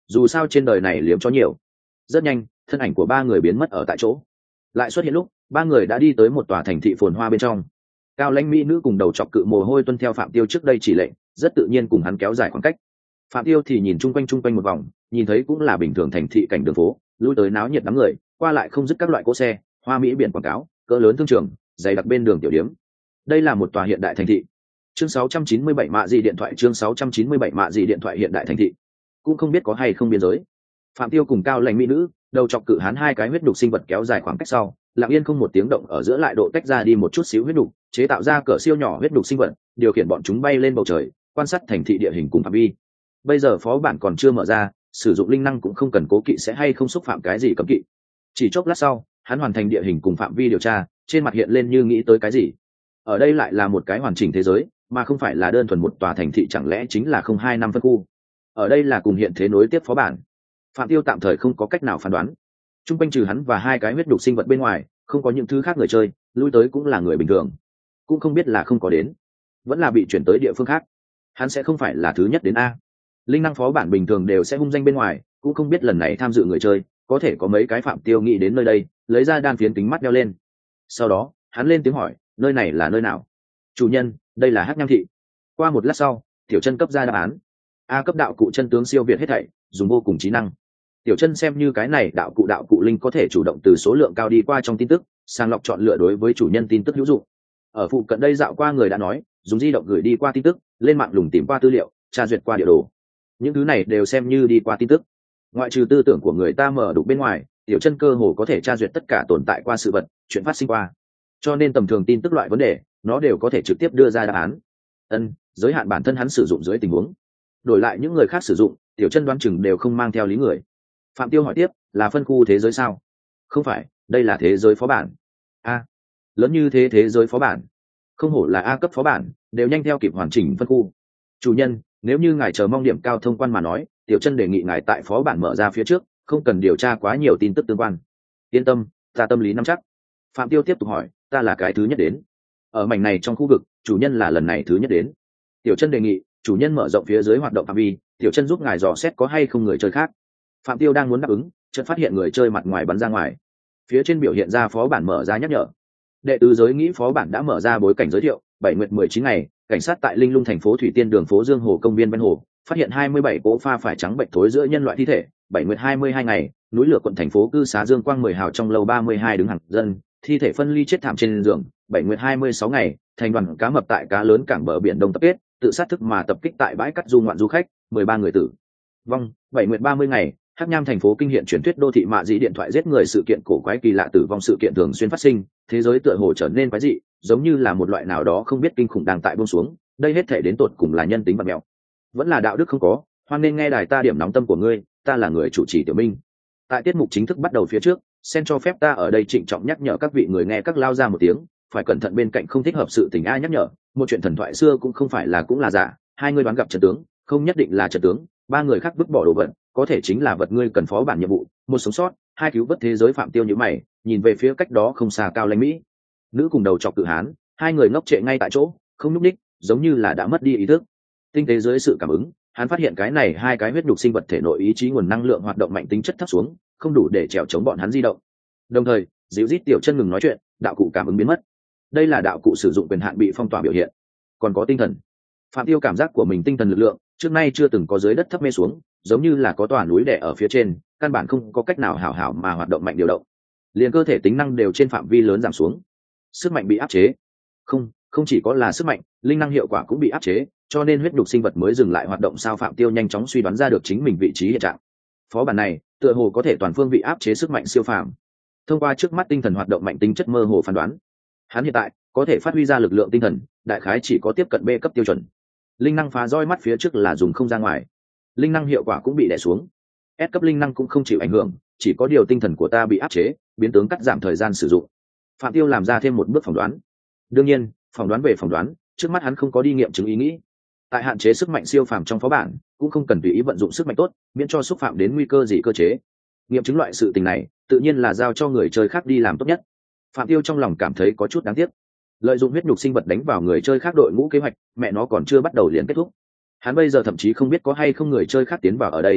dù sao trên đời này liếm chó nhiều. Rất nhanh, thân ảnh của ba người biến mất ở tại chỗ. Lại xuất hiện lúc ba người đã đi tới một tòa thành thị phồn hoa bên trong. Cao lãnh mỹ nữ cùng đầu chọc cự mồ hôi tuân theo Phạm Tiêu trước đây chỉ lệnh, rất tự nhiên cùng hắn kéo dài khoảng cách. Phạm Tiêu thì nhìn chung quanh chung quanh một vòng, nhìn thấy cũng là bình thường thành thị cảnh đường phố, lui tới náo nhiệt đám người, qua lại không dứt các loại cỗ xe, hoa mỹ biển quảng cáo, cỡ lớn thương trường, dày đặc bên đường tiểu điếm. Đây là một tòa hiện đại thành thị. Chương sáu trăm chín mươi bảy mạ gì điện thoại chương sáu trăm chín mươi bảy mạ gì điện thoại hiện đại thành thị. Cũng không biết có hay không biên giới. Phạm Tiêu cùng cao lãnh mỹ nữ, đầu chọc cự hán hai cái huyết đục sinh vật kéo dài khoảng cách sau, lặng yên không một tiếng động ở giữa lại độ tách ra đi một chút xíu huyết đục, chế tạo ra cỡ siêu nhỏ huyết đục sinh vật, điều khiển bọn chúng bay lên bầu trời, quan sát thành thị địa hình cùng phạm vi. Bây giờ phó bản còn chưa mở ra, sử dụng linh năng cũng không cần cố kỵ sẽ hay không xúc phạm cái gì cấm kỵ. Chỉ chốc lát sau, hắn hoàn thành địa hình cùng phạm vi điều tra, trên mặt hiện lên như nghĩ tới cái gì. Ở đây lại là một cái hoàn chỉnh thế giới, mà không phải là đơn thuần một tòa thành thị, chẳng lẽ chính là không hai năm phân khu. Ở đây là cùng hiện thế nối tiếp phó bản. Phạm Tiêu tạm thời không có cách nào phán đoán. Trung quanh trừ hắn và hai cái huyết đục sinh vật bên ngoài, không có những thứ khác người chơi, lui tới cũng là người bình thường. Cũng không biết là không có đến, vẫn là bị chuyển tới địa phương khác. Hắn sẽ không phải là thứ nhất đến a. Linh năng phó bản bình thường đều sẽ hung danh bên ngoài, cũng không biết lần này tham dự người chơi, có thể có mấy cái Phạm Tiêu nghĩ đến nơi đây, lấy ra đan phiến kính mắt đeo lên. Sau đó, hắn lên tiếng hỏi, nơi này là nơi nào? Chủ nhân, đây là Hắc Nham thị. Qua một lát sau, Tiểu Chân cấp ra đáp án. A cấp đạo cụ chân tướng siêu việt hết thảy, dùng vô cùng trí năng. Tiểu Chân xem như cái này đạo cụ đạo cụ linh có thể chủ động từ số lượng cao đi qua trong tin tức, sàng lọc chọn lựa đối với chủ nhân tin tức hữu dụng. Ở phụ cận đây dạo qua người đã nói, dùng di động gửi đi qua tin tức, lên mạng lùng tìm qua tư liệu, tra duyệt qua địa đồ. Những thứ này đều xem như đi qua tin tức. Ngoại trừ tư tưởng của người ta mở đục bên ngoài, Tiểu Chân cơ hồ có thể tra duyệt tất cả tồn tại qua sự vật, chuyện phát sinh qua. Cho nên tầm thường tin tức loại vấn đề, nó đều có thể trực tiếp đưa ra đáp án. Ân, giới hạn bản thân hắn sử dụng dưới tình huống. Đổi lại những người khác sử dụng, Tiểu Chân đoán chừng đều không mang theo lý người. Phạm Tiêu hỏi tiếp, là phân khu thế giới sao? Không phải, đây là thế giới phó bản. A, lớn như thế thế giới phó bản. Không hổ là A cấp phó bản, đều nhanh theo kịp hoàn chỉnh phân khu. Chủ nhân, nếu như ngài chờ mong điểm cao thông quan mà nói, Tiểu Chân đề nghị ngài tại phó bản mở ra phía trước, không cần điều tra quá nhiều tin tức tương quan. Yên tâm, ta tâm lý nắm chắc. Phạm Tiêu tiếp tục hỏi, ta là cái thứ nhất đến. Ở mảnh này trong khu vực, chủ nhân là lần này thứ nhất đến. Tiểu Chân đề nghị, chủ nhân mở rộng phía dưới hoạt động phạm vi, Tiểu Chân giúp ngài dò xét có hay không người chơi khác. Phạm Tiêu đang muốn đáp ứng, chợt phát hiện người chơi mặt ngoài bắn ra ngoài. Phía trên biểu hiện ra phó bản mở ra nhắc nhở. Đệ tứ giới nghĩ phó bản đã mở ra bối cảnh giới thiệu, bảy nguyệt mười chín ngày, cảnh sát tại Linh Lung thành phố Thủy Tiên đường phố Dương Hồ công viên ven hồ, phát hiện hai mươi bảy cỗ pha phải trắng bệnh thối giữa nhân loại thi thể. Bảy nguyệt hai mươi hai ngày, núi lửa quận thành phố cư xá Dương Quang mười hào trong lầu ba mươi hai đứng hàng dân, thi thể phân ly chết thảm trên giường. Bảy nguyệt hai mươi sáu ngày, thành đoàn cá mập tại cá lớn cảng bờ biển đông tập kết, tự sát thức mà tập kích tại bãi cát du ngoạn du khách, mười ba người tử vong. Bảy nguyệt ba mươi ngày, Hắc Nham thành phố kinh hiện truyền thuyết đô thị mạ dị điện thoại giết người sự kiện cổ quái kỳ lạ tử vong sự kiện thường xuyên phát sinh, thế giới tựa hồ trở nên quái dị, giống như là một loại nào đó không biết kinh khủng đang tại buông xuống, đây hết thể đến tột cùng là nhân tính vật mèo, vẫn là đạo đức không có. Hoan nên nghe đài ta điểm nóng tâm của ngươi, ta là người chủ trì Tiểu Minh. Tại tiết mục chính thức bắt đầu phía trước, xin cho phép ta ở đây trịnh trọng nhắc nhở các vị người nghe các lao ra một tiếng, phải cẩn thận bên cạnh không thích hợp sự tình ai nhắc nhở, một chuyện thần thoại xưa cũng không phải là cũng là giả, hai người đoán gặp trận tướng, không nhất định là trận tướng, ba người khác vứt bỏ đồ vật, có thể chính là vật ngươi cần phó bản nhiệm vụ, một sống sót, hai cứu vớt thế giới. Phạm Tiêu như mày, nhìn về phía cách đó không xa Cao Lãnh Mỹ nữ cùng đầu chọc cự hán, hai người ngốc trệ ngay tại chỗ, không nhúc nhích, giống như là đã mất đi ý thức. Tinh tế dưới sự cảm ứng, hắn phát hiện cái này hai cái huyết nhục sinh vật thể nội ý chí nguồn năng lượng hoạt động mạnh tính chất thấp xuống, không đủ để trèo chống bọn hắn di động. Đồng thời, dịu rít Tiểu Chân ngừng nói chuyện, đạo cụ cảm ứng biến mất. Đây là đạo cụ sử dụng quyền hạn bị phong tỏa biểu hiện. Còn có tinh thần. Phạm Tiêu cảm giác của mình tinh thần lực lượng trước nay chưa từng có dưới đất thấp mê xuống, giống như là có tòa núi đè ở phía trên, căn bản không có cách nào hảo hảo mà hoạt động mạnh điều động. Liền cơ thể tính năng đều trên phạm vi lớn giảm xuống. Sức mạnh bị áp chế. Không, không chỉ có là sức mạnh, linh năng hiệu quả cũng bị áp chế, cho nên huyết nhục sinh vật mới dừng lại hoạt động. Sao? Phạm Tiêu nhanh chóng suy đoán ra được chính mình vị trí hiện trạng. Phó bản này, tựa hồ có thể toàn phương vị áp chế sức mạnh siêu phàm. Thông qua trước mắt tinh thần hoạt động mạnh tính chất mơ hồ phán đoán, hắn hiện tại có thể phát huy ra lực lượng tinh thần, đại khái chỉ có tiếp cận B cấp tiêu chuẩn. Linh năng phá roi mắt phía trước là dùng không ra ngoài, linh năng hiệu quả cũng bị đè xuống. S cấp linh năng cũng không chịu ảnh hưởng, chỉ có điều tinh thần của ta bị áp chế, biến tướng cắt giảm thời gian sử dụng. Phạm Tiêu làm ra thêm một bước phỏng đoán. Đương nhiên, phỏng đoán về phỏng đoán, trước mắt hắn không có đi nghiệm chứng ý nghĩ. Tại hạn chế sức mạnh siêu phàm trong phó bản, cũng không cần tùy ý vận dụng sức mạnh tốt, miễn cho xúc phạm đến nguy cơ gì cơ chế. Nghiệm chứng loại sự tình này, tự nhiên là giao cho người chơi khác đi làm tốt nhất. Phạm Tiêu trong lòng cảm thấy có chút đáng tiếc. Lợi dụng huyết nhục sinh vật đánh vào người chơi khác đội ngũ kế hoạch, mẹ nó còn chưa bắt đầu liền kết thúc. Hắn bây giờ thậm chí không biết có hay không người chơi khác tiến vào ở đây.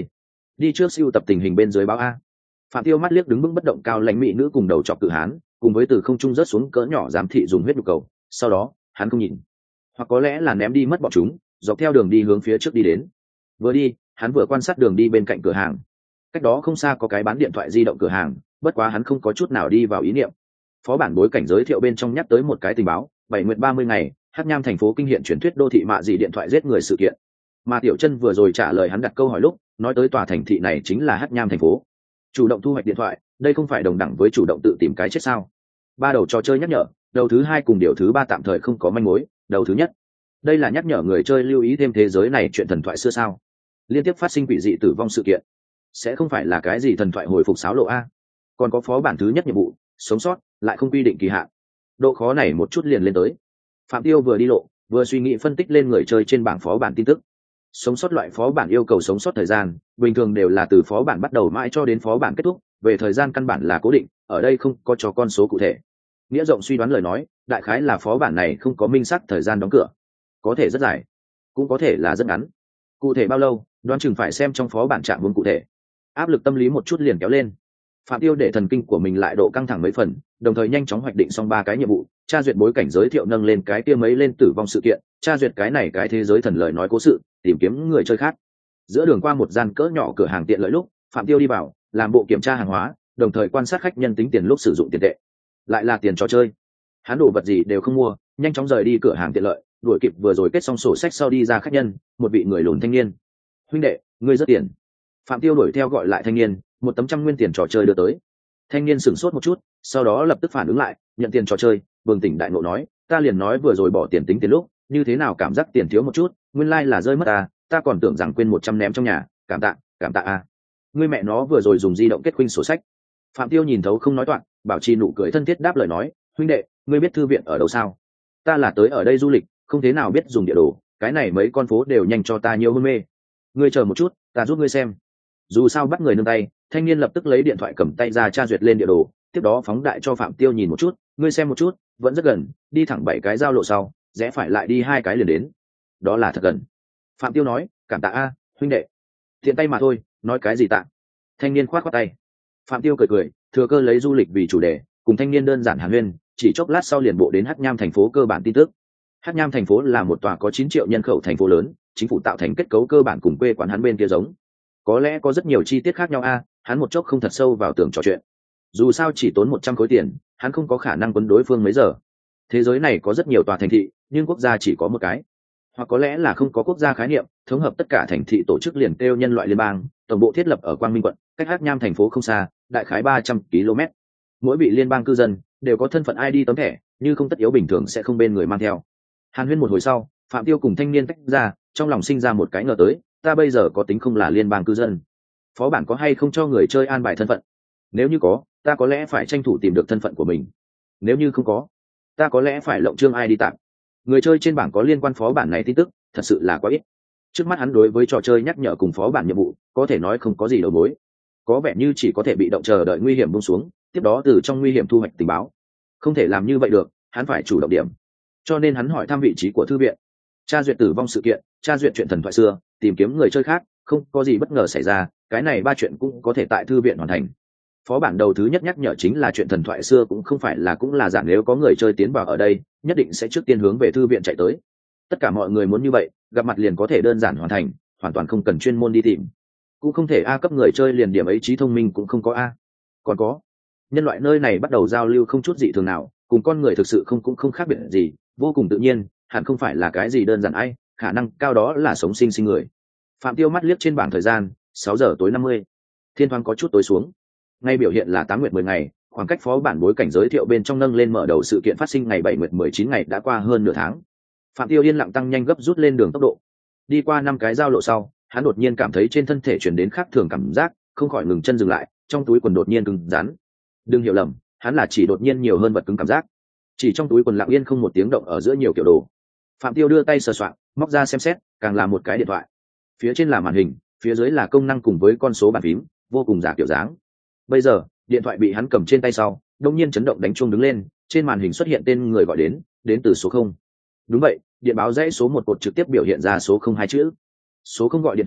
đi trước siêu tập tình hình bên dưới báo a. Phạm Tiêu mắt liếc đứng vững bất động cao lãnh mỹ nữ cùng đầu chọc cự hán, cùng với từ không trung rớt xuống cỡ nhỏ giám thị dùng huyết nhục cầu, sau đó hắn không nhìn, hoặc có lẽ là ném đi mất bọn chúng, dọc theo đường đi hướng phía trước đi đến. Vừa đi, hắn vừa quan sát đường đi bên cạnh cửa hàng. Cách đó không xa có cái bán điện thoại di động cửa hàng, bất quá hắn không có chút nào đi vào ý niệm. Phó bản bối cảnh giới thiệu bên trong nhắc tới một cái tình báo, bảy nguyệt ba mươi ngày, Hắc Nham thành phố kinh hiện truyền thuyết đô thị mạ gì điện thoại giết người sự kiện. Mà Tiểu Chân vừa rồi trả lời hắn đặt câu hỏi lúc, nói tới tòa thành thị này chính là Hắc Nham thành phố. Chủ động thu hoạch điện thoại, đây không phải đồng đẳng với chủ động tự tìm cái chết sao? Ba đầu trò chơi nhắc nhở, đầu thứ hai cùng điều thứ ba tạm thời không có manh mối, đầu thứ nhất, đây là nhắc nhở người chơi lưu ý thêm thế giới này chuyện thần thoại xưa sao? Liên tiếp phát sinh quỷ dị tử vong sự kiện, sẽ không phải là cái gì thần thoại hồi phục xáo lộ a? Còn có phó bản thứ nhất nhiệm vụ, sống sót, lại không quy định kỳ hạn. Độ khó này một chút liền lên tới. Phạm Tiêu vừa đi lộ, vừa suy nghĩ phân tích lên người chơi trên bảng phó bản tin tức. Sống sót loại phó bản yêu cầu sống sót thời gian, bình thường đều là từ phó bản bắt đầu mãi cho đến phó bản kết thúc, về thời gian căn bản là cố định, ở đây không có cho con số cụ thể. Nghĩa rộng suy đoán lời nói, đại khái là phó bản này không có minh xác thời gian đóng cửa, có thể rất dài, cũng có thể là rất ngắn. Cụ thể bao lâu, đoán chừng phải xem trong phó bản trạng huống cụ thể. Áp lực tâm lý một chút liền kéo lên. Phạm Tiêu để thần kinh của mình lại độ căng thẳng mấy phần, đồng thời nhanh chóng hoạch định xong ba cái nhiệm vụ, tra duyệt bối cảnh giới thiệu nâng lên cái kia mấy lên tử vong sự kiện, tra duyệt cái này cái thế giới thần lời nói cố sự, tìm kiếm người chơi khác. Giữa đường qua một gian cỡ nhỏ cửa hàng tiện lợi lúc, Phạm Tiêu đi vào, làm bộ kiểm tra hàng hóa, đồng thời quan sát khách nhân tính tiền lúc sử dụng tiền tệ. Lại là tiền trò chơi. Hắn đồ vật gì đều không mua, nhanh chóng rời đi cửa hàng tiện lợi, đuổi kịp vừa rồi kết xong sổ sách sau đi ra khách nhân, một vị người lùn thanh niên. "Huynh đệ, ngươi rất tiền." Phạm Tiêu đuổi theo gọi lại thanh niên, một tấm trăm nguyên tiền trò chơi đưa tới. Thanh niên sửng sốt một chút, sau đó lập tức phản ứng lại, nhận tiền trò chơi, bừng tỉnh đại ngộ nói, "Ta liền nói vừa rồi bỏ tiền tính tiền lúc, như thế nào cảm giác tiền thiếu một chút, nguyên lai like là rơi mất à, ta còn tưởng rằng quên một trăm ném trong nhà, cảm tạ, cảm tạ à." Ngươi mẹ nó vừa rồi dùng di động kết khuynh sổ sách. Phạm Tiêu nhìn thấu không nói toạc, bảo trì nụ cười thân thiết đáp lời nói, "Huynh đệ, ngươi biết thư viện ở đâu sao? Ta là tới ở đây du lịch, không thế nào biết dùng địa đồ, cái này mấy con phố đều nhanh cho ta nhiều hôn mê. Ngươi chờ một chút, ta giúp ngươi xem." Dù sao bắt người nương tay, thanh niên lập tức lấy điện thoại cầm tay ra tra duyệt lên địa đồ, tiếp đó phóng đại cho Phạm Tiêu nhìn một chút, "Ngươi xem một chút, vẫn rất gần, đi thẳng bảy cái giao lộ sau, rẽ phải lại đi hai cái liền đến." "Đó là thật gần." Phạm Tiêu nói, "Cảm tạ a, huynh đệ." "Tiện tay mà thôi, nói cái gì tạ." Thanh niên khoát khoát tay. Phạm Tiêu cười cười, thừa cơ lấy du lịch vì chủ đề, cùng thanh niên đơn giản hàn huyên, chỉ chốc lát sau liền bộ đến Hắc Nham thành phố cơ bản tin tức. Hắc Nham thành phố là một tòa có chín triệu nhân khẩu thành phố lớn, chính phủ tạo thành kết cấu cơ bản cùng quê quán hắn bên kia giống. Có lẽ có rất nhiều chi tiết khác nhau a, hắn một chốc không thật sâu vào tưởng trò chuyện. Dù sao chỉ tốn một trăm khối tiền, hắn không có khả năng quấn đối phương mấy giờ. Thế giới này có rất nhiều tòa thành thị, nhưng quốc gia chỉ có một cái. Hoặc có lẽ là không có quốc gia khái niệm, thống hợp tất cả thành thị tổ chức liền kêu nhân loại liên bang, tổng bộ thiết lập ở Quang Minh quận, cách Hắc Nham thành phố không xa, đại khái ba trăm ki lô mét. Mỗi vị liên bang cư dân đều có thân phận i đê tấm thẻ, nhưng không tất yếu bình thường sẽ không bên người mang theo. Hàn huyên một hồi sau, Phạm Tiêu cùng thanh niên tách ra, trong lòng sinh ra một cái ngờ tới, ta bây giờ có tính không là liên bang cư dân, phó bản có hay không cho người chơi an bài thân phận? Nếu như có, ta có lẽ phải tranh thủ tìm được thân phận của mình. Nếu như không có, ta có lẽ phải lộng trương i đê tạm. Người chơi trên bảng có liên quan phó bản này tin tức, thật sự là quá ít. Trước mắt hắn đối với trò chơi nhắc nhở cùng phó bản nhiệm vụ, có thể nói không có gì đầu mối. Có vẻ như chỉ có thể bị động chờ đợi nguy hiểm buông xuống, tiếp đó từ trong nguy hiểm thu hoạch tình báo. Không thể làm như vậy được, hắn phải chủ động điểm. Cho nên hắn hỏi thăm vị trí của thư viện, tra duyệt tử vong sự kiện, tra duyệt chuyện thần thoại xưa, tìm kiếm người chơi khác, không có gì bất ngờ xảy ra, cái này ba chuyện cũng có thể tại thư viện hoàn thành. Phó bản đầu thứ nhất nhắc nhở chính là chuyện thần thoại xưa cũng không phải là cũng là dạng nếu có người chơi tiến vào ở đây, nhất định sẽ trước tiên hướng về thư viện chạy tới. Tất cả mọi người muốn như vậy, gặp mặt liền có thể đơn giản hoàn thành, hoàn toàn không cần chuyên môn đi tìm. Cũng không thể a cấp người chơi liền điểm ấy trí thông minh cũng không có a. Còn có, nhân loại nơi này bắt đầu giao lưu không chút dị thường nào, cùng con người thực sự không cũng không khác biệt gì, vô cùng tự nhiên, hẳn không phải là cái gì đơn giản ai, khả năng cao đó là sống sinh sinh người. Phạm Tiêu mắt liếc trên bảng thời gian, sáu giờ tối năm mươi. Thiên thoáng có chút tối xuống. Ngay biểu hiện là tám nguyệt mười ngày, khoảng cách phó bản bối cảnh giới thiệu bên trong nâng lên mở đầu sự kiện phát sinh ngày bảy nguyệt mười chín ngày đã qua hơn nửa tháng. Phạm Tiêu yên lặng tăng nhanh gấp rút lên đường tốc độ. Đi qua năm cái giao lộ sau, hắn đột nhiên cảm thấy trên thân thể truyền đến khác thường cảm giác, không khỏi ngừng chân dừng lại, trong túi quần đột nhiên cứng rắn. Đừng hiểu lầm, hắn là chỉ đột nhiên nhiều hơn vật cứng cảm giác. Chỉ trong túi quần lặng yên không một tiếng động ở giữa nhiều kiểu đồ. Phạm Tiêu đưa tay sờ soạng, móc ra xem xét, càng là một cái điện thoại. Phía trên là màn hình, phía dưới là công năng cùng với con số bàn phím, vô cùng giả kiểu dáng. Bây giờ, điện thoại bị hắn cầm trên tay sau, đột nhiên chấn động đánh chuông đứng lên, trên màn hình xuất hiện tên người gọi đến, đến từ số không. Đúng vậy, điện báo dãy số một cột trực tiếp biểu hiện ra số không hai chữ. Số không gọi điện thoại,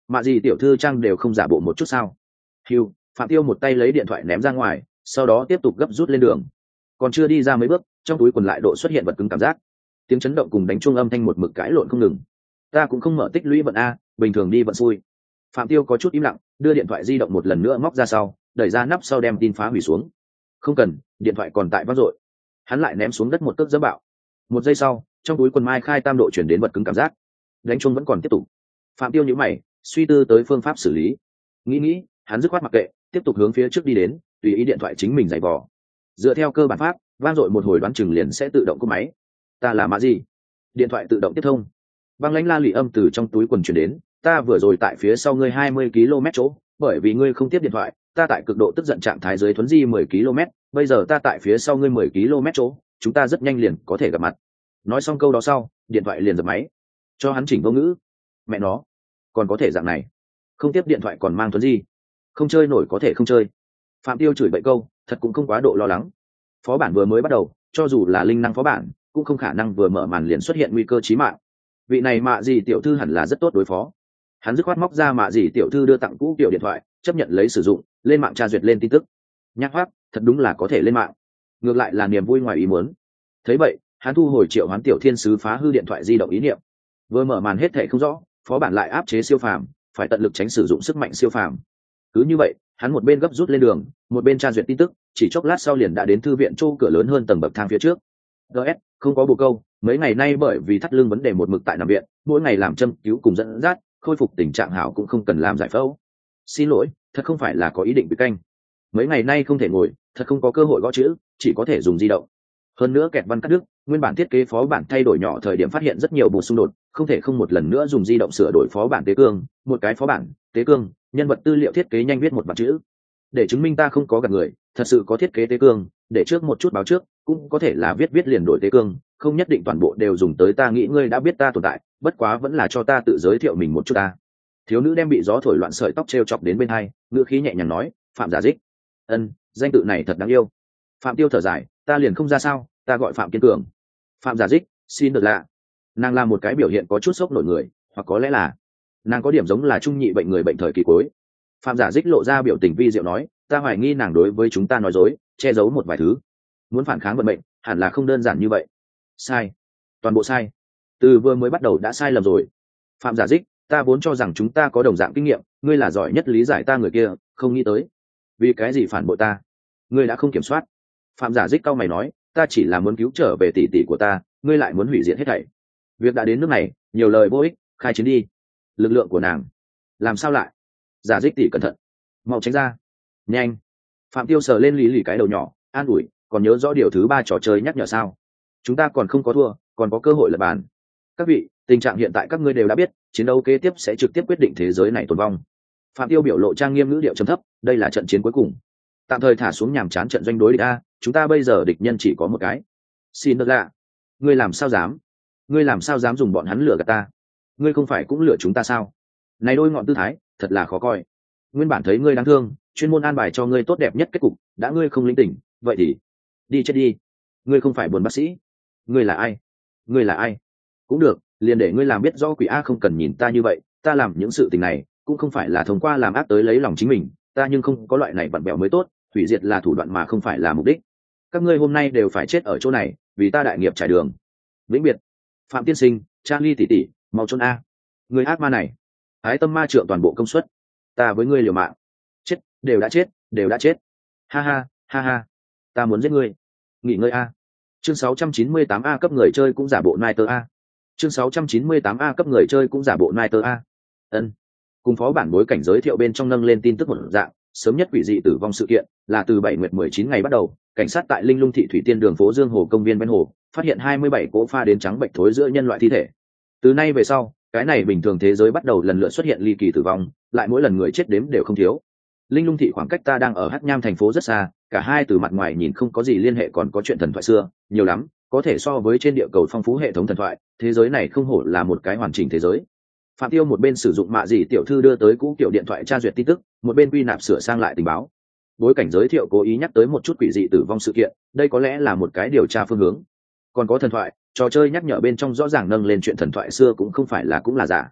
Mạ gì tiểu thư trang đều không giả bộ một chút sao? Hưu, Phạm Tiêu một tay lấy điện thoại ném ra ngoài, sau đó tiếp tục gấp rút lên đường. Còn chưa đi ra mấy bước, trong túi quần lại độ xuất hiện vật cứng cảm giác. Tiếng chấn động cùng đánh chuông âm thanh một mực cãi lộn không ngừng. Ta cũng không mở tích lũy vận a, bình thường đi vận xui. Phạm Tiêu có chút im lặng, đưa điện thoại di động một lần nữa móc ra sau, đẩy ra nắp sau đem tin phá hủy xuống. Không cần, điện thoại còn tại vác rội. Hắn lại ném xuống đất một cước dẫm bạo. Một giây sau, trong túi quần mai khai tam độ chuyển đến vật cứng cảm giác. Đánh chuông vẫn còn tiếp tục. Phạm Tiêu nhíu mày, suy tư tới phương pháp xử lý. Nghĩ nghĩ, hắn dứt khoát mặc kệ, tiếp tục hướng phía trước đi đến, tùy ý điện thoại chính mình giày vò. Dựa theo cơ bản pháp, vang dội một hồi đoán chừng liền sẽ tự động cúp máy. Ta là mã gì? Điện thoại tự động tiếp thông. Băng lãnh la lị âm từ trong túi quần chuyển đến, ta vừa rồi tại phía sau ngươi hai mươi ki lô mét chỗ, bởi vì ngươi không tiếp điện thoại, ta tại cực độ tức giận trạng thái dưới thuấn di mười ki lô mét, bây giờ ta tại phía sau ngươi mười ki lô mét chỗ, chúng ta rất nhanh liền có thể gặp mặt. Nói xong câu đó sau, điện thoại liền dập máy. Cho hắn chỉnh vô ngữ. Mẹ nó, còn có thể dạng này. Không tiếp điện thoại còn mang thuấn di. Không chơi nổi có thể không chơi. Phạm Tiêu chửi bậy câu, thật cũng không quá độ lo lắng. Phó bản vừa mới bắt đầu, cho dù là linh năng phó bản, cũng không khả năng vừa mở màn liền xuất hiện nguy cơ chí mạng. Vị này Mạ gì tiểu thư hẳn là rất tốt đối phó. Hắn dứt khoát móc ra Mạ gì tiểu thư đưa tặng cũ kiểu điện thoại, chấp nhận lấy sử dụng, lên mạng tra duyệt lên tin tức. Nhắc hoác, thật đúng là có thể lên mạng. Ngược lại là niềm vui ngoài ý muốn. Thấy vậy, hắn thu hồi triệu hoán tiểu thiên sứ phá hư điện thoại di động ý niệm. Vừa mở màn hết thảy không rõ, phó bản lại áp chế siêu phàm, phải tận lực tránh sử dụng sức mạnh siêu phàm. Cứ như vậy, hắn một bên gấp rút lên đường, một bên tra duyệt tin tức, chỉ chốc lát sau liền đã đến thư viện chỗ cửa lớn hơn tầng bậc thang phía trước. gs không có bồ câu, mấy ngày nay bởi vì thắt lưng vấn đề một mực tại nằm viện, mỗi ngày làm châm cứu cùng dẫn dắt, khôi phục tình trạng hảo cũng không cần làm giải phẫu. Xin lỗi, thật không phải là có ý định bị canh. Mấy ngày nay không thể ngồi, thật không có cơ hội gõ chữ, chỉ có thể dùng di động. Hơn nữa kẹt văn cắt đứt, nguyên bản thiết kế phó bản thay đổi nhỏ thời điểm phát hiện rất nhiều bù xung đột, không thể không một lần nữa dùng di động sửa đổi phó bản tế cương, một cái phó bản tế cương, nhân vật tư liệu thiết kế nhanh viết một vạn chữ. Để chứng minh ta không có gặp người, thật sự có thiết kế tế cương, để trước một chút báo trước, cũng có thể là viết viết liền đổi tế cương, không nhất định toàn bộ đều dùng tới ta nghĩ ngươi đã biết ta tồn tại, bất quá vẫn là cho ta tự giới thiệu mình một chút ta. Thiếu nữ đem bị gió thổi loạn sợi tóc treo chọc đến bên hai, ngữ khí nhẹ nhàng nói, Phạm Giả Dích. Ân, danh tự này thật đáng yêu. Phạm Tiêu thở dài, ta liền không ra sao, ta gọi Phạm Kiên Cường. Phạm Giả Dích, xin được lạ. Nàng là một cái biểu hiện có chút sốc nổi người, hoặc có lẽ là nàng có điểm giống là trung nhị bệnh người bệnh thời kỳ cuối. Phạm Giả Dích lộ ra biểu tình vi diệu nói, ta hoài nghi nàng đối với chúng ta nói dối, che giấu một vài thứ. Muốn phản kháng vận mệnh, hẳn là không đơn giản như vậy. Sai, toàn bộ sai. Từ vừa mới bắt đầu đã sai lầm rồi. Phạm Giả Dích, ta vốn cho rằng chúng ta có đồng dạng kinh nghiệm, ngươi là giỏi nhất lý giải ta người kia, không nghĩ tới. Vì cái gì phản bội ta? Ngươi đã không kiểm soát. Phạm Giả Dích cau mày nói, ta chỉ là muốn cứu trở về tỷ tỷ của ta, ngươi lại muốn hủy diệt hết thảy. Việc đã đến nước này, nhiều lời vô ích, khai chiến đi. Lực lượng của nàng, làm sao lại? Giả Dích tỷ cẩn thận, mau tránh ra. Nhanh. Phạm Tiêu sờ lên lý lì cái đầu nhỏ, an ủi, còn nhớ rõ điều thứ ba trò chơi nhắc nhở sao? Chúng ta còn không có thua, còn có cơ hội lật bàn. Các vị, tình trạng hiện tại các ngươi đều đã biết, chiến đấu kế tiếp sẽ trực tiếp quyết định thế giới này tồn vong. Phạm Tiêu biểu lộ trang nghiêm ngữ điệu trầm thấp, đây là trận chiến cuối cùng. Tạm thời thả xuống nhàm chán trận doanh đối địch a, chúng ta bây giờ địch nhân chỉ có một cái. Xin được lạ. Ngươi làm sao dám? Ngươi làm sao dám dùng bọn hắn lừa gạt ta? Ngươi không phải cũng lừa chúng ta sao? Này đôi ngọn tư thái, thật là khó coi. Nguyên bản thấy ngươi đáng thương, chuyên môn an bài cho ngươi tốt đẹp nhất kết cục, đã ngươi không linh tỉnh, vậy thì đi chết đi. Ngươi không phải buồn bác sĩ. Ngươi là ai? Ngươi là ai? Cũng được, liền để ngươi làm biết rõ quỷ a, không cần nhìn ta như vậy, ta làm những sự tình này cũng không phải là thông qua làm ác tới lấy lòng chính mình, ta nhưng không có loại này vặn bẹo mới tốt, hủy diệt là thủ đoạn mà không phải là mục đích. Các ngươi hôm nay đều phải chết ở chỗ này, vì ta đại nghiệp trải đường. Vĩnh biệt. Phạm tiên sinh, Charlie tỷ tỷ, mau trốn a. Người ác ma này, ái tâm ma trượng toàn bộ công suất. Ta với ngươi liều mạng. Chết, đều đã chết, đều đã chết. Ha ha, ha ha. Ta muốn giết ngươi. Nghỉ ngơi a. Chương sáu trăm chín mươi tám A cấp người chơi cũng giả bộ Niter A. Chương sáu trăm chín mươi tám A cấp người chơi cũng giả bộ Niter A. Ân. Cùng phó bản bối cảnh giới thiệu bên trong nâng lên tin tức một dạng, sớm nhất quỷ dị tử vong sự kiện là từ bảy nguyệt mười chín ngày bắt đầu, cảnh sát tại Linh Lung thị thủy tiên đường phố Dương Hồ công viên bên hồ, phát hiện hai mươi bảy cỗ pha đến trắng bệnh thối giữa nhân loại thi thể. Từ nay về sau, cái này bình thường thế giới bắt đầu lần lượt xuất hiện ly kỳ tử vong, lại mỗi lần người chết đếm đều không thiếu. Linh Lung thị khoảng cách ta đang ở Hắc Nham thành phố rất xa, cả hai từ mặt ngoài nhìn không có gì liên hệ, còn có chuyện thần thoại xưa, nhiều lắm, có thể so với trên địa cầu phong phú hệ thống thần thoại, thế giới này không hổ là một cái hoàn chỉnh thế giới. Phạm Tiêu một bên sử dụng mạ gì tiểu thư đưa tới cũ kiểu điện thoại tra duyệt tin tức, một bên quy nạp sửa sang lại tình báo. Bối cảnh giới thiệu cố ý nhắc tới một chút quỷ dị tử vong sự kiện, đây có lẽ là một cái điều tra phương hướng. Còn có thần thoại, trò chơi nhắc nhở bên trong rõ ràng nâng lên chuyện thần thoại xưa cũng không phải là cũng là giả.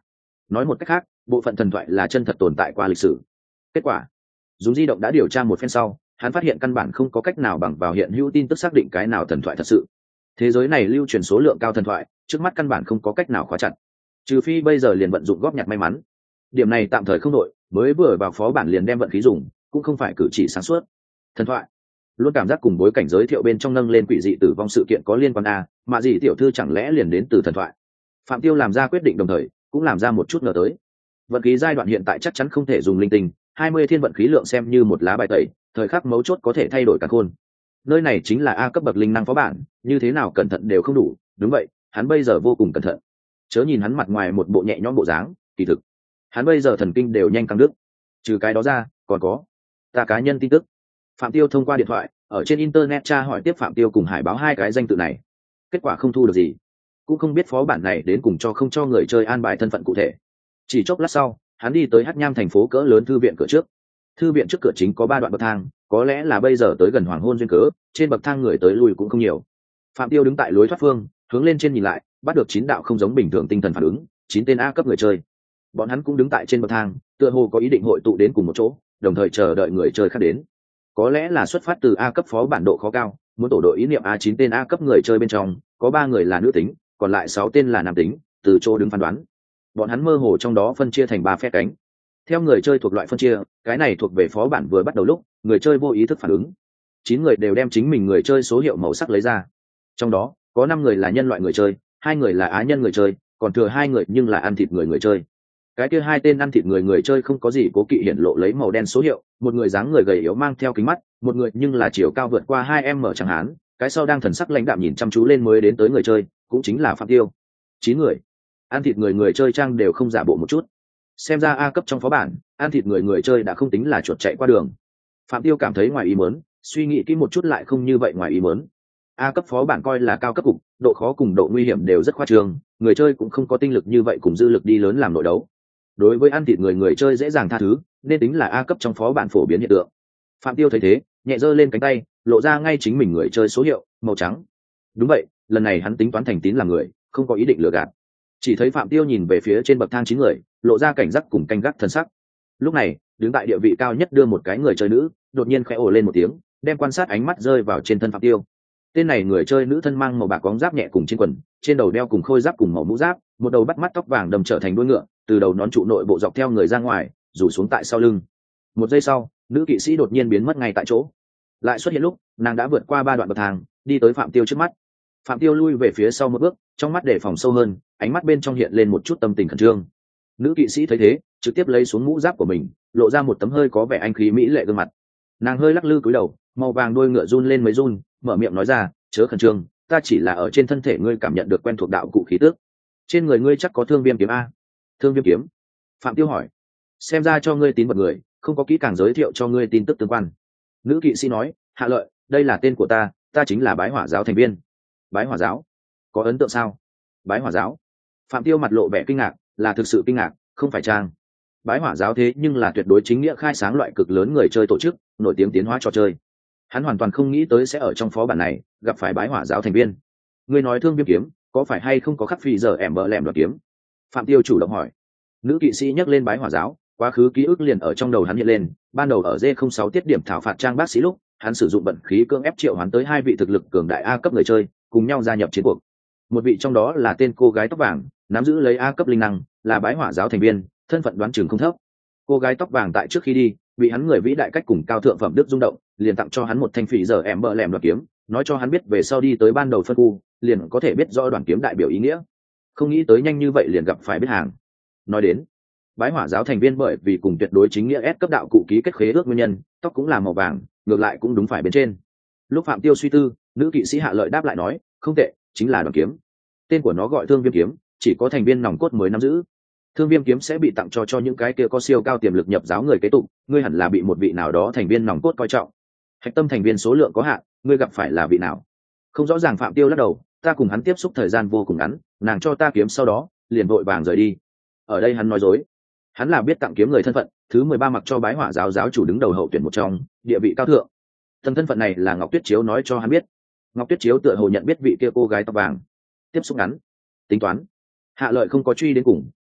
nói một cách khác bộ phận thần thoại là chân thật tồn tại qua lịch sử. Kết quả dùng di động đã điều tra một phen sau, hắn phát hiện căn bản không có cách nào bằng vào hiện hữu tin tức xác định cái nào thần thoại thật sự. Thế giới này lưu truyền số lượng cao thần thoại, trước mắt căn bản không có cách nào khóa chặt, trừ phi bây giờ liền vận dụng góp nhặt may mắn. Điểm này tạm thời không đội, mới vừa vào phó bản liền đem vận khí dùng, cũng không phải cử chỉ sáng suốt. Thần thoại luôn cảm giác cùng bối cảnh giới thiệu bên trong nâng lên quỷ dị tử vong sự kiện có liên quan a, mà gì tiểu thư chẳng lẽ liền đến từ thần thoại. Phạm Tiêu làm ra quyết định đồng thời cũng làm ra một chút ngờ tới. Vận khí giai đoạn hiện tại chắc chắn không thể dùng linh tinh, hai mươi thiên vận khí lượng xem như một lá bài tẩy, thời khắc mấu chốt có thể thay đổi cả khôn. Nơi này chính là A cấp bậc linh năng phó bản, như thế nào cẩn thận đều không đủ. Đúng vậy, hắn bây giờ vô cùng cẩn thận. Chớ nhìn hắn mặt ngoài một bộ nhẹ nhõm bộ dáng, kỳ thực hắn bây giờ thần kinh đều nhanh căng đứt. Trừ cái đó ra, còn có ta cá nhân tin tức. Phạm Tiêu thông qua điện thoại ở trên internet tra hỏi tiếp Phạm Tiêu cùng Hải Báo hai cái danh tự này, kết quả không thu được gì, cũng không biết phó bản này đến cùng cho không cho người chơi an bài thân phận cụ thể. Chỉ chốc lát sau, hắn đi tới Hắc Nham thành phố cỡ lớn thư viện cửa trước. Thư viện trước cửa chính có ba đoạn bậc thang, có lẽ là bây giờ tới gần hoàng hôn duyên cớ, trên bậc thang người tới lui cũng không nhiều. Phạm Tiêu đứng tại lối thoát phương, hướng lên trên nhìn lại, bắt được chín đạo không giống bình thường tinh thần phản ứng, chín tên A cấp người chơi. Bọn hắn cũng đứng tại trên bậc thang, tựa hồ có ý định hội tụ đến cùng một chỗ, đồng thời chờ đợi người chơi khác đến. Có lẽ là xuất phát từ A cấp phó bản độ khó cao, muốn tổ đội ý niệm A chín tên A cấp người chơi bên trong, có ba người là nữ tính, còn lại sáu tên là nam tính, từ chỗ đứng phán đoán. Bọn hắn mơ hồ trong đó phân chia thành ba phe cánh. Theo người chơi thuộc loại phân chia, cái này thuộc về phó bản vừa bắt đầu lúc, người chơi vô ý thức phản ứng. Chín người đều đem chính mình người chơi số hiệu màu sắc lấy ra. Trong đó, có năm người là nhân loại người chơi, hai người là á nhân người chơi, còn thừa hai người nhưng là ăn thịt người người chơi. Cái kia hai tên ăn thịt người người chơi không có gì cố kỵ hiển lộ lấy màu đen số hiệu, một người dáng người gầy yếu mang theo kính mắt, một người nhưng là chiều cao vượt qua hai em mở chẳng hán, cái sau đang thần sắc lãnh đạm nhìn chăm chú lên mới đến tới người chơi, cũng chính là Phạm Tiêu. Chín người ăn thịt người người chơi trang đều không giả bộ một chút. Xem ra A cấp trong phó bản, ăn thịt người người chơi đã không tính là chuột chạy qua đường. Phạm Tiêu cảm thấy ngoài ý muốn, suy nghĩ kỹ một chút lại không như vậy ngoài ý muốn. A cấp phó bản coi là cao cấp cục, độ khó cùng độ nguy hiểm đều rất khoa trương, người chơi cũng không có tinh lực như vậy cùng dư lực đi lớn làm nội đấu. Đối với ăn thịt người người chơi dễ dàng tha thứ, nên tính là A cấp trong phó bản phổ biến hiện tượng. Phạm Tiêu thấy thế, nhẹ giơ lên cánh tay, lộ ra ngay chính mình người chơi số hiệu màu trắng. Đúng vậy, lần này hắn tính toán thành tín làm người, không có ý định lừa gạt. Chỉ thấy Phạm Tiêu nhìn về phía trên bậc thang chín người, lộ ra cảnh giác cùng canh gác thân sắc. Lúc này, đứng tại địa vị cao nhất đưa một cái người chơi nữ, đột nhiên khẽ ồ lên một tiếng, đem quan sát ánh mắt rơi vào trên thân Phạm Tiêu. Tên này người chơi nữ thân mang màu bạc bóng giáp nhẹ cùng trên quần, trên đầu đeo cùng khôi giáp cùng màu mũ giáp, một đầu bắt mắt tóc vàng đầm trở thành đuôi ngựa, từ đầu nón trụ nội bộ dọc theo người ra ngoài, rủ xuống tại sau lưng. Một giây sau, nữ kỵ sĩ đột nhiên biến mất ngay tại chỗ. Lại xuất hiện lúc, nàng đã vượt qua ba đoạn bậc thang, đi tới Phạm Tiêu trước mắt. Phạm Tiêu lui về phía sau một bước, trong mắt đề phòng sâu hơn, ánh mắt bên trong hiện lên một chút tâm tình khẩn trương. Nữ kỵ sĩ thấy thế, trực tiếp lấy xuống mũ giáp của mình, lộ ra một tấm hơi có vẻ anh khí mỹ lệ gương mặt. Nàng hơi lắc lư cúi đầu, màu vàng đuôi ngựa run lên mấy run, mở miệng nói ra, chớ khẩn trương, ta chỉ là ở trên thân thể ngươi cảm nhận được quen thuộc đạo cụ khí tức. Trên người ngươi chắc có thương viêm kiếm a? Thương viêm kiếm? Phạm Tiêu hỏi. Xem ra cho ngươi tín vật người, không có kỹ càng giới thiệu cho ngươi tin tức tương quan. Nữ kỵ sĩ nói, Hạ Lợi, đây là tên của ta, ta chính là Bái Hỏa giáo thành viên. Bái Hỏa giáo? Có ấn tượng sao? Bái Hỏa giáo? Phạm Tiêu mặt lộ vẻ kinh ngạc, là thực sự kinh ngạc, không phải trang. Bái Hỏa giáo thế nhưng là tuyệt đối chính nghĩa khai sáng loại cực lớn người chơi tổ chức, nổi tiếng tiến hóa trò chơi. Hắn hoàn toàn không nghĩ tới sẽ ở trong phó bản này gặp phải Bái Hỏa giáo thành viên. Ngươi nói thương viêm kiếm, có phải hay không có khắc phi giờ ẻm bỡ lẻm đoạt kiếm? Phạm Tiêu chủ động hỏi. Nữ kỵ sĩ nhắc lên Bái Hỏa giáo, quá khứ ký ức liền ở trong đầu hắn hiện lên. Ban đầu ở D không sáu tiết điểm thảo phạt trang bác sĩ lúc, hắn sử dụng vận khí cưỡng ép triệu hoán tới hai vị thực lực cường đại A cấp người chơi, cùng nhau gia nhập chiến cuộc. Một vị trong đó là tên cô gái tóc vàng, nắm giữ lấy A cấp linh năng, là Bái Hỏa giáo thành viên, thân phận đoán chừng không thấp. Cô gái tóc vàng tại trước khi đi, bị hắn người vĩ đại cách cùng cao thượng phẩm đức rung động, liền tặng cho hắn một thanh phỉ giờ ẻm bỡ lẻm đoạt kiếm, nói cho hắn biết về sau đi tới ban đầu phân khu, liền có thể biết rõ đoàn kiếm đại biểu ý nghĩa. Không nghĩ tới nhanh như vậy liền gặp phải biết hàng. Nói đến Bái Hỏa giáo thành viên bởi vì cùng tuyệt đối chính nghĩa S cấp đạo cụ ký kết khế ước nguyên nhân, tóc cũng là màu vàng, ngược lại cũng đúng phải bên trên. Lúc Phạm Tiêu suy tư, nữ kỵ sĩ Hạ Lợi đáp lại nói, không tệ, chính là đoàn kiếm. Tên của nó gọi Thương Viêm kiếm, chỉ có thành viên nòng cốt mới nắm giữ. Thương Viêm kiếm sẽ bị tặng cho cho những cái kia có siêu cao tiềm lực nhập giáo người kế tục, ngươi hẳn là bị một vị nào đó thành viên nòng cốt coi trọng. Hạch tâm thành viên số lượng có hạn, ngươi gặp phải là vị nào? Không rõ ràng. Phạm Tiêu lắc đầu, ta cùng hắn tiếp xúc thời gian vô cùng ngắn, nàng cho ta kiếm sau đó, liền vội vàng rời đi. Ở đây hắn nói dối. Hắn là biết tặng kiếm người thân phận, thứ mười ba mặc cho Bái Hỏa giáo giáo chủ đứng đầu hậu tuyển một trong, địa vị cao thượng. Tầng thân phận này là Ngọc Tuyết Chiếu nói cho hắn biết. Ngọc Tuyết Chiếu tựa hồ nhận biết vị kia cô gái tóc vàng. Tiếp xúc ngắn, tính toán. Hạ Lợi không có truy đến cùng,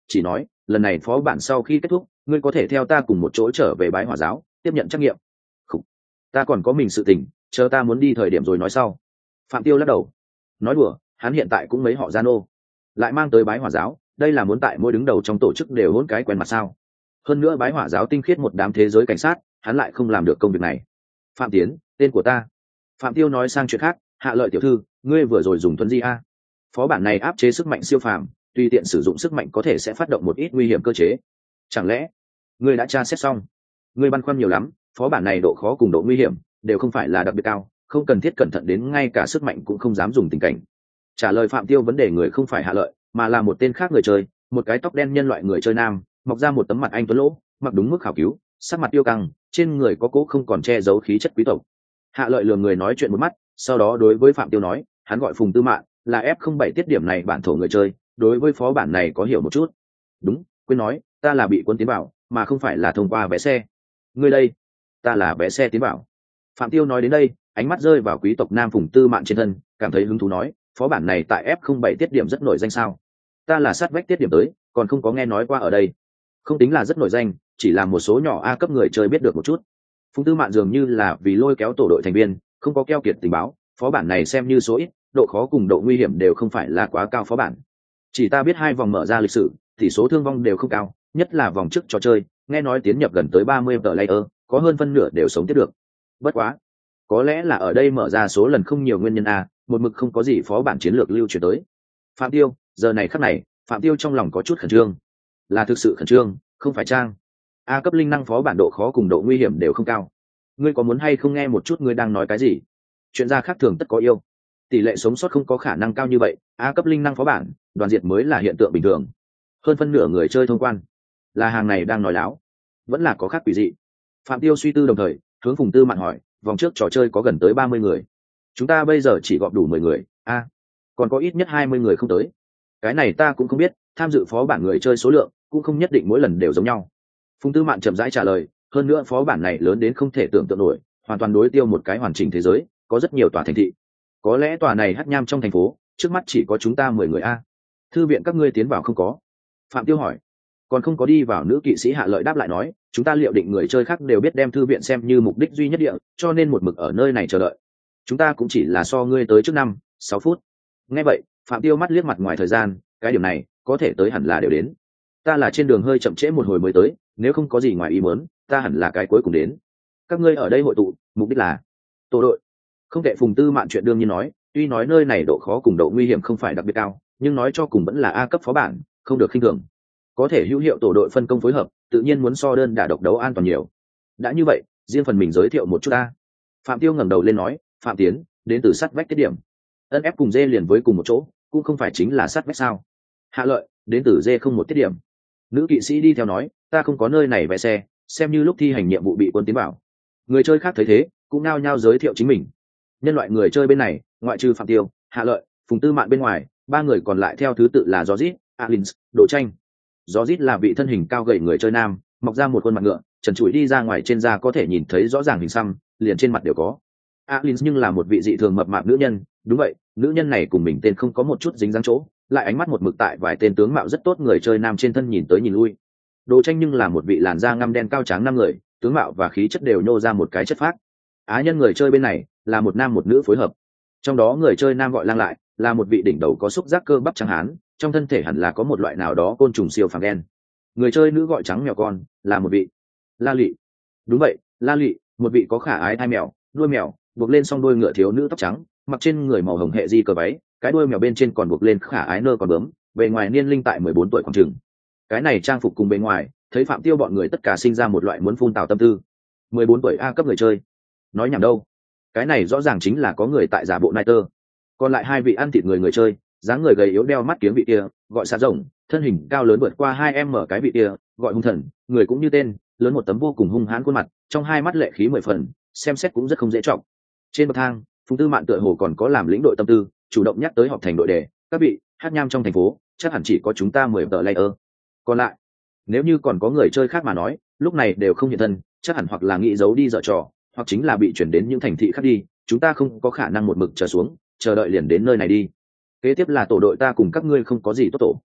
chỉ nói lần này phó bản sau khi kết thúc ngươi có thể theo ta cùng một chỗ trở về bái hỏa giáo tiếp nhận trắc nghiệm. Khủ. Ta còn có mình sự tình, chờ ta muốn đi thời điểm rồi nói sau. Phạm Tiêu lắc đầu nói đùa, hắn hiện tại cũng mấy họ gian ô lại mang tới bái hỏa giáo, đây là muốn tại mỗi đứng đầu trong tổ chức đều hôn cái quen mặt sao? Hơn nữa bái hỏa giáo tinh khiết một đám thế giới cảnh sát, hắn lại không làm được công việc này. Phạm Tiến, tên của ta. Phạm Tiêu nói sang chuyện khác, Hạ Lợi tiểu thư, ngươi vừa rồi dùng thuấn di a? Phó bản này áp chế sức mạnh siêu phàm, tùy tiện sử dụng sức mạnh có thể sẽ phát động một ít nguy hiểm cơ chế. Chẳng lẽ ngươi đã tra xét xong? Ngươi băn khoăn nhiều lắm, phó bản này độ khó cùng độ nguy hiểm đều không phải là đặc biệt cao, không cần thiết cẩn thận đến ngay cả sức mạnh cũng không dám dùng tình cảnh. Trả lời Phạm Tiêu vấn đề người không phải Hạ Lợi, mà là một tên khác người chơi, một cái tóc đen nhân loại người chơi nam, mọc ra một tấm mặt anh tuấn lỗ, mặc đúng mức khảo cứu, sắc mặt tiêu căng, trên người có cố không còn che giấu khí chất quý tộc. Hạ Lợi lườm người nói chuyện một mắt, sau đó đối với Phạm Tiêu nói, hắn gọi Phùng Tư Mạn, là F không bảy tiết điểm này bản thổ người chơi, đối với phó bản này có hiểu một chút. Đúng, quên nói, ta là bị quân tiến bảo, mà không phải là thông qua vé xe. Ngươi đây, ta là vé xe tiến bảo. Phạm Tiêu nói đến đây, ánh mắt rơi vào quý tộc nam Phùng Tư Mạn trên thân, cảm thấy hứng thú nói, phó bản này tại F không bảy tiết điểm rất nổi danh sao? Ta là sát vách tiết điểm tới, còn không có nghe nói qua ở đây. Không tính là rất nổi danh, chỉ là một số nhỏ A cấp người chơi biết được một chút. Phùng Tư Mạn dường như là vì lôi kéo tổ đội thành viên, không có keo kiệt tình báo, phó bản này xem như số ít, độ khó cùng độ nguy hiểm đều không phải là quá cao phó bản. Chỉ ta biết hai vòng mở ra lịch sử, tỷ số thương vong đều không cao, nhất là vòng trước trò chơi, nghe nói tiến nhập gần tới ba mươi player, có hơn phân nửa đều sống tiếp được. Bất quá, có lẽ là ở đây mở ra số lần không nhiều nguyên nhân a, một mực không có gì phó bản chiến lược lưu truyền tới. Phạm Tiêu, giờ này khắc này, Phạm Tiêu trong lòng có chút khẩn trương. Là thực sự khẩn trương, không phải trang. A cấp linh năng phó bản độ khó cùng độ nguy hiểm đều không cao. Ngươi có muốn hay không nghe một chút ngươi đang nói cái gì? Chuyện gia khác thường tất có yêu. Tỷ lệ sống sót không có khả năng cao như vậy, A cấp linh năng phó bản, đoàn diệt mới là hiện tượng bình thường. Hơn phân nửa người chơi thông quan. Là hàng này đang nói láo, vẫn là có khác quỷ dị. Phạm Tiêu suy tư đồng thời, hướng Phùng Tư Mạn hỏi, vòng trước trò chơi có gần tới ba mươi người. Chúng ta bây giờ chỉ gọp đủ mười người, a, à, còn có ít nhất hai mươi người không tới. Cái này ta cũng không biết, tham dự phó bản người chơi số lượng cũng không nhất định mỗi lần đều giống nhau. Phùng Tư Mạn chậm rãi trả lời, hơn nữa phó bản này lớn đến không thể tưởng tượng nổi, hoàn toàn đối tiêu một cái hoàn chỉnh thế giới, có rất nhiều tòa thành thị. Có lẽ tòa này hắc nham trong thành phố, trước mắt chỉ có chúng ta mười người a. Thư viện các ngươi tiến vào không có? Phạm Tiêu hỏi. Còn không có đi vào, nữ kỵ sĩ Hạ Lợi đáp lại nói, chúng ta liệu định người chơi khác đều biết đem thư viện xem như mục đích duy nhất địa, cho nên một mực ở nơi này chờ đợi. Chúng ta cũng chỉ là so ngươi tới trước năm sáu phút. Nghe vậy, Phạm Tiêu mắt liếc mặt ngoài thời gian, cái điểm này có thể tới hẳn là đều đến. Ta là trên đường hơi chậm trễ một hồi mới tới, nếu không có gì ngoài ý muốn, ta hẳn là cái cuối cùng đến. Các ngươi ở đây hội tụ, mục đích là tổ đội. Không tệ. Phùng Tư Mạn chuyện đương nhiên nói, tuy nói nơi này độ khó cùng độ nguy hiểm không phải đặc biệt cao, nhưng nói cho cùng vẫn là A cấp phó bản, không được khinh thường. Có thể hữu hiệu tổ đội phân công phối hợp, tự nhiên muốn so đơn đả độc đấu an toàn nhiều. Đã như vậy, riêng phần mình giới thiệu một chút ta. Phạm Tiêu ngẩng đầu lên nói, Phạm Tiến, đến từ sát vách tiết điểm. Ân ép cùng dê liền với cùng một chỗ, cũng không phải chính là sát vách sao? Hạ Lợi, đến từ dê không một tiết điểm. Nữ kỵ sĩ đi theo nói, ta không có nơi này vé xe, xem như lúc thi hành nhiệm vụ bị quân tiến bảo. Người chơi khác thấy thế, cũng nao nhao giới thiệu chính mình. Nhân loại người chơi bên này, ngoại trừ Phạm Tiêu, Hạ Lợi, Phùng Tư Mạn bên ngoài, ba người còn lại theo thứ tự là Jozit, Alins, Đồ Tranh. Jozit là vị thân hình cao gầy người chơi nam, mọc ra một khuôn mặt ngựa, trần trụi đi ra ngoài trên da có thể nhìn thấy rõ ràng hình xăm, liền trên mặt đều có. Alins nhưng là một vị dị thường mập mạp nữ nhân, đúng vậy, nữ nhân này cùng mình tên không có một chút dính dáng chỗ, lại ánh mắt một mực tại vài tên tướng mạo rất tốt người chơi nam trên thân nhìn tới nhìn lui. Đồ Tranh nhưng là một vị làn da ngăm đen cao tráng năm người, tướng mạo và khí chất đều nhô ra một cái chất phác. Á nhân người chơi bên này là một nam một nữ phối hợp, trong đó người chơi nam gọi Lang Lại, là một vị đỉnh đầu có xúc giác cơ bắp trắng hán, trong thân thể hẳn là có một loại nào đó côn trùng siêu phàm đen. Người chơi nữ gọi Trắng Mèo Con, là một vị La Lị. Đúng vậy, La Lị, một vị có khả ái thai mèo, đuôi mèo, buộc lên song đuôi ngựa thiếu nữ tóc trắng, mặc trên người màu hồng hệ di cờ váy, cái đuôi mèo bên trên còn buộc lên khả ái nơ còn bướm, bề ngoài niên linh tại mười bốn tuổi khoảng chừng. Cái này trang phục cùng bề ngoài, thấy Phạm Tiêu bọn người tất cả sinh ra một loại muốn phun tào tâm tư. mười bốn tuổi A cấp người chơi. Nói nhảm đâu? Cái này rõ ràng chính là có người tại giả bộ Niter. Còn lại hai vị ăn thịt người người chơi, dáng người gầy yếu đeo mắt kiếng vị kia, gọi Sa Rồng, thân hình cao lớn vượt qua hai em mở cái vị kia, gọi Hung Thần, người cũng như tên, lớn một tấm vô cùng hung hãn khuôn mặt, trong hai mắt lệ khí mười phần, xem xét cũng rất không dễ trọng. Trên bậc thang, Phùng Tư Mạn tựa hồ còn có làm lĩnh đội tâm tư, chủ động nhắc tới họp thành đội đề, các vị, hát nham trong thành phố, chắc hẳn chỉ có chúng ta mười tờ layer. Còn lại, nếu như còn có người chơi khác mà nói, lúc này đều không hiện thân, chắc hẳn hoặc là nghĩ giấu đi dở trò, hoặc chính là bị chuyển đến những thành thị khác đi, chúng ta không có khả năng một mực chờ xuống, chờ đợi liền đến nơi này đi. Kế tiếp là tổ đội ta cùng các ngươi không có gì tốt tổ.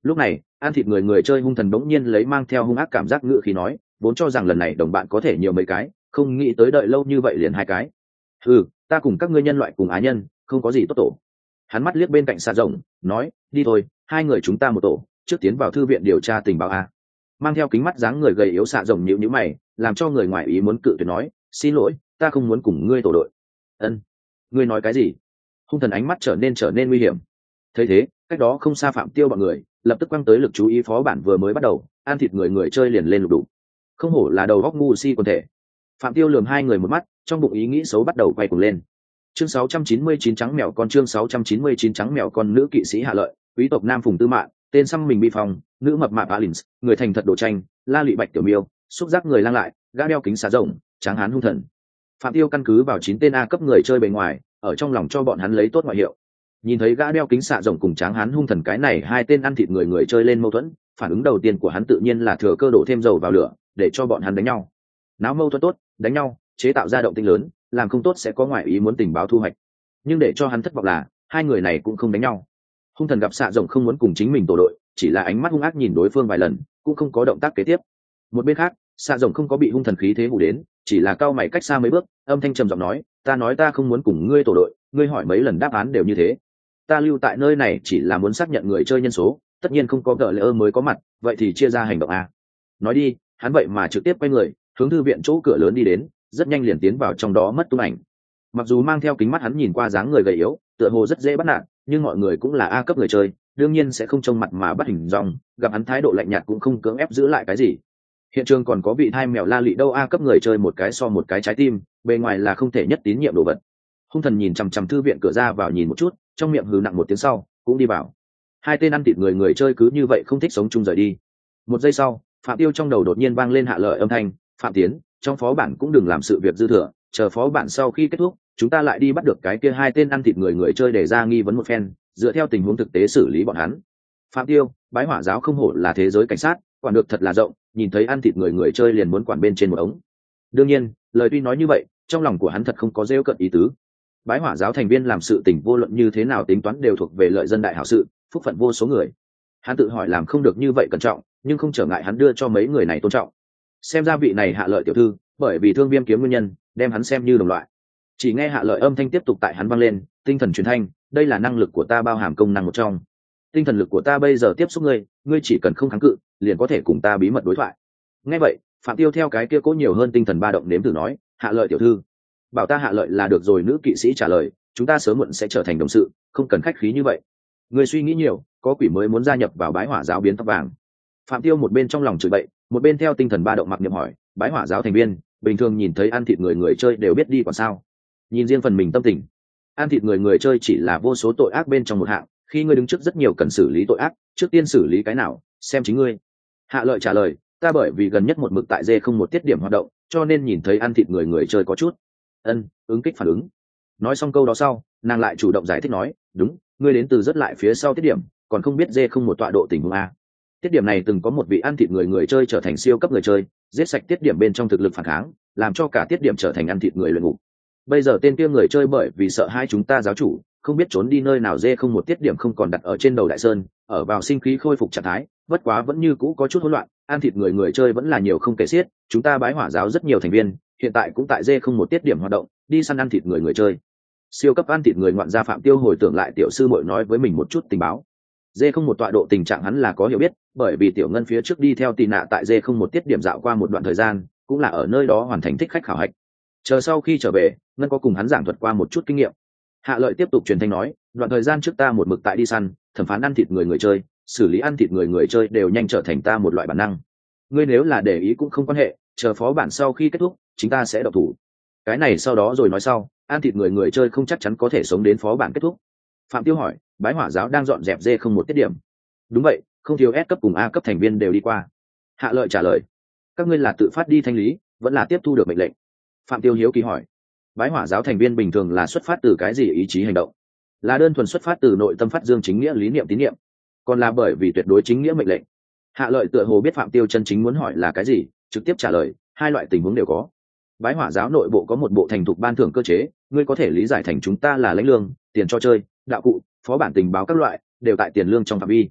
Lúc này ăn thịt người người chơi hung thần bỗng nhiên lấy mang theo hung ác cảm giác ngự khí nói, vốn cho rằng lần này đồng bạn có thể nhiều mấy cái, không nghĩ tới đợi lâu như vậy liền hai cái. Ừ, ta cùng các ngươi nhân loại cùng á nhân không có gì tốt tổ. Hắn mắt liếc bên cạnh xạ rồng nói, đi thôi, hai người chúng ta một tổ, trước tiến vào thư viện điều tra tình báo a. Mang theo kính mắt dáng người gầy yếu xạ rồng nhíu nhíu mày, làm cho người ngoài ý muốn cự tuyệt nói, xin lỗi, ta không muốn cùng ngươi tổ đội. Ân, ngươi nói cái gì? Hung thần ánh mắt trở nên trở nên nguy hiểm. Thấy thế, cách đó không xa Phạm Tiêu bọn người lập tức quăng tới lực chú ý phó bản vừa mới bắt đầu, ăn thịt người người chơi liền lên lục đủ. Không hổ là đầu góc ngu si quần thể. Phạm Tiêu lườm hai người một mắt, trong bụng ý nghĩ xấu bắt đầu quay cuồng lên. Chương sáu trăm chín mươi chín trắng mèo con chương sáu trăm chín mươi chín trắng mèo con nữ kỵ sĩ Hạ Lợi, quý tộc Nam Phùng Tư Mạn, tên xăm mình Bi Phong, nữ mập mạp Alins, người thành thật đồ tranh, La Lụy Bạch Tiểu Miêu, xúc giác người lang lại, gã đeo kính xà rộng, tráng hán hung thần. Phạm Tiêu căn cứ vào chín tên A cấp người chơi bề ngoài, ở trong lòng cho bọn hắn lấy tốt ngoại hiệu. Nhìn thấy gã đeo kính xạ rộng cùng tráng hán hung thần cái này hai tên ăn thịt người người chơi lên mâu thuẫn, phản ứng đầu tiên của hắn tự nhiên là thừa cơ đổ thêm dầu vào lửa để cho bọn hắn đánh nhau. Náo mâu thuẫn tốt, đánh nhau, chế tạo ra động tĩnh lớn, làm không tốt sẽ có ngoại ý muốn tình báo thu hoạch. Nhưng để cho hắn thất vọng là hai người này cũng không đánh nhau. Hung thần gặp xạ rộng không muốn cùng chính mình tổ đội, chỉ là ánh mắt hung ác nhìn đối phương vài lần, cũng không có động tác kế tiếp. Một bên khác, xạ rộng không có bị hung thần khí thế hù đến, chỉ là cao mày cách xa mấy bước, âm thanh trầm giọng nói, ta nói ta không muốn cùng ngươi tổ đội, ngươi hỏi mấy lần đáp án đều như thế. Ta lưu tại nơi này chỉ là muốn xác nhận người chơi nhân số, tất nhiên không có gỡ lỡ mới có mặt, vậy thì chia ra hành động a. Nói đi, hắn vậy mà trực tiếp quay người hướng thư viện chỗ cửa lớn đi đến, rất nhanh liền tiến vào trong đó mất tung ảnh. Mặc dù mang theo kính mắt hắn nhìn qua dáng người gầy yếu, tựa hồ rất dễ bắt nạt, nhưng mọi người cũng là A cấp người chơi, đương nhiên sẽ không trông mặt mà bắt hình dong, gặp hắn thái độ lạnh nhạt cũng không cưỡng ép giữ lại cái gì. Hiện trường còn có vị thai mèo La Lị đâu A cấp người chơi một cái so một cái trái tim, bề ngoài là không thể nhất tín nhiệm đồ vật. Hung thần nhìn chằm chằm thư viện cửa ra vào nhìn một chút, trong miệng hừ nặng một tiếng sau cũng đi vào. Hai tên ăn thịt người người chơi cứ như vậy không thích sống chung rời đi. Một giây sau, Phạm Tiêu trong đầu đột nhiên vang lên Hạ Lợi âm thanh, Phạm Tiến, trong phó bản cũng đừng làm sự việc dư thừa, chờ phó bản sau khi kết thúc chúng ta lại đi bắt được cái kia hai tên ăn thịt người người chơi để ra nghi vấn một phen, dựa theo tình huống thực tế xử lý bọn hắn. Phạm Tiêu, Bái Hỏa giáo không hổ là thế giới cảnh sát, quản được thật là rộng, nhìn thấy ăn thịt người người chơi liền muốn quản bên trên một ống. Đương nhiên, lời tuy nói như vậy, trong lòng của hắn thật không có rêu cận ý tứ. Bái Hỏa giáo thành viên làm sự tình vô luận như thế nào tính toán đều thuộc về lợi dân đại hảo sự, phúc phận vô số người. Hắn tự hỏi làm không được như vậy cẩn trọng, nhưng không trở ngại hắn đưa cho mấy người này tôn trọng. Xem ra vị này Hạ Lợi tiểu thư, bởi vì thương Viêm kiếm nguyên nhân, đem hắn xem như đồng loại. Chỉ nghe Hạ Lợi âm thanh tiếp tục tại hắn vang lên, tinh thần truyền thanh, đây là năng lực của ta bao hàm công năng một trong. Tinh thần lực của ta bây giờ tiếp xúc ngươi, ngươi chỉ cần không kháng cự, liền có thể cùng ta bí mật đối thoại. Nghe vậy, Phạm Tiêu theo cái kia cố nhiều hơn tinh thần ba động nếm thử nói, Hạ Lợi tiểu thư, bảo ta Hạ Lợi là được rồi. Nữ kỵ sĩ trả lời, chúng ta sớm muộn sẽ trở thành đồng sự, không cần khách khí như vậy. Ngươi suy nghĩ nhiều, có quỷ mới muốn gia nhập vào Bái Hỏa giáo biến tóc vàng. Phạm Tiêu một bên trong lòng chửi bậy, một bên theo tinh thần ba động mặc niệm hỏi, Bái Hỏa giáo thành viên bình thường nhìn thấy ăn thịt người người chơi đều biết đi còn sao? Nhìn riêng phần mình tâm tình, ăn thịt người người chơi chỉ là vô số tội ác bên trong một hạng, khi ngươi đứng trước rất nhiều cần xử lý tội ác, trước tiên xử lý cái nào, xem chính ngươi. Hạ Lợi trả lời, ta bởi vì gần nhất một mực tại dê không một tiết điểm hoạt động, cho nên nhìn thấy ăn thịt người người chơi có chút ân ứng kích phản ứng. Nói xong câu đó sau, nàng lại chủ động giải thích nói, đúng, ngươi đến từ rất lại phía sau tiết điểm, còn không biết dê không một tọa độ tình huống a. Tiết điểm này từng có một vị ăn thịt người người chơi trở thành siêu cấp người chơi, giết sạch tiết điểm bên trong thực lực phản kháng, làm cho cả tiết điểm trở thành ăn thịt người luyện ngục. Bây giờ tên kia người chơi bởi vì sợ hai chúng ta giáo chủ, không biết trốn đi nơi nào, dê không một tiết điểm không còn đặt ở trên đầu đại sơn, ở vào sinh khí khôi phục trạng thái, bất quá vẫn như cũ có chút hỗn loạn, ăn thịt người người chơi vẫn là nhiều không kể xiết, chúng ta Bái Hỏa giáo rất nhiều thành viên, hiện tại cũng tại dê không một tiết điểm hoạt động, đi săn ăn thịt người người chơi. Siêu cấp ăn thịt người ngoạn gia Phạm Tiêu hồi tưởng lại tiểu sư muội nói với mình một chút tình báo. Dê không một tọa độ tình trạng hắn là có hiểu biết, bởi vì tiểu ngân phía trước đi theo tì nạ tại dê không một tiết điểm dạo qua một đoạn thời gian, cũng là ở nơi đó hoàn thành thích khách khảo hạch. Chờ sau khi trở về, ngân có cùng hắn giảng thuật qua một chút kinh nghiệm. Hạ Lợi tiếp tục truyền thanh nói, đoạn thời gian trước ta một mực tại đi săn, thẩm phán ăn thịt người người chơi, xử lý ăn thịt người người chơi đều nhanh trở thành ta một loại bản năng. Ngươi nếu là để ý cũng không quan hệ, chờ phó bản sau khi kết thúc, chúng ta sẽ độc thủ. Cái này sau đó rồi nói sau, ăn thịt người người chơi không chắc chắn có thể sống đến phó bản kết thúc. Phạm Tiêu hỏi, Bái Hỏa giáo đang dọn dẹp dê không một tiết điểm. Đúng vậy, không thiếu S cấp cùng A cấp thành viên đều đi qua. Hạ Lợi trả lời, các ngươi là tự phát đi thanh lý, vẫn là tiếp thu được mệnh lệnh? Phạm Tiêu hiếu kỳ hỏi. Bái Hỏa giáo thành viên bình thường là xuất phát từ cái gì ý chí hành động? Là đơn thuần xuất phát từ nội tâm phát dương chính nghĩa lý niệm tín niệm, còn là bởi vì tuyệt đối chính nghĩa mệnh lệnh? Hạ Lợi tựa hồ biết Phạm Tiêu chân chính muốn hỏi là cái gì, trực tiếp trả lời, hai loại tình huống đều có. Bái Hỏa giáo nội bộ có một bộ thành thục ban thưởng cơ chế, ngươi có thể lý giải thành chúng ta là lãnh lương, tiền cho chơi, đạo cụ, phó bản tình báo các loại đều tại tiền lương trong phạm vi.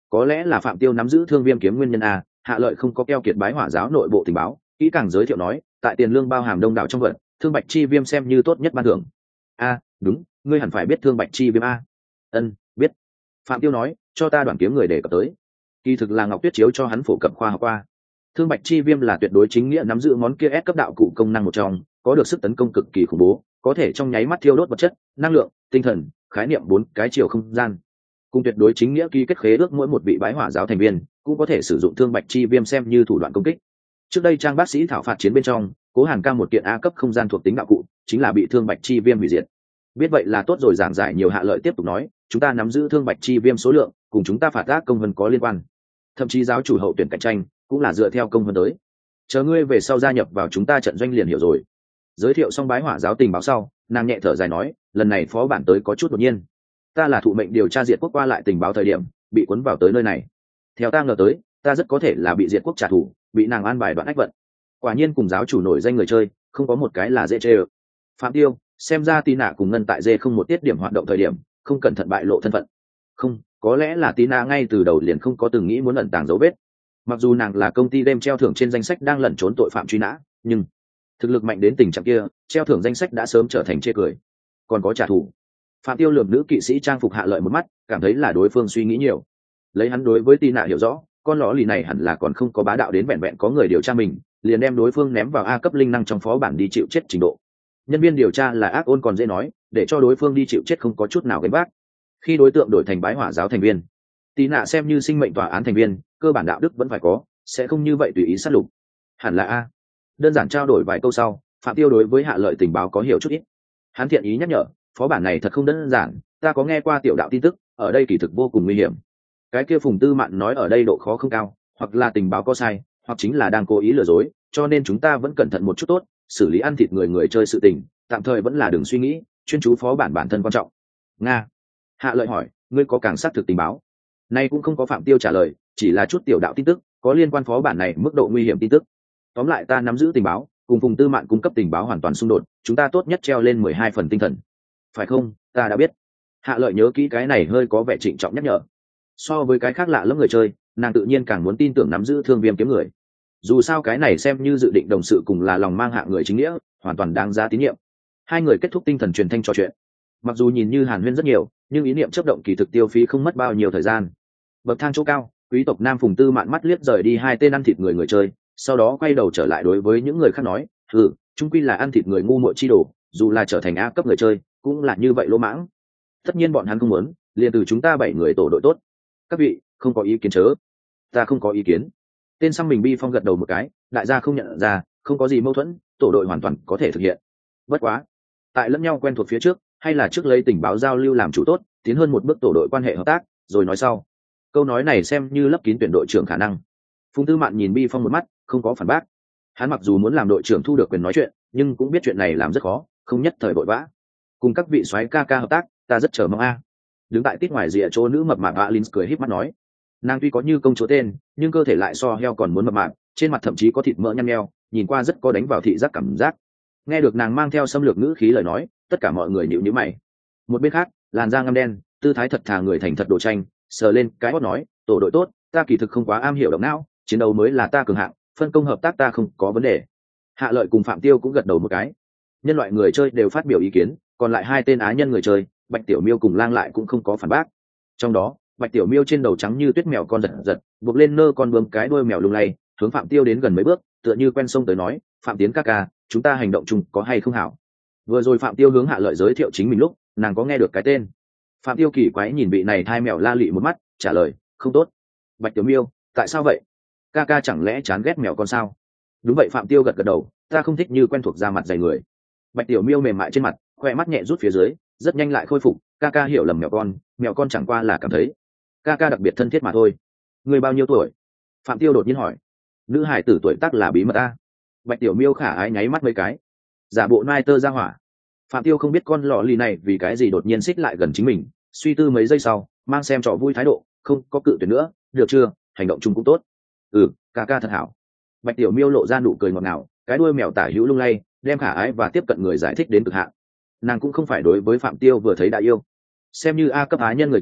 Có lẽ là Phạm Tiêu nắm giữ Thương Viêm kiếm nguyên nhân a. Hạ Lợi không có keo kiệt bái hỏa giáo nội bộ tình báo, kỹ càng giới thiệu nói, tại tiền lương bao hàm đông đảo trong vật, Thương Bạch Chi Viêm xem như tốt nhất ban thưởng. A, đúng, ngươi hẳn phải biết Thương Bạch Chi Viêm a. Ân, biết. Phạm Tiêu nói, cho ta đoạn kiếm người để cập tới. Kỳ thực là Ngọc Tuyết chiếu cho hắn phổ cập khoa học qua. Thương Bạch Chi Viêm là tuyệt đối chính nghĩa nắm giữ món kia S cấp đạo cụ công năng một trong, có được sức tấn công cực kỳ khủng bố, có thể trong nháy mắt thiêu đốt vật chất, năng lượng, tinh thần, khái niệm bốn cái chiều không gian. Cùng tuyệt đối chính nghĩa ký kết khế ước mỗi một vị bái hỏa giáo thành viên cũng có thể sử dụng Thương Bạch Chi Viêm xem như thủ đoạn công kích. Trước đây trang bác sĩ thảo phạt chiến bên trong, Cố Hàn ca một kiện A cấp không gian thuộc tính đạo cụ, chính là bị Thương Bạch Chi Viêm hủy diệt. Biết vậy là tốt rồi, giảng giải nhiều. Hạ Lợi tiếp tục nói, chúng ta nắm giữ Thương Bạch Chi Viêm số lượng, cùng chúng ta phạt ác công vân có liên quan. Thậm chí giáo chủ hậu tuyển cạnh tranh cũng là dựa theo công vân tới. Chờ ngươi về sau gia nhập vào chúng ta trận doanh liền hiểu rồi. Giới thiệu xong bái hỏa giáo tình báo sau, nàng nhẹ thở dài nói, lần này phó bản tới có chút đột nhiên. Ta là thụ mệnh điều tra diệt quốc qua lại tình báo thời điểm, bị cuốn vào tới nơi này. Theo ta ngờ tới, ta rất có thể là bị diệt quốc trả thù, bị nàng an bài đoạn ách vận. Quả nhiên cùng giáo chủ nổi danh người chơi, không có một cái là dễ chơi. Phạm Tiêu, xem ra Tina cùng Ngân tại dê không một tiết điểm hoạt động thời điểm, không cẩn thận bại lộ thân phận. Không, có lẽ là Tina ngay từ đầu liền không có từng nghĩ muốn ẩn tàng dấu vết. Mặc dù nàng là công ty đem treo thưởng trên danh sách đang lẩn trốn tội phạm truy nã, nhưng thực lực mạnh đến tình trạng kia, treo thưởng danh sách đã sớm trở thành chê cười. Còn có trả thù. Phạm Tiêu lườm nữ kỵ sĩ trang phục Hạ Lợi một mắt, cảm thấy là đối phương suy nghĩ nhiều. Lấy hắn đối với Tina hiểu rõ, con lõ lì này hẳn là còn không có bá đạo đến vẹn vẹn có người điều tra mình, liền đem đối phương ném vào A cấp linh năng trong phó bản đi chịu chết trình độ. Nhân viên điều tra là ác ôn còn dễ nói, để cho đối phương đi chịu chết không có chút nào gánh vác. Khi đối tượng đổi thành bái hỏa giáo thành viên, Tina xem như sinh mệnh tòa án thành viên, cơ bản đạo đức vẫn phải có, sẽ không như vậy tùy ý sát lục. Hẳn là a. Đơn giản trao đổi vài câu sau, Phạm Tiêu đối với Hạ Lợi tình báo có hiểu chút ít. Hắn thiện ý nhắc nhở, phó bản này thật không đơn giản, ta có nghe qua tiểu đạo tin tức, ở đây kỳ thực vô cùng nguy hiểm. Cái kia Phùng Tư Mạn nói ở đây độ khó không cao, hoặc là tình báo có sai, hoặc chính là đang cố ý lừa dối, cho nên chúng ta vẫn cẩn thận một chút tốt, xử lý ăn thịt người người chơi sự tình, tạm thời vẫn là đừng suy nghĩ, chuyên chú phó bản bản thân quan trọng. Nga. Hạ Lợi hỏi, ngươi có càng xác thực tình báo? Nay cũng không có Phạm Tiêu trả lời, chỉ là chút tiểu đạo tin tức, có liên quan phó bản này mức độ nguy hiểm tin tức. Tóm lại ta nắm giữ tình báo, cùng Phùng Tư Mạn cung cấp tình báo hoàn toàn xung đột, chúng ta tốt nhất treo lên mười hai phần tinh thần. Phải không? Ta đã biết. Hạ Lợi nhớ kỹ cái này hơi có vẻ trịnh trọng nhắc nhở. So với cái khác lạ lẫm người chơi, nàng tự nhiên càng muốn tin tưởng nắm giữ Thương Viêm kiếm người. Dù sao cái này xem như dự định đồng sự cùng là lòng mang hạ người chính nghĩa, hoàn toàn đáng giá tín nhiệm. Hai người kết thúc tinh thần truyền thanh trò chuyện. Mặc dù nhìn như hàn huyên rất nhiều, nhưng ý niệm chấp động kỳ thực tiêu phí không mất bao nhiêu thời gian. Bậc thang chỗ cao, quý tộc Nam Phùng Tư Mạn mắt liếc rời đi hai tên ăn thịt người người chơi, sau đó quay đầu trở lại đối với những người khác nói, ừ, chung quy là ăn thịt người ngu muội chi đồ, dù là trở thành A cấp người chơi, cũng là như vậy lỗ mãng. Tất nhiên bọn hắn không muốn, liền từ chúng ta bảy người tổ đội tốt. Các vị, không có ý kiến chớ. Ta không có ý kiến. Tên xăm mình Bi Phong gật đầu một cái, đại gia không nhận ra, không có gì mâu thuẫn, tổ đội hoàn toàn có thể thực hiện. Bất quá, tại lẫn nhau quen thuộc phía trước, hay là trước lấy tình báo giao lưu làm chủ tốt, tiến hơn một bước tổ đội quan hệ hợp tác, rồi nói sau. Câu nói này xem như lấp kín tuyển đội trưởng khả năng. Phùng Tư Mạn nhìn Bi Phong một mắt, không có phản bác. Hắn mặc dù muốn làm đội trưởng thu được quyền nói chuyện, nhưng cũng biết chuyện này làm rất khó, không nhất thời vội vã. Cùng các vị soái ca ca hợp tác, ta rất chờ mong a. Đứng tại tít ngoài rìa chỗ nữ mập mạp Alin cười híp mắt nói, nàng tuy có như công chúa tên, nhưng cơ thể lại so heo còn muốn mập mạp, trên mặt thậm chí có thịt mỡ nhăn nheo, nhìn qua rất có đánh vào thị giác cảm giác. Nghe được nàng mang theo xâm lược ngữ khí lời nói, tất cả mọi người nhíu nhíu mày. Một bên khác, làn da ngăm đen, tư thái thật thà người thành thật đồ tranh, sờ lên cái hót nói, tổ đội tốt, ta kỳ thực không quá am hiểu động não, chiến đấu mới là ta cường hạng, phân công hợp tác ta không có vấn đề. Hạ Lợi cùng Phạm Tiêu cũng gật đầu một cái. Nhân loại người chơi đều phát biểu ý kiến, còn lại hai tên á nhân người chơi, Bạch Tiểu Miêu cùng Lang lại cũng không có phản bác. Trong đó, Bạch Tiểu Miêu trên đầu trắng như tuyết mèo con giật giật, buộc lên nơ con bướm cái đuôi mèo lung lay, hướng Phạm Tiêu đến gần mấy bước, tựa như quen sông tới nói, Phạm Tiến ca ca, chúng ta hành động chung có hay không hảo? Vừa rồi Phạm Tiêu hướng Hạ Lợi giới thiệu chính mình lúc, nàng có nghe được cái tên. Phạm Tiêu kỳ quái nhìn vị này thai mèo la lị một mắt, trả lời, không tốt. Bạch Tiểu Miêu, tại sao vậy? Ca ca chẳng lẽ chán ghét mèo con sao? Đúng vậy, Phạm Tiêu gật gật đầu, ta không thích như quen thuộc da mặt dày người. Bạch Tiểu Miêu mềm mại trên mặt, khoe mắt nhẹ rút phía dưới, rất nhanh lại khôi phục. Ca ca hiểu lầm mèo con, mèo con chẳng qua là cảm thấy ca ca đặc biệt thân thiết mà thôi. Người bao nhiêu tuổi? Phạm Tiêu đột nhiên hỏi. Nữ hải tử tuổi tác là bí mật a. Bạch Tiểu Miêu khả ái nháy mắt mấy cái, giả bộ nai tơ ra hỏa. Phạm Tiêu không biết con lọ lì này vì cái gì đột nhiên xích lại gần chính mình, suy tư mấy giây sau, mang xem trò vui thái độ, không có cự tuyệt nữa, được chưa, hành động chung cũng tốt. Ừ, ca ca thật hảo. Bạch Tiểu Miêu lộ ra nụ cười ngọt ngào, cái đuôi mèo tả hữu lung lay, đem khả ái và tiếp cận người giải thích đến cực hạn. Nàng cũng không phải đối với Phạm Tiêu vừa thấy đã yêu, xem như A cấp á nhân người chơi,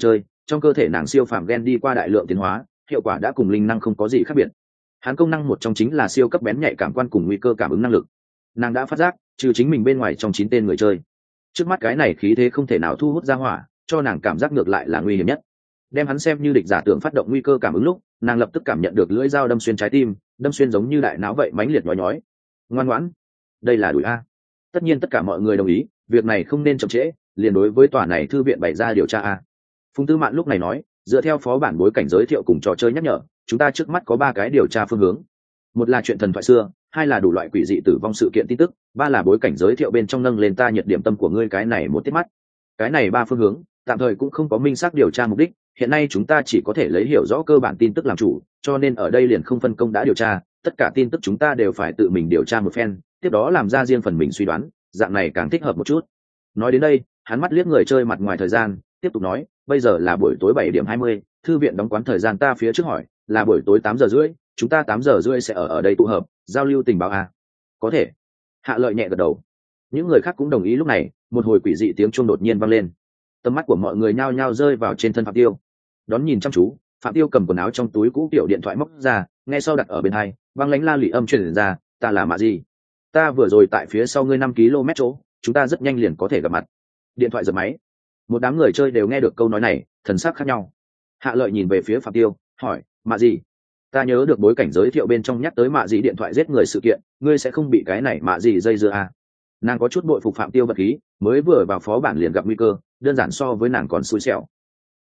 trong cơ thể nàng siêu phàm gen đi qua đại lượng tiến hóa, hiệu quả đã cùng linh năng không có gì khác biệt. Hắn công năng một trong chính là siêu cấp bén nhạy cảm quan cùng nguy cơ cảm ứng năng lực. Nàng đã phát giác, trừ chính mình bên ngoài trong chín tên người chơi, trước mắt cái này khí thế không thể nào thu hút ra hỏa, cho nàng cảm giác ngược lại là nguy hiểm nhất. Đem hắn xem như địch giả tưởng phát động nguy cơ cảm ứng lúc, nàng lập tức cảm nhận được lưỡi dao đâm xuyên trái tim, đâm xuyên giống như đại não vậy mãnh liệt nhói nhói. Ngoan ngoãn, đây là đuổi a. Tất nhiên tất cả mọi người đồng ý, việc này không nên chậm trễ, liền đối với tòa này thư viện bày ra điều tra a. Phùng Tư Mạn lúc này nói, dựa theo phó bản bối cảnh giới thiệu cùng trò chơi nhắc nhở, chúng ta trước mắt có ba cái điều tra phương hướng. Một là chuyện thần thoại xưa, hai là đủ loại quỷ dị tử vong sự kiện tin tức, ba là bối cảnh giới thiệu bên trong nâng lên ta nhiệt điểm tâm của ngươi cái này một tiết mắt. Cái này ba phương hướng, tạm thời cũng không có minh xác điều tra mục đích, hiện nay chúng ta chỉ có thể lấy hiểu rõ cơ bản tin tức làm chủ, cho nên ở đây liền không phân công đã điều tra, tất cả tin tức chúng ta đều phải tự mình điều tra một phen, tiếp đó làm ra riêng phần mình suy đoán, dạng này càng thích hợp một chút. Nói đến đây, hắn mắt liếc người chơi mặt ngoài thời gian, tiếp tục nói, bây giờ là buổi tối bảy điểm hai mươi, thư viện đóng quán thời gian ta phía trước hỏi, là buổi tối tám giờ rưỡi, chúng ta tám giờ rưỡi sẽ ở ở đây tụ hợp, giao lưu tình báo à? Có thể. Hạ Lợi nhẹ gật đầu. Những người khác cũng đồng ý. Lúc này, một hồi quỷ dị tiếng chuông đột nhiên vang lên. Tầm mắt của mọi người nhao nhao rơi vào trên thân Phạm Tiêu. Đón nhìn chăm chú, Phạm Tiêu cầm quần áo trong túi cũ tiểu điện thoại móc ra, nghe sau đặt ở bên hai, vang lánh la lị âm truyền ra, ta là Mạ Gì? Ta vừa rồi tại phía sau ngươi năm ki lô mét chỗ, chúng ta rất nhanh liền có thể gặp mặt. Điện thoại giật máy. Một đám người chơi đều nghe được câu nói này, thần sắc khác nhau. Hạ Lợi nhìn về phía Phạm Tiêu, hỏi, Mạ Gì? Ta nhớ được bối cảnh giới thiệu bên trong nhắc tới Mạ Gì điện thoại giết người sự kiện, ngươi sẽ không bị cái này Mạ Gì dây dưa à? Nàng có chút bội phục Phạm Tiêu vật khí, mới vừa vào phó bản liền gặp nguy cơ, đơn giản so với nàng còn xui xẻo.